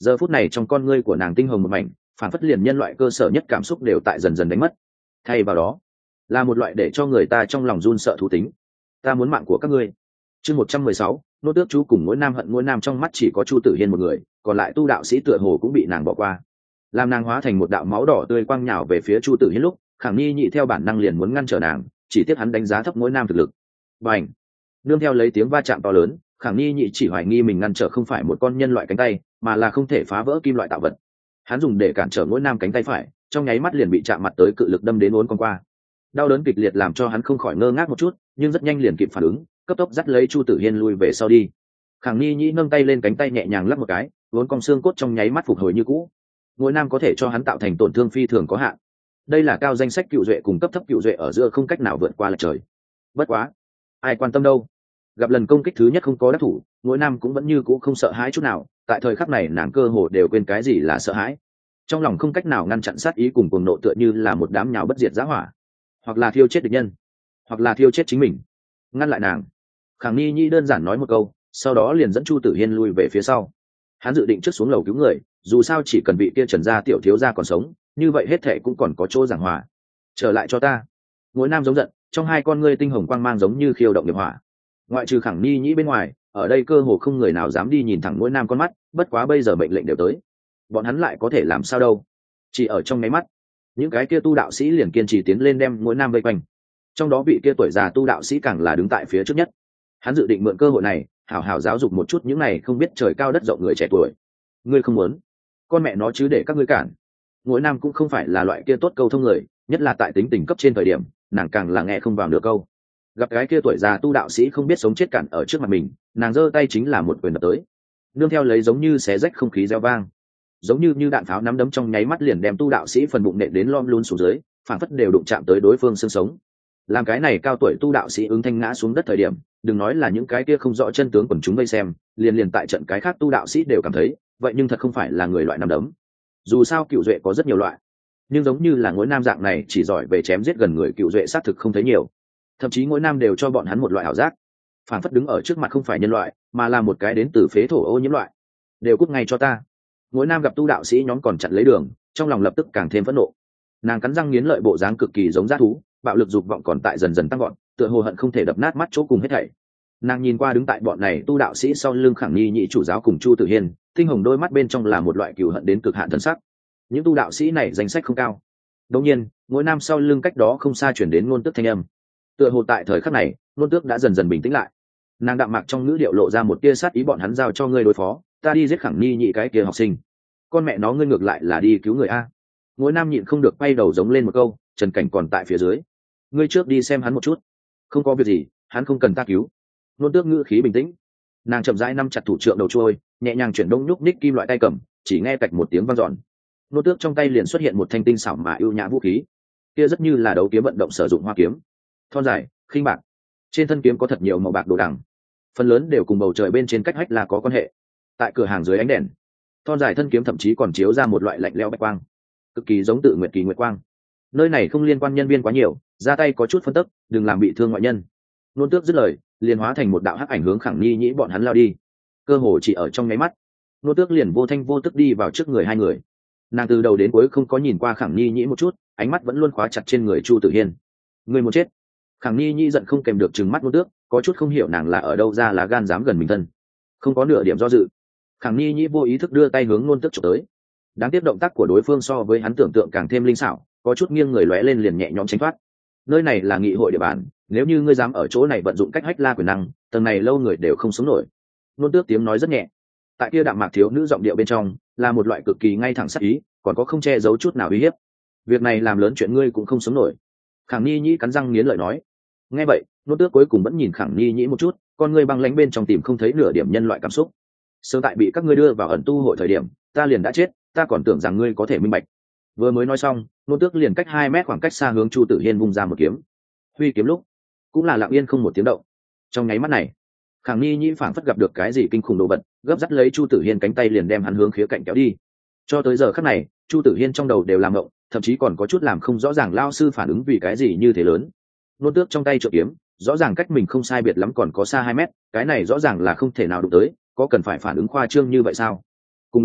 giờ phút này trong con ngươi của nàng tinh hồng một mảnh, phản phất liền nhân loại cơ sở nhất cảm xúc đều tại dần dần đánh mất, thay vào đó là một loại để cho người ta trong lòng run sợ thú tính. Ta muốn mạng của các ngươi. Chương một trăm mười sáu, nô tước chú cùng mỗi nam hận mỗi nam, trong mắt chỉ có Chu Tử Hiên một người, còn lại tu đạo sĩ tựa hồ cũng bị nàng bỏ qua. Làm nàng hóa thành một đạo máu đỏ tươi quang nhào về phía Chu Tử Hiên lúc, Khẳng Ni nhị theo bản năng liền muốn ngăn trở nàng, chỉ tiếc hắn đánh giá thấp mỗi nam thực lực. Bành! Nương theo lấy tiếng va chạm to lớn, Khẳng Ni nhị chỉ hoài nghi mình ngăn trở không phải một con nhân loại cánh tay, mà là không thể phá vỡ kim loại tạo vật. Hắn dùng để cản trở mỗi nam cánh tay phải, trong nháy mắt liền bị chạm mặt tới cự lực đâm đến uốn con qua. Đau đớn kịch liệt làm cho hắn không khỏi ngơ ngác một chút, nhưng rất nhanh liền kịp phản ứng, cấp tốc dắt lấy Chu Tử Hiên lui về sau đi. Khẳng Ni nhĩ nâng tay lên cánh tay nhẹ nhàng lắc một cái, uốn cong xương cốt trong nháy mắt phục hồi như cũ. Mỗi nam có thể cho hắn tạo thành tổn thương phi thường có hạn. Đây là cao danh sách cựu duệ cùng cấp thấp cựu duệ ở giữa không cách nào vượt qua lệch trời. Bất quá, ai quan tâm đâu. Gặp lần công kích thứ nhất không có đắc thủ, mỗi nam cũng vẫn như cũ không sợ hãi chút nào. Tại thời khắc này nàng cơ hồ đều quên cái gì là sợ hãi. Trong lòng không cách nào ngăn chặn sát ý cùng cuồng nộ, tựa như là một đám nhào bất diệt dã hỏa, hoặc là thiêu chết địch nhân, hoặc là thiêu chết chính mình. Ngăn lại nàng. Khẳng Ni Nhi đơn giản nói một câu, sau đó liền dẫn Chu Tử Hiên lui về phía sau. Hắn dự định trước xuống lầu cứu người, dù sao chỉ cần vị kia Trần gia tiểu thiếu gia còn sống, như vậy hết thệ cũng còn có chỗ giảng hòa. Trở lại cho ta. Mỗi nam giống giận, trong hai con ngươi tinh hồng quang mang giống như khiêu động nghiệp hỏa. Ngoại trừ Khẳng Ni Nhi bên ngoài, ở đây cơ hồ không người nào dám đi nhìn thẳng mỗi nam con mắt, bất quá bây giờ mệnh lệnh đều tới, bọn hắn lại có thể làm sao đâu. Chỉ ở trong nháy mắt, những cái kia tu đạo sĩ liền kiên trì tiến lên đem mỗi nam vây quanh. Trong đó vị kia tuổi già tu đạo sĩ càng là đứng tại phía trước nhất. Hắn dự định mượn cơ hội này hảo hảo giáo dục một chút những này không biết trời cao đất rộng người trẻ tuổi. Ngươi không muốn, con mẹ nó chứ để các ngươi cản. Mỗi nam cũng không phải là loại kia tốt câu thông người, nhất là tại tính tình cấp trên thời điểm, nàng càng là nghe không vào nửa câu. Gặp cái kia tuổi già tu đạo sĩ không biết sống chết cản ở trước mặt mình, nàng giơ tay chính là một quyền đập tới, nương theo lấy giống như xé rách không khí reo vang, giống như như đạn pháo nắm đấm trong nháy mắt liền đem tu đạo sĩ phần bụng nện đến lom luôn xuống dưới, phản phất đều đụng chạm tới đối phương xương sống. Làm cái này cao tuổi tu đạo sĩ ứng thanh ngã xuống đất thời điểm, đừng nói là những cái kia không rõ chân tướng quần chúng vây xem, liền liền tại trận cái khác tu đạo sĩ đều cảm thấy vậy, nhưng thật không phải là người loại nắm đấm. Dù sao cựu duệ có rất nhiều loại, nhưng giống như là ngôi nam dạng này chỉ giỏi về chém giết gần người cựu duệ xác thực không thấy nhiều. Thậm chí ngôi nam đều cho bọn hắn một loại ảo giác, phản phất đứng ở trước mặt không phải nhân loại, mà là một cái đến từ phế thổ ô nhiễm loại. Đều cút ngay cho ta. Ngôi nam gặp tu đạo sĩ nhóm còn chặn lấy đường, trong lòng lập tức càng thêm phẫn nộ. Nàng cắn răng nghiến lợi, bộ dáng cực kỳ giống dã thú, bạo lực dục vọng còn tại dần dần tăng gọn, tựa hồ hận không thể đập nát mắt chỗ cùng hết thảy. Nàng nhìn qua đứng tại bọn này tu đạo sĩ sau lưng Khẳng Ni nhị chủ giáo cùng Chu Tử Hiên, tinh hồng đôi mắt bên trong là một loại cừu hận đến cực hạn thần sắc. Những tu đạo sĩ này danh sách không cao. Đương nhiên, mỗi nam sau lưng cách đó không xa chuyển đến ngôn tước thanh âm. Tựa hồ tại thời khắc này, ngôn tước đã dần dần bình tĩnh lại. Nàng đạm mạc trong ngữ điệu lộ ra một tia sát ý, bọn hắn giao cho ngươi đối phó, ta đi giết Khẳng Ni nhị cái kia học sinh. Con mẹ nó, ngươi ngược lại là đi cứu người a. Mỗi nam nhịn không được quay đầu giống lên một câu, Trần Cảnh còn tại phía dưới, ngươi trước đi xem hắn một chút. Không có việc gì, hắn không cần ta cứu. Nôn tước ngữ khí bình tĩnh, nàng chậm rãi nắm chặt thủ trượng đầu trôi, nhẹ nhàng chuyển đông nhúc ních kim loại tay cầm, chỉ nghe cạch một tiếng vang dọn, nôn tước trong tay liền xuất hiện một thanh tinh xảo mà ưu nhã vũ khí, kia rất như là đấu kiếm vận động sử dụng hoa kiếm, thon dài, khinh bạc, trên thân kiếm có thật nhiều màu bạc đồ đằng, phần lớn đều cùng bầu trời bên trên cách hách là có quan hệ. Tại cửa hàng dưới ánh đèn, thon dài thân kiếm thậm chí còn chiếu ra một loại lạnh lẽo bạch quang, cực kỳ giống tự nguyệt kỳ nguyệt quang. Nơi này không liên quan nhân viên quá nhiều, ra tay có chút phân tức, đừng làm bị thương ngoại nhân. Nôn tước dứt lời, liền hóa thành một đạo hắc ảnh hướng Khẳng Ni nhĩ bọn hắn lao đi. Cơ hồ chỉ ở trong nháy mắt, nôn tước liền vô thanh vô tức đi vào trước người hai người. Nàng từ đầu đến cuối không có nhìn qua Khẳng Ni nhĩ một chút, ánh mắt vẫn luôn khóa chặt trên người Chu Tử Hiên. Người muốn chết. Khẳng Ni nhĩ giận không kèm được trừng mắt nôn tước, có chút không hiểu nàng là ở đâu ra lá gan dám gần mình thân. Không có nửa điểm do dự, Khẳng Ni nhĩ vô ý thức đưa tay hướng nôn tước chụp tới. Đáng tiếc động tác của đối phương so với hắn tưởng tượng càng thêm linh xảo, có chút nghiêng người lóe lên liền nhẹ nhõm tránh thoát. Nơi này là nghị hội địa bàn, nếu như ngươi dám ở chỗ này vận dụng cách hách la quyền năng, tầng này lâu người đều không sống nổi. Nôn tước tiếng nói rất nhẹ, tại kia đạm mạc thiếu nữ giọng điệu bên trong là một loại cực kỳ ngay thẳng sắc ý, còn có không che giấu chút nào uy hiếp. Việc này làm lớn chuyện ngươi cũng không sống nổi. Khẳng Ni nhĩ cắn răng nghiến lợi nói. Nghe vậy, nôn tước cuối cùng vẫn nhìn Khẳng Ni nhĩ một chút, con ngươi băng lãnh bên trong tìm không thấy nửa điểm nhân loại cảm xúc. Sớm tại bị các ngươi đưa vào ẩn tu hội thời điểm, ta liền đã chết, ta còn tưởng rằng ngươi có thể minh bạch. Vừa mới nói xong, nôn tước liền cách hai mét khoảng cách xa hướng Chu Tử Hiên vung ra một kiếm. Huy kiếm lúc cũng là lặng yên không một tiếng động. Trong nháy mắt này, Khẳng Ni nhĩ phảng phất gặp được cái gì kinh khủng đồ vật, gấp dắt lấy Chu Tử Hiên cánh tay liền đem hắn hướng khía cạnh kéo đi. Cho tới giờ khắc này, Chu Tử Hiên trong đầu đều làm ngộng, thậm chí còn có chút làm không rõ ràng lao sư phản ứng vì cái gì như thế lớn. Nôn tước trong tay trượng kiếm, rõ ràng cách mình không sai biệt lắm còn có xa hai mét, cái này rõ ràng là không thể nào đụng tới, có cần phải phản ứng khoa trương như vậy sao? Cùng lúc đó,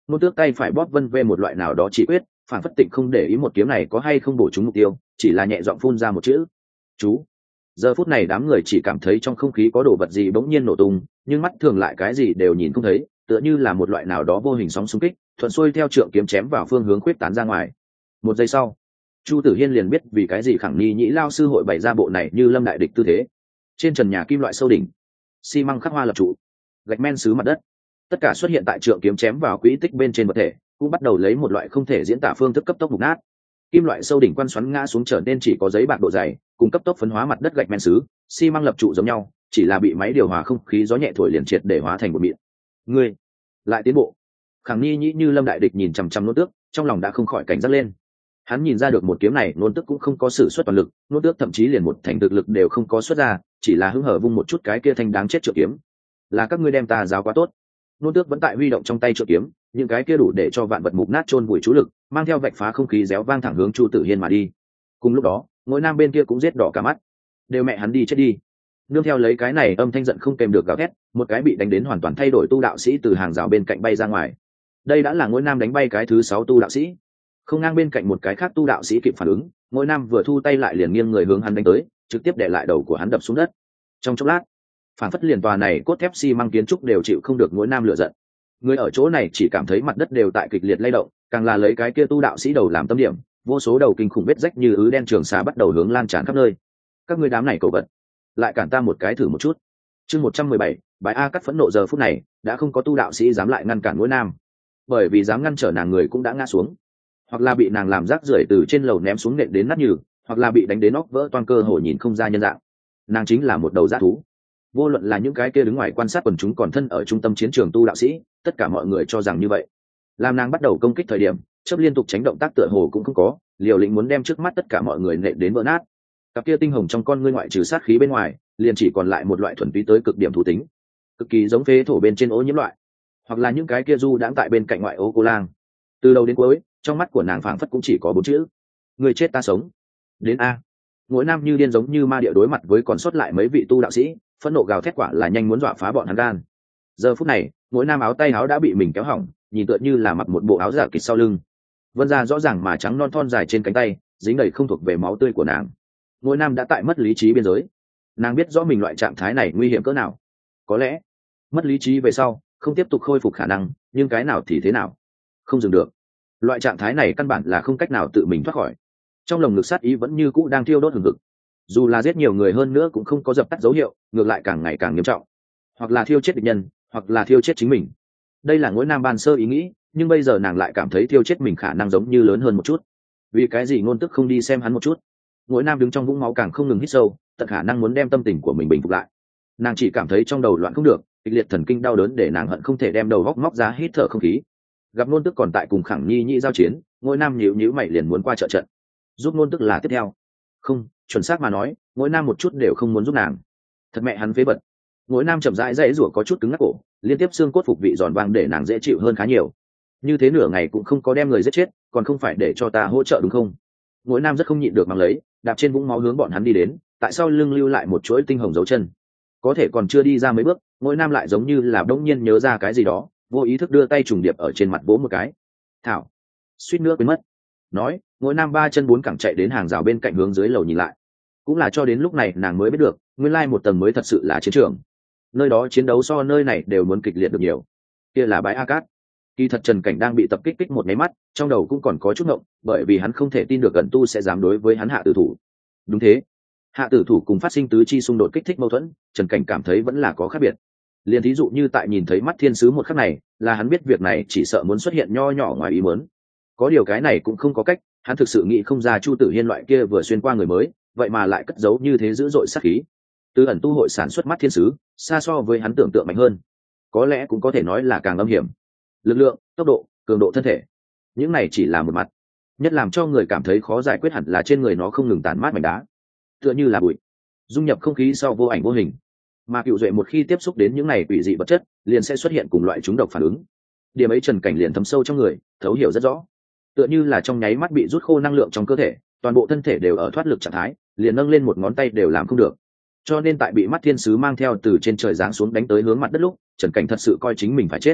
nôn tước tay phải bóp vân vê một loại nào đó chỉ quyết, phản phất tịnh không để ý một kiếm này có hay không bổ trúng mục tiêu, chỉ là nhẹ giọng phun ra một chữ chú. Giờ phút này đám người chỉ cảm thấy trong không khí có đồ vật gì bỗng nhiên nổ tung, nhưng mắt thường lại cái gì đều nhìn không thấy, tựa như là một loại nào đó vô hình sóng xung kích thuận xuôi theo trượng kiếm chém vào phương hướng khuyết tán ra ngoài. Một giây sau, Chu Tử Hiên liền biết vì cái gì Khẳng Ni Nhĩ lao sư hội bày ra bộ này như lâm đại địch tư thế. Trên trần nhà kim loại sâu đỉnh, xi măng khắc hoa lập trụ, gạch men xứ mặt đất, tất cả xuất hiện tại trượng kiếm chém vào quỹ tích bên trên vật thể cũng bắt đầu lấy một loại không thể diễn tả phương thức cấp tốc mục nát. Kim loại sâu đỉnh quan xoắn ngã xuống trở nên chỉ có giấy bạc độ dày, cùng cấp tốc phấn hóa mặt đất gạch men xứ, xi măng lập trụ giống nhau, chỉ là bị máy điều hòa không khí gió nhẹ thổi liền triệt để hóa thành một mịn. Ngươi lại tiến bộ. Khẳng Ni Nhĩ như lâm đại địch nhìn chằm chằm nôn tước, trong lòng đã không khỏi cảnh giác lên. Hắn nhìn ra được một kiếm này nôn tước cũng không có sử xuất toàn lực, nôn tước thậm chí liền một thành thực lực đều không có xuất ra, chỉ là hứng hở vung một chút cái kia thanh đáng chết trượng kiếm. Là các ngươi đem ta giáo quá tốt. Nôn tước vẫn tại huy động trong tay trượng kiếm, những cái kia đủ để cho vạn vật mục nát chôn vùi chú lực, mang theo vạch phá không khí réo vang thẳng hướng Chu Tử Hiên mà đi. Cùng lúc đó, ngôi nam bên kia cũng giết đỏ cả mắt. Đều mẹ hắn đi chết đi. Nương theo lấy cái này âm thanh giận không kèm được gào thét, một cái bị đánh đến hoàn toàn thay đổi tu đạo sĩ từ hàng rào bên cạnh bay ra ngoài. Đây đã là ngôi nam đánh bay cái thứ sáu tu đạo sĩ. Không ngang bên cạnh một cái khác tu đạo sĩ kịp phản ứng, ngôi nam vừa thu tay lại liền nghiêng người hướng hắn đánh tới, trực tiếp để lại đầu của hắn đập xuống đất. Trong chốc lát, phản phất liền tòa này cốt thép xi măng kiến trúc đều chịu không được ngôi nam lựa giận. Người ở chỗ này chỉ cảm thấy mặt đất đều tại kịch liệt lay động, càng là lấy cái kia tu đạo sĩ đầu làm tâm điểm, vô số đầu kinh khủng vết rách như ứ đen trường xà bắt đầu hướng lan tràn khắp nơi. Các ngươi đám này cầu vật, lại cản ta một cái thử một chút. Chương một trăm mười bảy, bài A cắt phẫn nộ giờ phút này, đã không có tu đạo sĩ dám lại ngăn cản ngôi nam, bởi vì dám ngăn trở nàng người cũng đã ngã xuống, hoặc là bị nàng làm rác rưởi từ trên lầu ném xuống nện đến nát nhừ, hoặc là bị đánh đến óc vỡ toang cơ hồ nhìn không ra nhân dạng. Nàng chính là một đầu dã thú. Vô luận là những cái kia đứng ngoài quan sát quần chúng còn thân ở trung tâm chiến trường tu đạo sĩ, tất cả mọi người cho rằng như vậy. Làm nàng bắt đầu công kích thời điểm, chớp liên tục tránh động tác tựa hồ cũng không có, liều lĩnh muốn đem trước mắt tất cả mọi người nện đến vỡ nát. Cặp kia tinh hồng trong con ngươi ngoại trừ sát khí bên ngoài, liền chỉ còn lại một loại thuần túy tới cực điểm thú tính, cực kỳ giống phế thổ bên trên ô nhiễm loại, hoặc là những cái kia du đãng tại bên cạnh ngoại ô cô lang. Từ đầu đến cuối, trong mắt của nàng phảng phất cũng chỉ có bốn chữ: người chết ta sống. Đến a. Ngỗi nam như điên giống như ma địa đối mặt với còn sót lại mấy vị tu đạo sĩ, phẫn nộ gào thét quả là nhanh muốn dọa phá bọn hắn gan. Giờ phút này, Ngỗi nam áo tay áo đã bị mình kéo hỏng, nhìn tựa như là mặc một bộ áo giả kịch sau lưng. Vân ra rõ ràng mà trắng non thon dài trên cánh tay, dính đầy không thuộc về máu tươi của nàng. Ngỗi nam đã tại mất lý trí biên giới. Nàng biết rõ mình loại trạng thái này nguy hiểm cỡ nào. Có lẽ, mất lý trí về sau, không tiếp tục khôi phục khả năng, nhưng cái nào thì thế nào? Không dừng được. Loại trạng thái này căn bản là không cách nào tự mình thoát khỏi. Trong lồng ngực sát ý vẫn như cũ đang thiêu đốt hừng hực. Dù là giết nhiều người hơn nữa cũng không có dập tắt dấu hiệu, ngược lại càng ngày càng nghiêm trọng. Hoặc là thiêu chết địch nhân, hoặc là thiêu chết chính mình. Đây là Ngỗi nam ban sơ ý nghĩ, nhưng bây giờ nàng lại cảm thấy thiêu chết mình khả năng giống như lớn hơn một chút. Vì cái gì ngôn tức không đi xem hắn một chút? Ngỗi nam đứng trong vũng máu càng không ngừng hít sâu, tận khả năng muốn đem tâm tình của mình bình phục lại. Nàng chỉ cảm thấy trong đầu loạn không được, kịch liệt thần kinh đau đớn để nàng hận không thể đem đầu góc móc ra hít thở không khí. Gặp ngôn tức còn tại cùng Khẳng Nhi Nhĩ giao chiến, Ngỗi nam nhíu nhíu mày liền muốn qua trợ trận. Giúp ngôn tức là tiếp theo. Không, chuẩn xác mà nói, Ngỗi nam một chút đều không muốn giúp nàng. Thật mẹ hắn phế bật. Ngỗi nam chậm rãi dãy rủa có chút cứng ngắc cổ, liên tiếp xương cốt phục vị giòn vang để nàng dễ chịu hơn khá nhiều. Như thế nửa ngày cũng không có đem người giết chết, còn không phải để cho ta hỗ trợ đúng không? Ngỗi nam rất không nhịn được mang lấy, đạp trên vũng máu hướng bọn hắn đi đến, tại sao lưng lưu lại một chuỗi tinh hồng dấu chân. Có thể còn chưa đi ra mấy bước, Ngỗi nam lại giống như là đống nhiên nhớ ra cái gì đó, vô ý thức đưa tay trùng điệp ở trên mặt vỗ một cái. Thảo, suýt nữa quên mất. Nói, Ngỗi nam ba chân bốn cẳng chạy đến hàng rào bên cạnh hướng dưới lầu nhìn lại. Cũng là cho đến lúc này nàng mới biết được, nguyên lai một tầng mới thật sự là chiến trường. Nơi đó chiến đấu so nơi này đều muốn kịch liệt được nhiều. Kia là bãi A Cát. Kỳ thật Trần Cảnh đang bị tập kích kích một máy mắt, trong đầu cũng còn có chút ngộng, bởi vì hắn không thể tin được gần tu sẽ dám đối với hắn hạ tử thủ. Đúng thế, hạ tử thủ cùng phát sinh tứ chi xung đột kích thích mâu thuẫn, Trần Cảnh cảm thấy vẫn là có khác biệt. Liên thí dụ như tại nhìn thấy mắt thiên sứ một khắc này, là hắn biết việc này chỉ sợ muốn xuất hiện nho nhỏ ngoài ý muốn. Có điều cái này cũng không có cách, hắn thực sự nghĩ không ra Chu Tử Hiên loại kia vừa xuyên qua người mới, vậy mà lại cất giấu như thế dữ dội sát khí. Từ ẩn tu hội sản xuất mắt thiên sứ, xa so với hắn tưởng tượng mạnh hơn, có lẽ cũng có thể nói là càng âm hiểm. Lực lượng, tốc độ, cường độ thân thể, những này chỉ là một mặt, nhất làm cho người cảm thấy khó giải quyết hẳn là trên người nó không ngừng tàn mát mảnh đá, tựa như là bụi dung nhập không khí sau vô ảnh vô hình. Mà Cựu Duệ một khi tiếp xúc đến những này quỷ dị vật chất, liền sẽ xuất hiện cùng loại chúng độc phản ứng. Điểm ấy Trần Cảnh liền thấm sâu trong người, thấu hiểu rất rõ. Tựa như là trong nháy mắt bị rút khô năng lượng trong cơ thể, toàn bộ thân thể đều ở thoát lực trạng thái, liền nâng lên một ngón tay đều làm không được. Cho nên tại bị mắt thiên sứ mang theo từ trên trời giáng xuống đánh tới hướng mặt đất lúc, Trần Cảnh thật sự coi chính mình phải chết.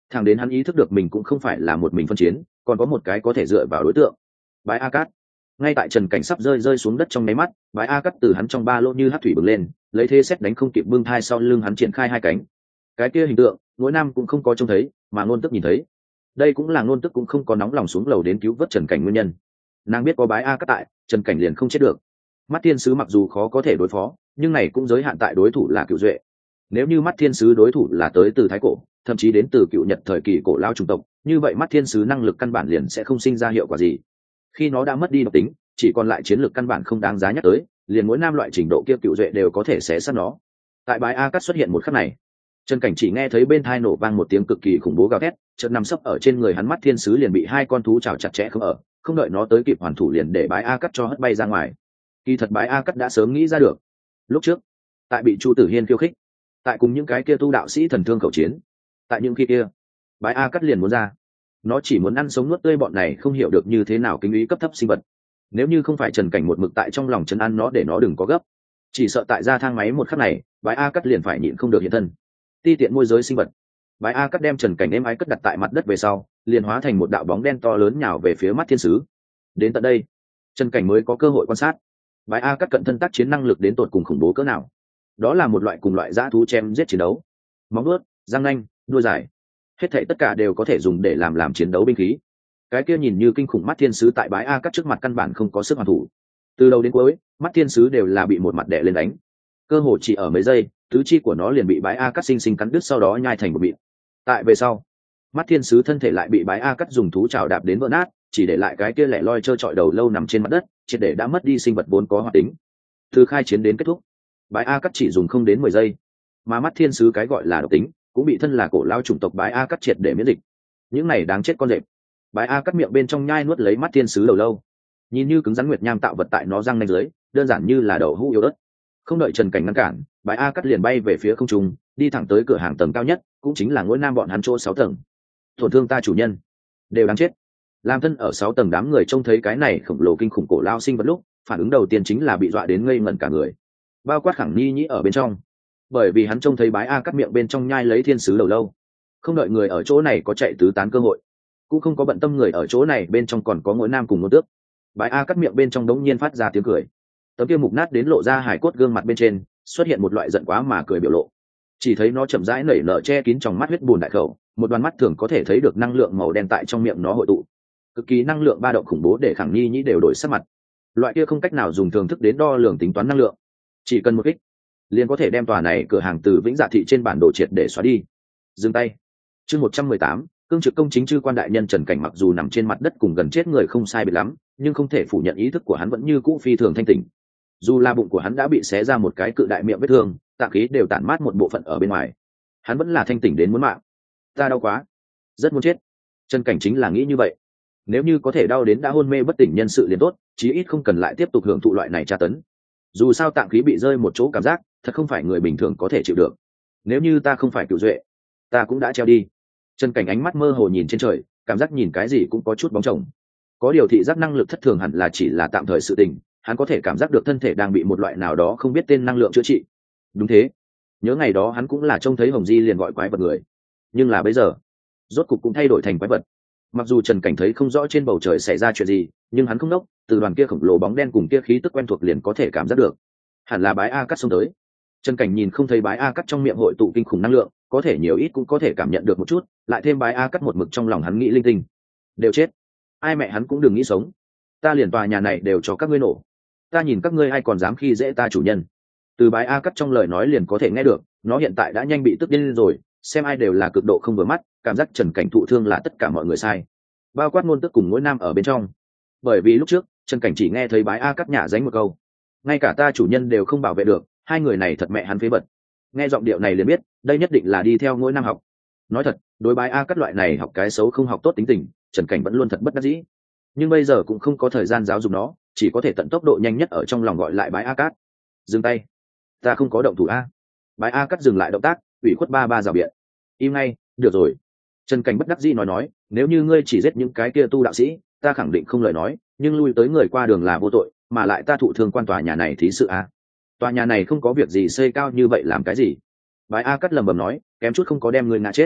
Thằng đến hắn ý thức được mình cũng không phải là một mình phân chiến, còn có một cái có thể dựa vào đối tượng. Bái A Cát. Ngay tại Trần Cảnh sắp rơi rơi xuống đất trong nháy mắt, Bái A Cát từ hắn trong ba lô như hắc thủy bừng lên, lấy thế xét đánh không kịp bưng thai sau lưng hắn triển khai hai cánh. Cái kia hình tượng, Ngũ Nam cũng không có trông thấy, mà Ngôn Tức nhìn thấy. Đây cũng là Ngôn Tức cũng không có nóng lòng xuống lầu đến cứu vớt Trần Cảnh nguyên nhân. Nàng biết có Bái A Cát tại, Trần Cảnh liền không chết được. Mắt Thiên Sứ mặc dù khó có thể đối phó, nhưng này cũng giới hạn tại đối thủ là Cựu Duệ. Nếu như Mắt Thiên Sứ đối thủ là tới từ Thái Cổ, thậm chí đến từ Cựu Nhật thời kỳ cổ lao chủng tộc, như vậy Mắt Thiên Sứ năng lực căn bản liền sẽ không sinh ra hiệu quả gì. Khi nó đã mất đi độc tính, chỉ còn lại chiến lược căn bản không đáng giá nhắc tới, liền mỗi nam loại trình độ kia Cựu Duệ đều có thể xé sát nó. Tại Bái A Cát xuất hiện một khắc này, Trần Cảnh chỉ nghe thấy bên tai nổ vang một tiếng cực kỳ khủng bố gào thét, chợt nằm sấp ở trên người hắn Mắt Thiên Sứ liền bị hai con thú chảo chặt chẽ không ở, không đợi nó tới kịp hoàn thủ liền để Bái A Cát cho hất bay ra ngoài. Kỳ thật Bái A Cát đã sớm nghĩ ra được. Lúc trước, tại bị Chu Tử Hiên khiêu khích, tại cùng những cái kia tu đạo sĩ thần thương khẩu chiến, tại những khi kia, Bái A Cát liền muốn ra. Nó chỉ muốn ăn sống nuốt tươi bọn này không hiểu được như thế nào kính ý cấp thấp sinh vật. Nếu như không phải Trần Cảnh một mực tại trong lòng trấn an nó để nó đừng có gấp, chỉ sợ tại ra thang máy một khắc này, Bái A Cát liền phải nhịn không được hiện thân. Ti tiện môi giới sinh vật. Bái A Cát đem Trần Cảnh êm ái cất đặt tại mặt đất về sau, liền hóa thành một đạo bóng đen to lớn nhào về phía Mắt Thiên Sứ. Đến tận đây, Trần Cảnh mới có cơ hội quan sát Bái A Cát cận thân tác chiến năng lực đến tột cùng khủng bố cỡ nào. Đó là một loại cùng loại dã thú chém giết chiến đấu, móng vuốt, răng nanh, đuôi dài, hết thảy tất cả đều có thể dùng để làm làm chiến đấu binh khí. Cái kia nhìn như kinh khủng Mắt Thiên Sứ tại Bái A Cát trước mặt căn bản không có sức hoàn thủ. Từ đầu đến cuối, Mắt Thiên Sứ đều là bị một mặt đè lên đánh. Cơ hồ chỉ ở mấy giây, tứ chi của nó liền bị Bái A Cát sinh sinh cắn đứt, sau đó nhai thành một mịn. Tại về sau, Mắt Thiên Sứ thân thể lại bị Bái A Cát dùng thú trảo đạp đến vỡ nát, chỉ để lại cái kia lẻ loi trơ trọi đầu lâu nằm trên mặt đất, triệt để đã mất đi sinh vật vốn có hoạt tính. Từ khai chiến đến kết thúc, Bái A Cát chỉ dùng không đến mười giây, mà Mắt Thiên Sứ cái gọi là độc tính cũng bị thân là cổ lao chủng tộc Bái A Cát triệt để miễn dịch. Những này đáng chết con rệp. Bái A Cát miệng bên trong nhai nuốt lấy Mắt Thiên Sứ đầu lâu, nhìn như cứng rắn nguyệt nham tạo vật tại nó răng nanh dưới, đơn giản như là đậu hũ yếu ớt. Không đợi Trần Cảnh ngăn cản, Bái A Cát liền bay về phía không trung, đi thẳng tới cửa hàng tầng cao nhất, cũng chính là ngôi nam bọn hắn chỗ sáu tầng. Tổn thương ta chủ nhân, đều đáng chết. Làm thân ở sáu tầng đám người trông thấy cái này khổng lồ kinh khủng cổ lao sinh vật lúc, phản ứng đầu tiên chính là bị dọa đến ngây ngẩn cả người, bao quát Khẳng Nhi Nhĩ ở bên trong, bởi vì hắn trông thấy Bái A Cát miệng bên trong nhai lấy thiên sứ đầu lâu. Không đợi người ở chỗ này có chạy tứ tán cơ hội, cũng không có bận tâm người ở chỗ này bên trong còn có ngôi nam cùng ngôi tước, Bái A Cát miệng bên trong đống nhiên phát ra tiếng cười. Tấm kia mục nát đến lộ ra hải cốt gương mặt bên trên xuất hiện một loại giận quá mà cười biểu lộ. Chỉ thấy nó chậm rãi nảy nở che kín trong mắt huyết bùn đại khẩu, một đoàn mắt thường có thể thấy được năng lượng màu đen tại trong miệng nó hội tụ, cực kỳ năng lượng ba động khủng bố để Khẳng Nhi Nhĩ đều đổi sắc mặt. Loại kia không cách nào dùng thường thức đến đo lường tính toán năng lượng, chỉ cần một kích liền có thể đem tòa này cửa hàng từ Vĩnh Dạ thị trên bản đồ triệt để xóa đi. Dừng tay. Chương một trăm mười tám, cương trực công chính chư quan đại nhân Trần Cảnh mặc dù nằm trên mặt đất cùng gần chết người không sai biệt lắm, nhưng không thể phủ nhận ý thức của hắn vẫn như cũ phi thường thanh tỉnh. Dù là bụng của hắn đã bị xé ra một cái cự đại miệng vết thương, tạng khí đều tản mát một bộ phận ở bên ngoài, hắn vẫn là thanh tỉnh đến muốn mạng. Ta đau quá, rất muốn chết. Trần Cảnh chính là nghĩ như vậy. Nếu như có thể đau đến đã hôn mê bất tỉnh nhân sự liền tốt, chí ít không cần lại tiếp tục hưởng thụ loại này tra tấn. Dù sao tạng khí bị rơi một chỗ cảm giác thật không phải người bình thường có thể chịu được. Nếu như ta không phải Cửu Duệ, ta cũng đã treo đi. Trần Cảnh ánh mắt mơ hồ nhìn trên trời, cảm giác nhìn cái gì cũng có chút bóng chồng. Có điều thị giác năng lực thất thường hẳn là chỉ là tạm thời sự tình, hắn có thể cảm giác được thân thể đang bị một loại nào đó không biết tên năng lượng chữa trị. Đúng thế, nhớ ngày đó hắn cũng là trông thấy Hồng Di liền gọi quái vật người, nhưng là bây giờ rốt cục cũng thay đổi thành quái vật. Mặc dù Trần Cảnh thấy không rõ trên bầu trời xảy ra chuyện gì, nhưng hắn không đốc, từ đoàn kia khổng lồ bóng đen cùng kia khí tức quen thuộc liền có thể cảm giác được, hẳn là Bái A Cát xông tới. Trần Cảnh nhìn không thấy Bái A Cát trong miệng hội tụ kinh khủng năng lượng, có thể nhiều ít cũng có thể cảm nhận được một chút, lại thêm Bái A Cát một mực trong lòng hắn nghĩ linh tinh, đều chết, ai mẹ hắn cũng đừng nghĩ sống. Ta liền tòa nhà này đều cho các ngươi nổ, ta nhìn các ngươi ai còn dám khi dễ ta chủ nhân. Từ Bái A Cát trong lời nói liền có thể nghe được, nó hiện tại đã nhanh bị tức điên rồi, xem ai đều là cực độ không vừa mắt, cảm giác Trần Cảnh thụ thương là tất cả mọi người sai, bao quát ngôn tức cùng mỗi nam ở bên trong. Bởi vì lúc trước Trần Cảnh chỉ nghe thấy Bái A Cát nhả dánh một câu, ngay cả ta chủ nhân đều không bảo vệ được, hai người này thật mẹ hắn phế vật. Nghe giọng điệu này liền biết đây nhất định là đi theo ngôi nam học. Nói thật, đối Bái A Cát loại này học cái xấu không học tốt tính tình, Trần Cảnh vẫn luôn thật bất đắc dĩ, nhưng bây giờ cũng không có thời gian giáo dục nó, chỉ có thể tận tốc độ nhanh nhất ở trong lòng gọi lại Bái A Cát. Dừng tay, ta không có động thủ a. Bái A Cát dừng lại động tác, ủy khuất ba ba rào biện. Im ngay, được rồi. Trần Cảnh bất đắc dĩ nói nói, nếu như ngươi chỉ giết những cái kia tu đạo sĩ, ta khẳng định không lời nói, nhưng lui tới người qua đường là vô tội, mà lại ta thụ thương quan tòa nhà này thí sự a. Tòa nhà này không có việc gì xây cao như vậy làm cái gì? Bái A Cát lầm bầm nói, kém chút không có đem ngươi ngã chết.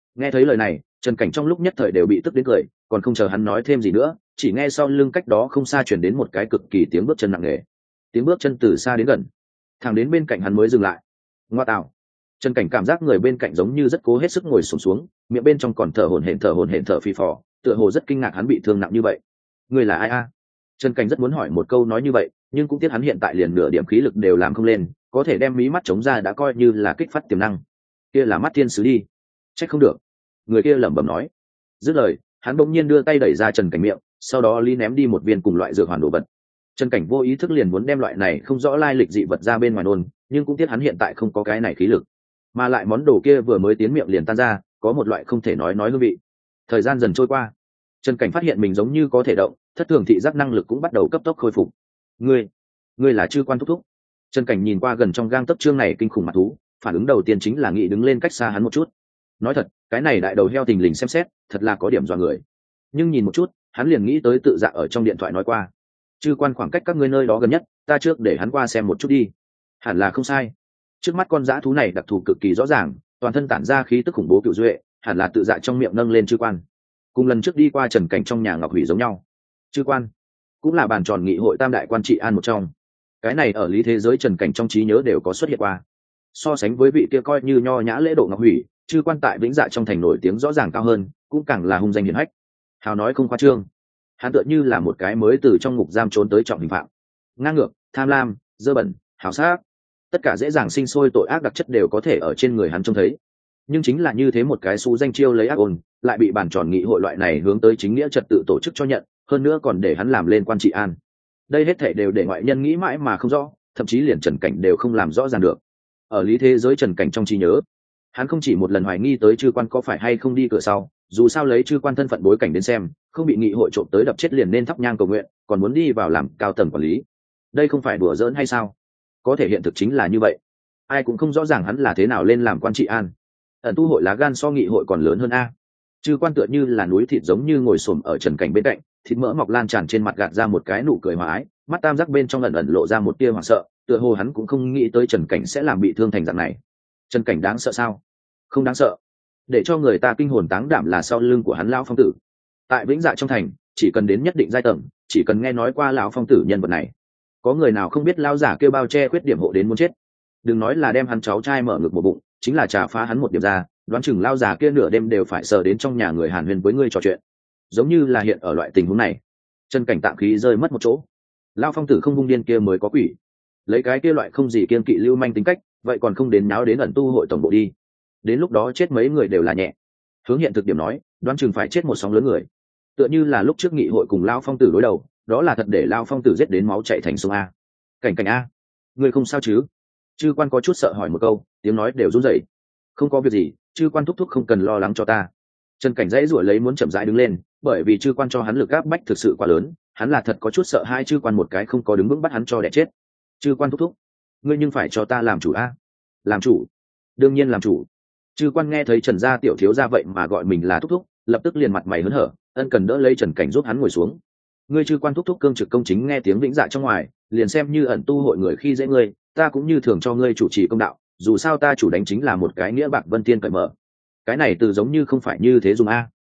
Nghe thấy lời này, Trần Cảnh trong lúc nhất thời đều bị tức đến cười, còn không chờ hắn nói thêm gì nữa, chỉ nghe sau lưng cách đó không xa chuyển đến một cái cực kỳ tiếng bước chân nặng nề. Tiếng bước chân từ xa đến gần, thẳng đến bên cạnh hắn mới dừng lại. Ngoa tạo! Trần Cảnh cảm giác người bên cạnh giống như rất cố hết sức ngồi xổm xuống, xuống, miệng bên trong còn thở hổn hển thở hổn hển thở phì phò, tựa hồ rất kinh ngạc hắn bị thương nặng như vậy. Người là ai a? Trần Cảnh rất muốn hỏi một câu nói như vậy, nhưng cũng tiếc hắn hiện tại liền nửa điểm khí lực đều làm không lên, có thể đem mí mắt chống ra đã coi như là kích phát tiềm năng. Kia là Mắt Thiên Sứ đi. Trách không được. Người kia lẩm bẩm nói. Dứt lời, hắn bỗng nhiên đưa tay đẩy ra Trần Cảnh miệng, sau đó lý ném đi một viên cùng loại dược hoàn đồ vật. Trần Cảnh vô ý thức liền muốn đem loại này không rõ lai lịch dị vật ra bên ngoài nôn, nhưng cũng tiếc hắn hiện tại không có cái này khí lực, mà lại món đồ kia vừa mới tiến miệng liền tan ra, có một loại không thể nói nói hương vị. Thời gian dần trôi qua, Trần Cảnh phát hiện mình giống như có thể động, thất thường thị giác năng lực cũng bắt đầu cấp tốc khôi phục. Ngươi, ngươi là Chư Quan thúc thúc. Trần Cảnh nhìn qua gần trong gang tấc trương này kinh khủng mặt thú, phản ứng đầu tiên chính là nghĩ đứng lên cách xa hắn một chút. Nói thật, cái này đại đầu heo thình lình xem xét, thật là có điểm dọa người. Nhưng nhìn một chút, hắn liền nghĩ tới tự dạ ở trong điện thoại nói qua. Chư Quan khoảng cách các ngươi nơi đó gần nhất, ta trước để hắn qua xem một chút đi. Hẳn là không sai. Trước mắt con dã thú này đặc thù cực kỳ rõ ràng, toàn thân tản ra khí tức khủng bố cựu duệ, hẳn là tự dạ trong miệng nâng lên Chư Quan. Cùng lần trước đi qua Trần Cảnh trong nhà Ngọc Hủy giống nhau. Chư Quan cũng là bàn tròn nghị hội tam đại quan trị an một trong. Cái này ở lý thế giới Trần Cảnh trong trí nhớ đều có xuất hiện qua. So sánh với vị kia coi như nho nhã lễ độ Ngọc Hủy, Chư Quan tại Vĩnh Dạ trong thành nổi tiếng rõ ràng cao hơn, cũng càng là hung danh hiển hách. Hào nói không khoa trương, hắn tựa như là một cái mới từ trong ngục giam trốn tới trọng hình phạm. Ngang ngược, tham lam, dơ bẩn, hào sát, tất cả dễ dàng sinh sôi tội ác đặc chất đều có thể ở trên người hắn trông thấy. Nhưng chính là như thế một cái xú danh chiêu lấy ác ôn, lại bị bàn tròn nghị hội loại này hướng tới chính nghĩa trật tự tổ chức cho nhận, hơn nữa còn để hắn làm lên quan trị an. Đây hết thảy đều để ngoại nhân nghĩ mãi mà không rõ, thậm chí liền Trần Cảnh đều không làm rõ ràng được. Ở lý thế giới Trần Cảnh trong trí nhớ, hắn không chỉ một lần hoài nghi tới Chư Quan có phải hay không đi cửa sau, dù sao lấy Chư Quan thân phận bối cảnh đến xem, không bị nghị hội trộm tới đập chết liền nên thắp nhang cầu nguyện, còn muốn đi vào làm cao tầng quản lý. Đây không phải đùa giỡn hay sao? Có thể hiện thực chính là như vậy. Ai cũng không rõ ràng hắn là thế nào lên làm quan trị an. Ẩn tu hội lá gan so nghị hội còn lớn hơn a. Chư Quan tựa như là núi thịt giống như ngồi xổm ở Trần Cảnh bên cạnh, thịt mỡ mọc lan tràn trên mặt, gạt ra một cái nụ cười hòa ái, mắt tam giác bên trong ẩn ẩn lộ ra một tia hoảng sợ, tựa hồ hắn cũng không nghĩ tới Trần Cảnh sẽ làm bị thương thành dạng này. Trần Cảnh đáng sợ sao? Không đáng sợ. Để cho người ta kinh hồn táng đảm là sau lưng của hắn lão phong tử. Tại Vĩnh Dạ trong thành, chỉ cần đến nhất định giai tầng, chỉ cần nghe nói qua lão phong tử nhân vật này, có người nào không biết lão giả kêu bao che khuyết điểm hộ đến muốn chết. Đừng nói là đem hắn cháu trai mở ngực một bụng, chính là trà phá hắn một điểm ra, đoán chừng lão giả kia nửa đêm đều phải sờ đến trong nhà người hàn huyên với ngươi trò chuyện. Giống như là hiện ở loại tình huống này, Trần Cảnh tạm khí rơi mất một chỗ. Lão phong tử không vung điên kia mới có quỷ. Lấy cái kia loại không gì kiên kỵ lưu manh tính cách, vậy còn không đến náo đến ẩn tu hội tổng bộ đi. Đến lúc đó chết mấy người đều là nhẹ. Hướng hiện thực điểm nói, đoán chừng phải chết một sóng lớn người. Tựa như là lúc trước nghị hội cùng Lão phong tử đối đầu, đó là thật để Lão phong tử giết đến máu chảy thành sông a. Cảnh Cảnh a, ngươi không sao chứ? Chư Quan có chút sợ hỏi một câu, tiếng nói đều run rẩy. Không có việc gì, Chư Quan thúc thúc không cần lo lắng cho ta. Trần Cảnh dãy rủa lấy muốn chậm rãi đứng lên, bởi vì Chư Quan cho hắn lực áp bách thực sự quá lớn, hắn là thật có chút sợ hai Chư Quan một cái không có đứng vững bắt hắn cho đẻ chết. Chư Quan thúc thúc, ngươi nhưng phải cho ta làm chủ a. Làm chủ? Đương nhiên làm chủ. Chư Quan nghe thấy Trần gia tiểu thiếu gia vậy mà gọi mình là thúc thúc, lập tức liền mặt mày hớn hở, ân cần đỡ lấy Trần Cảnh giúp hắn ngồi xuống. Ngươi Chư Quan thúc thúc cương trực công chính, nghe tiếng Vĩnh Dạ trong ngoài, liền xem như ẩn tu hội người khi dễ ngươi, ta cũng như thường cho ngươi chủ trì công đạo, dù sao ta chủ đánh chính là một cái nghĩa bạc vân thiên cởi mở. Cái này từ giống như không phải như thế dùng a.